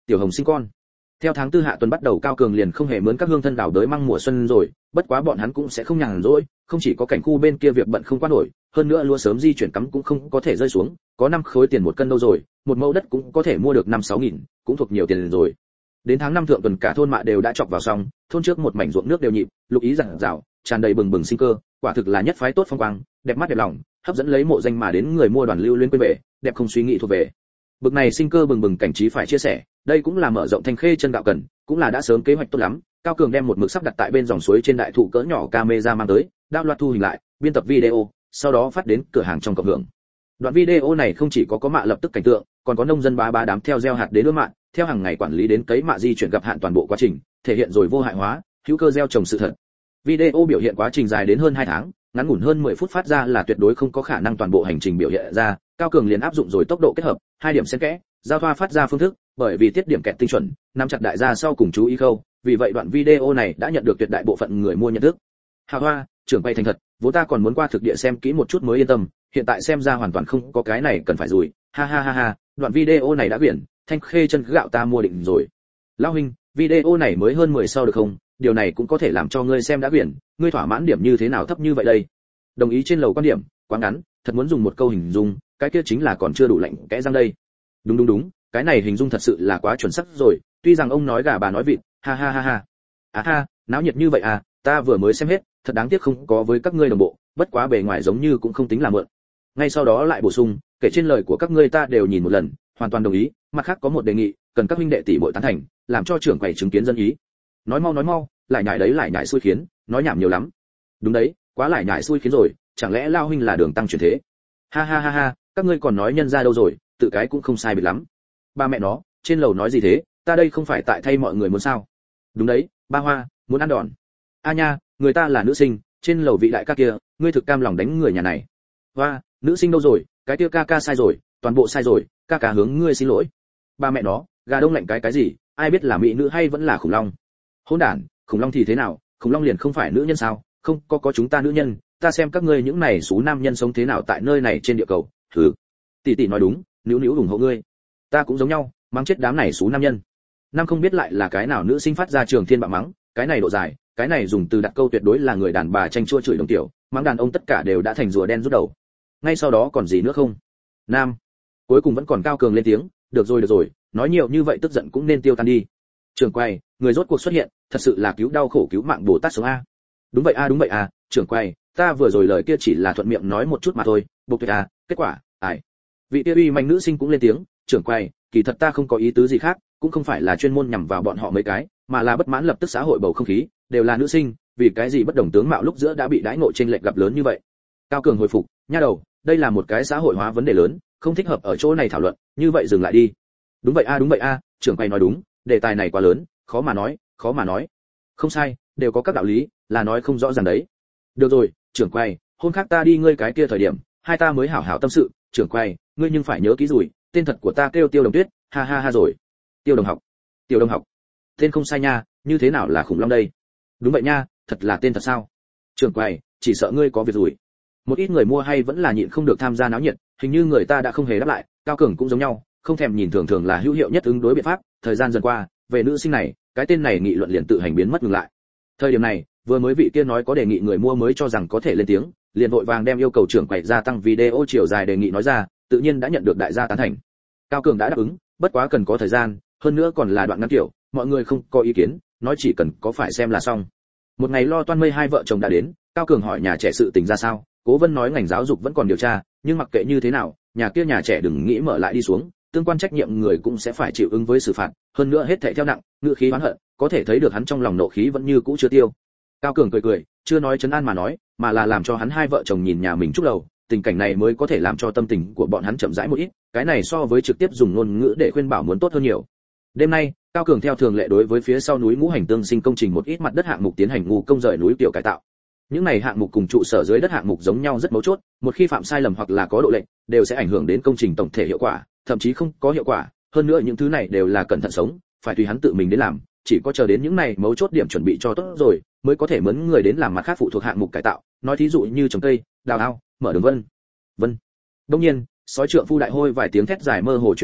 tiểu hồng sinh con. Theo tháng tư hạ tuần bắt đầu, Cao Cường liền không hề mướn các hương thân đào đới măng mùa xuân rồi, bất quá bọn hắn cũng sẽ không nhàn rỗi, không chỉ có cảnh khu bên kia việc bận không qua nổi, hơn nữa lúa sớm di chuyển cắm cũng không có thể rơi xuống, có 5 khối tiền một cân đâu rồi, một mẫu đất cũng có thể mua được 5-6 nghìn, cũng thuộc nhiều tiền rồi. Đến tháng 5 thượng tuần cả thôn mạ đều đã chọc vào xong, thôn trước một mảnh ruộng nước đều nhịp, lục ý rạng rào, tràn đầy bừng bừng sinh cơ, quả thực là nhất phái tốt phong quang, đẹp mắt đẹp lòng, hấp dẫn lấy mộ danh mà đến người mua đoàn lưu luyến quên về, đẹp không suy nghĩ thuộc về. Bực này sinh cơ bừng bừng cảnh trí phải chia sẻ, đây cũng là mở rộng Thanh Khê chân gạo cần, cũng là đã sớm kế hoạch tốt lắm. Cao Cường đem một mực sắp đặt tại bên dòng suối trên đại thụ cỡ nhỏ camera mang tới, đạo loạt thu hình lại, biên tập video, sau đó phát đến cửa hàng trong cộng hưởng. Đoạn video này không chỉ có mạ lập tức cảnh tượng, còn có nông dân bá bá đám theo gieo hạt đến ươm mạ, theo hàng ngày quản lý đến cấy mạ di chuyển gặp hạn toàn bộ quá trình, thể hiện rồi vô hại hóa, hữu cơ gieo trồng sự thật. Video biểu hiện quá trình dài đến hơn 2 tháng, ngắn ngủn hơn 10 phút phát ra là tuyệt đối không có khả năng toàn bộ hành trình biểu hiện ra. Cao Cường liền áp dụng rồi tốc độ kết hợp, 2 điểm xen kẽ, giao thoa phát ra phương thức, bởi vì tiết điểm kẹt tinh chuẩn, nắm chặt đại gia sau cùng chú ý khâu, vì vậy đoạn video này đã nhận được tuyệt đại bộ phận người mua nhận thức. Hà Hoa, trưởng quay thành thật, vốn ta còn muốn qua thực địa xem kỹ một chút mới yên tâm, hiện tại xem ra hoàn toàn không có cái này cần phải rồi. Ha ha ha ha, đoạn video này đã biển, Thanh Khê chân gạo ta mua định rồi. Lão huynh, video này mới hơn 10 sau được không? Điều này cũng có thể làm cho ngươi xem đã biển, ngươi thỏa mãn điểm như thế nào thấp như vậy đây? Đồng ý trên lầu quan điểm, quá ngắn, thật muốn dùng một câu hình dung, cái kia chính là còn chưa đủ lạnh kẽ răng đây. Đúng, cái này hình dung thật sự là quá chuẩn xác rồi, tuy rằng ông nói gà bà nói vịt, ha ha ha ha. À ha, náo nhiệt như vậy à, ta vừa mới xem hết, thật đáng tiếc không có với các ngươi đồng bộ, bất quá bề ngoài giống như cũng không tính là mượn. Ngay sau đó lại bổ sung, kể trên lời của các ngươi ta đều nhìn một lần, hoàn toàn đồng ý, mặt khác có một đề nghị, cần các huynh đệ tỷ muội tán thành, làm cho trưởng quầy chứng kiến dân ý. Nói mau, lại nhải đấy lại nhải xui khiến, nói nhảm nhiều lắm. Đúng đấy, quá lại nhải xui khiến rồi, chẳng lẽ lao huynh là đường tăng chuyển thế? Ha ha ha ha, các ngươi còn nói nhân ra đâu rồi, tự cái cũng không sai biệt lắm. Ba mẹ nó, trên lầu nói gì thế, ta đây không phải tại thay mọi người muốn sao? Đúng đấy, ba Hoa, muốn ăn đòn. A nha, người ta là nữ sinh, trên lầu vị đại ca kia, ngươi thực cam lòng đánh người nhà này. Hoa, nữ sinh đâu rồi, cái kia ca sai rồi, toàn bộ sai rồi, ca hướng ngươi xin lỗi. Ba mẹ nó, gà đông lạnh cái gì, ai biết là mỹ nữ hay vẫn là khủng long? Hỗn đản, khủng long thì thế nào, khủng long liền không phải nữ nhân sao? Không có chúng ta nữ nhân, ta xem các ngươi những này xú nam nhân sống thế nào tại nơi này trên địa cầu. Thử. Tỷ nói đúng, níu ủng hộ ngươi. Ta cũng giống nhau, mắng chết đám này xú nam nhân. Nam không biết lại là cái nào nữ sinh phát ra trường thiên bạo mắng, cái này độ dài, cái này dùng từ đặt câu tuyệt đối là người đàn bà tranh chua chửi đồng tiểu, mắng đàn ông tất cả đều đã thành rùa đen rút đầu. Ngay sau đó còn gì nữa không? Nam. Cuối cùng vẫn còn Cao Cường lên tiếng, được rồi, nói nhiều như vậy tức giận cũng nên tiêu tan đi. Trưởng quay, người rốt cuộc xuất hiện, thật sự là cứu đau khổ cứu mạng Bồ Tát sống a. Đúng vậy a, trưởng quay, ta vừa rồi lời kia chỉ là thuận miệng nói một chút mà thôi, bộc tuyệt a, kết quả, ai. Vị kia uy manh nữ sinh cũng lên tiếng, trưởng quay, kỳ thật ta không có ý tứ gì khác, cũng không phải là chuyên môn nhằm vào bọn họ mấy cái, mà là bất mãn lập tức xã hội bầu không khí, đều là nữ sinh, vì cái gì bất đồng tướng mạo lúc giữa đã bị đãi ngộ trên lệch gặp lớn như vậy. Cao Cường hồi phục, nha đầu, đây là một cái xã hội hóa vấn đề lớn, không thích hợp ở chỗ này thảo luận, như vậy dừng lại đi. Đúng vậy a, trưởng quay nói đúng, đề tài này quá lớn, khó mà nói. Không sai, đều có các đạo lý, là nói không rõ ràng đấy. Được rồi, trưởng quay, hôm khác ta đi ngươi cái kia thời điểm, hai ta mới hảo hảo tâm sự, trưởng quay, ngươi nhưng phải nhớ kỹ rồi, tên thật của ta kêu Tiêu Đồng Tuyết, ha ha ha rồi. Tiêu Đồng học. Tên không sai nha, như thế nào là khủng long đây? Đúng vậy nha, thật là tên thật sao? Trưởng quay, chỉ sợ ngươi có việc rồi. Một ít người mua hay vẫn là nhịn không được tham gia náo nhiệt, hình như người ta đã không hề đáp lại, Cao Cường cũng giống nhau, không thèm nhìn thường là hữu hiệu nhất ứng đối biện pháp, thời gian dần qua, về nữ sinh này, cái tên này nghị luận liền tự hành biến mất ngừng lại. Thời điểm này, vừa mới vị kia nói có đề nghị người mua mới cho rằng có thể lên tiếng, liền vội vàng đem yêu cầu trưởng quầy gia tăng video chiều dài đề nghị nói ra, tự nhiên đã nhận được đại gia tán thành. Cao Cường đã đáp ứng, bất quá cần có thời gian, hơn nữa còn là đoạn ngắn kiểu, mọi người không có ý kiến, nói chỉ cần có phải xem là xong. Một ngày lo toan mây hai vợ chồng đã đến, Cao Cường hỏi nhà trẻ sự tình ra sao, Cố Vân nói ngành giáo dục vẫn còn điều tra, nhưng mặc kệ như thế nào, nhà trẻ đừng nghĩ mở lại đi xuống, tương quan trách nhiệm người cũng sẽ phải chịu ứng với xử phạt, hơn nữa hết thảy theo nặng, ngữ khí oán hận, có thể thấy được hắn trong lòng nộ khí vẫn như cũ chưa tiêu. Cao Cường cười, chưa nói trấn an mà nói, mà là làm cho hắn hai vợ chồng nhìn nhà mình chúc lầu, tình cảnh này mới có thể làm cho tâm tình của bọn hắn chậm rãi một ít, cái này so với trực tiếp dùng ngôn ngữ để khuyên bảo muốn tốt hơn nhiều. Đêm nay, Cao Cường theo thường lệ đối với phía sau núi Ngũ Hành Tương Sinh công trình một ít mặt đất hạng mục tiến hành ngu công rời núi tiểu cải tạo. Những này hạng mục cùng trụ sở dưới đất hạng mục giống nhau rất mấu chốt, một khi phạm sai lầm hoặc là có độ lệch, đều sẽ ảnh hưởng đến công trình tổng thể hiệu quả, thậm chí không có hiệu quả, hơn nữa những thứ này đều là cẩn thận sống, phải tùy hắn tự mình đến làm, chỉ có chờ đến những này mấu chốt điểm chuẩn bị cho tốt rồi, mới có thể mướn người đến làm mặt khác phụ thuộc hạng mục cải tạo, nói thí dụ như trồng cây, đào ao, mở đường vân. Đương nhiên, sói trượng phu đại hôi vài tiếng thét dài mơ hồ truyền đến,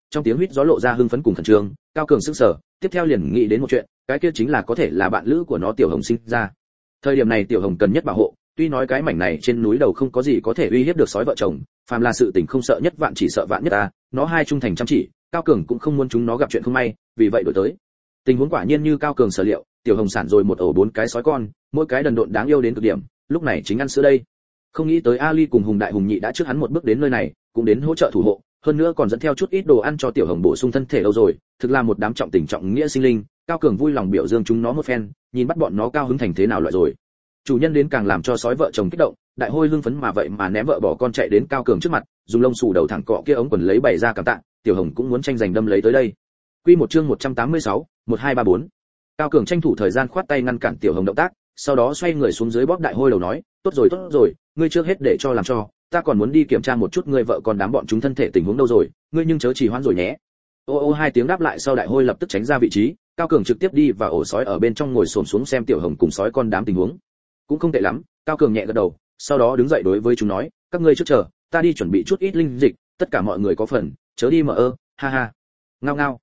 trong tiếng huýt gió lộ ra hưng phấn cùng khẩn trương. Cao Cường sững sờ, tiếp theo liền nghĩ đến một chuyện, cái kia chính là có thể là bạn lữ của nó Tiểu Hồng sinh ra. Thời điểm này Tiểu Hồng cần nhất bảo hộ, tuy nói cái mảnh này trên núi đầu không có gì có thể uy hiếp được sói vợ chồng, phàm là sự tình không sợ nhất vạn chỉ sợ vạn nhất ta, nó hai trung thành chăm chỉ, Cao Cường cũng không muốn chúng nó gặp chuyện không may, vì vậy đổi tới. Tình huống quả nhiên như Cao Cường sở liệu, Tiểu Hồng sản rồi một ổ 4 cái sói con, mỗi cái đần độn đáng yêu đến cực điểm, lúc này chính ăn sữa đây. Không nghĩ tới Ali cùng Hùng Đại Hùng Nhị đã trước hắn một bước đến nơi này, cũng đến hỗ trợ thủ hộ, hơn nữa còn dẫn theo chút ít đồ ăn cho Tiểu Hồng bổ sung thân thể đâu rồi, thực là một đám trọng tình trọng nghĩa sinh linh. Cao Cường vui lòng biểu dương chúng nó một phen, nhìn bắt bọn nó cao hứng thành thế nào loại rồi. Chủ nhân đến càng làm cho sói vợ chồng kích động, Đại Hôi hưng phấn mà vậy mà ném vợ bỏ con chạy đến Cao Cường trước mặt, dùng lông xù đầu thẳng cọ kia ống quần lấy bày ra cảm tạ, Tiểu Hồng cũng muốn tranh giành đâm lấy tới đây. Quy một chương 186, 1234. Cao Cường tranh thủ thời gian khoát tay ngăn cản Tiểu Hồng động tác, sau đó xoay người xuống dưới bóp Đại Hôi đầu nói, tốt rồi, ngươi trước hết để cho làm cho, ta còn muốn đi kiểm tra một chút ngươi vợ con đám bọn chúng thân thể tình huống đâu rồi, ngươi nhưng chớ trì hoãn rồi nhé. Ô hai tiếng đáp lại sau Đại Hôi lập tức tránh ra vị trí, Cao Cường trực tiếp đi vào ổ sói ở bên trong ngồi xổm xuống xem Tiểu Hồng cùng sói con đám tình huống. Cũng không tệ lắm, Cao Cường nhẹ gật đầu, sau đó đứng dậy đối với chúng nói, các ngươi trước chờ, ta đi chuẩn bị chút ít linh dịch, tất cả mọi người có phần, chớ đi mờ ha ha. Ngao ngao,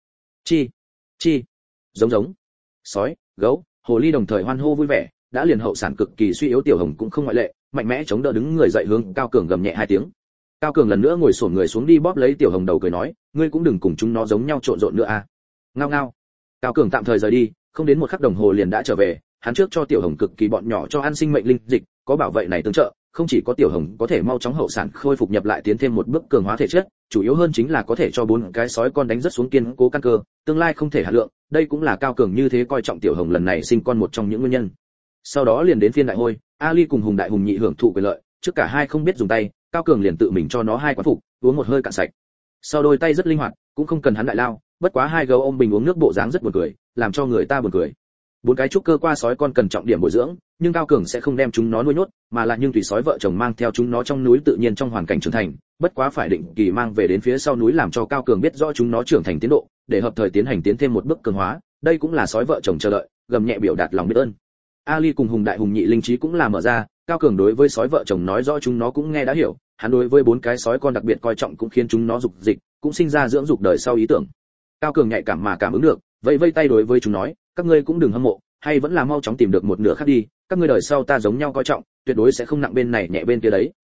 chi, giống, sói, gấu, hồ ly đồng thời hoan hô vui vẻ, đã liền hậu sản cực kỳ suy yếu Tiểu Hồng cũng không ngoại lệ, mạnh mẽ chống đỡ đứng người dậy hướng Cao Cường gầm nhẹ hai tiếng. Cao Cường lần nữa ngồi xổm người xuống đi bóp lấy Tiểu Hồng đầu cười nói, ngươi cũng đừng cùng chúng nó giống nhau trộn rộn nữa a. Ngao ngao. Cao Cường tạm thời rời đi, không đến một khắc đồng hồ liền đã trở về, hắn trước cho Tiểu Hồng cực kỳ bọn nhỏ cho ăn sinh mệnh linh dịch, có bảo vệ này tương trợ, không chỉ có Tiểu Hồng có thể mau chóng hậu sản khôi phục nhập lại tiến thêm một bước cường hóa thể chất, chủ yếu hơn chính là có thể cho 4 cái sói con đánh rất xuống kiên cố căn cơ, tương lai không thể hạ lượng, đây cũng là Cao Cường như thế coi trọng Tiểu Hồng lần này sinh con một trong những nguyên nhân. Sau đó liền đến phiên Đại Hôi, Ali cùng Hùng Đại Hùng Nhị hưởng thụ quyền lợi, trước cả hai không biết dùng tay, Cao Cường liền tự mình cho nó hai quán phục, uống một hơi cạn sạch. Sau đôi tay rất linh hoạt, cũng không cần hắn đại lao, bất quá hai gấu ôm bình uống nước bộ dáng rất buồn cười, làm cho người ta buồn cười. 4 cái trúc cơ qua sói con cần trọng điểm bồi dưỡng, nhưng Cao Cường sẽ không đem chúng nó nuôi nhốt, mà là nhưng tùy sói vợ chồng mang theo chúng nó trong núi tự nhiên trong hoàn cảnh trưởng thành, bất quá phải định kỳ mang về đến phía sau núi làm cho Cao Cường biết rõ chúng nó trưởng thành tiến độ, để hợp thời tiến hành tiến thêm một bước cường hóa, đây cũng là sói vợ chồng chờ đợi, gầm nhẹ biểu đạt lòng biết ơn. Ali cùng Hùng Đại Hùng Nhị linh trí cũng là mở ra, Cao Cường đối với sói vợ chồng nói rõ chúng nó cũng nghe đã hiểu, hắn đối với 4 cái sói con đặc biệt coi trọng cũng khiến chúng nó dục dịch, cũng sinh ra dưỡng dục đời sau ý tưởng. Cao Cường nhạy cảm mà cảm ứng được, vẫy tay đối với chúng nói, các ngươi cũng đừng hâm mộ, hay vẫn là mau chóng tìm được một nửa khác đi, các ngươi đời sau ta giống nhau coi trọng, tuyệt đối sẽ không nặng bên này nhẹ bên kia đấy.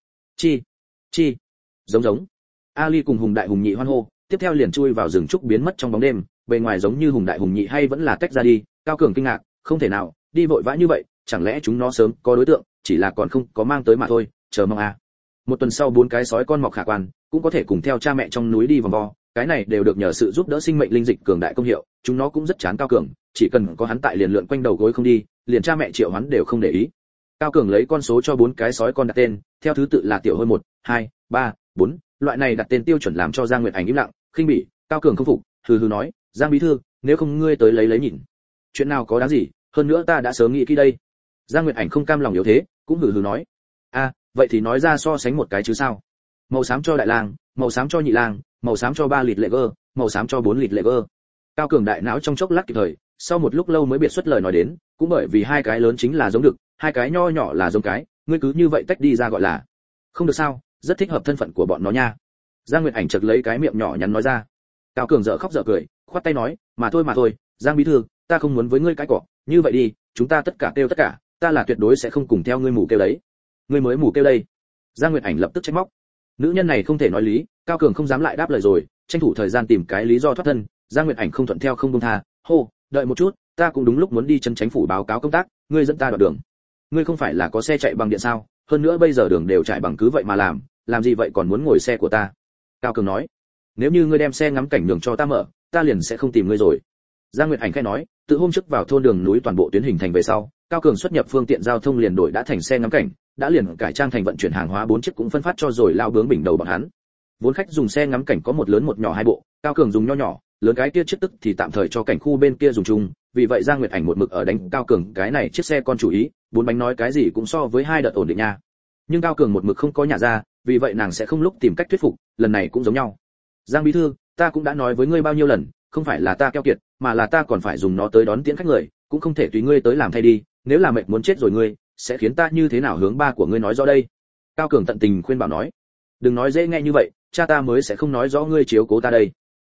Chi, giống. Ali cùng Hùng Đại Hùng Nhị hoan hô, tiếp theo liền chui vào rừng trúc biến mất trong bóng đêm, bề ngoài giống như Hùng Đại Hùng Nhị hay vẫn là tách ra đi. Cao Cường kinh ngạc, không thể nào, đi vội vã như vậy, chẳng lẽ chúng nó sớm có đối tượng, chỉ là còn không có mang tới mà thôi, chờ mong à. Một tuần sau 4 cái sói con mọc khả quan, cũng có thể cùng theo cha mẹ trong núi đi vòng vo, cái này đều được nhờ sự giúp đỡ sinh mệnh linh dịch cường đại công hiệu, chúng nó cũng rất chán Cao Cường, chỉ cần có hắn tại liền lượn quanh đầu gối không đi, liền cha mẹ triệu hắn đều không để ý. Cao Cường lấy con số cho 4 cái sói con đặt tên, theo thứ tự là Tiểu Hôi 1, 2, 3, 4, loại này đặt tên tiêu chuẩn làm cho Giang Nguyệt Ảnh im lặng, khinh bỉ. Cao Cường không phục, hừ nói, Giang bí thư, nếu không ngươi tới lấy nhìn. Chuyện nào có đáng gì, hơn nữa ta đã sớm nghĩ kỹ đây. Giang Nguyệt Ảnh không cam lòng yếu thế, cũng hừ nói, vậy thì nói ra so sánh một cái chứ sao? Màu xám cho đại lang, màu xám cho nhị lang, màu xám cho 3 lịt lệ gơ, màu xám cho 4 lịt lệ gơ. Cao Cường đại não trong chốc lát kịp thời, sau một lúc lâu mới biệt xuất lời nói đến, cũng bởi vì hai cái lớn chính là giống đực, hai cái nho nhỏ là giống cái, ngươi cứ như vậy tách đi ra gọi là không được sao, rất thích hợp thân phận của bọn nó nha. Giang Nguyệt Ảnh chợt lấy cái miệng nhỏ nhắn nói ra. Cao Cường dở khóc dở cười, khoát tay nói, mà thôi, Giang bí thư, ta không muốn với ngươi cái cỏ, như vậy đi, chúng ta tất cả kêu tất cả, ta là tuyệt đối sẽ không cùng theo ngươi mù kêu đấy. Ngươi mới mù kêu đây. Giang Nguyệt Ảnh lập tức trách móc. Nữ nhân này không thể nói lý, Cao Cường không dám lại đáp lời rồi, tranh thủ thời gian tìm cái lý do thoát thân. Giang Nguyệt Ảnh không thuận theo không buông tha, hô, đợi một chút, ta cũng đúng lúc muốn đi chân chánh phủ báo cáo công tác, ngươi dẫn ta đoạn đường. Ngươi không phải là có xe chạy bằng điện sao, hơn nữa bây giờ đường đều chạy bằng cứ vậy mà làm gì vậy còn muốn ngồi xe của ta? Cao Cường nói, nếu như ngươi đem xe ngắm cảnh đường cho ta mở, ta liền sẽ không tìm ngươi rồi. Giang Nguyệt Ảnh khẽ nói, từ hôm trước vào thôn đường núi toàn bộ tuyến hình thành về sau, Cao Cường xuất nhập phương tiện giao thông liền đổi đã thành xe ngắm cảnh, đã liền cải trang thành vận chuyển hàng hóa 4 chiếc cũng phân phát cho rồi lao bướng bình đầu bọn hắn. Vốn khách dùng xe ngắm cảnh có một lớn một nhỏ hai bộ, Cao Cường dùng nho nhỏ, lớn cái kia chiếc tức thì tạm thời cho cảnh khu bên kia dùng chung, vì vậy Giang Nguyệt Ảnh một mực ở đánh Cao Cường cái này chiếc xe con chủ ý, 4 bánh nói cái gì cũng so với 2 đợt ổn định nha. Nhưng Cao Cường một mực không có nhả ra, vì vậy nàng sẽ không lúc tìm cách thuyết phục, lần này cũng giống nhau. Giang bí thư, ta cũng đã nói với ngươi bao nhiêu lần, không phải là ta keo kiệt, mà là ta còn phải dùng nó tới đón tiễn khách người, cũng không thể tùy ngươi tới làm thay đi, nếu là mệt muốn chết rồi ngươi, sẽ khiến ta như thế nào hướng ba của ngươi nói rõ đây? Cao Cường tận tình khuyên bảo nói, đừng nói dễ nghe như vậy, cha ta mới sẽ không nói rõ ngươi chiếu cố ta đây.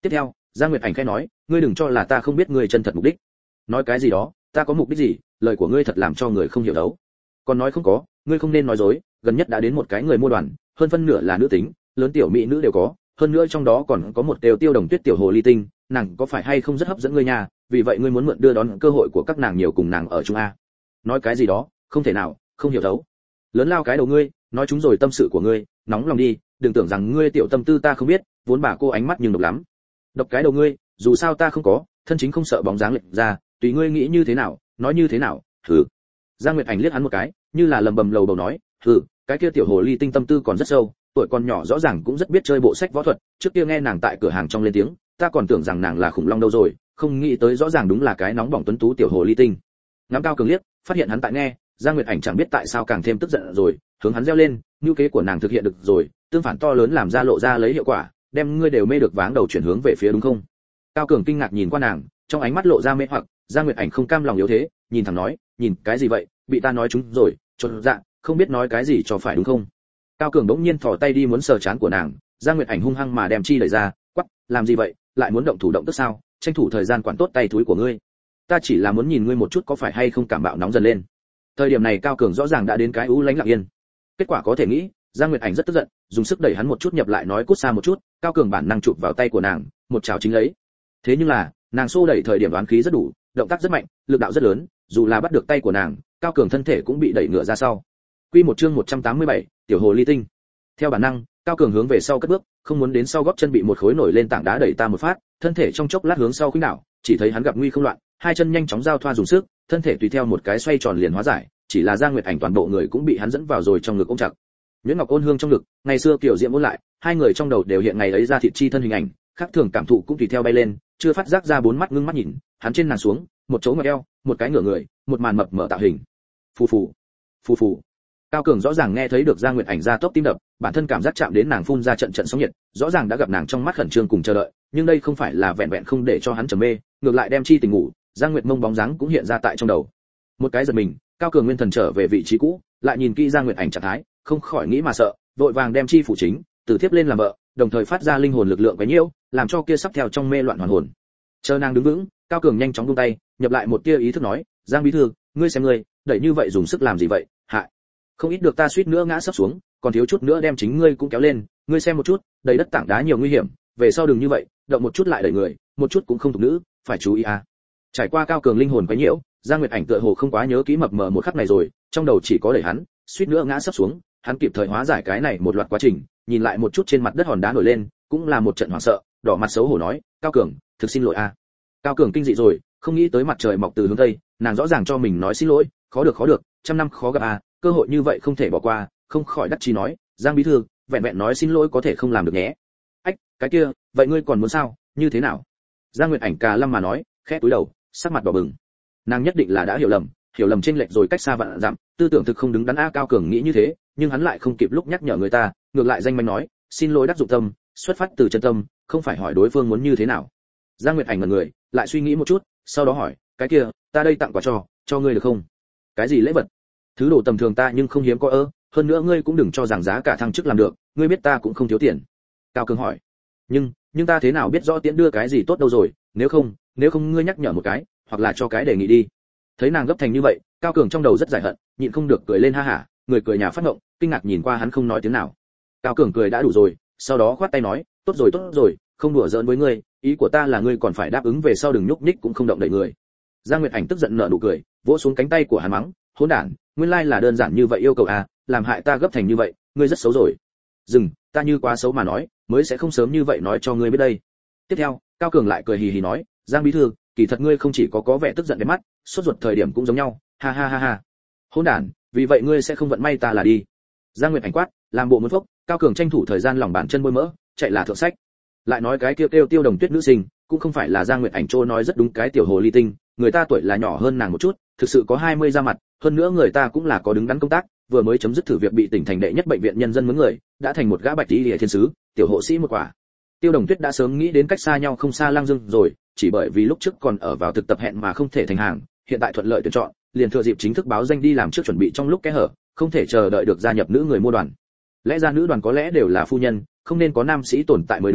Tiếp theo, Giang Nguyệt Ảnh khẽ nói, ngươi đừng cho là ta không biết ngươi chân thật mục đích. Nói cái gì đó, ta có mục đích gì, lời của ngươi thật làm cho người không hiểu đấu. Còn nói không có, ngươi không nên nói dối, gần nhất đã đến một cái người mua đoàn, hơn phân nửa là nữ tính, lớn tiểu mỹ nữ đều có, hơn nữa trong đó còn có một đều Tiêu Đồng Tuyết tiểu hồ ly tinh, nàng có phải hay không rất hấp dẫn ngươi nha, vì vậy ngươi muốn mượn đưa đón cơ hội của các nàng nhiều cùng nàng ở chung a. Nói cái gì đó, không thể nào, không hiểu đấu. Lớn lao cái đầu ngươi, nói chúng rồi tâm sự của ngươi, nóng lòng đi, đừng tưởng rằng ngươi tiểu tâm tư ta không biết, vốn bà cô ánh mắt nhưng độc lắm. Độc cái đầu ngươi, dù sao ta không có, thân chính không sợ bóng dáng lệch ra, tùy ngươi nghĩ như thế nào, nói như thế nào, thử. Giang Nguyệt Ảnh liếc hắn một cái, như là lầm bầm lầu bầu nói, cái kia tiểu hồ ly tinh tâm tư còn rất sâu, tuổi còn nhỏ rõ ràng cũng rất biết chơi bộ sách võ thuật, trước kia nghe nàng tại cửa hàng trong lên tiếng, ta còn tưởng rằng nàng là khủng long đâu rồi, không nghĩ tới rõ ràng đúng là cái nóng bỏng tuấn tú tiểu hồ ly tinh. Ngắm Cao Cường liếc, phát hiện hắn tại nghe, Giang Nguyệt Ảnh chẳng biết tại sao càng thêm tức giận rồi, hướng hắn reo lên, nhu kế của nàng thực hiện được rồi, tương phản to lớn làm ra lộ ra lấy hiệu quả, đem ngươi đều mê được váng đầu chuyển hướng về phía đúng không? Cao Cường kinh ngạc nhìn qua nàng, trong ánh mắt lộ ra mê hoặc, Giang Nguyệt Ảnh không cam lòng yếu thế, nhìn thẳng nói, nhìn cái gì vậy, bị ta nói chúng rồi, chột dạ, không biết nói cái gì cho phải đúng không? Cao Cường bỗng nhiên thò tay đi muốn sờ trán của nàng, Giang Nguyệt Ảnh hung hăng mà đem chi đẩy ra, quắc, làm gì vậy, lại muốn động thủ động tức sao, tranh thủ thời gian quản tốt tay túi của ngươi. Ta chỉ là muốn nhìn ngươi một chút có phải hay không cảm bạo nóng dần lên. Thời điểm này Cao Cường rõ ràng đã đến cái ú lánh lặng yên. Kết quả có thể nghĩ, Giang Nguyệt Ảnh rất tức giận, dùng sức đẩy hắn một chút nhập lại nói cút xa một chút, Cao Cường bản năng chụp vào tay của nàng, một chảo chính lấy. Thế nhưng là, nàng xô đẩy thời điểm đoán khí rất đủ, động tác rất mạnh, lực đạo rất lớn, dù là bắt được tay của nàng, Cao Cường thân thể cũng bị đẩy ngựa ra sau. Quy một chương 187, tiểu hồ ly tinh. Theo bản năng, Cao Cường hướng về sau cất bước, không muốn đến sau gót chân bị một khối nổi lên tảng đá đẩy ta một phát, thân thể trong chốc lát hướng sau khuynh đảo, chỉ thấy hắn gặp nguy không loạn, hai chân nhanh chóng giao thoa dùng sức, thân thể tùy theo một cái xoay tròn liền hóa giải, chỉ là Giang Nguyệt Ảnh toàn bộ người cũng bị hắn dẫn vào rồi trong ngực ôm chặt. Nhuyễn Ngọc ôn hương trong ngực, ngày xưa kiểu diễm ôn lại, hai người trong đầu đều hiện ngày ấy ra thịt chi thân hình ảnh, khác thường cảm thụ cũng tùy theo bay lên, chưa phát giác ra bốn mắt ngưng mắt nhìn, hắn trên nàng xuống, một chỗ ngoặt eo, một cái ngửa người, một màn mập mờ tạo hình. Phù phù, phù phù. Cao Cường rõ ràng nghe thấy được Giang Nguyệt Ảnh ra tốc tim đập, bản thân cảm giác chạm đến nàng phun ra trận trận sóng nhiệt, rõ ràng đã gặp nàng trong mắt khẩn trương cùng chờ đợi, nhưng đây không phải là vẹn vẹn không để cho hắn trầm mê, ngược lại đem chi tình ngủ, Giang Nguyệt mông bóng dáng cũng hiện ra tại trong đầu. Một cái giật mình, Cao Cường nguyên thần trở về vị trí cũ, lại nhìn kỹ Giang Nguyệt Ảnh trạng thái, không khỏi nghĩ mà sợ, vội vàng đem chi phụ chính, từ tiếp lên làm vợ, đồng thời phát ra linh hồn lực lượng quấy nhiễu, làm cho kia sắp theo trong mê loạn hoàn hồn. Chờ nàng đứng vững, Cao Cường nhanh chóng buông tay, nhập lại một tia ý thức nói, Giang bí thư, ngươi xem ngươi, đẩy như vậy dùng sức làm gì vậy, hại. Không ít được ta suýt nữa ngã sắp xuống, còn thiếu chút nữa đem chính ngươi cũng kéo lên, ngươi xem một chút, đầy đất tảng đá nhiều nguy hiểm, về sau đừng như vậy, động một chút lại đẩy người, một chút cũng không thuộc nữ, phải chú ý à. Trải qua Cao Cường linh hồn quấy nhiễu, Giang Nguyệt Ảnh tựa hồ không quá nhớ kỹ mập mờ một khắc này rồi, trong đầu chỉ có đẩy hắn, suýt nữa ngã sắp xuống, hắn kịp thời hóa giải cái này một loạt quá trình, nhìn lại một chút trên mặt đất hòn đá nổi lên, cũng là một trận hoảng sợ, đỏ mặt xấu hổ nói, Cao Cường, thực xin lỗi a. Cao Cường kinh dị rồi, không nghĩ tới mặt trời mọc từ hướng tây, nàng rõ ràng cho mình nói xin lỗi, khó được, trăm năm khó gặp a, cơ hội như vậy không thể bỏ qua, không khỏi đắc chí nói, Giang bí thư, vẹn vẹn nói xin lỗi có thể không làm được nhé. Ách, cái kia, vậy ngươi còn muốn sao, như thế nào? Giang Nguyệt Ảnh cà lâm mà nói, khẽ cúi đầu, sắc mặt đỏ bừng. Nàng nhất định là đã hiểu lầm chênh lệch rồi cách xa vạn dặm, tư tưởng thực không đứng đắn a. Cao Cường nghĩ như thế, nhưng hắn lại không kịp lúc nhắc nhở người ta, ngược lại danh manh nói, xin lỗi đắc dụng tâm, xuất phát từ chân tâm, không phải hỏi đối phương muốn như thế nào. Giang Nguyệt Ảnh ngẩn người, lại suy nghĩ một chút, sau đó hỏi, cái kia, ta đây tặng quà cho ngươi được không? Cái gì lễ vật? Thứ đồ tầm thường ta nhưng không hiếm có hơn nữa ngươi cũng đừng cho rằng giá cả thăng chức làm được, ngươi biết ta cũng không thiếu tiền. Cao Cường hỏi, nhưng ta thế nào biết rõ tiễn đưa cái gì tốt đâu rồi, nếu không ngươi nhắc nhở một cái, hoặc là cho cái đề nghị đi. Thấy nàng gấp thành như vậy, Cao Cường trong đầu rất giải hận, nhịn không được cười lên ha hả, người cười nhà phát ngộng, kinh ngạc nhìn qua hắn không nói tiếng nào. Cao Cường cười đã đủ rồi, sau đó khoát tay nói, tốt rồi, không đùa giỡn với ngươi, ý của ta là ngươi còn phải đáp ứng về sau đừng nhúc nhích cũng không động đậy người. Giang Nguyệt Ảnh tức giận nở nụ cười, vỗ xuống cánh tay của hắn mắng, hỗn đản, nguyên lai là đơn giản như vậy yêu cầu à, làm hại ta gấp thành như vậy, ngươi rất xấu rồi. Dừng, ta như quá xấu mà nói, mới sẽ không sớm như vậy nói cho ngươi biết đây. Tiếp theo, Cao Cường lại cười hì hì nói, Giang bí thư, kỳ thật ngươi không chỉ có vẻ tức giận đến mắt, sốt ruột thời điểm cũng giống nhau, ha ha ha ha. Hỗn đản, vì vậy ngươi sẽ không vận may ta là đi. Giang Nguyệt Ảnh quát, làm bộ muốn phốc, Cao Cường tranh thủ thời gian lòng bàn chân bôi mỡ, chạy là thượng sách. Lại nói cái kêu Tiêu Đồng Tuyết nữ sinh, cũng không phải là Giang Nguyệt Ảnh trô nói rất đúng cái tiểu hồ ly tinh, người ta tuổi là nhỏ hơn nàng một chút, thực sự có 20 ra mặt, hơn nữa người ta cũng là có đứng đắn công tác, vừa mới chấm dứt thử việc bị tỉnh thành đệ nhất bệnh viện nhân dân mướn người, đã thành một gã bạch y liễu thiên sứ, tiểu hộ sĩ một quả. Tiêu Đồng Tuyết đã sớm nghĩ đến cách xa nhau không xa Lăng Dương rồi, chỉ bởi vì lúc trước còn ở vào thực tập hẹn mà không thể thành hàng, hiện tại thuận lợi tuyển chọn, liền thừa dịp chính thức báo danh đi làm trước chuẩn bị trong lúc kẽ hở, không thể chờ đợi được gia nhập nữ người mua đoàn. Lẽ ra nữ đoàn có lẽ đều là phu nhân, không nên có nam sĩ tồn tại mới đúng,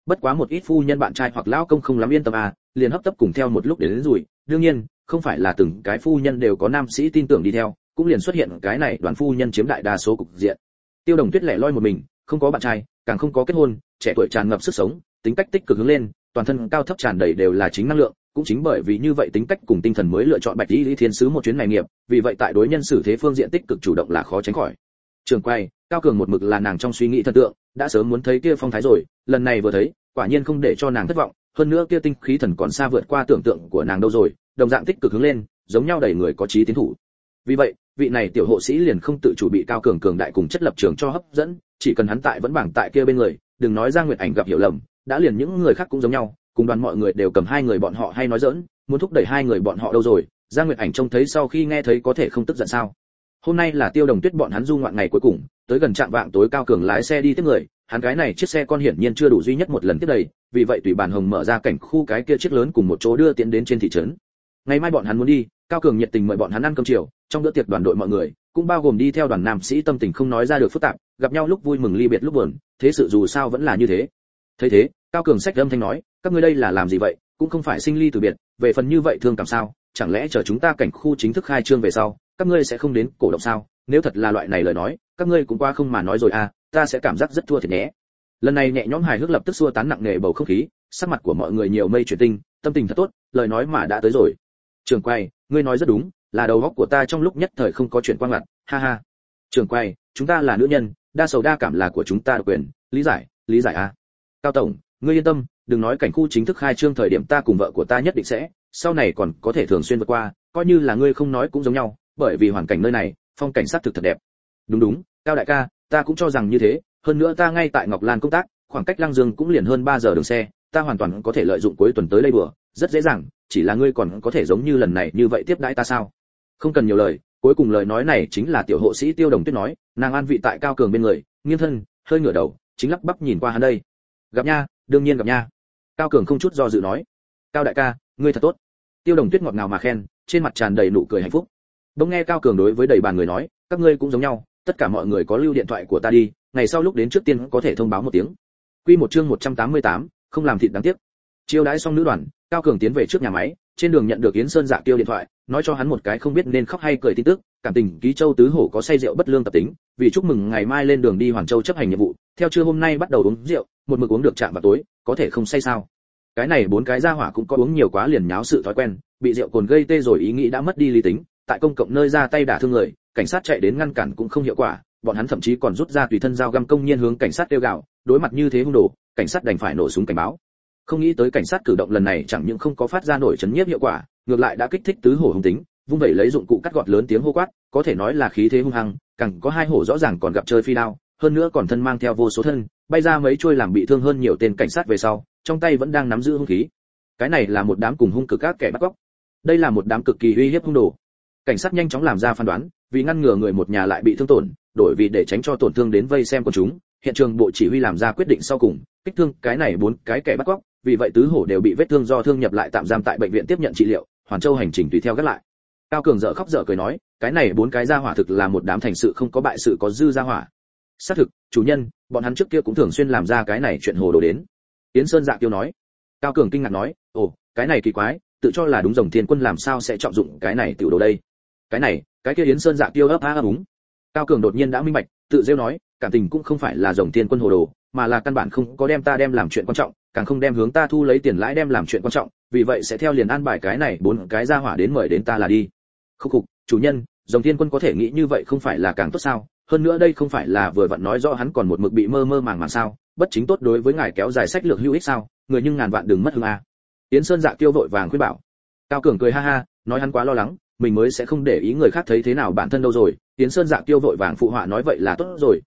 bất quá một ít phu nhân bạn trai hoặc lão công không lắm yên tâm à, liền hấp tấp cùng theo một lúc đến rồi, đương nhiên, không phải là từng cái phu nhân đều có nam sĩ tin tưởng đi theo, cũng liền xuất hiện cái này đoàn phu nhân chiếm đại đa số cục diện. Tiêu Đồng Tuyết lẻ loi một mình, không có bạn trai, càng không có kết hôn, trẻ tuổi tràn ngập sức sống, tính cách tích cực hướng lên, toàn thân cao thấp tràn đầy đều là chính năng lượng, cũng chính bởi vì như vậy tính cách cùng tinh thần mới lựa chọn Bạch Y Lý Thiên Sứ một chuyến này nghiệp, vì vậy tại đối nhân xử thế phương diện tích cực chủ động là khó tránh khỏi. Trường quay, Cao Cường một mực là nàng trong suy nghĩ thần tượng, đã sớm muốn thấy kia phong thái rồi, lần này vừa thấy, quả nhiên không để cho nàng thất vọng, hơn nữa kia tinh khí thần còn xa vượt qua tưởng tượng của nàng đâu rồi, đồng dạng tích cực hướng lên, giống nhau đầy người có chí tiến thủ. Vì vậy, vị này tiểu hộ sĩ liền không tự chủ bị Cao Cường cường đại cùng chất lập trường cho hấp dẫn, chỉ cần hắn tại vẫn bảng tại kia bên người, đừng nói Giang Nguyệt Ảnh gặp hiểu lầm, đã liền những người khác cũng giống nhau, cùng đoàn mọi người đều cầm hai người bọn họ hay nói giỡn, muốn thúc đẩy hai người bọn họ đâu rồi, Giang Nguyệt Ảnh trông thấy sau khi nghe thấy có thể không tức giận sao? Hôm nay là Tiêu Đồng Tuyết bọn hắn du ngoạn ngày cuối cùng, tới gần trạm vạng tối Cao Cường lái xe đi tiếp người, hắn cái này chiếc xe con hiển nhiên chưa đủ duy nhất một lần tiếp đầy, vì vậy tùy bản hồng mở ra cảnh khu cái kia chiếc lớn cùng một chỗ đưa tiến đến trên thị trấn. Ngày mai bọn hắn muốn đi, Cao Cường nhiệt tình mời bọn hắn ăn cơm chiều, trong bữa tiệc đoàn đội mọi người, cũng bao gồm đi theo đoàn nam sĩ tâm tình không nói ra được phức tạp, gặp nhau lúc vui mừng ly biệt lúc buồn, thế sự dù sao vẫn là như thế. Thấy thế, Cao Cường xách âm thanh nói, các ngươi đây là làm gì vậy, cũng không phải sinh ly từ biệt, về phần như vậy thương cảm sao, chẳng lẽ chờ chúng ta cảnh khu chính thức khai trương về sau, các ngươi sẽ không đến cổ động sao? Nếu thật là loại này lời nói, các ngươi cũng qua không mà nói rồi à, ta sẽ cảm giác rất thua thiệt nhé. Lần này nhẹ nhõm hài hước lập tức xua tán nặng nề bầu không khí, sắc mặt của mọi người nhiều mây chuyển tinh, tâm tình thật tốt, lời nói mà đã tới rồi. Trường quay, ngươi nói rất đúng, là đầu óc của ta trong lúc nhất thời không có chuyện quang ngặt, ha ha. Trường quay, chúng ta là nữ nhân, đa sầu đa cảm là của chúng ta độc quyền, lý giải à. Cao tổng, ngươi yên tâm, đừng nói cảnh khu chính thức khai trương thời điểm ta cùng vợ của ta nhất định sẽ, sau này còn có thể thường xuyên vượt qua, coi như là ngươi không nói cũng giống nhau, bởi vì hoàn cảnh nơi này, phong cảnh sát thực thật đẹp. Đúng, Cao đại ca, ta cũng cho rằng như thế, hơn nữa ta ngay tại Ngọc Lan công tác, khoảng cách Lăng Dương cũng liền hơn 3 giờ đường xe, ta hoàn toàn có thể lợi dụng cuối tuần tới đây bữa, rất dễ dàng, chỉ là ngươi còn có thể giống như lần này như vậy tiếp đãi ta sao? Không cần nhiều lời, cuối cùng lời nói này chính là tiểu hộ sĩ Tiêu Đồng Tuyết nói, nàng an vị tại Cao Cường bên người, nghiêng thân, hơi ngửa đầu, chính lắp bắp nhìn qua hắn đây. Gặp nha, đương nhiên gặp nha. Cao Cường không chút do dự nói, Cao đại ca, ngươi thật tốt. Tiêu Đồng Tuyết ngọt ngào mà khen, trên mặt tràn đầy nụ cười hạnh phúc. Bỗng nghe Cao Cường đối với đầy bàn người nói, các ngươi cũng giống nhau, tất cả mọi người có lưu điện thoại của ta đi, ngày sau lúc đến trước tiên có thể thông báo một tiếng. Quy một chương 188, không làm thịt đáng tiếc. Chiêu đãi xong nữ đoàn, Cao Cường tiến về trước nhà máy, trên đường nhận được Yến Sơn Dạ Tiêu điện thoại, nói cho hắn một cái không biết nên khóc hay cười tin tức, cảm tình Ký Châu tứ hổ có say rượu bất lương tập tính, vì chúc mừng ngày mai lên đường đi Hoàn Châu chấp hành nhiệm vụ, theo trưa hôm nay bắt đầu uống rượu, một mực uống được chạm vào tối, có thể không say sao? Cái này bốn cái gia hỏa cũng có uống nhiều quá liền nháo sự thói quen, bị rượu cồn gây tê rồi ý nghĩ đã mất đi lý tính, tại công cộng nơi ra tay đả thương người, cảnh sát chạy đến ngăn cản cũng không hiệu quả, bọn hắn thậm chí còn rút ra tùy thân dao găm công nhiên hướng cảnh sát kêu gào, đối mặt như thế hung đồ, cảnh sát đành phải nổ súng cảnh báo. Không nghĩ tới cảnh sát cử động lần này chẳng những không có phát ra nổi chấn nhiếp hiệu quả, ngược lại đã kích thích tứ hổ hung tính, vung vẩy lấy dụng cụ cắt gọt lớn tiếng hô quát, có thể nói là khí thế hung hăng, càng có hai hổ rõ ràng còn gặp chơi phi đao, hơn nữa còn thân mang theo vô số thân, bay ra mấy chuôi làm bị thương hơn nhiều tên cảnh sát về sau, trong tay vẫn đang nắm giữ hung khí. Cái này là một đám cùng hung cực các kẻ bắt cóc. Đây là một đám cực kỳ uy hiếp hung đồ. Cảnh sát nhanh chóng làm ra phán đoán, vì ngăn ngừa người một nhà lại bị thương tổn, đổi vì để tránh cho tổn thương đến vây xem của chúng, hiện trường bộ chỉ huy làm ra quyết định sau cùng, kích thương cái này bốn cái kẻ bắt cóc, vì vậy tứ hổ đều bị vết thương do thương nhập lại tạm giam tại bệnh viện tiếp nhận trị liệu, Hoàn Châu hành trình tùy theo gác lại. Cao Cường dở khóc dở cười nói, cái này bốn cái gia hỏa thực là một đám thành sự không có bại sự có dư gia hỏa. Xác thực, chủ nhân, bọn hắn trước kia cũng thường xuyên làm ra cái này chuyện hồ đồ đến. Yến Sơn Dạ Tiêu nói. Cao Cường kinh ngạc nói, ồ, cái này kỳ quái, tự cho là đúng Rồng Thiên Quân làm sao sẽ trọng dụng cái này tiểu đồ đây? Cái này, cái kia Yến Sơn Dạ Tiêu ấp úng. Cao Cường đột nhiên đã minh bạch, tự rêu nói, cảm tình cũng không phải là Rồng Thiên Quân hồ đồ, mà là căn bản không có đem ta đem làm chuyện quan trọng, càng không đem hướng ta thu lấy tiền lãi đem làm chuyện quan trọng, vì vậy sẽ theo liền an bài cái này bốn cái gia hỏa đến mời đến ta là đi. Khúc, chủ nhân, Rồng Thiên Quân có thể nghĩ như vậy không phải là càng tốt sao? Hơn nữa đây không phải là vừa vặn nói rõ hắn còn một mực bị mơ mơ màng sao? Bất chính tốt đối với ngài kéo dài sách lược hữu ích sao? Người nhưng ngàn vạn đừng mất hứng a. Yến Sơn Dạ Tiêu vội vàng khuyên bảo. Cao Cường cười ha ha, nói hắn quá lo lắng, mình mới sẽ không để ý người khác thấy thế nào bản thân đâu rồi. Yến Sơn Dạ Tiêu vội vàng phụ họa nói vậy là tốt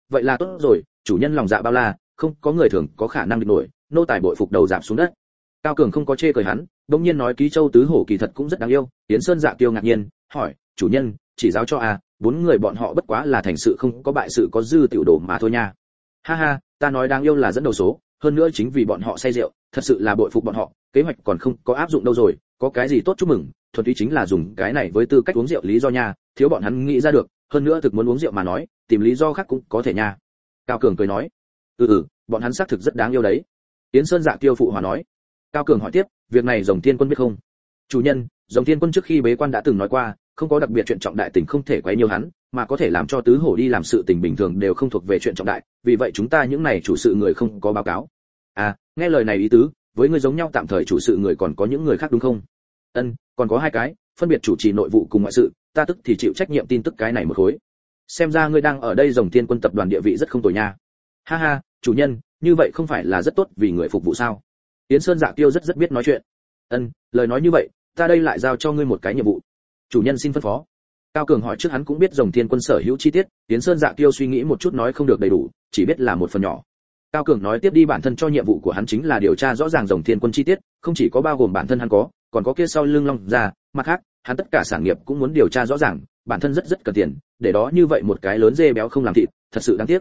rồi, chủ nhân lòng dạ bao la, không có người thường có khả năng địch nổi, nô tài bội phục đầu giảm xuống đất. Cao Cường không có chê cười hắn, đống nhiên nói Ký Châu tứ hổ kỳ thật cũng rất đáng yêu. Yến Sơn Dạ Tiêu ngạc nhiên, hỏi, chủ nhân, chỉ giáo cho bốn người bọn họ bất quá là thành sự không có bại sự có dư tiểu đồ mà thôi nha. Ha ha, ta nói đáng yêu là dẫn đầu số, hơn nữa chính vì bọn họ say rượu, thật sự là bội phục bọn họ, kế hoạch còn không có áp dụng đâu rồi, có cái gì tốt chúc mừng, thuần túy chính là dùng cái này với tư cách uống rượu lý do nha, thiếu bọn hắn nghĩ ra được, hơn nữa thực muốn uống rượu mà nói, tìm lý do khác cũng có thể nha. Cao Cường cười nói, bọn hắn xác thực rất đáng yêu đấy. Yến Sơn Dạ Kiêu phụ hòa nói. Cao Cường hỏi tiếp, việc này Rồng Thiên Quân biết không? Chủ nhân, Rồng Thiên Quân trước khi bế quan đã từng nói qua, không có đặc biệt chuyện trọng đại tình không thể quấy nhiều hắn, mà có thể làm cho tứ hổ đi làm sự tình bình thường đều không thuộc về chuyện trọng đại, vì vậy chúng ta những này chủ sự người không có báo cáo. À, nghe lời này ý tứ, với ngươi giống nhau tạm thời chủ sự người còn có những người khác đúng không? Ân, còn có hai cái, phân biệt chủ trì nội vụ cùng ngoại sự, ta tức thì chịu trách nhiệm tin tức cái này một khối. Xem ra ngươi đang ở đây Rồng Thiên Quân tập đoàn địa vị rất không tồi nha. Ha ha, chủ nhân, như vậy không phải là rất tốt vì người phục vụ sao? Yến Sơn Dạ Kiêu rất biết nói chuyện. Ân, lời nói như vậy, ta đây lại giao cho ngươi một cái nhiệm vụ. Chủ nhân xin phân phó. Cao Cường hỏi trước hắn cũng biết Rồng Thiên Quân sở hữu chi tiết, Yến Sơn Dạ Kiêu suy nghĩ một chút nói không được đầy đủ, chỉ biết là một phần nhỏ. Cao Cường nói tiếp đi bản thân cho nhiệm vụ của hắn chính là điều tra rõ ràng Rồng Thiên Quân chi tiết, không chỉ có bao gồm bản thân hắn có, còn có kia sau lưng Long gia, mặt khác, hắn tất cả sản nghiệp cũng muốn điều tra rõ ràng, bản thân rất cần tiền, để đó như vậy một cái lớn dê béo không làm thịt, thật sự đáng tiếc.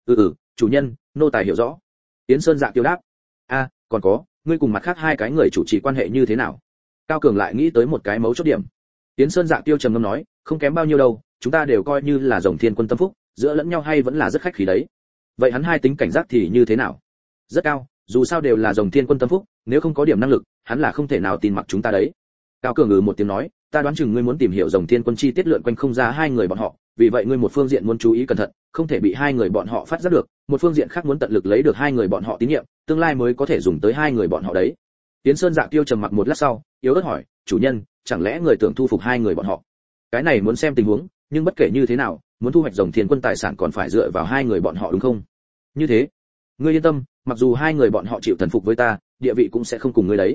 Chủ nhân, nô tài hiểu rõ. Yến Sơn Dạ Kiêu đáp. A, còn có, ngươi cùng mặt khác hai cái người chủ trì quan hệ như thế nào? Cao Cường lại nghĩ tới một cái mấu chốt điểm. Yến Sơn Dạ Kiêu trầm ngâm nói, không kém bao nhiêu đâu, chúng ta đều coi như là Rồng Thiên Quân tâm phúc, giữa lẫn nhau hay vẫn là rất khách khí đấy. Vậy hắn hai tính cảnh giác thì như thế nào? Rất cao, dù sao đều là Rồng Thiên Quân tâm phúc, nếu không có điểm năng lực, hắn là không thể nào tin mặc chúng ta đấy. Cao Cường một tiếng nói, ta đoán chừng ngươi muốn tìm hiểu Rồng Thiên Quân chi tiết lượn quanh không ra hai người bọn họ, vì vậy ngươi một phương diện muốn chú ý cẩn thận, không thể bị hai người bọn họ phát giác được, một phương diện khác muốn tận lực lấy được hai người bọn họ tín nhiệm, tương lai mới có thể dùng tới hai người bọn họ đấy. Yến Sơn Dạ Kiêu trầm mặc một lát sau, yếu ớt hỏi, chủ nhân, chẳng lẽ người tưởng thu phục hai người bọn họ? Cái này muốn xem tình huống, nhưng bất kể như thế nào, muốn thu hoạch Rồng Thiên Quân tài sản còn phải dựa vào hai người bọn họ đúng không? Như thế, ngươi yên tâm, mặc dù hai người bọn họ chịu thần phục với ta, địa vị cũng sẽ không cùng ngươi đấy.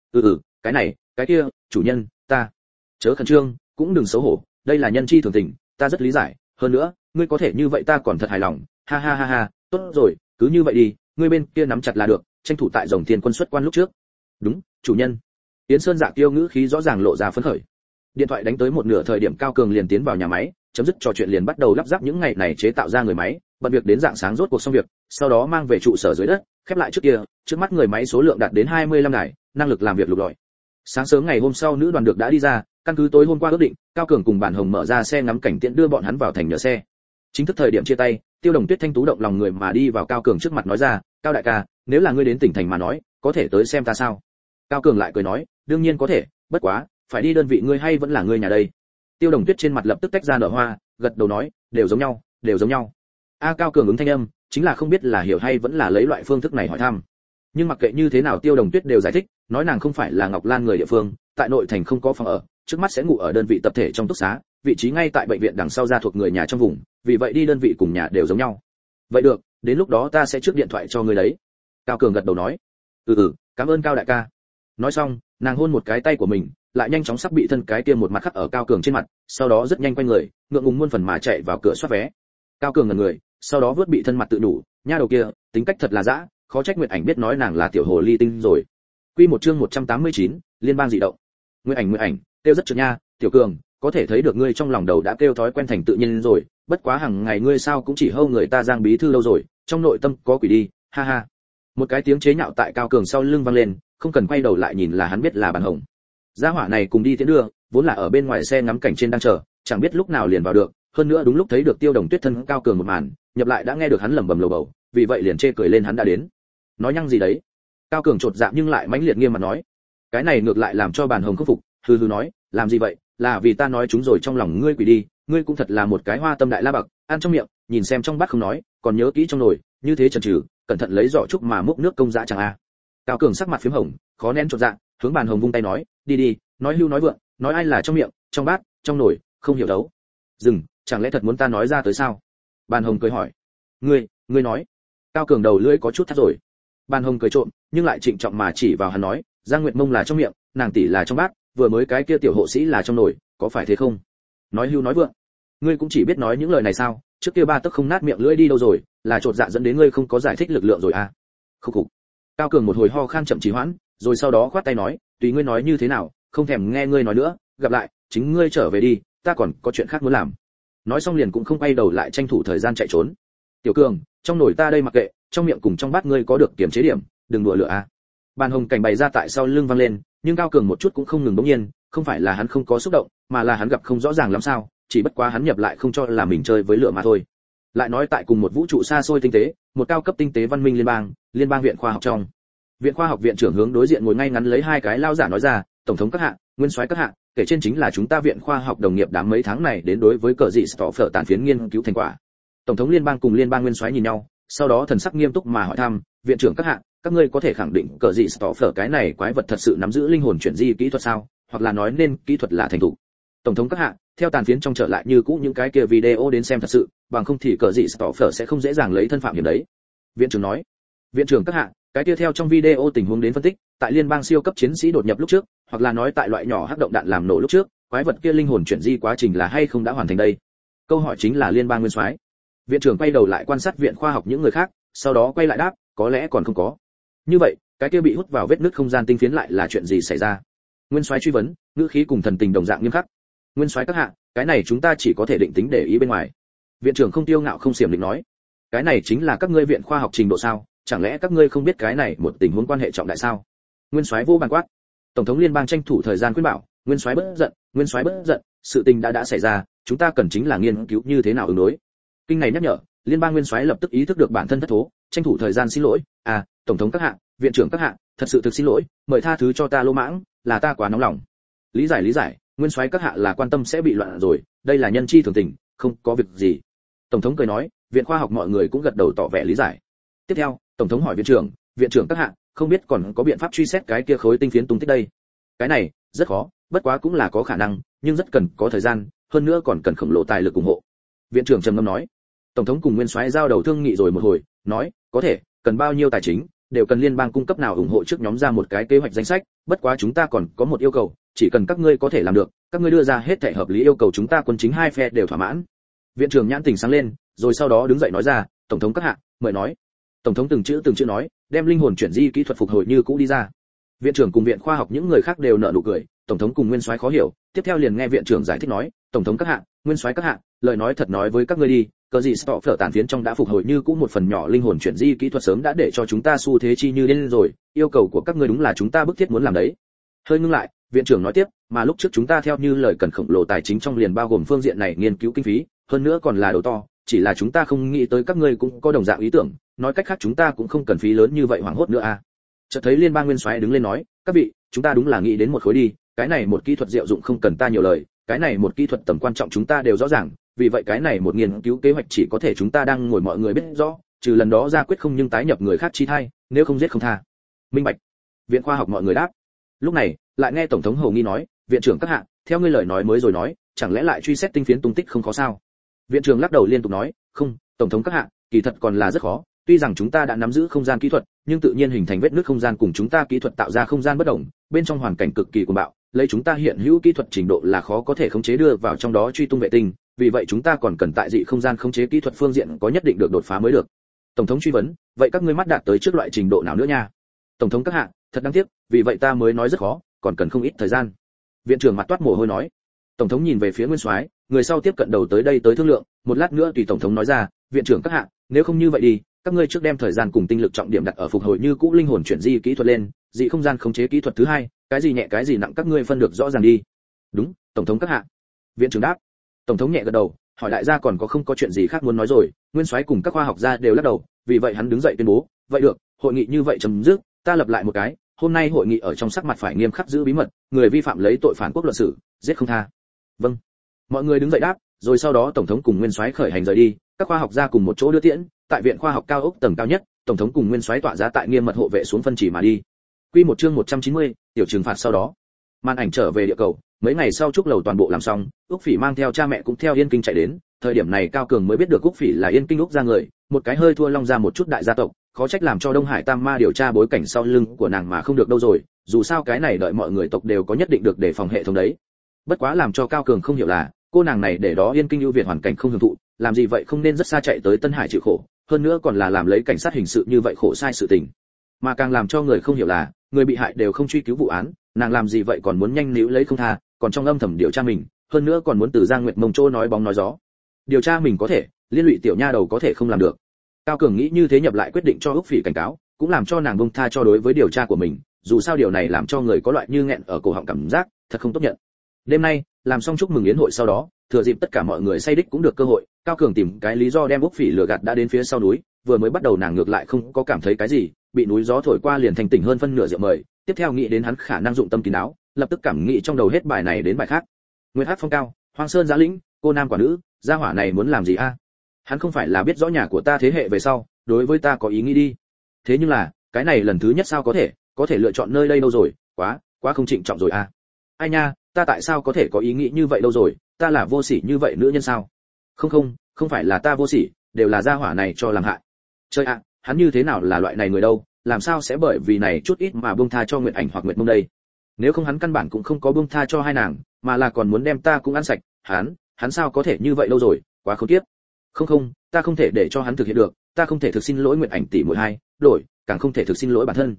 Cái này, cái kia, chủ nhân, ta chớ khẩn trương, cũng đừng xấu hổ, đây là nhân chi thường tình, ta rất lý giải, hơn nữa, ngươi có thể như vậy ta còn thật hài lòng, ha ha ha ha, tốt rồi, cứ như vậy đi, ngươi bên kia nắm chặt là được, tranh thủ tại Rồng Thiên Quân xuất quan lúc trước. Đúng, chủ nhân. Yến Sơn Dạ Kiêu ngữ khí rõ ràng lộ ra phấn khởi. Điện thoại đánh tới một nửa thời điểm Cao Cường liền tiến vào nhà máy, chấm dứt trò chuyện liền bắt đầu lắp ráp những ngày này chế tạo ra người máy, bận việc đến dạng sáng rốt cuộc xong việc, sau đó mang về trụ sở dưới đất, khép lại trước kia, trước mắt người máy số lượng đạt đến 25 đài, năng lực làm việc lục lọi. Sáng sớm ngày hôm sau nữ đoàn được đã đi ra, căn cứ tối hôm qua ước định, Cao Cường cùng Bản Hồng mở ra xe ngắm cảnh tiện đưa bọn hắn vào thành nhờ xe. Chính thức thời điểm chia tay, Tiêu Đồng Tuyết thanh tú động lòng người mà đi vào Cao Cường trước mặt nói ra, "Cao đại ca, nếu là ngươi đến tỉnh thành mà nói, có thể tới xem ta sao?" Cao Cường lại cười nói, "Đương nhiên có thể, bất quá, phải đi đơn vị ngươi hay vẫn là ngươi nhà đây?" Tiêu Đồng Tuyết trên mặt lập tức tách ra nở hoa, gật đầu nói, "Đều giống nhau, đều giống nhau." Cao Cường ứng thanh âm, chính là không biết là hiểu hay vẫn là lấy loại phương thức này hỏi thăm. Nhưng mặc kệ như thế nào Tiêu Đồng Tuyết đều giải thích, nói nàng không phải là Ngọc Lan người địa phương, tại nội thành không có phòng ở, trước mắt sẽ ngủ ở đơn vị tập thể trong túc xá, vị trí ngay tại bệnh viện đằng sau ra thuộc người nhà trong vùng, vì vậy đi đơn vị cùng nhà đều giống nhau. Vậy được, đến lúc đó ta sẽ trước điện thoại cho ngươi đấy. Cao Cường gật đầu nói, cảm ơn Cao đại ca. Nói xong, nàng hôn một cái tay của mình, lại nhanh chóng sắp bị thân cái kia một mặt khắc ở Cao Cường trên mặt, sau đó rất nhanh quay người, ngượng ngùng muôn phần mà chạy vào cửa soát vé. Cao Cường ngẩn người, sau đó vớt bị thân mặt tự đủ, nha đầu kia, tính cách thật là dã, khó trách Nguyệt Ảnh biết nói nàng là tiểu hồ ly tinh rồi. Quy một chương 189, liên bang dị động. Nguyệt Ảnh, kêu rất trượt nha, tiểu Cường, có thể thấy được ngươi trong lòng đầu đã kêu thói quen thành tự nhiên rồi, bất quá hàng ngày ngươi sao cũng chỉ hâu người ta Giang bí thư lâu rồi, trong nội tâm có quỷ đi, ha ha. Một cái tiếng chế nhạo tại Cao Cường sau lưng vang lên, không cần quay đầu lại nhìn là hắn biết là Bản Hồng. Gia hỏa này cùng đi tiễn đưa, vốn là ở bên ngoài xe ngắm cảnh trên đang chờ, chẳng biết lúc nào liền vào được, hơn nữa đúng lúc thấy được Tiêu Đồng Tuyết thân Cao Cường một màn, nhập lại đã nghe được hắn lẩm bẩm lầu bầu, vì vậy liền chê cười lên hắn đã đến. Nói nhăng gì đấy? Cao Cường chột dạ nhưng lại mãnh liệt nghiêm mặt nói. Cái này ngược lại làm cho Bản Hồng khâm phục, hừ hừ nói, làm gì vậy, là vì ta nói chúng rồi trong lòng ngươi quỷ đi, ngươi cũng thật là một cái hoa tâm đại la bậc, ăn trong miệng, nhìn xem trong bát không nói, còn nhớ kỹ trong nồi, như thế chần chừ, cẩn thận lấy giỏ trúc mà múc nước công dã chẳng a. Cao Cường sắc mặt phím hồng, khó nén chột dạ, hướng Bản Hồng vung tay nói, đi đi, nói hưu nói vượng, nói ai là trong miệng, trong bát, trong nồi, không hiểu đấu. Dừng, chẳng lẽ thật muốn ta nói ra tới sao? Bản Hồng cười hỏi. Ngươi nói. Cao Cường đầu lưỡi có chút thắt rồi. Bản Hồng cười trộm, nhưng lại trịnh trọng mà chỉ vào hắn nói, Giang Nguyệt Mông là trong miệng, nàng tỷ là trong bát, vừa mới cái kia tiểu hộ sĩ là trong nồi, có phải thế không? Nói hưu nói vượng. Ngươi cũng chỉ biết nói những lời này sao? Trước kia ba tức không nát miệng lưỡi đi đâu rồi, là trột dạ dẫn đến ngươi không có giải thích lực lượng rồi à? Khục khục. Cao Cường một hồi ho khan chậm trì hoãn, rồi sau đó khoát tay nói, tùy ngươi nói như thế nào, không thèm nghe ngươi nói nữa, gặp lại, chính ngươi trở về đi, ta còn có chuyện khác muốn làm. Nói xong liền cũng không quay đầu lại tranh thủ thời gian chạy trốn. Tiểu Cường, trong nồi ta đây mặc kệ, trong miệng cùng trong bát ngươi có được kiểm chế điểm, đừng đùa lửa à. Bàn Hồng cảnh bày ra tại sau lưng vang lên, nhưng Cao Cường một chút cũng không ngừng bỗng nhiên, không phải là hắn không có xúc động, mà là hắn gặp không rõ ràng lắm sao, chỉ bất quá hắn nhập lại không cho là mình chơi với lửa mà thôi. Lại nói tại cùng một vũ trụ xa xôi tinh tế, một cao cấp tinh tế văn minh liên bang viện khoa học trong. Viện khoa học viện trưởng hướng đối diện ngồi ngay ngắn lấy hai cái lao giả nói ra, tổng thống các hạ, nguyên soái các hạ, kể trên chính là chúng ta viện khoa học đồng nghiệp đám mấy tháng này đến đối với cờ dị Stoffer tàn phiến nghiên cứu thành quả. Tổng thống liên bang cùng liên bang nguyên soái nhìn nhau, sau đó thần sắc nghiêm túc mà hỏi thăm, viện trưởng các hạ, các ngươi có thể khẳng định cờ dị Stoffer cái này quái vật thật sự nắm giữ linh hồn chuyển di kỹ thuật sao, hoặc là nói nên kỹ thuật là thành thục. Tổng thống các hạ, theo tàn phiến trong trở lại như cũ những cái kia video đến xem thật sự, bằng không thì cờ dị Stoffer sẽ không dễ dàng lấy thân phạm hiểm đấy. Viện trưởng nói, viện trưởng các hạ, cái kia theo trong video tình huống đến phân tích, tại liên bang siêu cấp chiến sĩ đột nhập lúc trước, hoặc là nói tại loại nhỏ hắc động đạn làm nổ lúc trước, quái vật kia linh hồn chuyển di quá trình là hay không đã hoàn thành đây. Câu hỏi chính là liên bang nguyên soái. Viện trưởng quay đầu lại quan sát viện khoa học những người khác, sau đó quay lại đáp, có lẽ còn không có. Như vậy, cái kia bị hút vào vết nứt không gian tinh phiến lại là chuyện gì xảy ra? Nguyên soái truy vấn, ngữ khí cùng thần tình đồng dạng nghiêm khắc. Nguyên soái các hạ, cái này chúng ta chỉ có thể định tính để ý bên ngoài. Viện trưởng không tiêu ngạo không xiểm định nói, cái này chính là các ngươi viện khoa học trình độ sao? Chẳng lẽ các ngươi không biết cái này một tình huống quan hệ trọng đại sao? Nguyên soái vô bàn quát. Tổng thống liên bang tranh thủ thời gian khuyên bảo, nguyên soái bớt giận, nguyên soái bớt giận, sự tình đã xảy ra, chúng ta cần chính là nghiên cứu như thế nào ứng đối. Kinh này nhắc nhở, liên bang nguyên soái lập tức ý thức được bản thân thất thố, tranh thủ thời gian xin lỗi, tổng thống các hạ, viện trưởng các hạ, thật sự thực xin lỗi, mời tha thứ cho ta lô mãng, là ta quá nóng lòng. Lý giải, nguyên soái các hạ là quan tâm sẽ bị loạn rồi, đây là nhân chi thường tình, không có việc gì. Tổng thống cười nói, viện khoa học mọi người cũng gật đầu tỏ vẻ lý giải. Tiếp theo, tổng thống hỏi viện trưởng các hạ, không biết còn có biện pháp truy xét cái kia khối tinh phiến tung tích đây. Cái này rất khó, bất quá cũng là có khả năng, nhưng rất cần có thời gian, hơn nữa còn cần khổng lồ tài lực ủng hộ. Viện trưởng trầm ngâm nói. Tổng thống cùng nguyên soái giao đầu thương nghị rồi một hồi, nói, có thể, cần bao nhiêu tài chính, đều cần liên bang cung cấp nào ủng hộ trước nhóm ra một cái kế hoạch danh sách, bất quá chúng ta còn có một yêu cầu, chỉ cần các ngươi có thể làm được, các ngươi đưa ra hết thảy hợp lý yêu cầu chúng ta quân chính hai phe đều thỏa mãn. Viện trưởng nhãn tình sáng lên, rồi sau đó đứng dậy nói ra, tổng thống các hạ, mời nói. Tổng thống từng chữ nói, đem linh hồn chuyển di kỹ thuật phục hồi như cũ đi ra. Viện trưởng cùng viện khoa học những người khác đều nở nụ cười, tổng thống cùng nguyên soái khó hiểu, tiếp theo liền nghe viện trưởng giải thích nói, tổng thống các hạ, nguyên soái các hạ, lời nói thật nói với các ngươi đi, cờ gì Stoffer tàn phiến trong đã phục hồi như cũ một phần nhỏ linh hồn chuyển di kỹ thuật sớm đã để cho chúng ta xu thế chi như đến rồi, yêu cầu của các ngươi đúng là chúng ta bức thiết muốn làm đấy. Hơi ngưng lại, viện trưởng nói tiếp, mà lúc trước chúng ta theo như lời cần khổng lồ tài chính trong liền bao gồm phương diện này nghiên cứu kinh phí, hơn nữa còn là đầu to, chỉ là chúng ta không nghĩ tới các ngươi cũng có đồng dạng ý tưởng, nói cách khác chúng ta cũng không cần phí lớn như vậy hoảng hốt nữa à. Chợt thấy liên bang nguyên soái đứng lên nói, các vị, chúng ta đúng là nghĩ đến một khối đi, cái này một kỹ thuật diệu dụng không cần ta nhiều lời, cái này một kỹ thuật tầm quan trọng chúng ta đều rõ ràng, vì vậy cái này một nghiên cứu kế hoạch chỉ có thể chúng ta đang ngồi mọi người biết rõ, trừ lần đó ra quyết không nhưng tái nhập người khác chi thai, nếu không giết không tha. Minh bạch. Viện khoa học mọi người đáp. Lúc này, lại nghe tổng thống Hầu Nghi nói, viện trưởng các hạ, theo ngươi lời nói mới rồi nói, chẳng lẽ lại truy xét tinh phiến tung tích không khó sao? Viện trưởng lắc đầu liên tục nói, không, tổng thống các hạ, kỳ thật còn là rất khó, tuy rằng chúng ta đã nắm giữ không gian kỹ thuật, nhưng tự nhiên hình thành vết nứt không gian cùng chúng ta kỹ thuật tạo ra không gian bất động, bên trong hoàn cảnh cực kỳ cuồng bạo, lấy chúng ta hiện hữu kỹ thuật trình độ là khó có thể khống chế đưa vào trong đó truy tung vệ tinh, vì vậy chúng ta còn cần tại dị không gian khống chế kỹ thuật phương diện có nhất định được đột phá mới được. Tổng thống truy vấn, vậy các ngươi mắt đạt tới trước loại trình độ nào nữa nha? Tổng thống các hạ, thật đáng tiếc, vì vậy ta mới nói rất khó, còn cần không ít thời gian. Viện trưởng mặt toát mồ hôi nói. Tổng thống nhìn về phía nguyên soái, người sau tiếp cận đầu tới đây tới thương lượng, một lát nữa tùy tổng thống nói ra, viện trưởng các hạ, nếu không như vậy đi, các ngươi trước đem thời gian cùng tinh lực trọng điểm đặt ở phục hồi như cũ linh hồn chuyển di kỹ thuật lên, dị không gian khống chế kỹ thuật thứ hai, cái gì nhẹ cái gì nặng các ngươi phân được rõ ràng đi. Đúng, tổng thống các hạ. Viện trưởng đáp. Tổng thống nhẹ gật đầu, hỏi đại gia còn có không có chuyện gì khác muốn nói rồi, nguyên soái cùng các khoa học gia đều lắc đầu, vì vậy hắn đứng dậy tuyên bố, vậy được, hội nghị như vậy chấm dứt, ta lập lại một cái, hôm nay hội nghị ở trong sắc mặt phải nghiêm khắc giữ bí mật, người vi phạm lấy tội phản quốc luận xử, giết không tha. Vâng. Mọi người đứng dậy đáp, rồi sau đó tổng thống cùng nguyên soái khởi hành rời đi, các khoa học gia cùng một chỗ đưa tiễn, tại viện khoa học cao ốc tầng cao nhất, tổng thống cùng nguyên soái tọa giá tại nghiêm mật hộ vệ xuống phân chỉ mà đi. Quy một chương 190, tiểu trừng phạt sau đó. Màn ảnh trở về địa cầu, mấy ngày sau trúc lầu toàn bộ làm xong, Úc Phỉ mang theo cha mẹ cũng theo Yên Kinh chạy đến, thời điểm này Cao Cường mới biết được Úc Phỉ là Yên Kinh Úc gia người, một cái hơi thua Long gia một chút đại gia tộc, khó trách làm cho Đông Hải Tam Ma điều tra bối cảnh sau lưng của nàng mà không được đâu rồi, dù sao cái này đợi mọi người tộc đều có nhất định được để phòng hệ thống đấy. Bất quá làm cho Cao Cường không hiểu là, cô nàng này để đó Yên Kinh ưu việt hoàn cảnh không hưởng thụ, làm gì vậy không nên rất xa chạy tới Tân Hải chịu khổ, hơn nữa còn là làm lấy cảnh sát hình sự như vậy khổ sai sự tình. Mà càng làm cho người không hiểu là, người bị hại đều không truy cứu vụ án, nàng làm gì vậy còn muốn nhanh níu lấy không tha, còn trong âm thầm điều tra mình, hơn nữa còn muốn từ Giang Nguyệt Mông Trô nói bóng nói gió. Điều tra mình có thể, liên lụy tiểu nha đầu có thể không làm được. Cao Cường nghĩ như thế nhập lại quyết định cho Úc Phỉ cảnh cáo, cũng làm cho nàng buông tha cho đối với điều tra của mình, dù sao điều này làm cho người có loại như nghẹn ở cổ họng cảm giác, thật không tốt nhận. Đêm nay, làm xong chúc mừng yến hội sau đó, thừa dịp tất cả mọi người say đích cũng được cơ hội, Cao Cường tìm cái lý do đem Úc Phỉ lừa gạt đã đến phía sau núi, vừa mới bắt đầu nàng ngược lại không có cảm thấy cái gì, bị núi gió thổi qua liền thành tỉnh hơn phân nửa rượu mời, tiếp theo nghĩ đến hắn khả năng dụng tâm kín đáo, lập tức cảm nghĩ trong đầu hết bài này đến bài khác. Nguyệt Hắc phong cao, Hoang Sơn Giá Lĩnh, cô nam quả nữ, gia hỏa này muốn làm gì a? Hắn không phải là biết rõ nhà của ta thế hệ về sau, đối với ta có ý nghĩ đi. Thế nhưng là, cái này lần thứ nhất sao có thể lựa chọn nơi đây đâu rồi, quá không trịnh trọng rồi a. Ai nha, ta tại sao có thể có ý nghĩ như vậy đâu rồi, ta là vô sỉ như vậy nữ nhân sao? Không phải là ta vô sỉ, đều là gia hỏa này cho làm hại. Chơi ạ, hắn như thế nào là loại này người đâu, làm sao sẽ bởi vì này chút ít mà buông tha cho Nguyệt Ảnh hoặc Nguyệt Mông đây? Nếu không hắn căn bản cũng không có buông tha cho hai nàng, mà là còn muốn đem ta cũng ăn sạch, hắn sao có thể như vậy đâu rồi, quá khốn kiếp. Không, ta không thể để cho hắn thực hiện được, ta không thể thực xin lỗi Nguyệt Ảnh tỷ muội hai, đổi, càng không thể thực xin lỗi bản thân.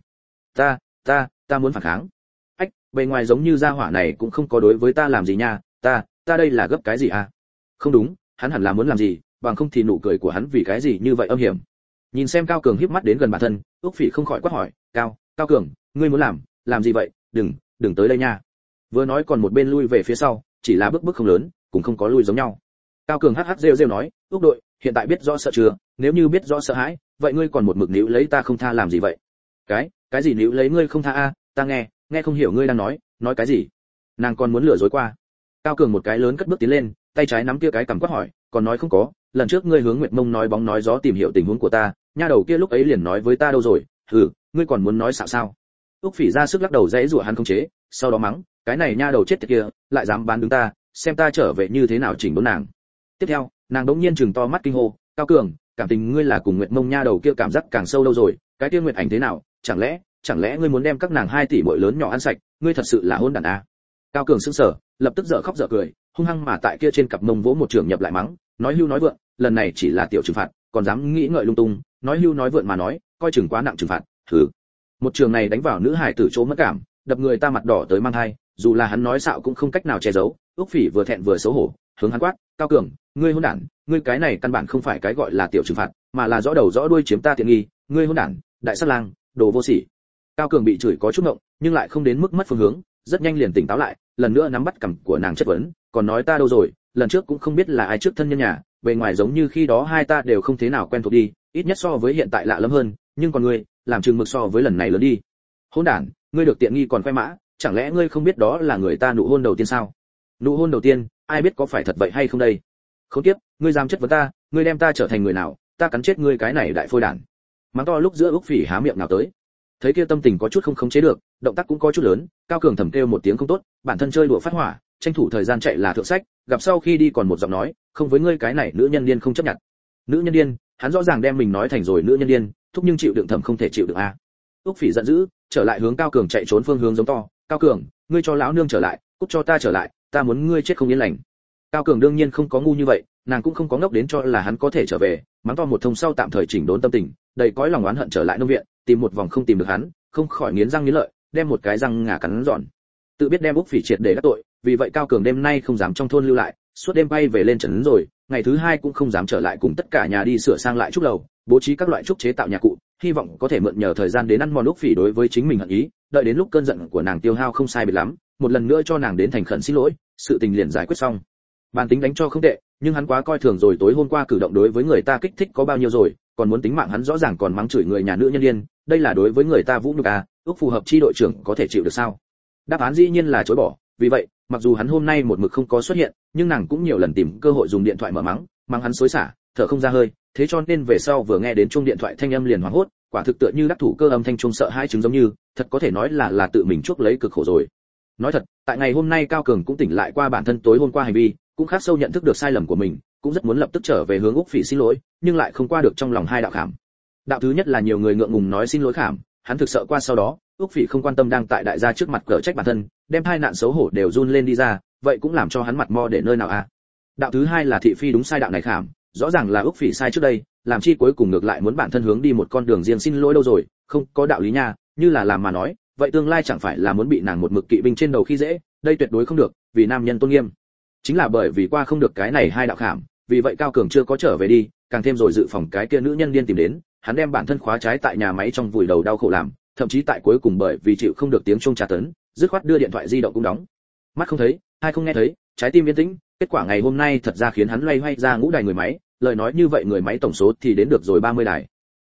Ta muốn phản kháng. Ách, bề ngoài giống như gia hỏa này cũng không có đối với ta làm gì nha, ta đây là gấp cái gì à? Không đúng, hắn hẳn là muốn làm gì, bằng không thì nụ cười của hắn vì cái gì như vậy âm hiểm. Nhìn xem Cao Cường híp mắt đến gần bản thân, Úc Phỉ không khỏi quát hỏi, Cao Cường, ngươi muốn làm gì vậy, đừng tới đây nha. Vừa nói còn một bên lui về phía sau, chỉ là bước không lớn, cũng không có lui giống nhau. Cao Cường hắc rêu nói, Úc đội, hiện tại biết rõ sợ chưa, nếu như biết rõ sợ hãi, vậy ngươi còn một mực níu lấy ta không tha làm gì vậy? Cái gì níu lấy ngươi không tha a? Ta nghe không hiểu ngươi đang nói cái gì? Nàng còn muốn lừa dối qua. Cao Cường một cái lớn cất bước tiến lên, tay trái nắm kia cái cằm quát hỏi, còn nói không có, lần trước ngươi hướng Nguyệt Mông nói bóng nói gió tìm hiểu tình huống của ta, nha đầu kia lúc ấy liền nói với ta đâu rồi, ngươi còn muốn nói xạo sao? Úc Phỉ ra sức lắc đầu dãy rủa hắn không chế, sau đó mắng, cái này nha đầu chết tiệt kia, lại dám bán đứng ta, xem ta trở về như thế nào chỉnh đốn nàng. Tiếp theo, nàng đống nhiên trừng to mắt kinh hô, Cao Cường, cảm tình ngươi là cùng Nguyệt Mông nha đầu kia cảm giác càng sâu đâu rồi, cái kia Nguyệt Ảnh thế nào, chẳng lẽ ngươi muốn đem các nàng 2 tỷ muội lớn nhỏ ăn sạch, ngươi thật sự là hôn đản à? Cao Cường sững sờ, lập tức dở khóc dở cười, hung hăng mà tại kia trên cặp mông vỗ một trường nhập lại mắng, nói hưu nói vượn, lần này chỉ là tiểu trừng phạt, còn dám nghĩ ngợi lung tung, nói hưu nói vượn mà nói, coi chừng quá nặng trừng phạt, thử. Một trường này đánh vào nữ hải tử chỗ mất cảm, đập người ta mặt đỏ tới mang hai, dù là hắn nói xạo cũng không cách nào che giấu. Úc Phỉ vừa thẹn vừa xấu hổ, hướng hắn quát, Cao Cường, ngươi hỗn đản, ngươi cái này căn bản không phải cái gọi là tiểu trừng phạt, mà là rõ đầu rõ đuôi chiếm ta tiện nghi, ngươi hỗn đản, đại sát lang, đồ vô sỉ. Cao Cường bị chửi có chút ngộng, nhưng lại không đến mức mất phương hướng, rất nhanh liền tỉnh táo lại, lần nữa nắm bắt cằm của nàng chất vấn, còn nói ta đâu rồi, lần trước cũng không biết là ai trước thân nhân nhà, bề ngoài giống như khi đó hai ta đều không thế nào quen thuộc đi, ít nhất so với hiện tại lạ lẫm hơn, nhưng còn ngươi, làm chừng mực so với lần này lớn đi. Hỗn đản, ngươi được tiện nghi còn khoe mã, chẳng lẽ ngươi không biết đó là người ta nụ hôn đầu tiên sao? Nụ hôn đầu tiên, ai biết có phải thật vậy hay không đây? Khốn kiếp, ngươi dám chất vấn ta, ngươi đem ta trở thành người nào, ta cắn chết ngươi cái này đại phôi đản. Mắng to lúc giữa Úc Phỉ há miệng nào tới. Thấy kia tâm tình có chút không khống chế được, động tác cũng có chút lớn, Cao Cường thầm kêu một tiếng không tốt, bản thân chơi đùa phát hỏa, tranh thủ thời gian chạy là thượng sách, gặp sau khi đi còn một giọng nói, không với ngươi cái này nữ nhân điên không chấp nhận. Nữ nhân điên, hắn rõ ràng đem mình nói thành rồi nữ nhân điên, thúc nhưng chịu đựng thầm không thể chịu đựng a. Úc Phỉ giận dữ, trở lại hướng Cao Cường chạy trốn phương hướng giống to, Cao Cường, ngươi cho lão nương trở lại, cút cho ta trở lại, ta muốn ngươi chết không yên lành. Cao Cường đương nhiên không có ngu như vậy, nàng cũng không có ngốc đến cho là hắn có thể trở về, mắng to một thông sau tạm thời chỉnh đốn tâm tình, đầy cõi lòng oán hận trở lại nông viện, tìm một vòng không tìm được hắn, không khỏi nghiến răng nghiến lợi, đem một cái răng ngà cắn giòn. Tự biết đem Úc Phỉ triệt để đắc tội, vì vậy Cao Cường đêm nay không dám trong thôn lưu lại, suốt đêm bay về lên trấn rồi, ngày thứ hai cũng không dám trở lại cùng tất cả nhà đi sửa sang lại trúc lầu, bố trí các loại trúc chế tạo nhà cụ, hy vọng có thể mượn nhờ thời gian đến ăn mòn Úc Phỉ đối với chính mình hận ý, đợi đến lúc cơn giận của nàng tiêu hao không sai biệt lắm, một lần nữa cho nàng đến thành khẩn xin lỗi, sự tình liền giải quyết xong. Bản tính đánh cho không tệ, nhưng hắn quá coi thường rồi tối hôm qua cử động đối với người ta kích thích có bao nhiêu rồi, còn muốn tính mạng hắn rõ ràng còn mắng chửi người nhà nữ nhân điên, đây là đối với người ta vũ nhục à, Úc phù hợp chi đội trưởng có thể chịu được sao? Đáp án dĩ nhiên là chối bỏ, vì vậy, mặc dù hắn hôm nay một mực không có xuất hiện, nhưng nàng cũng nhiều lần tìm cơ hội dùng điện thoại mở mắng hắn xối xả, thở không ra hơi, thế cho nên về sau vừa nghe đến chuông điện thoại thanh âm liền hoảng hốt, quả thực tựa như đắc thủ cơ âm thanh chuông sợ hai chứng giống như, thật có thể nói là tự mình chuốc lấy cực khổ rồi. Nói thật, tại ngày hôm nay Cao Cường cũng tỉnh lại qua bản thân tối hôm qua hành vi, cũng khắc sâu nhận thức được sai lầm của mình, cũng rất muốn lập tức trở về hướng Úc Phỉ xin lỗi, nhưng lại không qua được trong lòng hai đạo khảm. Đạo thứ nhất là nhiều người ngượng ngùng nói xin lỗi khảm, hắn thực sợ qua sau đó, Úc Phỉ không quan tâm đang tại đại gia trước mặt cở trách bản thân, đem hai nạn xấu hổ đều run lên đi ra, vậy cũng làm cho hắn mặt mo để nơi nào a. Đạo thứ hai là thị phi đúng sai đạo này khảm, rõ ràng là Úc Phỉ sai trước đây, làm chi cuối cùng ngược lại muốn bản thân hướng đi một con đường riêng xin lỗi đâu rồi, không có đạo lý nha, như là làm mà nói, vậy tương lai chẳng phải là muốn bị nàng một mực kỵ binh trên đầu khi dễ, đây tuyệt đối không được, vì nam nhân tôn nghiêm. Chính là bởi vì qua không được cái này hai đạo khảm, vì vậy Cao Cường chưa có trở về đi, càng thêm rồi dự phòng cái kia nữ nhân điên tìm đến, hắn đem bản thân khóa trái tại nhà máy trong vùi đầu đau khổ làm, thậm chí tại cuối cùng bởi vì chịu không được tiếng chuông tra tấn, dứt khoát đưa điện thoại di động cũng đóng. Mắt không thấy, tai không nghe thấy, trái tim yên tĩnh, kết quả ngày hôm nay thật ra khiến hắn loay hoay ra ngũ đài người máy, lời nói như vậy người máy tổng số thì đến được rồi 30 đài.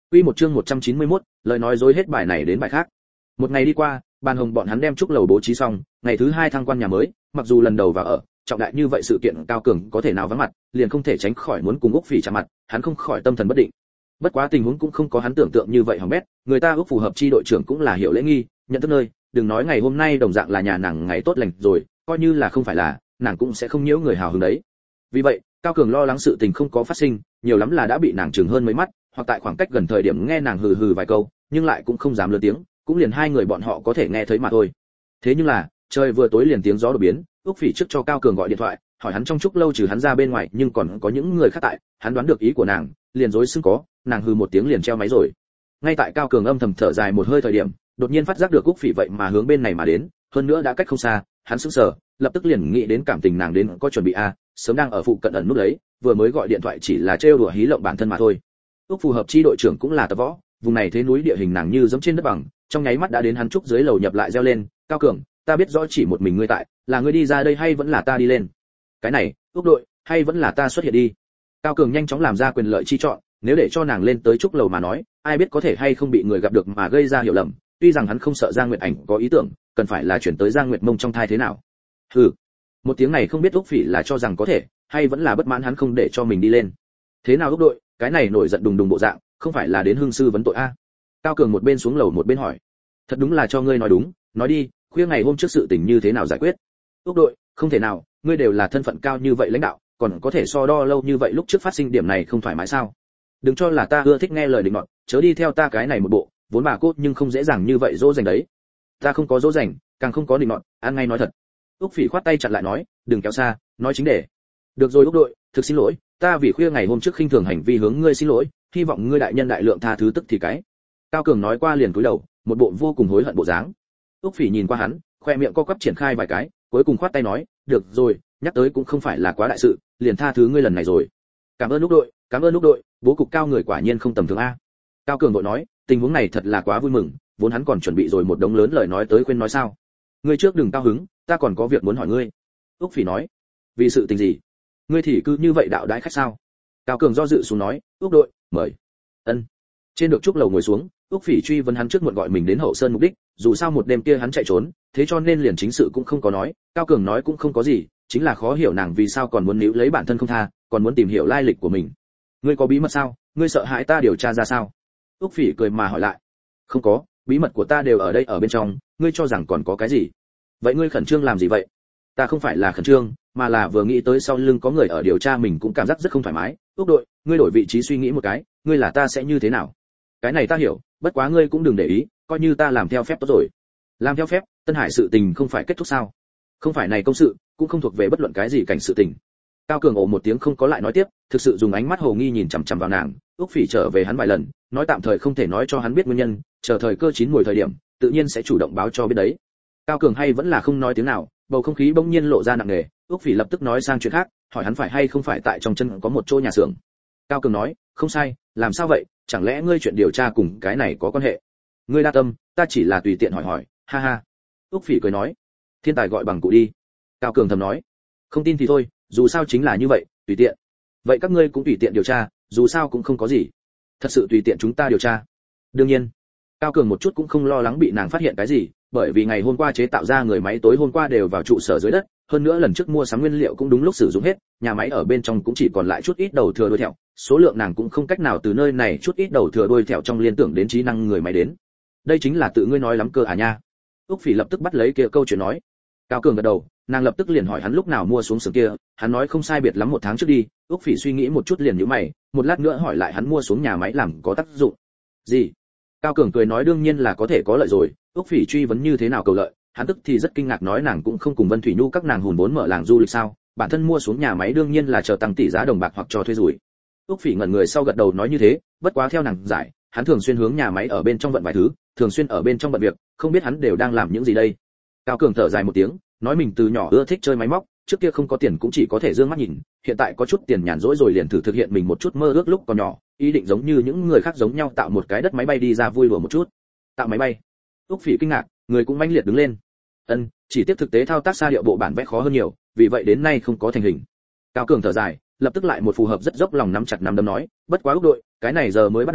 Quy một chương 191, lời nói dối hết bài này đến bài khác. Một ngày đi qua, Ban Hồng bọn hắn đem trúc lầu bố trí xong, ngày thứ 2 thăng quan nhà mới, mặc dù lần đầu vào ở, trọng đại như vậy sự kiện Cao Cường có thể nào vắng mặt, liền không thể tránh khỏi muốn cùng Úc Phỉ chạm mặt, hắn không khỏi tâm thần bất định. Bất quá tình huống cũng không có hắn tưởng tượng như vậy hỏng bét, người ta Úc phù hợp chi đội trưởng cũng là hiểu lễ nghi, nhận thức nơi, đừng nói ngày hôm nay đồng dạng là nhà nàng ngày tốt lành rồi, coi như là không phải là, nàng cũng sẽ không nhiễu người hào hứng đấy. Vì vậy, Cao Cường lo lắng sự tình không có phát sinh, nhiều lắm là đã bị nàng chừng hơn mấy mắt, hoặc tại khoảng cách gần thời điểm nghe nàng hừ hừ vài câu, nhưng lại cũng không dám lớn tiếng, cũng liền hai người bọn họ có thể nghe thấy mà thôi. Thế nhưng là, trời vừa tối liền tiếng gió đột biến, Úc Phỉ trước cho Cao Cường gọi điện thoại, hỏi hắn trong chúc lâu trừ hắn ra bên ngoài, nhưng còn có những người khác tại, hắn đoán được ý của nàng, liền rối xưng có, nàng hừ một tiếng liền treo máy rồi. Ngay tại Cao Cường âm thầm thở dài một hơi thời điểm, đột nhiên phát giác được Úc Phỉ vậy mà hướng bên này mà đến, hơn nữa đã cách không xa, hắn sững sờ, lập tức liền nghĩ đến cảm tình nàng đến có chuẩn bị sớm đang ở phụ cận ẩn nút lấy, vừa mới gọi điện thoại chỉ là trêu đùa hí lộng bản thân mà thôi. Úc phù hợp chi đội trưởng cũng là tập võ, vùng này thế núi địa hình nàng như giống trên đất bằng, trong nháy mắt đã đến hắn trúc dưới lầu nhập lại reo lên, Cao Cường, ta biết rõ chỉ một mình ngươi tại, là ngươi đi ra đây hay vẫn là ta đi lên? Cái này, Úc đội, hay vẫn là ta xuất hiện đi? Cao Cường nhanh chóng làm ra quyền lợi chi chọn, nếu để cho nàng lên tới trúc lầu mà nói, ai biết có thể hay không bị người gặp được mà gây ra hiểu lầm, tuy rằng hắn không sợ Giang Nguyệt Ảnh có ý tưởng, cần phải là chuyển tới Giang Nguyệt Mông trong thai thế nào. Hừ. Một tiếng này không biết Úc Phỉ là cho rằng có thể, hay vẫn là bất mãn hắn không để cho mình đi lên. Thế nào Úc đội, cái này nổi giận đùng đùng bộ dạng, không phải là đến hương sư vấn tội Cao Cường một bên xuống lầu một bên hỏi. Thật đúng là cho ngươi nói đúng, nói đi, khuya ngày hôm trước sự tình như thế nào giải quyết? Úc đội, không thể nào, ngươi đều là thân phận cao như vậy lãnh đạo, còn có thể so đo lâu như vậy lúc trước phát sinh điểm này không thoải mái sao? Đừng cho là ta ưa thích nghe lời định nọt, chớ đi theo ta cái này một bộ, vốn bà cốt nhưng không dễ dàng như vậy dỗ dành đấy. Ta không có dỗ dành, càng không có định nọt, ăn ngay nói thật. Úc Phỉ khoát tay chặn lại nói, đừng kéo xa, nói chính đề. Được rồi Úc đội, thực xin lỗi, ta vì khuya ngày hôm trước khinh thường hành vi hướng ngươi xin lỗi, hy vọng ngươi đại nhân đại lượng tha thứ tức thì cái. Cao Cường nói qua liền cúi đầu, một bộ vô cùng hối hận bộ dáng. Úc Phỉ nhìn qua hắn, khoe miệng co quắp triển khai vài cái, cuối cùng khoát tay nói, được rồi, nhắc tới cũng không phải là quá đại sự, liền tha thứ ngươi lần này rồi. Cảm ơn Úc đội, cảm ơn Úc đội, bố cục Cao người quả nhiên không tầm thường Cao Cường đội nói, tình huống này thật là quá vui mừng, vốn hắn còn chuẩn bị rồi một đống lớn lời nói tới khuyên nói sao. Ngươi trước đừng cao hứng, ta còn có việc muốn hỏi ngươi. Úc Phỉ nói, vì sự tình gì? Ngươi thì cứ như vậy đạo đãi khách sao? Cao Cường do dự xuống nói, Úc đội, mời. Ân. Trên được trúc lầu ngồi xuống, Úc Phỉ truy vấn hắn trước muộn gọi mình đến Hậu Sơn mục đích, dù sao một đêm kia hắn chạy trốn, thế cho nên liền chính sự cũng không có nói, Cao Cường nói cũng không có gì, chính là khó hiểu nàng vì sao còn muốn níu lấy bản thân không tha, còn muốn tìm hiểu lai lịch của mình. Ngươi có bí mật sao? Ngươi sợ hãi ta điều tra ra sao? Úc Phỉ cười mà hỏi lại. Không có, bí mật của ta đều ở đây ở bên trong, ngươi cho rằng còn có cái gì? Vậy ngươi khẩn trương làm gì vậy? Ta không phải là khẩn trương, mà là vừa nghĩ tới sau lưng có người ở điều tra mình cũng cảm giác rất không thoải mái. Úc đội, ngươi đổi vị trí suy nghĩ một cái, ngươi là ta sẽ như thế nào? Cái này ta hiểu, bất quá ngươi cũng đừng để ý, coi như ta làm theo phép tốt rồi. Làm theo phép, Tân Hải sự tình không phải kết thúc sao? Không phải này công sự, cũng không thuộc về bất luận cái gì cảnh sự tình. Cao Cường ồ một tiếng không có lại nói tiếp, thực sự dùng ánh mắt hồ nghi nhìn chằm chằm vào nàng. Úc Phỉ trở về hắn vài lần, nói tạm thời không thể nói cho hắn biết nguyên nhân, chờ thời cơ chín mùi thời điểm, tự nhiên sẽ chủ động báo cho biết đấy. Cao Cường hay vẫn là không nói tiếng nào, bầu không khí bỗng nhiên lộ ra nặng nề. Úc Phỉ lập tức nói sang chuyện khác, hỏi hắn phải hay không phải tại trong chân có một chỗ nhà xưởng. Cao Cường nói, không sai, làm sao vậy, chẳng lẽ ngươi chuyện điều tra cùng cái này có quan hệ? Ngươi đa tâm, ta chỉ là tùy tiện hỏi hỏi, ha ha. Úc Phỉ cười nói, thiên tài gọi bằng cụ đi. Cao Cường thầm nói, không tin thì thôi, dù sao chính là như vậy, tùy tiện. Vậy các ngươi cũng tùy tiện điều tra, dù sao cũng không có gì. Thật sự tùy tiện chúng ta điều tra. Đương nhiên. Cao Cường một chút cũng không lo lắng bị nàng phát hiện cái gì, bởi vì ngày hôm qua chế tạo ra người máy tối hôm qua đều vào trụ sở dưới đất, hơn nữa lần trước mua sắm nguyên liệu cũng đúng lúc sử dụng hết, nhà máy ở bên trong cũng chỉ còn lại chút ít đầu thừa đuôi thẹo, số lượng nàng cũng không cách nào từ nơi này chút ít đầu thừa đuôi thẹo trong liên tưởng đến trí năng người máy đến. Đây chính là tự ngươi nói lắm cơ à nha. Úc Phỉ lập tức bắt lấy kia câu chuyện nói. Cao Cường gật đầu, nàng lập tức liền hỏi hắn lúc nào mua xuống xưởng kia, hắn nói không sai biệt lắm 1 tháng trước đi. Úc Phỉ suy nghĩ một chút liền nhíu mày, một lát nữa hỏi lại hắn mua xuống nhà máy làm có tác dụng gì. Cao Cường cười nói đương nhiên là có thể có lợi rồi. Úc Phỉ truy vấn như thế nào cầu lợi, hắn tức thì rất kinh ngạc nói nàng cũng không cùng Vân Thủy Nhu các nàng hùn vốn mở làng du lịch sao, bản thân mua xuống nhà máy đương nhiên là chờ tăng tỷ giá đồng bạc hoặc cho thuê rủi. Úc Phỉ ngẩn người sau gật đầu nói như thế, bất quá theo nàng giải, hắn thường xuyên hướng nhà máy ở bên trong vận vài thứ, thường xuyên ở bên trong bận việc, không biết hắn đều đang làm những gì đây. Cao Cường thở dài một tiếng, nói mình từ nhỏ ưa thích chơi máy móc, trước kia không có tiền cũng chỉ có thể dương mắt nhìn, hiện tại có chút tiền nhàn rỗi rồi liền thử thực hiện mình một chút mơ ước lúc còn nhỏ, ý định giống như những người khác giống nhau tạo một cái đất máy bay đi ra vui đùa một chút. Tạo máy bay? Úc Phỉ kinh ngạc, người cũng mãnh liệt đứng lên. Chỉ tiếp thực tế thao tác xa điệu bộ bản vẽ khó hơn nhiều, vì vậy đến nay không có thành hình. Cao Cường thở dài, lập tức lại một phù hợp rất dốc lòng nắm chặt nắm đấm nói, bất quá Úc đội, cái này giờ mới bắt đầu,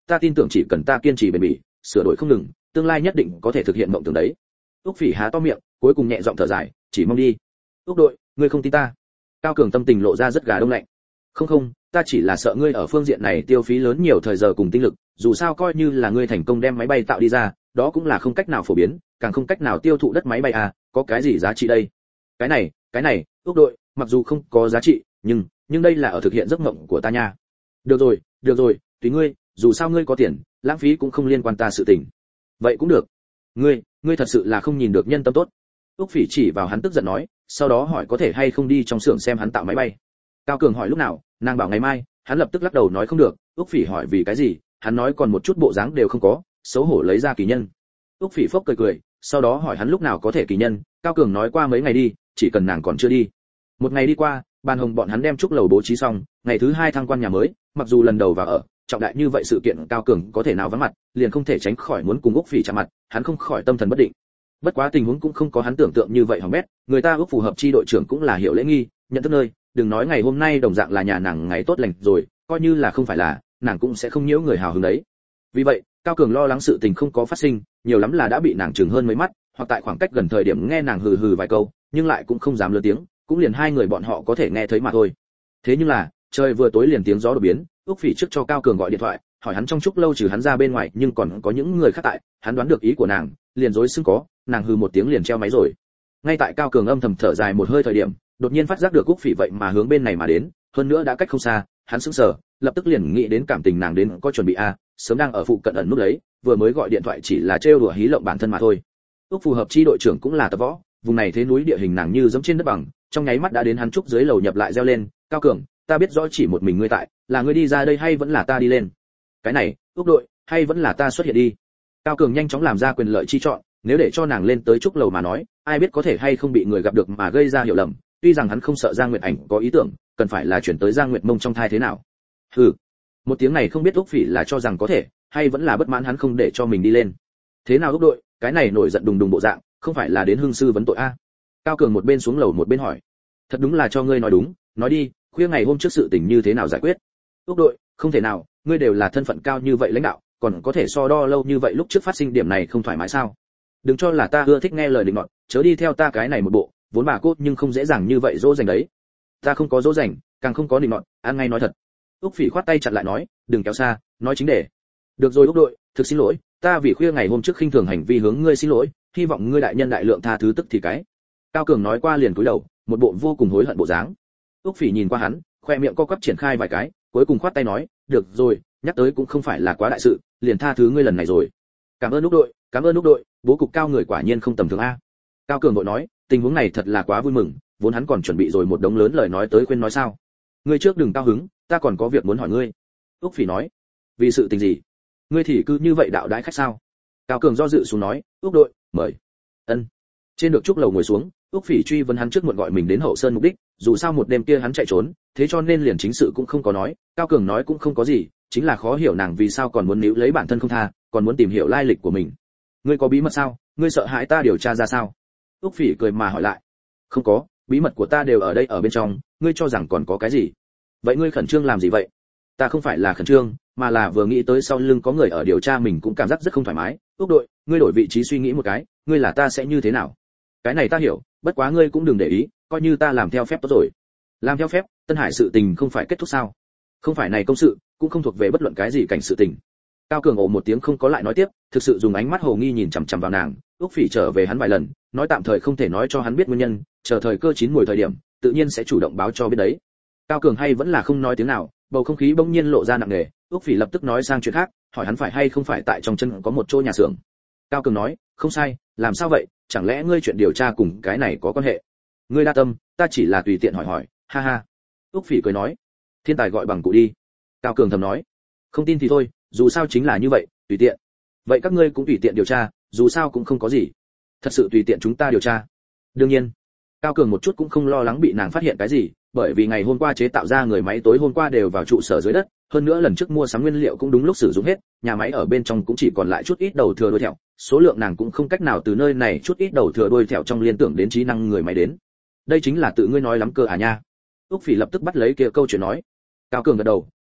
ta tin tưởng chỉ cần ta kiên trì bền bỉ, sửa đổi không ngừng, tương lai nhất định có thể thực hiện mộng tưởng đấy. Úc Phỉ há to miệng, cuối cùng nhẹ giọng thở dài, chỉ mong đi. Úc đội, ngươi không tin ta? Cao Cường tâm tình lộ ra rất gà đông lạnh. Không, ta chỉ là sợ ngươi ở phương diện này tiêu phí lớn nhiều thời giờ cùng tinh lực, dù sao coi như là ngươi thành công đem máy bay tạo đi ra, đó cũng là không cách nào phổ biến, càng không cách nào tiêu thụ đất máy bay à, có cái gì giá trị đây? Cái này, Úc đội, mặc dù không có giá trị, nhưng đây là ở thực hiện giấc mộng của ta nha. Được rồi, tùy ngươi, dù sao ngươi có tiền, lãng phí cũng không liên quan ta sự tình. Vậy cũng được. Ngươi thật sự là không nhìn được nhân tâm tốt. Úc Phỉ chỉ vào hắn tức giận nói, sau đó hỏi có thể hay không đi trong xưởng xem hắn tạo máy bay. Cao Cường hỏi lúc nào, nàng bảo ngày mai, hắn lập tức lắc đầu nói không được. Úc Phỉ hỏi vì cái gì, hắn nói còn một chút bộ dáng đều không có, xấu hổ lấy ra kỳ nhân. Úc Phỉ phốc cười, sau đó hỏi hắn lúc nào có thể kỳ nhân. Cao Cường nói qua mấy ngày đi, chỉ cần nàng còn chưa đi. Một ngày đi qua, Ban Hồng bọn hắn đem trúc lầu bố trí xong, ngày thứ 2 thăng quan nhà mới, mặc dù lần đầu vào ở, trọng đại như vậy sự kiện Cao Cường có thể nào vắng mặt, liền không thể tránh khỏi muốn cùng Úc Phỉ chạm mặt, hắn không khỏi tâm thần bất định. Bất quá tình huống cũng không có hắn tưởng tượng như vậy hỏng bét, người ta Úc phù hợp chi đội trưởng cũng là hiểu lễ nghi, nhận thức nơi, đừng nói ngày hôm nay đồng dạng là nhà nàng ngày tốt lành rồi, coi như là không phải là, nàng cũng sẽ không nhiễu người hào hứng đấy. Vì vậy, Cao Cường lo lắng sự tình không có phát sinh, nhiều lắm là đã bị nàng chừng hơn mấy mắt, hoặc tại khoảng cách gần thời điểm nghe nàng hừ hừ vài câu, nhưng lại cũng không dám lớn tiếng, cũng liền hai người bọn họ có thể nghe thấy mà thôi. Thế nhưng là, trời vừa tối liền tiếng gió đột biến, Úc Phỉ trước cho Cao Cường gọi điện thoại, hỏi hắn trong chúc lâu trừ hắn ra bên ngoài, nhưng còn có những người khác tại, hắn đoán được ý của nàng, liền rối xưng có, nàng hừ một tiếng liền treo máy rồi. Ngay tại Cao Cường âm thầm thở dài một hơi thời điểm, đột nhiên phát giác được Úc Phỉ vậy mà hướng bên này mà đến, hơn nữa đã cách không xa, hắn sững sờ, lập tức liền nghĩ đến cảm tình nàng đến có chuẩn bị sớm đang ở phụ cận ẩn núp đấy, vừa mới gọi điện thoại chỉ là trêu đùa hí lộng bản thân mà thôi. Úc phù hợp chi đội trưởng cũng là tập võ, vùng này thế núi địa hình nàng như giống trên đất bằng, trong nháy mắt đã đến hắn trúc dưới lầu nhập lại reo lên, Cao Cường, ta biết rõ chỉ một mình ngươi tại, là ngươi đi ra đây hay vẫn là ta đi lên? Cái này, Úc đội, hay vẫn là ta xuất hiện đi? Cao Cường nhanh chóng làm ra quyền lợi chi chọn, nếu để cho nàng lên tới trúc lầu mà nói, ai biết có thể hay không bị người gặp được mà gây ra hiểu lầm, tuy rằng hắn không sợ Giang Nguyệt Ảnh có ý tưởng, cần phải là chuyển tới Giang Nguyệt Mông trong thai thế nào. Hừ. Một tiếng này không biết Úc Phỉ là cho rằng có thể, hay vẫn là bất mãn hắn không để cho mình đi lên. Thế nào Úc đội, cái này nổi giận đùng đùng bộ dạng, không phải là đến hương sư vấn tội Cao Cường một bên xuống lầu một bên hỏi. Thật đúng là cho ngươi nói đúng, nói đi, khuya ngày hôm trước sự tình như thế nào giải quyết? Úc đội, không thể nào, ngươi đều là thân phận cao như vậy lãnh đạo, còn có thể so đo lâu như vậy lúc trước phát sinh điểm này không thoải mái sao? Đừng cho là ta ưa thích nghe lời định nọt, chớ đi theo ta cái này một bộ, vốn bà cốt nhưng không dễ dàng như vậy dỗ dành đấy. Ta không có dỗ dành, càng không có định nọt, ăn ngay nói thật. Úc Phỉ khoát tay chặn lại nói, đừng kéo xa, nói chính đề. Được rồi Úc đội, thực xin lỗi, ta vì khuya ngày hôm trước khinh thường hành vi hướng ngươi xin lỗi, hy vọng ngươi đại nhân đại lượng tha thứ tức thì cái. Cao Cường nói qua liền cúi đầu, một bộ vô cùng hối hận bộ dáng. Úc Phỉ nhìn qua hắn, khoe miệng co quắp triển khai vài cái, cuối cùng khoát tay nói, được rồi, nhắc tới cũng không phải là quá đại sự, liền tha thứ ngươi lần này rồi. Cảm ơn Úc đội, bố cục cao người quả nhiên không tầm thường Cao Cường vội nói, tình huống này thật là quá vui mừng, vốn hắn còn chuẩn bị rồi một đống lớn lời nói tới khuyên nói sao. Ngươi trước đừng cao hứng, ta còn có việc muốn hỏi ngươi. Úc Phỉ nói, vì sự tình gì? Ngươi thì cứ như vậy đạo đãi khách sao? Cao Cường do dự xuống nói, Úc đội, mời. Ân. Trên được trúc lầu ngồi xuống, Úc Phỉ truy vấn hắn trước muộn gọi mình đến Hậu Sơn mục đích, dù sao một đêm kia hắn chạy trốn, thế cho nên liền chính sự cũng không có nói, Cao Cường nói cũng không có gì, chính là khó hiểu nàng vì sao còn muốn níu lấy bản thân không tha, còn muốn tìm hiểu lai lịch của mình. Ngươi có bí mật sao? Ngươi sợ hãi ta điều tra ra sao? Úc Phỉ cười mà hỏi lại. Không có, bí mật của ta đều ở đây ở bên trong, ngươi cho rằng còn có cái gì? Vậy ngươi khẩn trương làm gì vậy? Ta không phải là khẩn trương, mà là vừa nghĩ tới sau lưng có người ở điều tra mình cũng cảm giác rất không thoải mái. Úc đội, ngươi đổi vị trí suy nghĩ một cái, ngươi là ta sẽ như thế nào? Cái này ta hiểu, bất quá ngươi cũng đừng để ý, coi như ta làm theo phép tốt rồi. Làm theo phép? Tân Hải sự tình không phải kết thúc sao? Không phải này công sự, cũng không thuộc về bất luận cái gì cảnh sự tình. Cao Cường ồ một tiếng không có lại nói tiếp, thực sự dùng ánh mắt hồ nghi nhìn chằm chằm vào nàng. Úc Phỉ trở về hắn vài lần, nói tạm thời không thể nói cho hắn biết nguyên nhân, chờ thời cơ chín muồi thời điểm, tự nhiên sẽ chủ động báo cho biết đấy. Cao Cường hay vẫn là không nói tiếng nào, bầu không khí bỗng nhiên lộ ra nặng nề. Úc Phỉ lập tức nói sang chuyện khác, hỏi hắn phải hay không phải tại trong chân có một chỗ nhà xưởng. Cao Cường nói, không sai, làm sao vậy, chẳng lẽ ngươi chuyện điều tra cùng cái này có quan hệ? Ngươi đa tâm, ta chỉ là tùy tiện hỏi hỏi, ha ha. Úc Phỉ cười nói, thiên tài gọi bằng cụ đi. Cao Cường thầm nói, không tin thì thôi, dù sao chính là như vậy, tùy tiện. Vậy các ngươi cũng tùy tiện điều tra, dù sao cũng không có gì. Thật sự tùy tiện chúng ta điều tra. Đương nhiên. Cao Cường một chút cũng không lo lắng bị nàng phát hiện cái gì, bởi vì ngày hôm qua chế tạo ra người máy tối hôm qua đều vào trụ sở dưới đất, hơn nữa lần trước mua sắm nguyên liệu cũng đúng lúc sử dụng hết, nhà máy ở bên trong cũng chỉ còn lại chút ít đầu thừa đuôi thẹo, số lượng nàng cũng không cách nào từ nơi này chút ít đầu thừa đuôi thẹo trong liên tưởng đến trí năng người máy đến. Đây chính là tự ngươi nói lắm cơ à nha. Úc Phỉ lập tức bắt lấy kia câu chuyện nói. Cao Cường gật đầu,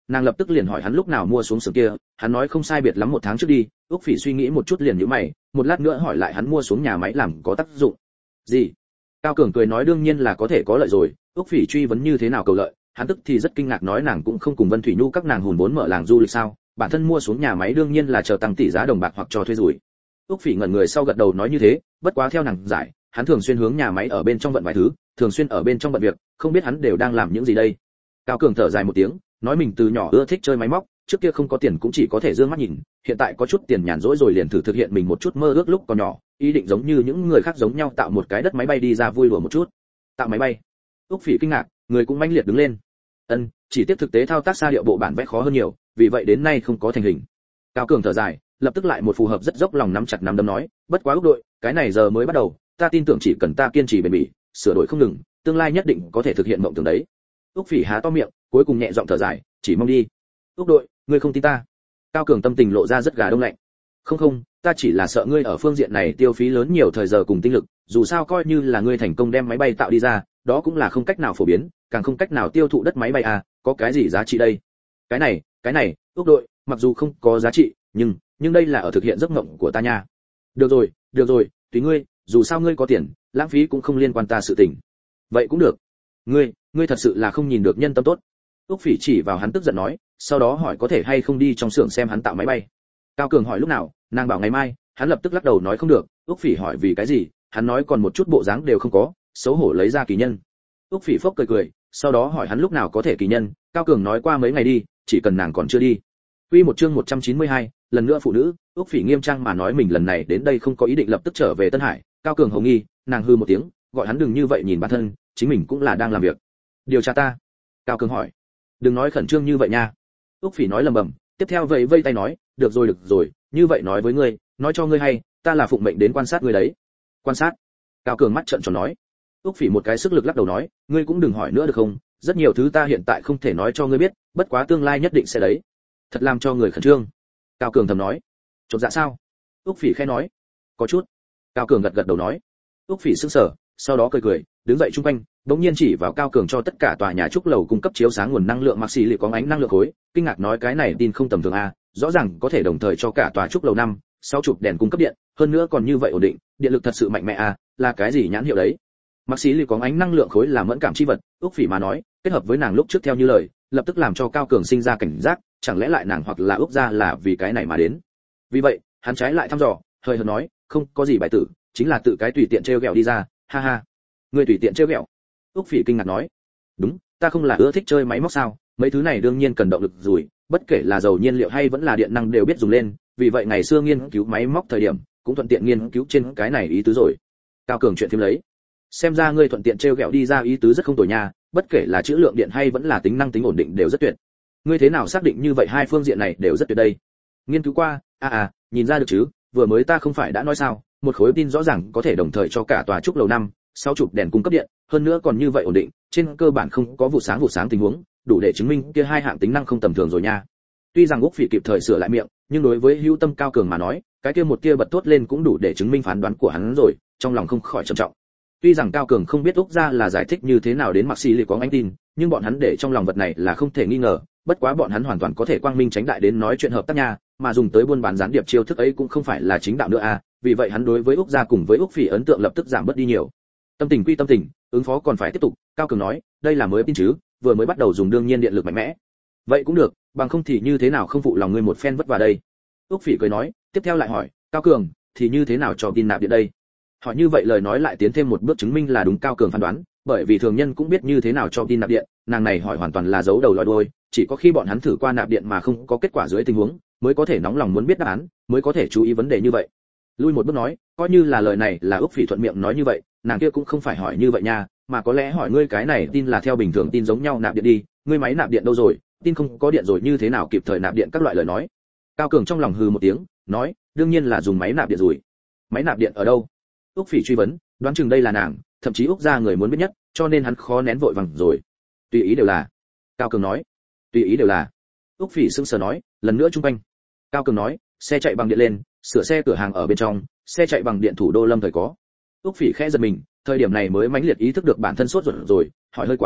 Nàng lập tức liền hỏi hắn lúc nào mua xuống xưởng kia, hắn nói không sai biệt lắm 1 tháng trước đi. Úc Phỉ suy nghĩ một chút liền nhíu mày, một lát nữa hỏi lại hắn mua xuống nhà máy làm có tác dụng gì. Cao Cường cười nói đương nhiên là có thể có lợi rồi. Úc Phỉ truy vấn như thế nào cầu lợi, hắn tức thì rất kinh ngạc nói nàng cũng không cùng Vân Thủy Nhu các nàng hùn vốn mở làng du lịch sao, bản thân mua xuống nhà máy đương nhiên là chờ tăng tỷ giá đồng bạc hoặc cho thuê rồi. Úc Phỉ ngẩn người sau gật đầu nói như thế, bất quá theo nàng giải, hắn thường xuyên hướng nhà máy ở bên trong vận vài thứ, thường xuyên ở bên trong bận việc, không biết hắn đều đang làm những gì đây. Cao Cường thở dài một tiếng, nói mình từ nhỏ ưa thích chơi máy móc, trước kia không có tiền cũng chỉ có thể dương mắt nhìn, hiện tại có chút tiền nhàn rỗi rồi liền thử thực hiện mình một chút mơ ước lúc còn nhỏ, ý định giống như những người khác giống nhau tạo một cái đất máy bay đi ra vui đùa một chút. Tạo máy bay? Úc Phỉ kinh ngạc, người cũng mãnh liệt đứng lên. Chỉ tiếp thực tế thao tác xa điệu bộ bản vẽ khó hơn nhiều, vì vậy đến nay không có thành hình. Cao Cường thở dài, lập tức lại một phù hợp rất dốc lòng nắm chặt nắm đấm nói, bất quá Úc đội, cái này giờ mới bắt đầu, ta tin tưởng chỉ cần ta kiên trì bền bỉ, sửa đổi không ngừng, tương lai nhất định có thể thực hiện mộng tưởng đấy. Úc Phỉ há to miệng, cuối cùng nhẹ giọng thở dài, chỉ mong đi. Úc đội, ngươi không tin ta? Cao Cường tâm tình lộ ra rất gà đông lạnh. Không, ta chỉ là sợ ngươi ở phương diện này tiêu phí lớn nhiều thời giờ cùng tinh lực, dù sao coi như là ngươi thành công đem máy bay tạo đi ra, đó cũng là không cách nào phổ biến, càng không cách nào tiêu thụ đất máy bay à, có cái gì giá trị đây? Cái này, Úc đội, mặc dù không có giá trị, nhưng đây là ở thực hiện giấc mộng của ta nha. Được rồi, tùy ngươi, dù sao ngươi có tiền, lãng phí cũng không liên quan ta sự tình. Vậy cũng được. Ngươi thật sự là không nhìn được nhân tâm tốt. Úc Phỉ chỉ vào hắn tức giận nói, sau đó hỏi có thể hay không đi trong xưởng xem hắn tạo máy bay. Cao Cường hỏi lúc nào, nàng bảo ngày mai, hắn lập tức lắc đầu nói không được. Úc Phỉ hỏi vì cái gì, hắn nói còn một chút bộ dáng đều không có, xấu hổ lấy ra kỳ nhân. Úc Phỉ phốc cười, sau đó hỏi hắn lúc nào có thể kỳ nhân. Cao Cường nói qua mấy ngày đi, chỉ cần nàng còn chưa đi. Quy một chương 192, lần nữa phụ nữ. Úc Phỉ nghiêm trang mà nói mình lần này đến đây không có ý định lập tức trở về Tân Hải. Cao Cường hồng nghi, nàng hư một tiếng, gọi hắn đừng như vậy nhìn bản thân, chính mình cũng là đang làm việc. Điều tra ta. Cao Cường hỏi. Đừng nói khẩn trương như vậy nha. Úc Phỉ nói lầm bầm, tiếp theo vẫy tay nói, được rồi, như vậy nói với ngươi, nói cho ngươi hay, ta là phụng mệnh đến quan sát ngươi đấy. Quan sát? Cao Cường mắt trợn tròn nói. Úc Phỉ một cái sức lực lắc đầu nói, ngươi cũng đừng hỏi nữa được không, rất nhiều thứ ta hiện tại không thể nói cho ngươi biết, bất quá tương lai nhất định sẽ đấy. Thật làm cho người khẩn trương. Cao Cường thầm nói. Chột dạ sao? Úc Phỉ khẽ nói. Có chút. Cao Cường gật đầu nói. Úc Phỉ sững sờ, sau đó cười, đứng dậy chung quanh, bỗng nhiên chỉ vào Cao Cường cho tất cả tòa nhà trúc lầu cung cấp chiếu sáng nguồn năng lượng maxi lì có ánh năng lượng khối, kinh ngạc nói cái này tin không tầm thường a, rõ ràng có thể đồng thời cho cả tòa trúc lầu 6 chục đèn cung cấp điện, hơn nữa còn như vậy ổn định, điện lực thật sự mạnh mẽ a, là cái gì nhãn hiệu đấy? Maxi lì có ánh năng lượng khối là mẫn cảm chi vật, Úc Phỉ mà nói, kết hợp với nàng lúc trước theo như lời, lập tức làm cho Cao Cường sinh ra cảnh giác, chẳng lẽ lại nàng hoặc là Úc gia là vì cái này mà đến. Vì vậy, hắn trái lại thăm dò, hơi hợt nói, không có gì bài tử, chính là tự cái tùy tiện trêu ghẹo đi ra, ha ha. Ngươi tùy tiện trêu ghẹo? Úc Phỉ kinh ngạc nói. Đúng, ta không là ưa thích chơi máy móc sao, mấy thứ này đương nhiên cần động lực rồi, bất kể là dầu nhiên liệu hay vẫn là điện năng đều biết dùng lên, vì vậy ngày xưa nghiên cứu máy móc thời điểm, cũng thuận tiện nghiên cứu trên cái này ý tứ rồi. Cao Cường chuyện phim lấy. Xem ra ngươi thuận tiện trêu ghẹo đi ra ý tứ rất không tồi nha, bất kể là trữ lượng điện hay vẫn là tính năng tính ổn định đều rất tuyệt. Ngươi thế nào xác định như vậy hai phương diện này đều rất tuyệt đây? Nghiên cứu qua, nhìn ra được chứ, vừa mới ta không phải đã nói sao, một khối pin rõ ràng có thể đồng thời cho cả tòa trúc lầu 6 chục đèn cung cấp điện, hơn nữa còn như vậy ổn định, trên cơ bản không có vụ sáng tình huống, đủ để chứng minh kia hai hạng tính năng không tầm thường rồi nha. Tuy rằng Úc Phỉ kịp thời sửa lại miệng, nhưng đối với hữu tâm Cao Cường mà nói, cái kia một tia bật tốt lên cũng đủ để chứng minh phán đoán của hắn rồi, trong lòng không khỏi trầm trọng. Tuy rằng Cao Cường không biết Úc gia là giải thích như thế nào đến Maxi Lì có ánh tin, nhưng bọn hắn để trong lòng vật này là không thể nghi ngờ, bất quá bọn hắn hoàn toàn có thể quang minh tránh đại đến nói chuyện hợp tác nha, mà dùng tới buôn bán gián điệp chiêu thức ấy cũng không phải là chính đạo nữa à, vì vậy hắn đối với Úc gia cùng với Úc Phỉ ấn tượng lập tức giảm bớt đi nhiều. Tâm tình quy tâm tình, ứng phó còn phải tiếp tục. Cao Cường nói, đây là mới tin chứ, vừa mới bắt đầu dùng đương nhiên điện lực mạnh mẽ. Vậy cũng được, bằng không thì như thế nào không phụ lòng ngươi một phen vất vả đây. Úc Phỉ cười nói, tiếp theo lại hỏi, Cao Cường, thì như thế nào cho tin nạp điện đây? Hỏi như vậy lời nói lại tiến thêm một bước chứng minh là đúng Cao Cường phán đoán, bởi vì thường nhân cũng biết như thế nào cho tin nạp điện, nàng này hỏi hoàn toàn là giấu đầu lòi đuôi, chỉ có khi bọn hắn thử qua nạp điện mà không có kết quả dưới tình huống, mới có thể nóng lòng muốn biết đáp án, mới có thể chú ý vấn đề như vậy. Lui một bước nói, coi như là lời này là Úc Phỉ thuận miệng nói như vậy, nàng kia cũng không phải hỏi như vậy nha, mà có lẽ hỏi ngươi cái này tin là theo bình thường tin giống nhau nạp điện đi, ngươi máy nạp điện đâu rồi, tin không có điện rồi như thế nào kịp thời nạp điện các loại lời nói. Cao Cường trong lòng hừ một tiếng, nói, đương nhiên là dùng máy nạp điện rồi. Máy nạp điện ở đâu? Úc Phỉ truy vấn, đoán chừng đây là nàng, thậm chí Úc gia người muốn biết nhất, cho nên hắn khó nén vội vàng rồi. Tùy ý đều là. Cao Cường nói. Tùy ý đều là. Úc Phỉ sững sờ nói, lần nữa chung quanh. Cao Cường nói, xe chạy bằng điện lên, sửa xe cửa hàng ở bên trong, xe chạy bằng điện thủ đô lâm thời có. Úc Phỉ khẽ giật mình, thời điểm này mới mãnh liệt ý thức được bản thân sốt ruột rồi, hỏi hơi quá,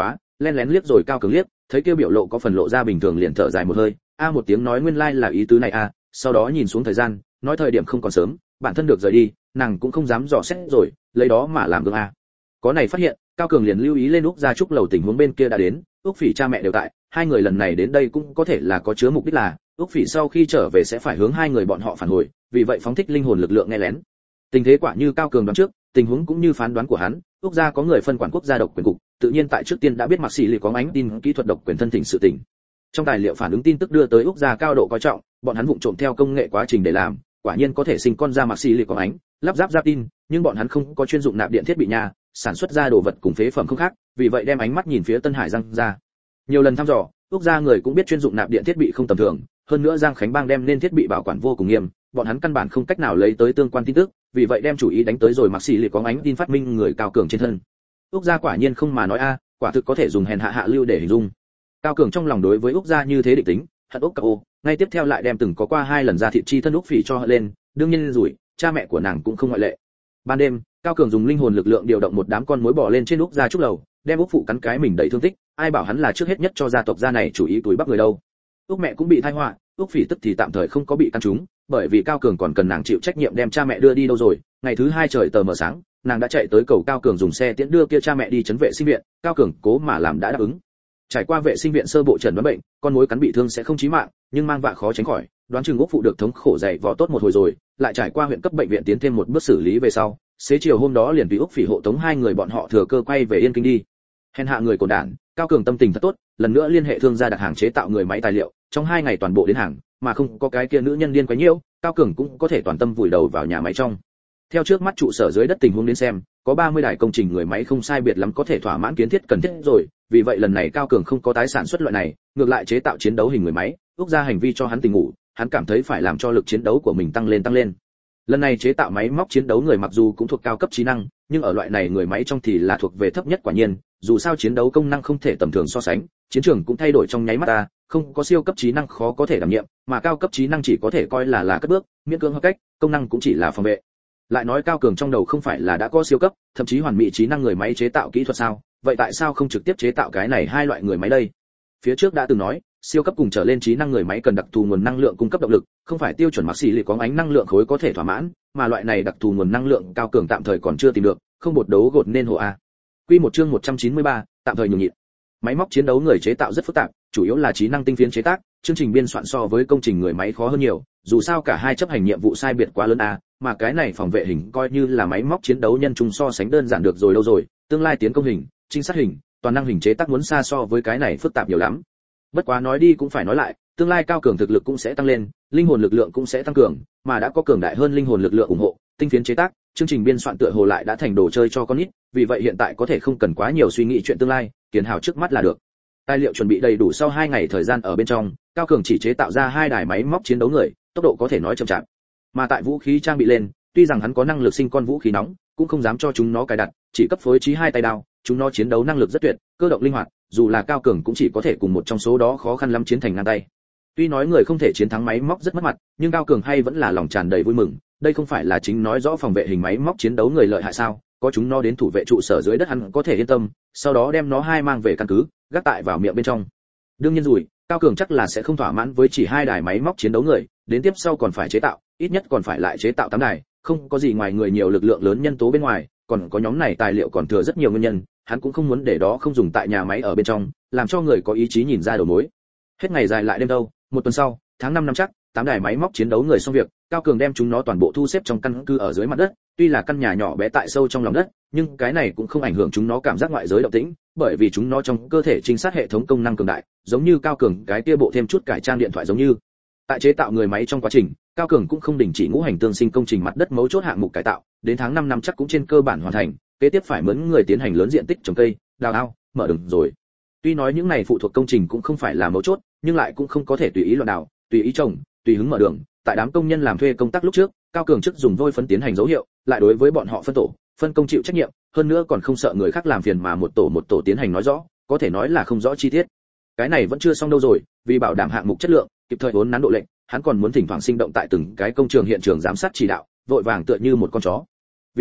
lén lén liếc rồi Cao Cường liếc, thấy kia biểu lộ có phần lộ ra bình thường liền thở dài một hơi, một tiếng nói nguyên lai là ý tứ này sau đó nhìn xuống thời gian, nói thời điểm không còn sớm, bản thân được rời đi, nàng cũng không dám dò xét rồi, lấy đó mà làm gương Có này phát hiện, Cao Cường liền lưu ý lên Úc gia trúc lầu tình huống bên kia đã đến, Úc Phỉ cha mẹ đều tại, hai người lần này đến đây cũng có thể là có chứa mục đích là, Úc Phỉ sau khi trở về sẽ phải hướng hai người bọn họ phản hồi, vì vậy phóng thích linh hồn lực lượng nghe lén. Tình thế quả như Cao Cường đoán trước, tình huống cũng như phán đoán của hắn, Úc gia có người phân quản quốc gia độc quyền cục, tự nhiên tại trước tiên đã biết Mạc Sĩ Lì có ánh tin kỹ thuật độc quyền thân thỉnh sự tình. Trong tài liệu phản ứng tin tức đưa tới Úc gia cao độ coi trọng, bọn hắn vụng trộm theo công nghệ quá trình để làm, quả nhiên có thể sinh con ra Mạc Sĩ Lì có ánh, lắp ráp giáp tin, nhưng bọn hắn không có chuyên dụng nạp điện thiết bị nhà, sản xuất ra đồ vật cùng phế phẩm không khác, vì vậy đem ánh mắt nhìn phía Tân Hải Giang ra. Nhiều lần thăm dò, Úc gia người cũng biết chuyên dụng nạp điện thiết bị không tầm thường, hơn nữa Giang Khánh Bang đem nên thiết bị bảo quản vô cùng nghiêm, bọn hắn căn bản không cách nào lấy tới tương quan tin tức, vì vậy đem chủ ý đánh tới rồi Mạc Sĩ Lì có ánh tin phát minh người Cao Cường trên thân. Úc gia quả nhiên không mà nói quả thực có thể dùng hèn hạ lưu để hình dung. Cao Cường trong lòng đối với Úc gia như thế định tính, hận Úc Cao, ngay tiếp theo lại đem từng có qua 2 lần ra thịt chi thân Úc Phỉ cho hận lên, đương nhiên rủi, cha mẹ của nàng cũng không ngoại lệ. Ban đêm, Cao Cường dùng linh hồn lực lượng điều động một đám con muỗi bò lên trên Úc gia trúc lầu, đem Úc phụ cắn cái mình đầy thương tích, ai bảo hắn là trước hết nhất cho gia tộc gia này chủ ý túi bắp người đâu. Úc mẹ cũng bị tai họa, Úc Phỉ tức thì tạm thời không có bị căn trúng, bởi vì Cao Cường còn cần nàng chịu trách nhiệm đem cha mẹ đưa đi đâu rồi. Ngày thứ 2 trời tờ mờ sáng, nàng đã chạy tới cầu Cao Cường dùng xe tiễn đưa kia cha mẹ đi chấn vệ sinh viện, Cao Cường cố mà làm đã đáp ứng. Trải qua vệ sinh viện sơ bộ chẩn đoán bệnh, con muỗi cắn bị thương sẽ không chí mạng, nhưng mang vạ khó tránh khỏi, đoán chừng Úc phụ được thống khổ dày vò tốt một hồi rồi, lại trải qua huyện cấp bệnh viện tiến thêm một bước xử lý về sau, xế chiều hôm đó liền vì Úc Phỉ hộ tống hai người bọn họ thừa cơ quay về Yên Kinh đi. Hèn hạ người cồn đản, Cao Cường tâm tình thật tốt, lần nữa liên hệ thương gia đặt hàng chế tạo người máy tài liệu, trong 2 ngày toàn bộ đến hàng, mà không có cái kia nữ nhân điên quá nhiễu, Cao Cường cũng có thể toàn tâm vùi đầu vào nhà máy trong. Theo trước mắt trụ sở dưới đất tình huống đến xem, có 30 đài công trình người máy không sai biệt lắm có thể thỏa mãn kiến thiết cần thiết rồi, vì vậy lần này Cao Cường không có tái sản xuất loại này, ngược lại chế tạo chiến đấu hình người máy, Úc gia hành vi cho hắn tỉnh ngủ, hắn cảm thấy phải làm cho lực chiến đấu của mình tăng lên. Lần này chế tạo máy móc chiến đấu người mặc dù cũng thuộc cao cấp trí năng, nhưng ở loại này người máy trong thì là thuộc về thấp nhất quả nhiên, dù sao chiến đấu công năng không thể tầm thường so sánh, chiến trường cũng thay đổi trong nháy mắt không có siêu cấp trí năng khó có thể đảm nhiệm, mà cao cấp trí năng chỉ có thể coi là cất bước, miễn cưỡng hợp cách, công năng cũng chỉ là phòng vệ. Lại nói Cao Cường trong đầu không phải là đã có siêu cấp, thậm chí hoàn mỹ trí năng người máy chế tạo kỹ thuật sao? Vậy tại sao không trực tiếp chế tạo cái này hai loại người máy đây? Phía trước đã từng nói, siêu cấp cùng trở lên trí năng người máy cần đặc thù nguồn năng lượng cung cấp động lực, không phải tiêu chuẩn Mạc Sĩ Lì có ánh năng lượng khối có thể thỏa mãn, mà loại này đặc thù nguồn năng lượng Cao Cường tạm thời còn chưa tìm được, không bột đấu gột nên hộ Quy một chương 193, tạm thời nhường nhịn. Máy móc chiến đấu người chế tạo rất phức tạp, chủ yếu là trí năng tinh phiến chế tác, chương trình biên soạn so với công trình người máy khó hơn nhiều, dù sao cả hai chấp hành nhiệm vụ sai biệt quá lớn mà cái này phòng vệ hình coi như là máy móc chiến đấu nhân trung so sánh đơn giản được rồi đâu rồi, tương lai tiến công hình, trinh sát hình, toàn năng hình chế tác muốn xa so với cái này phức tạp nhiều lắm. Bất quá nói đi cũng phải nói lại, tương lai Cao Cường thực lực cũng sẽ tăng lên, linh hồn lực lượng cũng sẽ tăng cường, mà đã có cường đại hơn linh hồn lực lượng ủng hộ, tinh phiến chế tác, chương trình biên soạn tựa hồ lại đã thành đồ chơi cho con nít, vì vậy hiện tại có thể không cần quá nhiều suy nghĩ chuyện tương lai, kiến hào trước mắt là được. Tài liệu chuẩn bị đầy đủ sau 2 ngày thời gian ở bên trong, Cao Cường chỉ chế tạo ra 2 đài máy móc chiến đấu người, tốc độ có thể nói chậm chạp. Mà tại vũ khí trang bị lên, tuy rằng hắn có năng lực sinh con vũ khí nóng, cũng không dám cho chúng nó cài đặt, chỉ cấp phối trí 2 tay đao, chúng nó chiến đấu năng lực rất tuyệt, cơ động linh hoạt, dù là Cao Cường cũng chỉ có thể cùng một trong số đó khó khăn lắm chiến thành ngang tay. Tuy nói người không thể chiến thắng máy móc rất mất mặt, nhưng Cao Cường hay vẫn là lòng tràn đầy vui mừng, đây không phải là chính nói rõ phòng vệ hình máy móc chiến đấu người lợi hại sao? Có chúng nó đến thủ vệ trụ sở dưới đất hắn có thể yên tâm, sau đó đem nó hai mang về căn cứ, gác tại vào miệng bên trong. Đương nhiên rồi, Cao Cường chắc là sẽ không thỏa mãn với chỉ 2 đài máy móc chiến đấu người, đến tiếp sau còn phải chế tạo, ít nhất còn phải lại chế tạo 8 đài, không có gì ngoài người nhiều lực lượng lớn nhân tố bên ngoài, còn có nhóm này tài liệu còn thừa rất nhiều nguyên nhân, hắn cũng không muốn để đó không dùng tại nhà máy ở bên trong, làm cho người có ý chí nhìn ra đầu mối. Hết ngày dài lại đêm đâu, 1 tuần sau, tháng 5 năm chắc, 8 đài máy móc chiến đấu người xong việc, Cao Cường đem chúng nó toàn bộ thu xếp trong căn cứ ở dưới mặt đất, tuy là căn nhà nhỏ bé tại sâu trong lòng đất, nhưng cái này cũng không ảnh hưởng chúng nó cảm giác ngoại giới động tĩnh, bởi vì chúng nó trong cơ thể trinh sát hệ thống công năng cường đại, giống như Cao Cường cái kia bộ thêm chút cải trang điện thoại giống như. Tại chế tạo người máy trong quá trình, Cao Cường cũng không đình chỉ ngũ hành tương sinh công trình mặt đất mấu chốt hạng mục cải tạo, đến tháng 5 năm chắc cũng trên cơ bản hoàn thành, kế tiếp phải mướn người tiến hành lớn diện tích trồng cây, đào ao, mở đường rồi. Tuy nói những này phụ thuộc công trình cũng không phải là mấu chốt, nhưng lại cũng không có thể tùy ý loạn đào, tùy ý trồng, tùy hứng mở đường. Tại đám công nhân làm thuê công tác lúc trước, Cao Cường trước dùng vôi phấn tiến hành dấu hiệu, lại đối với bọn họ phân tổ, phân công chịu trách nhiệm, hơn nữa còn không sợ người khác làm phiền mà một tổ tiến hành nói rõ, có thể nói là không rõ chi tiết. Cái này vẫn chưa xong đâu rồi, vì bảo đảm hạng mục chất lượng, kịp thời vốn nắn độ lệnh, hắn còn muốn thỉnh thoảng sinh động tại từng cái công trường hiện trường giám sát chỉ đạo, vội vàng tựa như một con chó. Vì thế,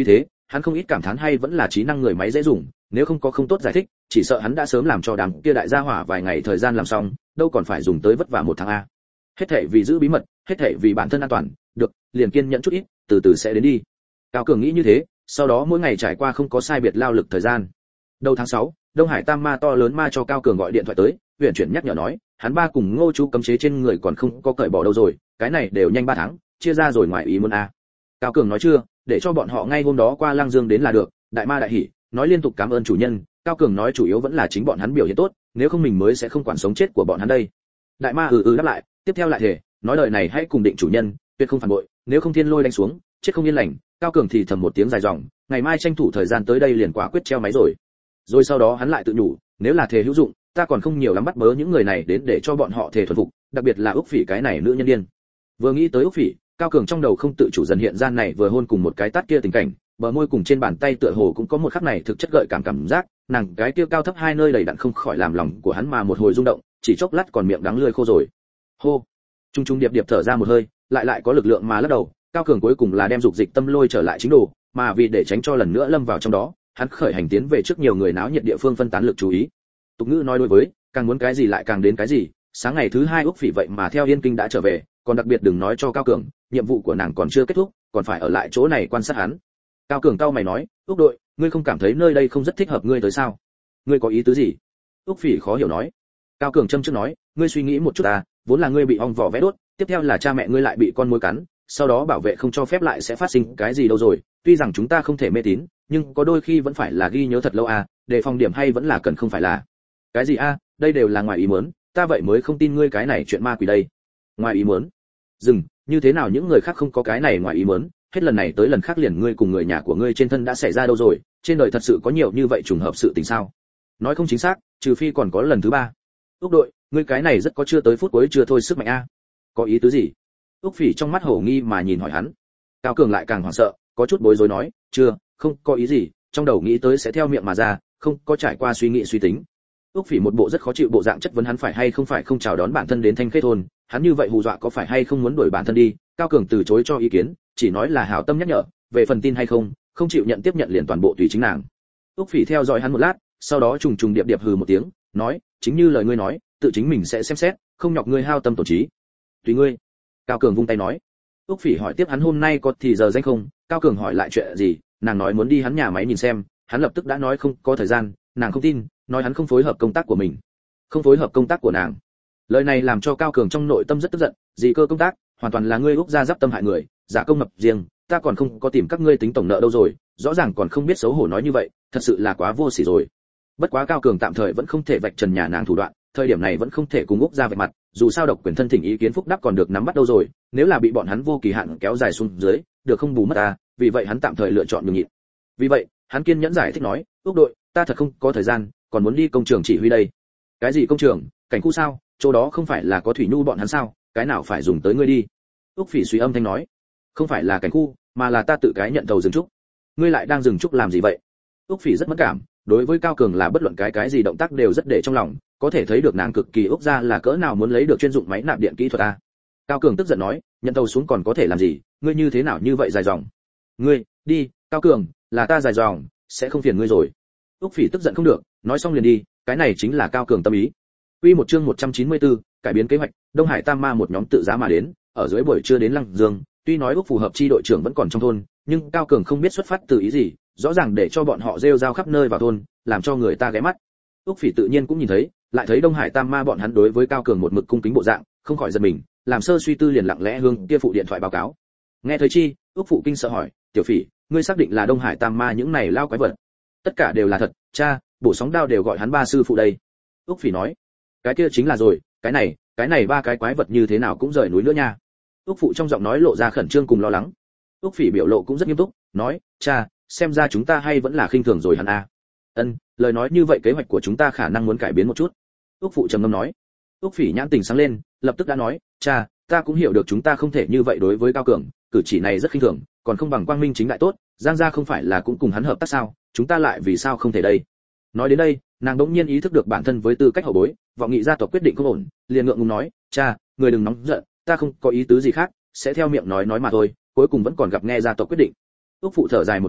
hắn không ít cảm thán hay vẫn là trí năng người máy dễ dùng, nếu không có không tốt giải thích, chỉ sợ hắn đã sớm làm cho đám kia đại gia hỏa vài ngày thời gian làm xong, đâu còn phải dùng tới vất vả một tháng a. Hết thảy vì giữ bí mật, hết thảy vì bản thân an toàn, được, liền kiên nhẫn chút ít, từ từ sẽ đến đi. Cao Cường nghĩ như thế, sau đó mỗi ngày trải qua không có sai biệt lao lực thời gian. Đầu tháng 6, Đông Hải Tam Ma to lớn ma cho Cao Cường gọi điện thoại tới, huyền chuyển nhắc nhở nói, hắn ba cùng Ngô chú cấm chế trên người còn không có cởi bỏ đâu rồi, cái này đều nhanh 3 tháng, chia ra rồi ngoài ý muốn a. Cao Cường nói chưa, để cho bọn họ ngay hôm đó qua Lăng Dương đến là được, đại ma đại hỉ, nói liên tục cảm ơn chủ nhân. Cao Cường nói chủ yếu vẫn là chính bọn hắn biểu hiện tốt, nếu không mình mới sẽ không quản sống chết của bọn hắn đây. Đại ma đáp lại, tiếp theo lại thể, nói lời này hãy cùng định chủ nhân, tuyệt không phản bội, nếu không thiên lôi đánh xuống, chết không yên lành. Cao Cường thì thầm một tiếng dài dòng, ngày mai tranh thủ thời gian tới đây liền quả quyết treo máy rồi. Rồi sau đó hắn lại tự nhủ, nếu là thể hữu dụng, ta còn không nhiều lắm bắt bớ những người này đến để cho bọn họ thể thuần phục, đặc biệt là Úc Phỉ cái này nữ nhân điên. Vừa nghĩ tới Úc Phỉ, Cao Cường trong đầu không tự chủ dần hiện ra này vừa hôn cùng một cái tát kia tình cảnh, bờ môi cùng trên bàn tay tựa hồ cũng có một khắc này thực chất gợi cảm giác, nàng cái kia cao thấp hai nơi đầy đặn không khỏi làm lòng của hắn mà một hồi rung động, chỉ chốc lát còn miệng đắng lưỡi khô rồi. Hô, trung trung điệp điệp thở ra một hơi, lại có lực lượng mà lắc đầu. Cao Cường cuối cùng là đem dục dịch tâm lôi trở lại chính đồ, mà vì để tránh cho lần nữa lâm vào trong đó, hắn khởi hành tiến về trước nhiều người náo nhiệt địa phương phân tán lực chú ý. Tục ngữ nói đối với, càng muốn cái gì lại càng đến cái gì. Sáng ngày thứ 2 Úc Phỉ vậy mà theo Yên Kinh đã trở về, còn đặc biệt đừng nói cho Cao Cường, nhiệm vụ của nàng còn chưa kết thúc, còn phải ở lại chỗ này quan sát hắn. Cao Cường cau mày nói, Úc đội, ngươi không cảm thấy nơi đây không rất thích hợp ngươi tới sao? Ngươi có ý tứ gì? Úc Phỉ khó hiểu nói. Cao Cường châm chước nói, ngươi suy nghĩ một chút à, vốn là ngươi bị ong vỏ vẽ đốt, tiếp theo là cha mẹ ngươi lại bị con muỗi cắn, sau đó bảo vệ không cho phép lại sẽ phát sinh cái gì đâu rồi. Tuy rằng chúng ta không thể mê tín, nhưng có đôi khi vẫn phải là ghi nhớ thật lâu à, đề phòng điểm hay vẫn là cần không phải là. Cái gì a, đây đều là ngoài ý muốn, ta vậy mới không tin ngươi cái này chuyện ma quỷ đây. Ngoài ý muốn? Dừng, như thế nào những người khác không có cái này ngoài ý muốn, hết lần này tới lần khác liền ngươi cùng người nhà của ngươi trên thân đã xảy ra đâu rồi, trên đời thật sự có nhiều như vậy trùng hợp sự tình sao? Nói không chính xác, trừ phi còn có lần thứ 3. Úc đội, ngươi cái này rất có chưa tới phút cuối chưa thôi sức mạnh a. Có ý tứ gì? Úc Phỉ trong mắt hổ nghi mà nhìn hỏi hắn. Cao Cường lại càng hoảng sợ, có chút bối rối nói, chưa, không có ý gì, trong đầu nghĩ tới sẽ theo miệng mà ra, không có trải qua suy nghĩ suy tính. Úc Phỉ một bộ rất khó chịu bộ dạng chất vấn hắn phải hay không chào đón bản thân đến Thanh Khê thôn, hắn như vậy hù dọa có phải hay không muốn đuổi bản thân đi. Cao Cường từ chối cho ý kiến, chỉ nói là hảo tâm nhắc nhở, về phần tin hay không, không chịu nhận tiếp nhận liền toàn bộ tùy chính nàng. Úc Phỉ theo dõi hắn một lát, sau đó trùng trùng điệp điệp hừ một tiếng, nói, chính như lời ngươi nói, tự chính mình sẽ xem xét, không nhọc ngươi hao tâm tổn trí. Tùy ngươi. Cao Cường vung tay nói. Úc Phỉ hỏi tiếp hắn hôm nay có thì giờ danh không? Cao Cường hỏi lại chuyện gì, nàng nói muốn đi hắn nhà máy nhìn xem, hắn lập tức đã nói không có thời gian, nàng không tin, nói hắn không phối hợp công tác của mình. Không phối hợp công tác của nàng. Lời này làm cho Cao Cường trong nội tâm rất tức giận, gì cơ công tác, hoàn toàn là ngươi Úc gia giáp tâm hại người, giả công mập riêng, ta còn không có tìm các ngươi tính tổng nợ đâu rồi, rõ ràng còn không biết xấu hổ nói như vậy, thật sự là quá vô sỉ rồi. Bất quá Cao Cường tạm thời vẫn không thể vạch trần nhà nàng thủ đoạn, thời điểm này vẫn không thể cùng Úc gia vạch mặt, dù sao độc quyền thân thỉnh ý kiến phúc đáp còn được nắm bắt đâu rồi, nếu là bị bọn hắn vô kỳ hạn kéo dài xuống dưới, được không bù mất ta, vì vậy hắn tạm thời lựa chọn nhường nhịn. Vì vậy, hắn kiên nhẫn giải thích nói, Úc đội, ta thật không có thời gian, còn muốn đi công trường chỉ huy đây. Cái gì công trường, cảnh khu sao, chỗ đó không phải là có thủy nhu bọn hắn sao, cái nào phải dùng tới ngươi đi. Úc Phỉ suy âm thanh nói, không phải là cảnh khu, mà là ta tự cái nhận tàu dừng trúc. Ngươi lại đang dừng trúc làm gì vậy? Úc Phỉ rất mất cảm, đối với Cao Cường là bất luận cái gì động tác đều rất để trong lòng, có thể thấy được nàng cực kỳ Úc gia là cỡ nào muốn lấy được chuyên dụng máy nạp điện kỹ thuật a. Cao Cường tức giận nói, nhận tàu xuống còn có thể làm gì, ngươi như thế nào như vậy dài dòng. Ngươi, đi, Cao Cường, là ta dài dòng, sẽ không phiền ngươi rồi. Úc Phỉ tức giận không được, nói xong liền đi, cái này chính là Cao Cường tâm ý. Quy một chương 194, cải biến kế hoạch, Đông Hải Tam Ma một nhóm tự giá mà đến, ở dưới buổi trưa đến Lăng Dương, tuy nói Úc phù hợp chi đội trưởng vẫn còn trong thôn, nhưng Cao Cường không biết xuất phát từ ý gì, rõ ràng để cho bọn họ rêu rao khắp nơi vào thôn, làm cho người ta ghé mắt. Úc Phỉ tự nhiên cũng nhìn thấy, lại thấy Đông Hải Tam Ma bọn hắn đối với Cao Cường một mực cung kính bộ dạng, không khỏi giật mình, làm sơ suy tư liền lặng lẽ hướng kia phụ điện thoại báo cáo. Nghe thấy chi, Úc phụ kinh sợ hỏi, "Tiểu Phỉ, ngươi xác định là Đông Hải Tam Ma những này lao quái vật?" "Tất cả đều là thật, cha, bổ sóng đao đều gọi hắn ba sư phụ đây." Úc Phỉ nói. "Cái kia chính là rồi, cái này ba cái quái vật như thế nào cũng rời núi nữa nha." Úc phụ trong giọng nói lộ ra khẩn trương cùng lo lắng. Úc Phỉ biểu lộ cũng rất nghiêm túc, nói, "Cha, xem ra chúng ta hay vẫn là khinh thường rồi hắn a." "Ân, lời nói như vậy kế hoạch của chúng ta khả năng muốn cải biến một chút." Úc phụ trầm ngâm nói. Úc Phỉ nhãn tình sáng lên, lập tức đã nói, "Cha, ta cũng hiểu được chúng ta không thể như vậy đối với Cao Cường, cử chỉ này rất khinh thường, còn không bằng quang minh chính đại tốt, Giang gia không phải là cũng cùng hắn hợp tác sao, chúng ta lại vì sao không thể đây?" Nói đến đây, nàng đống nhiên ý thức được bản thân với tư cách hậu bối, vọng nghị gia tộc quyết định không ổn, liền ngượng ngùng nói, "Cha, người đừng nóng giận, ta không có ý tứ gì khác, sẽ theo miệng nói mà thôi, cuối cùng vẫn còn gặp nghe gia tộc quyết định." Úc phụ thở dài một tiếng,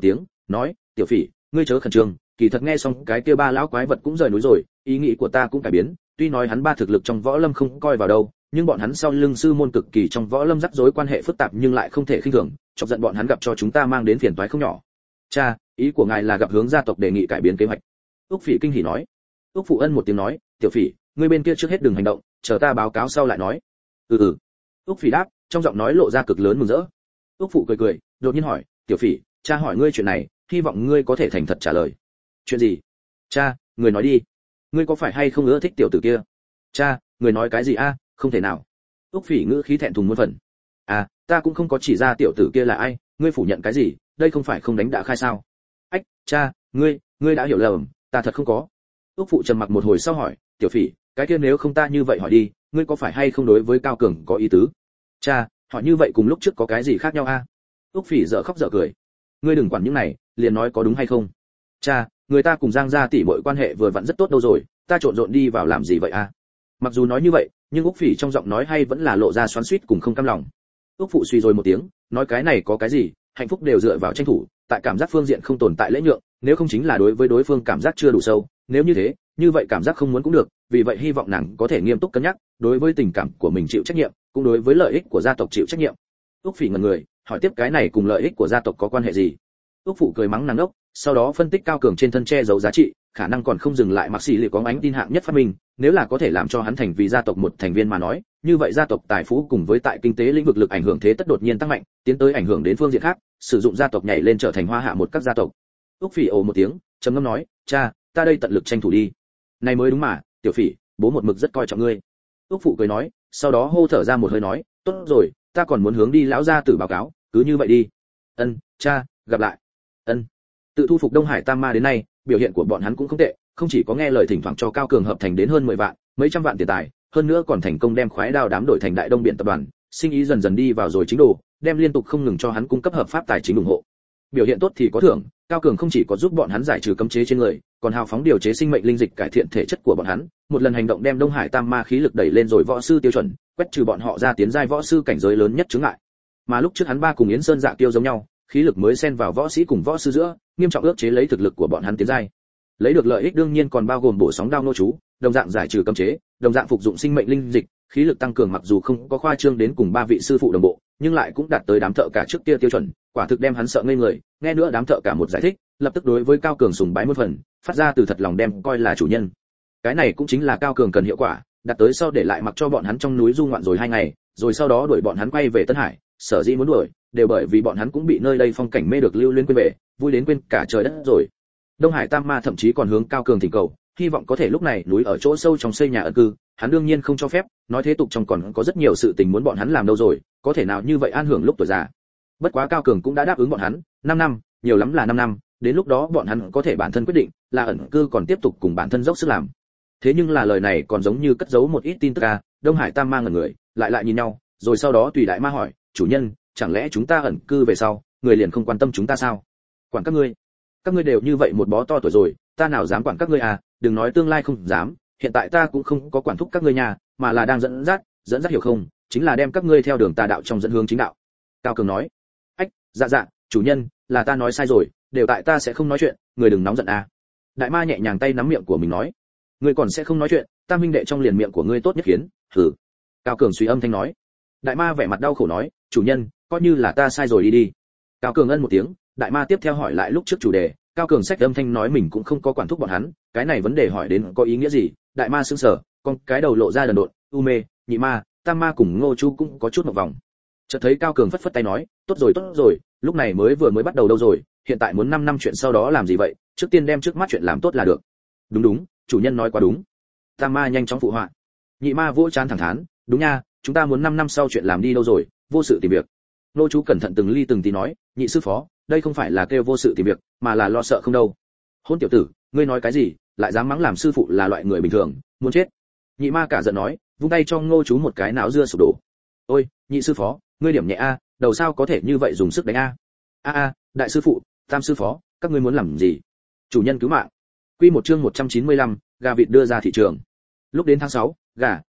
nói, tiểu phỉ, ngươi chớ khẩn trương, kỳ thật nghe xong cái kia ba lão quái vật cũng rời núi rồi, ý nghĩ của ta cũng cải biến, tuy nói hắn ba thực lực trong võ lâm không coi vào đâu, nhưng bọn hắn sau lưng sư môn cực kỳ trong võ lâm rắc rối quan hệ phức tạp nhưng lại không thể khinh thường, chọc giận bọn hắn gặp cho chúng ta mang đến phiền toái không nhỏ. Cha, ý của ngài là gặp hướng gia tộc đề nghị cải biến kế hoạch. Úc Phỉ kinh hỉ nói. Úc Phụ Ân một tiếng nói, tiểu Phỉ, ngươi bên kia trước hết đừng hành động, chờ ta báo cáo sau lại nói. Ừ. Úc Phỉ đáp, trong giọng nói lộ ra cực lớn mừng rỡ. Úc Phụ cười cười, đột nhiên hỏi, tiểu Phỉ, cha hỏi ngươi chuyện này, hy vọng ngươi có thể thành thật trả lời. Chuyện gì? Cha, người nói đi. Ngươi có phải hay không ưa thích tiểu tử kia? Cha, người nói cái gì a? Không thể nào. Úc Phỉ ngữ khí thẹn thùng muôn phần. À, ta cũng không có chỉ ra tiểu tử kia là ai, ngươi phủ nhận cái gì, đây không phải không đánh đã khai sao? Ách, cha, ngươi đã hiểu lầm, ta thật không có. Úc Phụ trầm mặc một hồi sau hỏi, tiểu Phỉ, cái kia nếu không ta như vậy hỏi đi, ngươi có phải hay không đối với Cao Cường có ý tứ? Cha, hỏi như vậy cùng lúc trước có cái gì khác nhau a? Úc Phỉ dở khóc dở cười. Ngươi đừng quản những này, liền nói có đúng hay không. Cha, người ta cùng Giang gia tỷ muội quan hệ vừa vặn rất tốt đâu rồi, ta trộn rộn đi vào làm gì vậy a? Mặc dù nói như vậy, nhưng Úc Phỉ trong giọng nói hay vẫn là lộ ra xoắn xuýt cùng không cam lòng. Úc Phụ suy rồi một tiếng, nói cái này có cái gì, hạnh phúc đều dựa vào tranh thủ, tại cảm giác phương diện không tồn tại lễ nhượng, nếu không chính là đối với đối phương cảm giác chưa đủ sâu, nếu như thế, như vậy cảm giác không muốn cũng được, vì vậy hy vọng nàng có thể nghiêm túc cân nhắc, đối với tình cảm của mình chịu trách nhiệm, cũng đối với lợi ích của gia tộc chịu trách nhiệm. Úc Phỉ ngẩn người, hỏi tiếp cái này cùng lợi ích của gia tộc có quan hệ gì? Úc Phụ cười mắng nàng đốc, sau đó phân tích Cao Cường trên thân che giấu giá trị, khả năng còn không dừng lại mặc xỉ liệu có ánh tin hạng nhất phát minh, nếu là có thể làm cho hắn thành vì gia tộc một thành viên mà nói, như vậy gia tộc tài phú cùng với tại kinh tế lĩnh vực lực ảnh hưởng thế tất đột nhiên tăng mạnh, tiến tới ảnh hưởng đến phương diện khác, sử dụng gia tộc nhảy lên trở thành hoa hạ một các gia tộc. Úc Phỉ ồ một tiếng, trầm ngâm nói, cha, ta đây tận lực tranh thủ đi. Này mới đúng mà, tiểu Phỉ, bố một mực rất coi trọng ngươi. Úc Phụ cười nói, sau đó hô thở ra một hơi nói, tốt rồi, ta còn muốn hướng đi lão gia tử báo cáo, cứ như vậy đi. Ân, cha, gặp lại. Ân. Tự thu phục Đông Hải Tam Ma đến nay, biểu hiện của bọn hắn cũng không tệ, không chỉ có nghe lời thỉnh thoảng cho Cao Cường hợp thành đến hơn 10 vạn, mấy trăm vạn tiền tài, hơn nữa còn thành công đem khoái đao đám đổi thành Đại Đông Biển tập đoàn, sinh ý dần dần đi vào rồi chính đồ, đem liên tục không ngừng cho hắn cung cấp hợp pháp tài chính ủng hộ. Biểu hiện tốt thì có thưởng, Cao Cường không chỉ có giúp bọn hắn giải trừ cấm chế trên người, còn hào phóng điều chế sinh mệnh linh dịch cải thiện thể chất của bọn hắn, một lần hành động đem Đông Hải Tam Ma khí lực đẩy lên rồi võ sư tiêu chuẩn, quét trừ bọn họ ra tiến giai võ sư cảnh giới lớn nhất chướng ngại. Mà lúc trước hắn ba cùng Yến Sơn Dạ Tiêu giống nhau, khí lực mới xen vào võ sĩ cùng võ sư giữa, nghiêm trọng ước chế lấy thực lực của bọn hắn tiến giai. Lấy được lợi ích đương nhiên còn bao gồm bổ sóng đao nô chú, đồng dạng giải trừ cấm chế, đồng dạng phục dụng sinh mệnh linh dịch, khí lực tăng cường mặc dù không có khoa trương đến cùng ba vị sư phụ đồng bộ, nhưng lại cũng đạt tới đám thợ cả trước kia tiêu chuẩn, quả thực đem hắn sợ ngây người. Nghe nữa đám thợ cả một giải thích, lập tức đối với Cao Cường sùng bái muôn phần, phát ra từ thật lòng đem coi là chủ nhân. Cái này cũng chính là Cao Cường cần hiệu quả, đạt tới sau để lại mặc cho bọn hắn trong núi du ngoạn rồi 2 ngày, rồi sau đó đuổi bọn hắn quay về Tân Hải, sở dĩ muốn đuổi, đều bởi vì bọn hắn cũng bị nơi đây phong cảnh mê được lưu luyến quên về, vui đến quên cả trời đất rồi. Đông Hải Tam Ma thậm chí còn hướng Cao Cường thỉnh cầu, hy vọng có thể lúc này núi ở chỗ sâu trong xây nhà ẩn cư, hắn đương nhiên không cho phép, nói thế tục trong còn có rất nhiều sự tình muốn bọn hắn làm đâu rồi, có thể nào như vậy an hưởng lúc tuổi già. Bất quá Cao Cường cũng đã đáp ứng bọn hắn, 5 năm, nhiều lắm là 5 năm, đến lúc đó bọn hắn có thể bản thân quyết định, là ẩn cư còn tiếp tục cùng bản thân dốc sức làm. Thế nhưng là lời này còn giống như cất giấu một ít tin tức à, Đông Hải Tam Ma ngẩn người, lại nhìn nhau, rồi sau đó tùy đại ma hỏi, chủ nhân, chẳng lẽ chúng ta ẩn cư về sau, người liền không quan tâm chúng ta sao? Quản các ngươi đều như vậy một bó to tuổi rồi, ta nào dám quản các ngươi à, đừng nói tương lai không dám, hiện tại ta cũng không có quản thúc các ngươi nhà, mà là đang dẫn dắt hiểu không, chính là đem các ngươi theo đường tà đạo trong dẫn hướng chính đạo. Cao Cường nói, ách, dạ, chủ nhân, là ta nói sai rồi, đều tại ta sẽ không nói chuyện, người đừng nóng giận à. Đại ma nhẹ nhàng tay nắm miệng của mình nói, ngươi còn sẽ không nói chuyện, tam huynh đệ trong liền miệng của ngươi tốt nhất khiến, hừ. Cao Cường suy âm thanh nói. Đại ma vẻ mặt đau khổ nói, chủ nhân, coi như là ta sai rồi đi. Cao Cường ân một tiếng, đại ma tiếp theo hỏi lại lúc trước chủ đề, Cao Cường sách âm thanh nói mình cũng không có quản thúc bọn hắn, cái này vấn đề hỏi đến có ý nghĩa gì? Đại ma sững sờ, con cái đầu lộ ra đần độn, u mê, nhị ma, tam ma cùng Ngô Chu cũng có chút một vòng. Chợt thấy Cao Cường phất phất tay nói, tốt rồi, lúc này mới bắt đầu đâu rồi, hiện tại muốn 5 năm chuyện sau đó làm gì vậy, trước tiên đem trước mắt chuyện làm tốt là được. Đúng, chủ nhân nói quá đúng. Tam ma nhanh chóng phụ họa. Nhị ma vỗ trán thẳng thắn, đúng nha, chúng ta muốn 5 năm sau chuyện làm đi đâu rồi, vô sự tìm việc. Nô chú cẩn thận từng ly từng tí nói, nhị sư phó, đây không phải là kêu vô sự tìm việc, mà là lo sợ không đâu. Hôn tiểu tử, ngươi nói cái gì, lại dám mắng làm sư phụ là loại người bình thường, muốn chết. Nhị ma cả giận nói, vung tay cho Ngô chú một cái não dưa sụp đổ. Ôi, nhị sư phó, ngươi điểm nhẹ a, đầu sao có thể như vậy dùng sức đánh a. A, đại sư phụ, tam sư phó, các ngươi muốn làm gì? Chủ nhân cứu mạng. Quy một chương 195, gà vịt đưa ra thị trường. Lúc đến tháng 6, gà, vịt,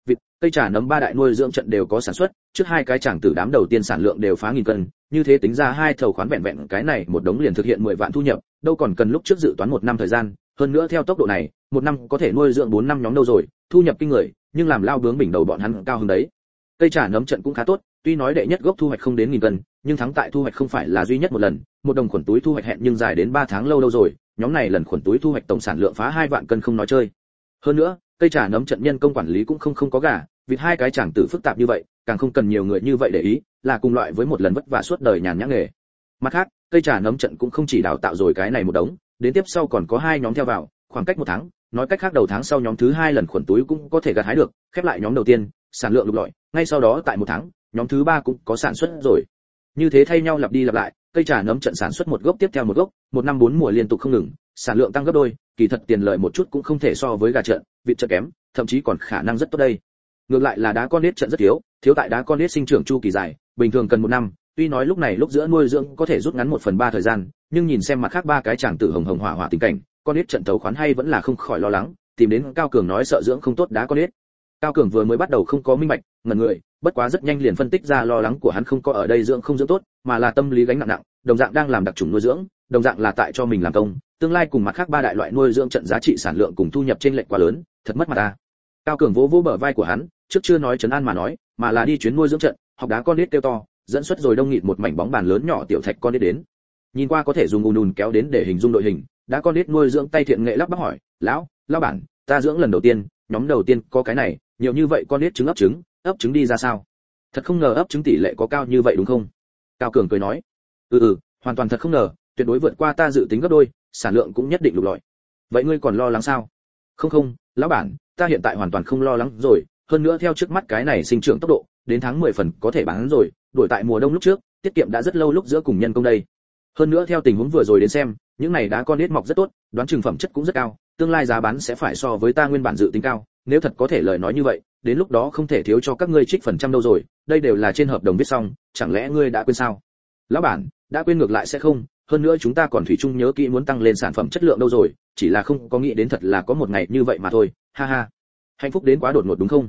cây trà nấm ba đại nuôi dưỡng trận đều có sản xuất, trước hai cái tràng tử đám đầu tiên sản lượng đều phá nghìn cân, như thế tính ra hai thầu khoán vẹn cái này một đống liền thực hiện 10 vạn thu nhập, đâu còn cần lúc trước dự toán 1 năm thời gian, hơn nữa theo tốc độ này, 1 năm có thể nuôi dưỡng 4 năm nhóm đâu rồi, thu nhập kinh người, nhưng làm lao bướng bình đầu bọn hắn cao hơn đấy. Cây trà nấm trận cũng khá tốt, tuy nói đệ nhất gốc thu hoạch không đến nghìn cân, nhưng thắng tại thu hoạch không phải là duy nhất một lần, một đồng khuẩn túi thu hoạch hẹn nhưng dài đến 3 tháng lâu rồi, nhóm này lần khuẩn túi thu hoạch tổng sản lượng phá 2 vạn cân không nói chơi. Hơn nữa, cây trà nấm trận nhân công quản lý cũng không có gà, vịt hai cái tràng tử phức tạp như vậy, càng không cần nhiều người như vậy để ý, là cùng loại với một lần vất vả suốt đời nhàn nhã nghề. Mặt khác, cây trà nấm trận cũng không chỉ đào tạo rồi cái này một đống, đến tiếp sau còn có 2 nhóm theo vào, khoảng cách 1 tháng, nói cách khác đầu tháng sau nhóm thứ 2 lần khuẩn túi cũng có thể gặt hái được, khép lại nhóm đầu tiên, sản lượng lục lọi, ngay sau đó tại 1 tháng, nhóm thứ 3 cũng có sản xuất rồi. Như thế thay nhau lặp đi lặp lại, cây trà nấm trận sản xuất một gốc tiếp theo một gốc, 1 năm 4 mùa liên tục không ngừng, sản lượng tăng gấp đôi, kỳ thật tiền lợi một chút cũng không thể so với gà trận, vịt trận kém, thậm chí còn khả năng rất tốt đây. Ngược lại là đá con nết trận rất thiếu tại đá con nết sinh trưởng chu kỳ dài, bình thường cần 1 năm, tuy nói lúc này lúc giữa nuôi dưỡng có thể rút ngắn 1/3 thời gian, nhưng nhìn xem mặt khác ba cái chàng tử hồng hồng hỏa hỏa tình cảnh, con nết trận tấu khoán hay vẫn là không khỏi lo lắng, tìm đến Cao Cường nói sợ dưỡng không tốt đá con nết. Cao Cường vừa mới bắt đầu không có minh bạch, ngẩn người, bất quá rất nhanh liền phân tích ra lo lắng của hắn không có ở đây dưỡng không dưỡng tốt, mà là tâm lý gánh nặng, đồng dạng đang làm đặc chủng nuôi dưỡng, đồng dạng là tại cho mình làm công, tương lai cùng mặt khác ba đại loại nuôi dưỡng trận giá trị sản lượng cùng thu nhập trên lệch quá lớn, thật mất mặt ta. Cao Cường vỗ bờ vai của hắn, trước chưa nói trấn an mà nói, mà là đi chuyến nuôi dưỡng trận, học đá con nết kêu to, dẫn xuất rồi đông nghịt một mảnh bóng bàn lớn nhỏ tiểu thạch con nết đến. Nhìn qua có thể dùng ùn kéo đến để hình dung đội hình, đá con nết nuôi dưỡng tay thiện nghệ lắp bắp hỏi, lão bản, ta dưỡng lần đầu tiên, nhóm đầu tiên có cái này, nhiều như vậy con nết ấp trứng đi ra sao? Thật không ngờ ấp trứng tỷ lệ có cao như vậy đúng không? Cao Cường cười nói, hoàn toàn thật không ngờ, tuyệt đối vượt qua ta dự tính gấp đôi, sản lượng cũng nhất định lục lọi. Vậy ngươi còn lo lắng sao? Không, lão bản, ta hiện tại hoàn toàn không lo lắng rồi, hơn nữa theo trước mắt cái này sinh trưởng tốc độ, đến tháng 10 phần có thể bán rồi, đổi tại mùa đông lúc trước, tiết kiệm đã rất lâu lúc giữa cùng nhân công đây. Hơn nữa theo tình huống vừa rồi đến xem, những này đá con nết mọc rất tốt, đoán chừng phẩm chất cũng rất cao, tương lai giá bán sẽ phải so với ta nguyên bản dự tính cao, nếu thật có thể lời nói như vậy, đến lúc đó không thể thiếu cho các ngươi trích phần trăm đâu rồi, đây đều là trên hợp đồng viết xong, chẳng lẽ ngươi đã quên sao? Lão bản, đã quên ngược lại sẽ không, hơn nữa chúng ta còn thủy chung nhớ kỹ muốn tăng lên sản phẩm chất lượng đâu rồi, chỉ là không có nghĩ đến thật là có một ngày như vậy mà thôi, ha ha. Hạnh phúc đến quá đột ngột đúng không?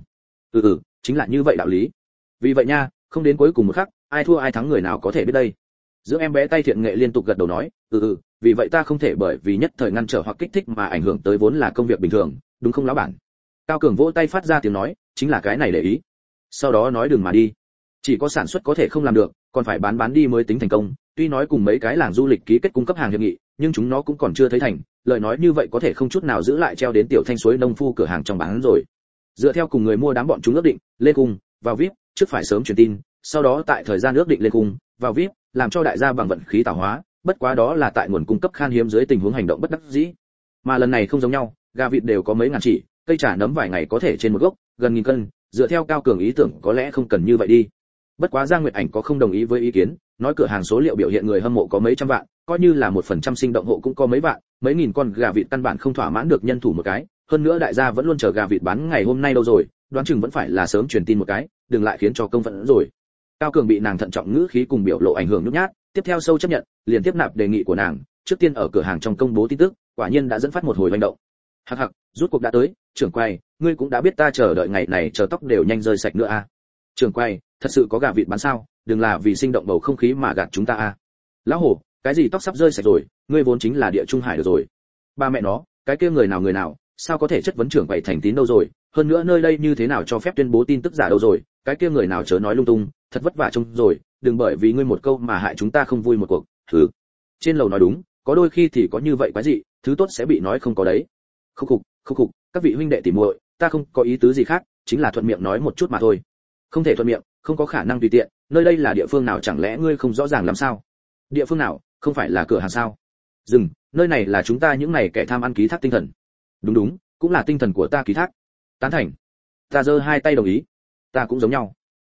Chính là như vậy đạo lý. Vì vậy nha, không đến cuối cùng một khắc, ai thua ai thắng người nào có thể biết đây. Giữa em bé tay thiện nghệ liên tục gật đầu nói, vì vậy ta không thể bởi vì nhất thời ngăn trở hoặc kích thích mà ảnh hưởng tới vốn là công việc bình thường, đúng không lão bản? Cao Cường vỗ tay phát ra tiếng nói, chính là cái này để ý. Sau đó nói đừng mà đi. Chỉ có sản xuất có thể không làm được, còn phải bán đi mới tính thành công, tuy nói cùng mấy cái làng du lịch ký kết cung cấp hàng hiệp nghị, nhưng chúng nó cũng còn chưa thấy thành, lời nói như vậy có thể không chút nào giữ lại treo đến tiểu thanh suối nông phu cửa hàng trong bán rồi. Dựa theo cùng người mua đám bọn chúng ước định, lên cung, vào VIP, trước phải sớm truyền tin, sau đó tại thời gian ước định lên cung, vào VIP, làm cho đại gia bằng vận khí tạo hóa, bất quá đó là tại nguồn cung cấp khan hiếm dưới tình huống hành động bất đắc dĩ. Mà lần này không giống nhau, gà vịt đều có mấy ngàn chỉ, cây trà nấm vài ngày có thể trên một gốc, gần nghìn cân, dựa theo Cao Cường ý tưởng có lẽ không cần như vậy đi. Bất quá Giang Nguyệt Ảnh có không đồng ý với ý kiến, nói cửa hàng số liệu biểu hiện người hâm mộ có mấy trăm vạn, coi như là 1% sinh động hộ cũng có mấy vạn, mấy nghìn con gà vịt căn bản không thỏa mãn được nhân thủ một cái, hơn nữa đại gia vẫn luôn chờ gà vịt bán ngày hôm nay đâu rồi, đoán chừng vẫn phải là sớm truyền tin một cái, đừng lại khiến cho công phẫn rồi. Cao Cường bị nàng thận trọng ngữ khí cùng biểu lộ ảnh hưởng nhút nhát, tiếp theo sâu chấp nhận, liền tiếp nạp đề nghị của nàng, trước tiên ở cửa hàng trong công bố tin tức, quả nhiên đã dẫn phát một hồi hành động. Hắc, rút cuộc đã tới, trưởng quay, ngươi cũng đã biết ta chờ đợi ngày này chờ tóc đều nhanh rơi sạch nữa à? Trưởng quay, thật sự có gà vịt bán sao, đừng là vì sinh động bầu không khí mà gạt chúng ta à? Lão hổ, cái gì tóc sắp rơi sạch rồi, ngươi vốn chính là địa trung hải được rồi. Ba mẹ nó, cái kia người nào, sao có thể chất vấn trưởng quầy thành tín đâu rồi, hơn nữa nơi đây như thế nào cho phép tuyên bố tin tức giả đâu rồi, cái kia người nào chớ nói lung tung, thật vất vả trông rồi, đừng bởi vì ngươi một câu mà hại chúng ta không vui một cuộc. Thứ trên lầu nói đúng, có đôi khi thì có như vậy quái gì, thứ tốt sẽ bị nói không có đấy. Khúc khục, các vị huynh đệ tỉ muội, ta không có ý tứ gì khác, chính là thuận miệng nói một chút mà thôi. Không thể thuận miệng, không có khả năng tùy tiện, nơi đây là địa phương nào chẳng lẽ ngươi không rõ ràng làm sao? Địa phương nào, không phải là cửa hàng sao? Dừng, nơi này là chúng ta những này kẻ tham ăn ký thác tinh thần. Đúng, cũng là tinh thần của ta ký thác. Tán thành. Ta giơ hai tay đồng ý. Ta cũng giống nhau.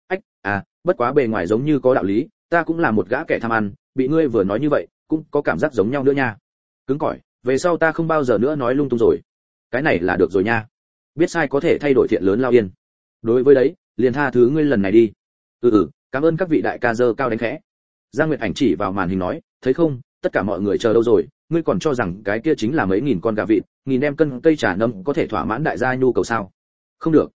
Bất quá bề ngoài giống như có đạo lý, ta cũng là một gã kẻ tham ăn, bị ngươi vừa nói như vậy, cũng có cảm giác giống nhau nữa nha. Cứng cỏi, về sau ta không bao giờ nữa nói lung tung rồi. Cái này là được rồi nha. Biết sai có thể thay đổi thiện lớn lao yên. Đối với đấy, liền tha thứ ngươi lần này đi. Cảm ơn các vị đại ca dơ cao đánh khẽ. Giang Nguyệt Ảnh chỉ vào màn hình nói, thấy không, tất cả mọi người chờ đâu rồi, ngươi còn cho rằng cái kia chính là mấy nghìn con gà vịt, nghìn em cân cây trà nấm có thể thỏa mãn đại gia nhu cầu sao? Không được.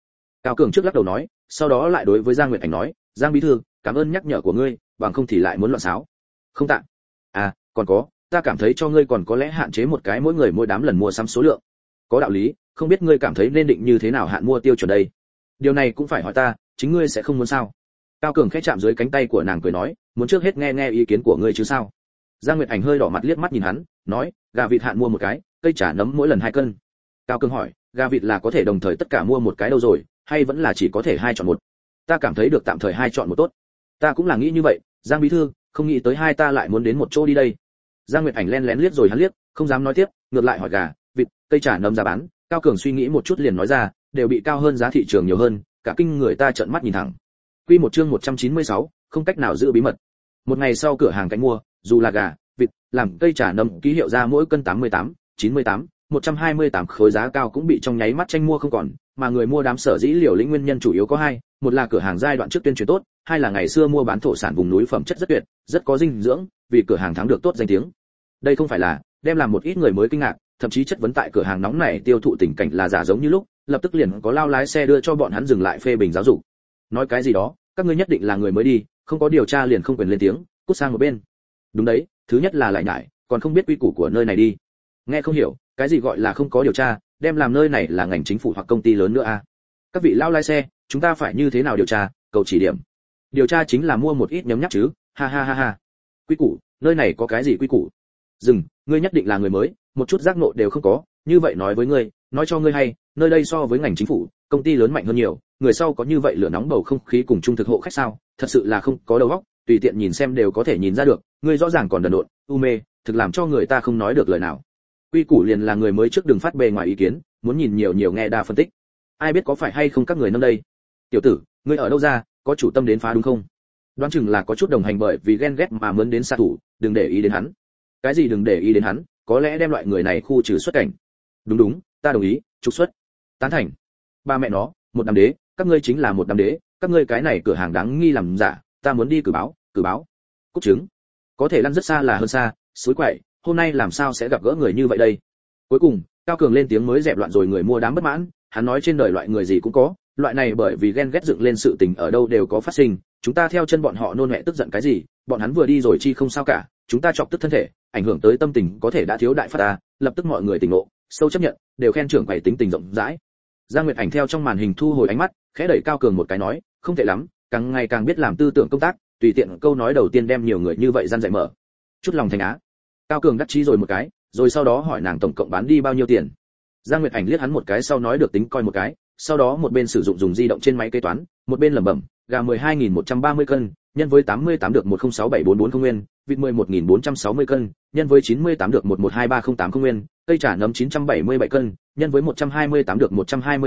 Cao Cường trước lắc đầu nói, sau đó lại đối với Giang Nguyệt Ảnh nói, Giang bí thư, cảm ơn nhắc nhở của ngươi, bằng không thì lại muốn loạn xáo. Không tạ. À, còn có, ta cảm thấy cho ngươi còn có lẽ hạn chế một cái mỗi người mỗi đám lần mua sắm số lượng. Có đạo lý, không biết ngươi cảm thấy nên định như thế nào hạn mua tiêu chuẩn đây? Điều này cũng phải hỏi ta, chính ngươi sẽ không muốn sao? Cao Cường khẽ chạm dưới cánh tay của nàng cười nói, muốn trước hết nghe nghe ý kiến của ngươi chứ sao? Giang Nguyệt Ảnh hơi đỏ mặt liếc mắt nhìn hắn, nói, gà vịt hạn mua một cái, cây chả nấm mỗi lần 2 cân. Cao Cường hỏi, gà vịt là có thể đồng thời tất cả mua một cái đâu rồi, hay vẫn là chỉ có thể 2 chọn một? Ta cảm thấy được tạm thời 2 chọn một tốt. Ta cũng là nghĩ như vậy, Giang bí thư, không nghĩ tới hai ta lại muốn đến một chỗ đi đây. Giang Nguyệt Ảnh lén lén liếc rồi hắn liếc, không dám nói tiếp, ngược lại hỏi gà, vịt, cây chả nấm giá bán. Cao Cường suy nghĩ một chút liền nói ra, đều bị cao hơn giá thị trường nhiều hơn, cả kinh người ta trợn mắt nhìn thẳng. Quy một chương 196, không cách nào giữ bí mật. Một ngày sau cửa hàng cạnh mua, dù là gà, vịt, làm cây chả nấm ký hiệu ra mỗi cân 88, 98, 128 khối giá cao cũng bị trong nháy mắt tranh mua không còn, mà người mua đám sở dĩ liều lĩnh nguyên nhân chủ yếu có hai, một là cửa hàng giai đoạn trước tuyên truyền tốt, hai là ngày xưa mua bán thổ sản vùng núi phẩm chất rất tuyệt, rất có dinh dưỡng, vì cửa hàng thắng được tốt danh tiếng. Đây không phải là đem làm một ít người mới kinh ngạc, thậm chí chất vấn tại cửa hàng nóng này tiêu thụ tình cảnh là giả giống như lúc, lập tức liền có lao lái xe đưa cho bọn hắn dừng lại phê bình giáo dục. Nói cái gì đó, các ngươi nhất định là người mới đi, không có điều tra liền không quyền lên tiếng, cút sang một bên. Đúng đấy, thứ nhất là lại nhải, còn không biết quy củ của nơi này đi. Nghe không hiểu, cái gì gọi là không có điều tra, đem làm nơi này là ngành chính phủ hoặc công ty lớn nữa à? Các vị lao lái xe, chúng ta phải như thế nào điều tra, cầu chỉ điểm. Điều tra chính là mua một ít nhấm nháp chứ, ha ha ha ha. Quy củ, nơi này có cái gì quy củ? Dừng, ngươi nhất định là người mới, một chút giác ngộ đều không có, như vậy nói với ngươi, nói cho ngươi hay, nơi đây so với ngành chính phủ, công ty lớn mạnh hơn nhiều, người sau có như vậy lửa nóng bầu không khí cùng trung thực hộ khách sao, thật sự là không có đầu óc, tùy tiện nhìn xem đều có thể nhìn ra được, ngươi rõ ràng còn đần độn, u mê, thực làm cho người ta không nói được lời nào. Quy củ liền là người mới trước đừng phát bề ngoài ý kiến, muốn nhìn nhiều nhiều nghe đa phân tích. Ai biết có phải hay không các người nâng đây? Tiểu tử, ngươi ở đâu ra, có chủ tâm đến phá đúng không? Đoán chừng là có chút đồng hành bởi vì ghen ghét mà mướn đến xạ thủ, đừng để ý đến hắn. Cái gì đừng để ý đến hắn, có lẽ đem loại người này khu trừ xuất cảnh. Đúng đúng, ta đồng ý, trục xuất. Tán thành. Ba mẹ nó, một đám đế, các ngươi chính là một đám đế, các ngươi cái này cửa hàng đáng nghi làm giả, ta muốn đi cử báo. Cút trứng. Có thể lăn rất xa là hơn xa, suối quậy, hôm nay làm sao sẽ gặp gỡ người như vậy đây? Cuối cùng, Cao Cường lên tiếng mới dẹp loạn rồi người mua đám bất mãn, hắn nói trên đời loại người gì cũng có, loại này bởi vì ghen ghét dựng lên sự tình ở đâu đều có phát sinh, chúng ta theo chân bọn họ nôn mẹ tức giận cái gì, bọn hắn vừa đi rồi chi không sao cả, chúng ta chọc tức thân thể, ảnh hưởng tới tâm tình có thể đã thiếu đại phát ta, lập tức mọi người tỉnh ngộ, sâu chấp nhận, đều khen trưởng quầy tính tình rộng rãi. Giang Nguyệt Ảnh theo trong màn hình thu hồi ánh mắt, khẽ đẩy Cao Cường một cái nói, không tệ lắm, càng ngày càng biết làm tư tưởng công tác, tùy tiện câu nói đầu tiên đem nhiều người như vậy gian dạy mở. Chút lòng thành á. Cao Cường đắc chí rồi một cái, rồi sau đó hỏi nàng tổng cộng bán đi bao nhiêu tiền. Giang Nguyệt Ảnh liếc hắn một cái sau nói được tính coi một cái, sau đó một bên sử dụng dùng di động trên máy kế toán, một bên lẩm bẩm, gà 12.130 cân, nhân với 88 được 1067440 nguyên, vịt 11.460 cân, nhân với 98 được 1123080 nguyên, cây chả nấm 977 cân, nhân với 128 được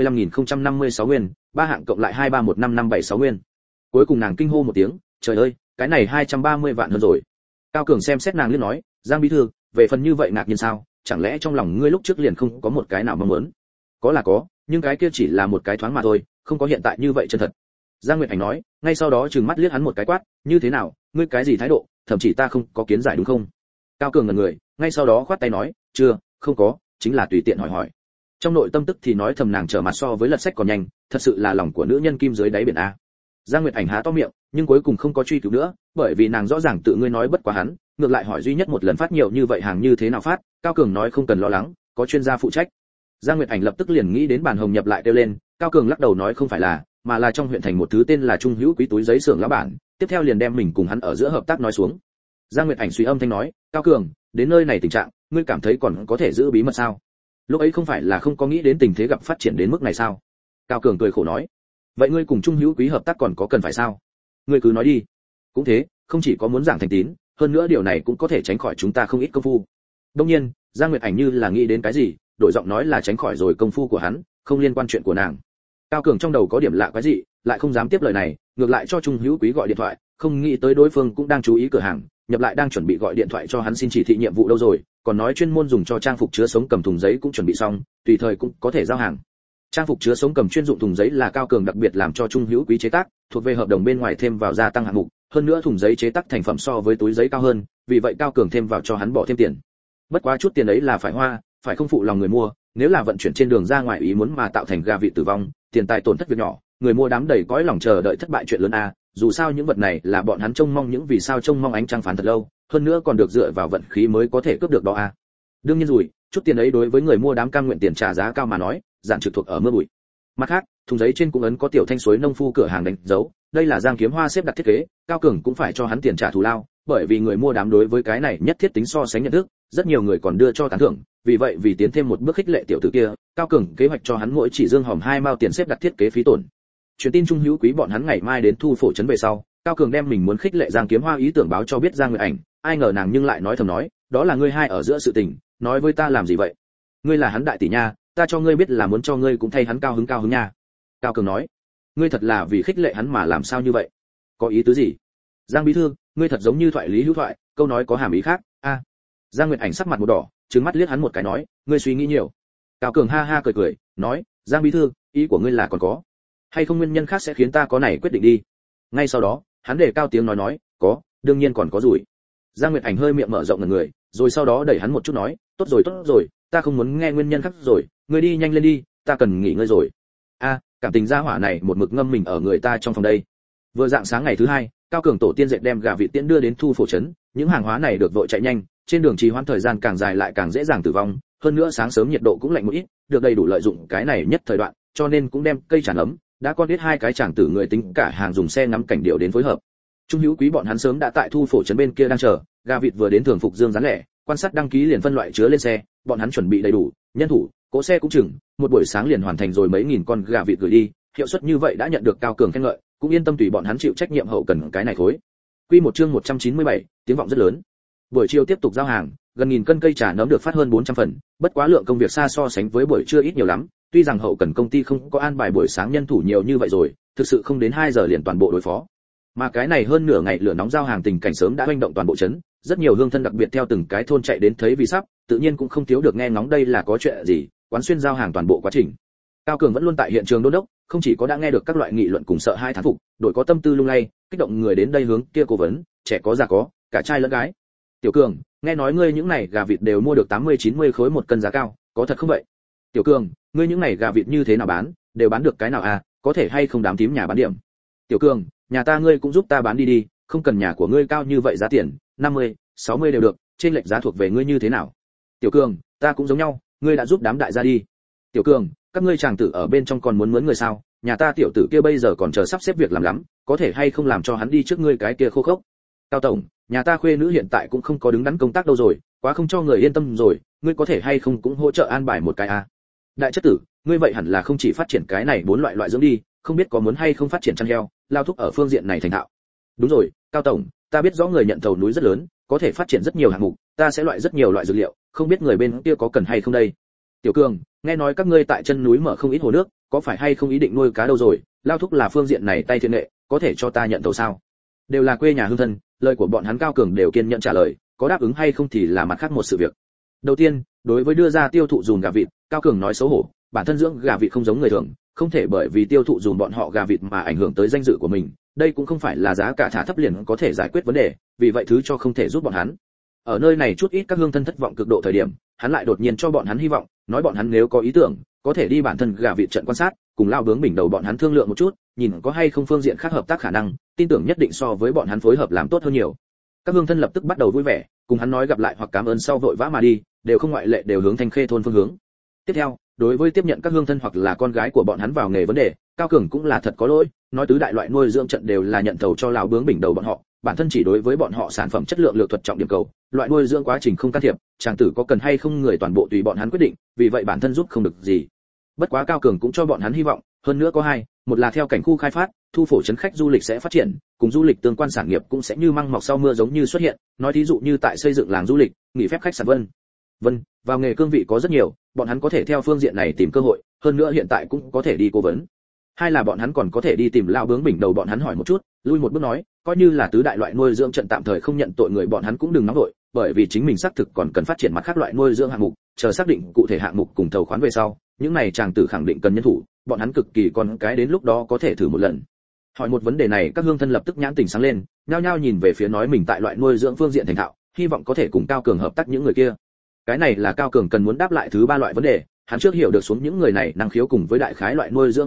125.056 nguyên, ba hạng cộng lại 2315576 nguyên. Cuối cùng nàng kinh hô một tiếng, trời ơi, cái này 230 vạn hơn rồi. Cao Cường xem xét nàng liếc nói, Giang bí thư, về phần như vậy ngạc nhiên sao, chẳng lẽ trong lòng ngươi lúc trước liền không có một cái nào mong muốn? Có là có, nhưng cái kia chỉ là một cái thoáng mà thôi, không có hiện tại như vậy chân thật. Giang Nguyệt Ảnh nói, ngay sau đó trừng mắt liếc hắn một cái quát, như thế nào, ngươi cái gì thái độ, thậm chí ta không có kiến giải đúng không? Cao Cường ngẩn người, ngay sau đó khoát tay nói, chưa, không có, chính là tùy tiện hỏi. Trong nội tâm tức thì nói thầm nàng trở mặt so với lật sách còn nhanh, thật sự là lòng của nữ nhân kim dưới đáy biển a. Giang Nguyệt Ảnh há to miệng, nhưng cuối cùng không có truy cứu nữa, bởi vì nàng rõ ràng tự ngươi nói bất quá hắn, ngược lại hỏi duy nhất một lần phát nhiều như vậy hàng như thế nào phát, Cao Cường nói không cần lo lắng, có chuyên gia phụ trách. Giang Nguyệt Ảnh lập tức liền nghĩ đến bản hồng nhập lại kêu lên, Cao Cường lắc đầu nói không phải là, mà là trong huyện thành một thứ tên là Trung Hữu Quý túi giấy xưởng lão bản, tiếp theo liền đem mình cùng hắn ở giữa hợp tác nói xuống. Giang Nguyệt Ảnh suy âm thanh nói, Cao Cường, đến nơi này tình trạng, ngươi cảm thấy còn có thể giữ bí mật sao? Lúc ấy không phải là không có nghĩ đến tình thế gặp phát triển đến mức này sao? Cao Cường cười khổ nói, vậy ngươi cùng Trung Hữu Quý hợp tác còn có cần phải sao? Ngươi cứ nói đi. Cũng thế, không chỉ có muốn giảng thành tín, hơn nữa điều này cũng có thể tránh khỏi chúng ta không ít công phu. Đương nhiên, Giang Nguyệt Ảnh như là nghĩ đến cái gì, đổi giọng nói là tránh khỏi rồi công phu của hắn, không liên quan chuyện của nàng. Cao Cường trong đầu có điểm lạ cái gì, lại không dám tiếp lời này, ngược lại cho Trung Hữu Quý gọi điện thoại, không nghĩ tới đối phương cũng đang chú ý cửa hàng, nhập lại đang chuẩn bị gọi điện thoại cho hắn xin chỉ thị nhiệm vụ đâu rồi, còn nói chuyên môn dùng cho trang phục chứa sống cầm thùng giấy cũng chuẩn bị xong, tùy thời cũng có thể giao hàng. Trang phục chứa sống cầm chuyên dụng thùng giấy là Cao Cường đặc biệt làm cho Trung Hữu Quý chế tác, thuộc về hợp đồng bên ngoài thêm vào gia tăng hạng mục, hơn nữa thùng giấy chế tác thành phẩm so với túi giấy cao hơn, vì vậy Cao Cường thêm vào cho hắn bỏ thêm tiền. Bất quá chút tiền ấy là phải hoa, phải không phụ lòng người mua, nếu là vận chuyển trên đường ra ngoài ý muốn mà tạo thành gà vị tử vong, tiền tài tổn thất việc nhỏ, người mua đám đầy cõi lòng chờ đợi thất bại chuyện lớn a, dù sao những vật này là bọn hắn trông mong, những vì sao trông mong ánh trăng phán thật lâu, hơn nữa còn được dựa vào vận khí mới có thể cướp được đó a. Đương nhiên rồi, chút tiền ấy đối với người mua đám cam nguyện tiền trả giá cao mà nói, giản trực thuộc ở mưa bụi. Mặt khác, thùng giấy trên cũng ấn có tiểu thanh suối nông phu cửa hàng đánh dấu, đây là Giang Kiếm Hoa xếp đặt thiết kế, Cao Cường cũng phải cho hắn tiền trả thù lao, bởi vì người mua đám đối với cái này nhất thiết tính so sánh nhận thức, rất nhiều người còn đưa cho tán thưởng, vì vậy vì tiến thêm một bước khích lệ tiểu tử kia, Cao Cường kế hoạch cho hắn mỗi chỉ dương hòm 2 mao tiền xếp đặt thiết kế phí tổn. Truyền tin trung hữu quý bọn hắn ngày mai đến thu phổ trấn về sau, Cao Cường đem mình muốn khích lệ Giang Kiếm Hoa ý tưởng báo cho biết Giang Nguyệt Ảnh, ai ngờ nàng nhưng lại nói thầm nói, đó là ngươi hai ở giữa sự tình, nói với ta làm gì vậy? Ngươi là hắn đại tỷ nha, ta cho ngươi biết là muốn cho ngươi cũng thay hắn cao hứng nha. Cao Cường nói, ngươi thật là vì khích lệ hắn mà làm sao như vậy? Có ý tứ gì? Giang bí thư, ngươi thật giống như thoại lý hữu thoại, câu nói có hàm ý khác. A. Giang Nguyệt Ảnh sắc mặt một đỏ, trừng mắt liếc hắn một cái nói, ngươi suy nghĩ nhiều. Cao Cường ha ha cười, nói, Giang bí thư, ý của ngươi là còn có hay không nguyên nhân khác sẽ khiến ta có này quyết định đi? Ngay sau đó, hắn đề cao tiếng nói, có, đương nhiên còn có rủi. Giang Nguyệt Ảnh hơi miệng mở rộng ngẩn người, rồi sau đó đẩy hắn một chút nói, tốt rồi, ta không muốn nghe nguyên nhân khác rồi, ngươi đi nhanh lên đi, ta cần nghỉ ngơi rồi. A, cảm tình gia hỏa này một mực ngâm mình ở người ta trong phòng đây. Vừa dạng sáng ngày thứ hai, Cao Cường tổ tiên dệt đem gà vịt tiễn đưa đến thu phổ trấn, những hàng hóa này được vội chạy nhanh, trên đường trì hoãn thời gian càng dài lại càng dễ dàng tử vong, hơn nữa sáng sớm nhiệt độ cũng lạnh một ít, được đầy đủ lợi dụng cái này nhất thời đoạn, cho nên cũng đem cây tràn ấm, đã con biết hai cái chàng tử người tính cả hàng dùng xe ngắm cảnh điệu đến phối hợp. Trung hữu quý bọn hắn sớm đã tại thu phổ trấn bên kia đang chờ, gà vịt vừa đến thường phục dương rán lẻ, quan sát đăng ký liền phân loại chứa lên xe, bọn hắn chuẩn bị đầy đủ, nhân thủ, cỗ xe cũng chừng, một buổi sáng liền hoàn thành rồi mấy nghìn con gà vịt gửi đi, hiệu suất như vậy đã nhận được Cao Cường khen ngợi, cũng yên tâm tùy bọn hắn chịu trách nhiệm hậu cần cái này khối. Quy một chương 197, tiếng vọng rất lớn. Buổi chiều tiếp tục giao hàng, gần nghìn cân cây trà nấm được phát hơn 400 phần, bất quá lượng công việc xa so sánh với buổi trưa ít nhiều lắm, tuy rằng hậu cần công ty không có an bài buổi sáng nhân thủ nhiều như vậy rồi, thực sự không đến 2 giờ liền toàn bộ đối phó. Mà cái này hơn nửa ngày lửa nóng giao hàng tình cảnh sớm đã hoành động toàn bộ trấn, rất nhiều hương thân đặc biệt theo từng cái thôn chạy đến thấy vì sắp, tự nhiên cũng không thiếu được nghe ngóng đây là có chuyện gì, quán xuyên giao hàng toàn bộ quá trình. Cao Cường vẫn luôn tại hiện trường đôn đốc, không chỉ có đã nghe được các loại nghị luận cùng sợ hai thán phục, đội có tâm tư lung lay, kích động người đến đây hướng kia cố vấn, trẻ có già có, cả trai lẫn gái. Tiểu Cường, nghe nói ngươi những này gà vịt đều mua được 80-90 khối một cân giá cao, có thật không vậy? Tiểu Cường, ngươi những này gà vịt như thế nào bán, đều bán được cái nào à, có thể hay không đám tím nhà bán điểm? Tiểu Cường, nhà ta ngươi cũng giúp ta bán đi, không cần nhà của ngươi cao như vậy giá tiền, 50-60 đều được, trên lệch giá thuộc về ngươi như thế nào? Tiểu Cường, ta cũng giống nhau, ngươi đã giúp đám đại gia đi. Tiểu Cường, các ngươi chàng tử ở bên trong còn muốn mướn người sao? Nhà ta tiểu tử kia bây giờ còn chờ sắp xếp việc làm lắm, có thể hay không làm cho hắn đi trước ngươi cái kia khô khốc? Cao tổng, nhà ta khuê nữ hiện tại cũng không có đứng đắn công tác đâu rồi, quá không cho người yên tâm rồi, ngươi có thể hay không cũng hỗ trợ an bài một cái à? Đại chất tử, ngươi vậy hẳn là không chỉ phát triển cái này 4 loại dưỡng đi, không biết có muốn hay không phát triển chăn heo, lao thúc ở phương diện này thành thạo. Đúng rồi, Cao tổng, ta biết rõ người nhận thầu núi rất lớn, có thể phát triển rất nhiều hạng mục, ta sẽ loại rất nhiều loại dược liệu, không biết người bên kia có cần hay không đây. Tiểu Cường, nghe nói các ngươi tại chân núi mở không ít hồ nước, có phải hay không ý định nuôi cá đâu rồi, lao thúc là phương diện này tay thiên nghệ, có thể cho ta nhận thầu sao? Đều là quê nhà hương thân, lời của bọn hắn Cao Cường đều kiên nhẫn trả lời, có đáp ứng hay không thì là mặt khác một sự việc. Đầu tiên, đối với đưa ra tiêu thụ dùm gà vịt, Cao Cường nói xấu hổ, bản thân dưỡng gà vịt không giống người thường, không thể bởi vì tiêu thụ dùm bọn họ gà vịt mà ảnh hưởng tới danh dự của mình, đây cũng không phải là giá cả thả thấp liền có thể giải quyết vấn đề, vì vậy thứ cho không thể giúp bọn hắn. Ở nơi này chút ít các hương thân thất vọng cực độ thời điểm, hắn lại đột nhiên cho bọn hắn hy vọng, nói bọn hắn nếu có ý tưởng, có thể đi bản thân gà vịt trận quan sát, cùng lao bướng bình đầu bọn hắn thương lượng một chút, nhìn có hay không phương diện khác hợp tác khả năng, tin tưởng nhất định so với bọn hắn phối hợp làm tốt hơn nhiều. Các hương thân lập tức bắt đầu vui vẻ, cùng hắn nói gặp lại hoặc cảm ơn sau vội vã mà đi, đều không ngoại lệ đều hướng Thanh Khê thôn phương hướng. Tiếp theo, đối với tiếp nhận các hương thân hoặc là con gái của bọn hắn vào nghề vấn đề, Cao Cường cũng là thật có lỗi, nói tứ đại loại nuôi dưỡng trận đều là nhận thầu cho lão bướng bình đầu bọn họ, bản thân chỉ đối với bọn họ sản phẩm chất lượng lược thuật trọng điểm cầu, loại nuôi dưỡng quá trình không can thiệp, chàng tử có cần hay không người toàn bộ tùy bọn hắn quyết định, vì vậy bản thân giúp không được gì. Bất quá Cao Cường cũng cho bọn hắn hy vọng, hơn nữa có hai, một là theo cảnh khu khai phát, thu phổ trấn khách du lịch sẽ phát triển, cùng du lịch tương quan sản nghiệp cũng sẽ như măng mọc sau mưa giống như xuất hiện, nói thí dụ như tại xây dựng làng du lịch, nghỉ phép khách sạn vân, vào nghề cương vị có rất nhiều, bọn hắn có thể theo phương diện này tìm cơ hội, hơn nữa hiện tại cũng có thể đi cố vấn. Hai là bọn hắn còn có thể đi tìm lão bướng bình đầu bọn hắn hỏi một chút, lui một bước nói, coi như là tứ đại loại nuôi dưỡng trận tạm thời không nhận tội người bọn hắn cũng đừng nóng vội, bởi vì chính mình xác thực còn cần phát triển mặt khác loại nuôi dưỡng hạng mục, chờ xác định cụ thể hạng mục cùng thầu khoán về sau, những này chàng tử khẳng định cần nhân thủ, bọn hắn cực kỳ còn cái đến lúc đó có thể thử một lần. Hỏi một vấn đề này, các hương thân lập tức nhãn tình sáng lên, nhao nhao nhìn về phía nói mình tại loại nuôi dưỡng phương diện thành thạo, hy vọng có thể cùng Cao Cường hợp tác những người kia. Cái này là Cao Cường cần muốn đáp lại thứ ba loại vấn đề, hắn trước hiểu được xuống những người này năng khiếu cùng với đại khái loại nuôi dưỡng hình thức,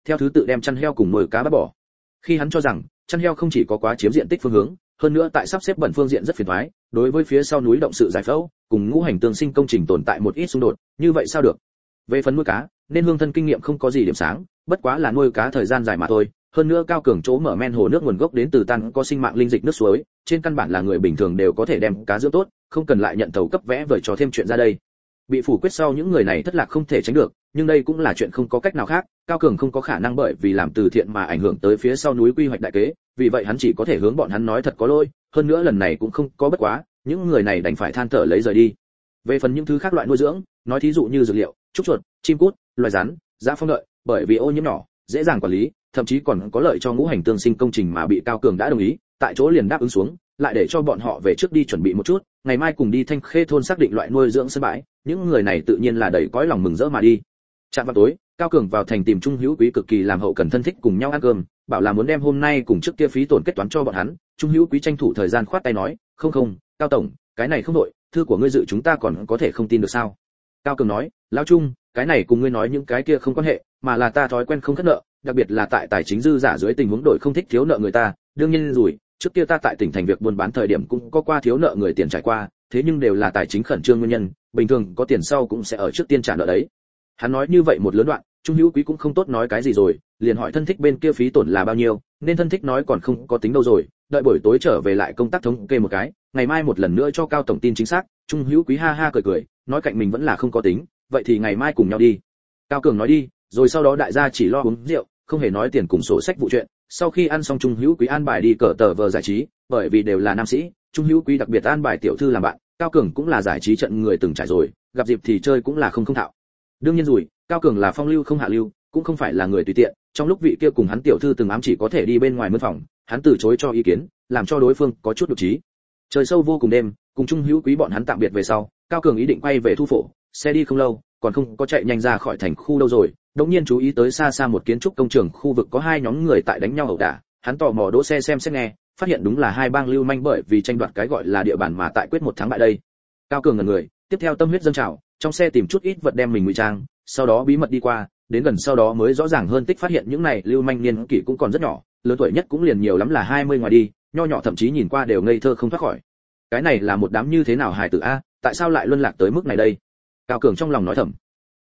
theo thứ tự đem chăn heo cùng nuôi cá bắt bỏ. Khi hắn cho rằng chăn heo không chỉ có quá chiếm diện tích phương hướng, hơn nữa tại sắp xếp bẩn phương diện rất phiền toái, đối với phía sau núi động sự giải phẫu cùng ngũ hành tương sinh công trình tồn tại một ít xung đột, như vậy sao được. Về phần nuôi cá, nên Hương thân kinh nghiệm không có gì điểm sáng, bất quá là nuôi cá thời gian dài mà thôi, hơn nữa Cao Cường chỗ mở men hồ nước nguồn gốc đến từ tan có sinh mạng linh dịch nước suối, trên căn bản là người bình thường đều có thể đem cá dưỡng tốt, không cần lại nhận thầu cấp vẽ vời cho thêm chuyện ra đây. Bị phủ quyết sau những người này thất lạc không thể tránh được, nhưng đây cũng là chuyện không có cách nào khác, Cao Cường không có khả năng bởi vì làm từ thiện mà ảnh hưởng tới phía sau núi quy hoạch đại kế, vì vậy hắn chỉ có thể hướng bọn hắn nói thật có lỗi, hơn nữa lần này cũng không có bất quá, những người này đành phải than thở lấy rời đi. Về phần những thứ khác loại nuôi dưỡng, nói thí dụ như dược liệu, trúc chuột, chim cút, loài rắn, dã phong đợi, bởi vì ô nhiễm nhỏ, dễ dàng quản lý, thậm chí còn có lợi cho ngũ hành tương sinh công trình mà bị Cao Cường đã đồng ý, tại chỗ liền đáp ứng xuống, lại để cho bọn họ về trước đi chuẩn bị một chút, ngày mai cùng đi Thanh Khê thôn xác định loại nuôi dưỡng sân bãi, những người này tự nhiên là đầy cõi lòng mừng rỡ mà đi. Chạm vào tối, Cao Cường vào thành tìm Trung Hữu Quý cực kỳ làm hậu cần thân thích cùng nhau ăn cơm, bảo là muốn đem hôm nay cùng trước kia phí tổn kết toán cho bọn hắn. Trung Hữu Quý tranh thủ thời gian khoát tay nói, không, Cao tổng, cái này không đội, thư của ngươi dự chúng ta còn có thể không tin được sao? Cao Cường nói, lão Trung, cái này cùng ngươi nói những cái kia không quan hệ, mà là ta thói quen không khất nợ, đặc biệt là tại tài chính dư giả dưới tình huống đổi không thích thiếu nợ người ta, đương nhiên rồi, trước kia ta tại tỉnh thành việc buôn bán thời điểm cũng có qua thiếu nợ người tiền trải qua, thế nhưng đều là tài chính khẩn trương nguyên nhân, bình thường có tiền sau cũng sẽ ở trước tiên trả nợ đấy. Hắn nói như vậy một lớn đoạn, Trung Hữu Quý cũng không tốt nói cái gì rồi, liền hỏi thân thích bên kia phí tổn là bao nhiêu, nên thân thích nói còn không có tính đâu rồi, đợi buổi tối trở về lại công tác thống kê một cái, ngày mai một lần nữa cho Cao tổng tin chính xác. Trung Hữu Quý ha ha cười, nói cạnh mình vẫn là không có tính, vậy thì ngày mai cùng nhau đi. Cao Cường nói đi, rồi sau đó đại gia chỉ lo uống rượu, không hề nói tiền cùng sổ sách vụ chuyện. Sau khi ăn xong Trung Hữu Quý an bài đi cờ tờ vờ giải trí, bởi vì đều là nam sĩ, Trung Hữu Quý đặc biệt an bài tiểu thư làm bạn, Cao Cường cũng là giải trí trận người từng trải rồi, gặp dịp thì chơi cũng là không thạo. Đương nhiên rồi, Cao Cường là phong lưu không hạ lưu, cũng không phải là người tùy tiện, trong lúc vị kia cùng hắn tiểu thư từng ám chỉ có thể đi bên ngoài mướn phòng, hắn từ chối cho ý kiến, làm cho đối phương có chút nhục trí. Trời sâu vô cùng đêm, cùng Trung Hữu Quý bọn hắn tạm biệt về sau, Cao Cường ý định quay về thu phổ, xe đi không lâu, còn không có chạy nhanh ra khỏi thành khu đâu rồi, đột nhiên chú ý tới xa xa một kiến trúc công trường khu vực có hai nhóm người tại đánh nhau ẩu đả, hắn tò mò đỗ xe xem xét nghe, phát hiện đúng là hai bang lưu manh bởi vì tranh đoạt cái gọi là địa bàn mà tại quyết một thắng bại đây. Cao Cường ngẩn người, tiếp theo tâm huyết dâng trào, trong xe tìm chút ít vật đem mình ngụy trang, sau đó bí mật đi qua, đến gần sau đó mới rõ ràng hơn tích phát hiện những này lưu manh niên kỷ cũng còn rất nhỏ, lớn tuổi nhất cũng liền nhiều lắm là 20 ngoài đi, nho nhỏ thậm chí nhìn qua đều ngây thơ không thoát khỏi. Cái này là một đám như thế nào hài tử a, tại sao lại luân lạc tới mức này đây? Cao Cường trong lòng nói thầm.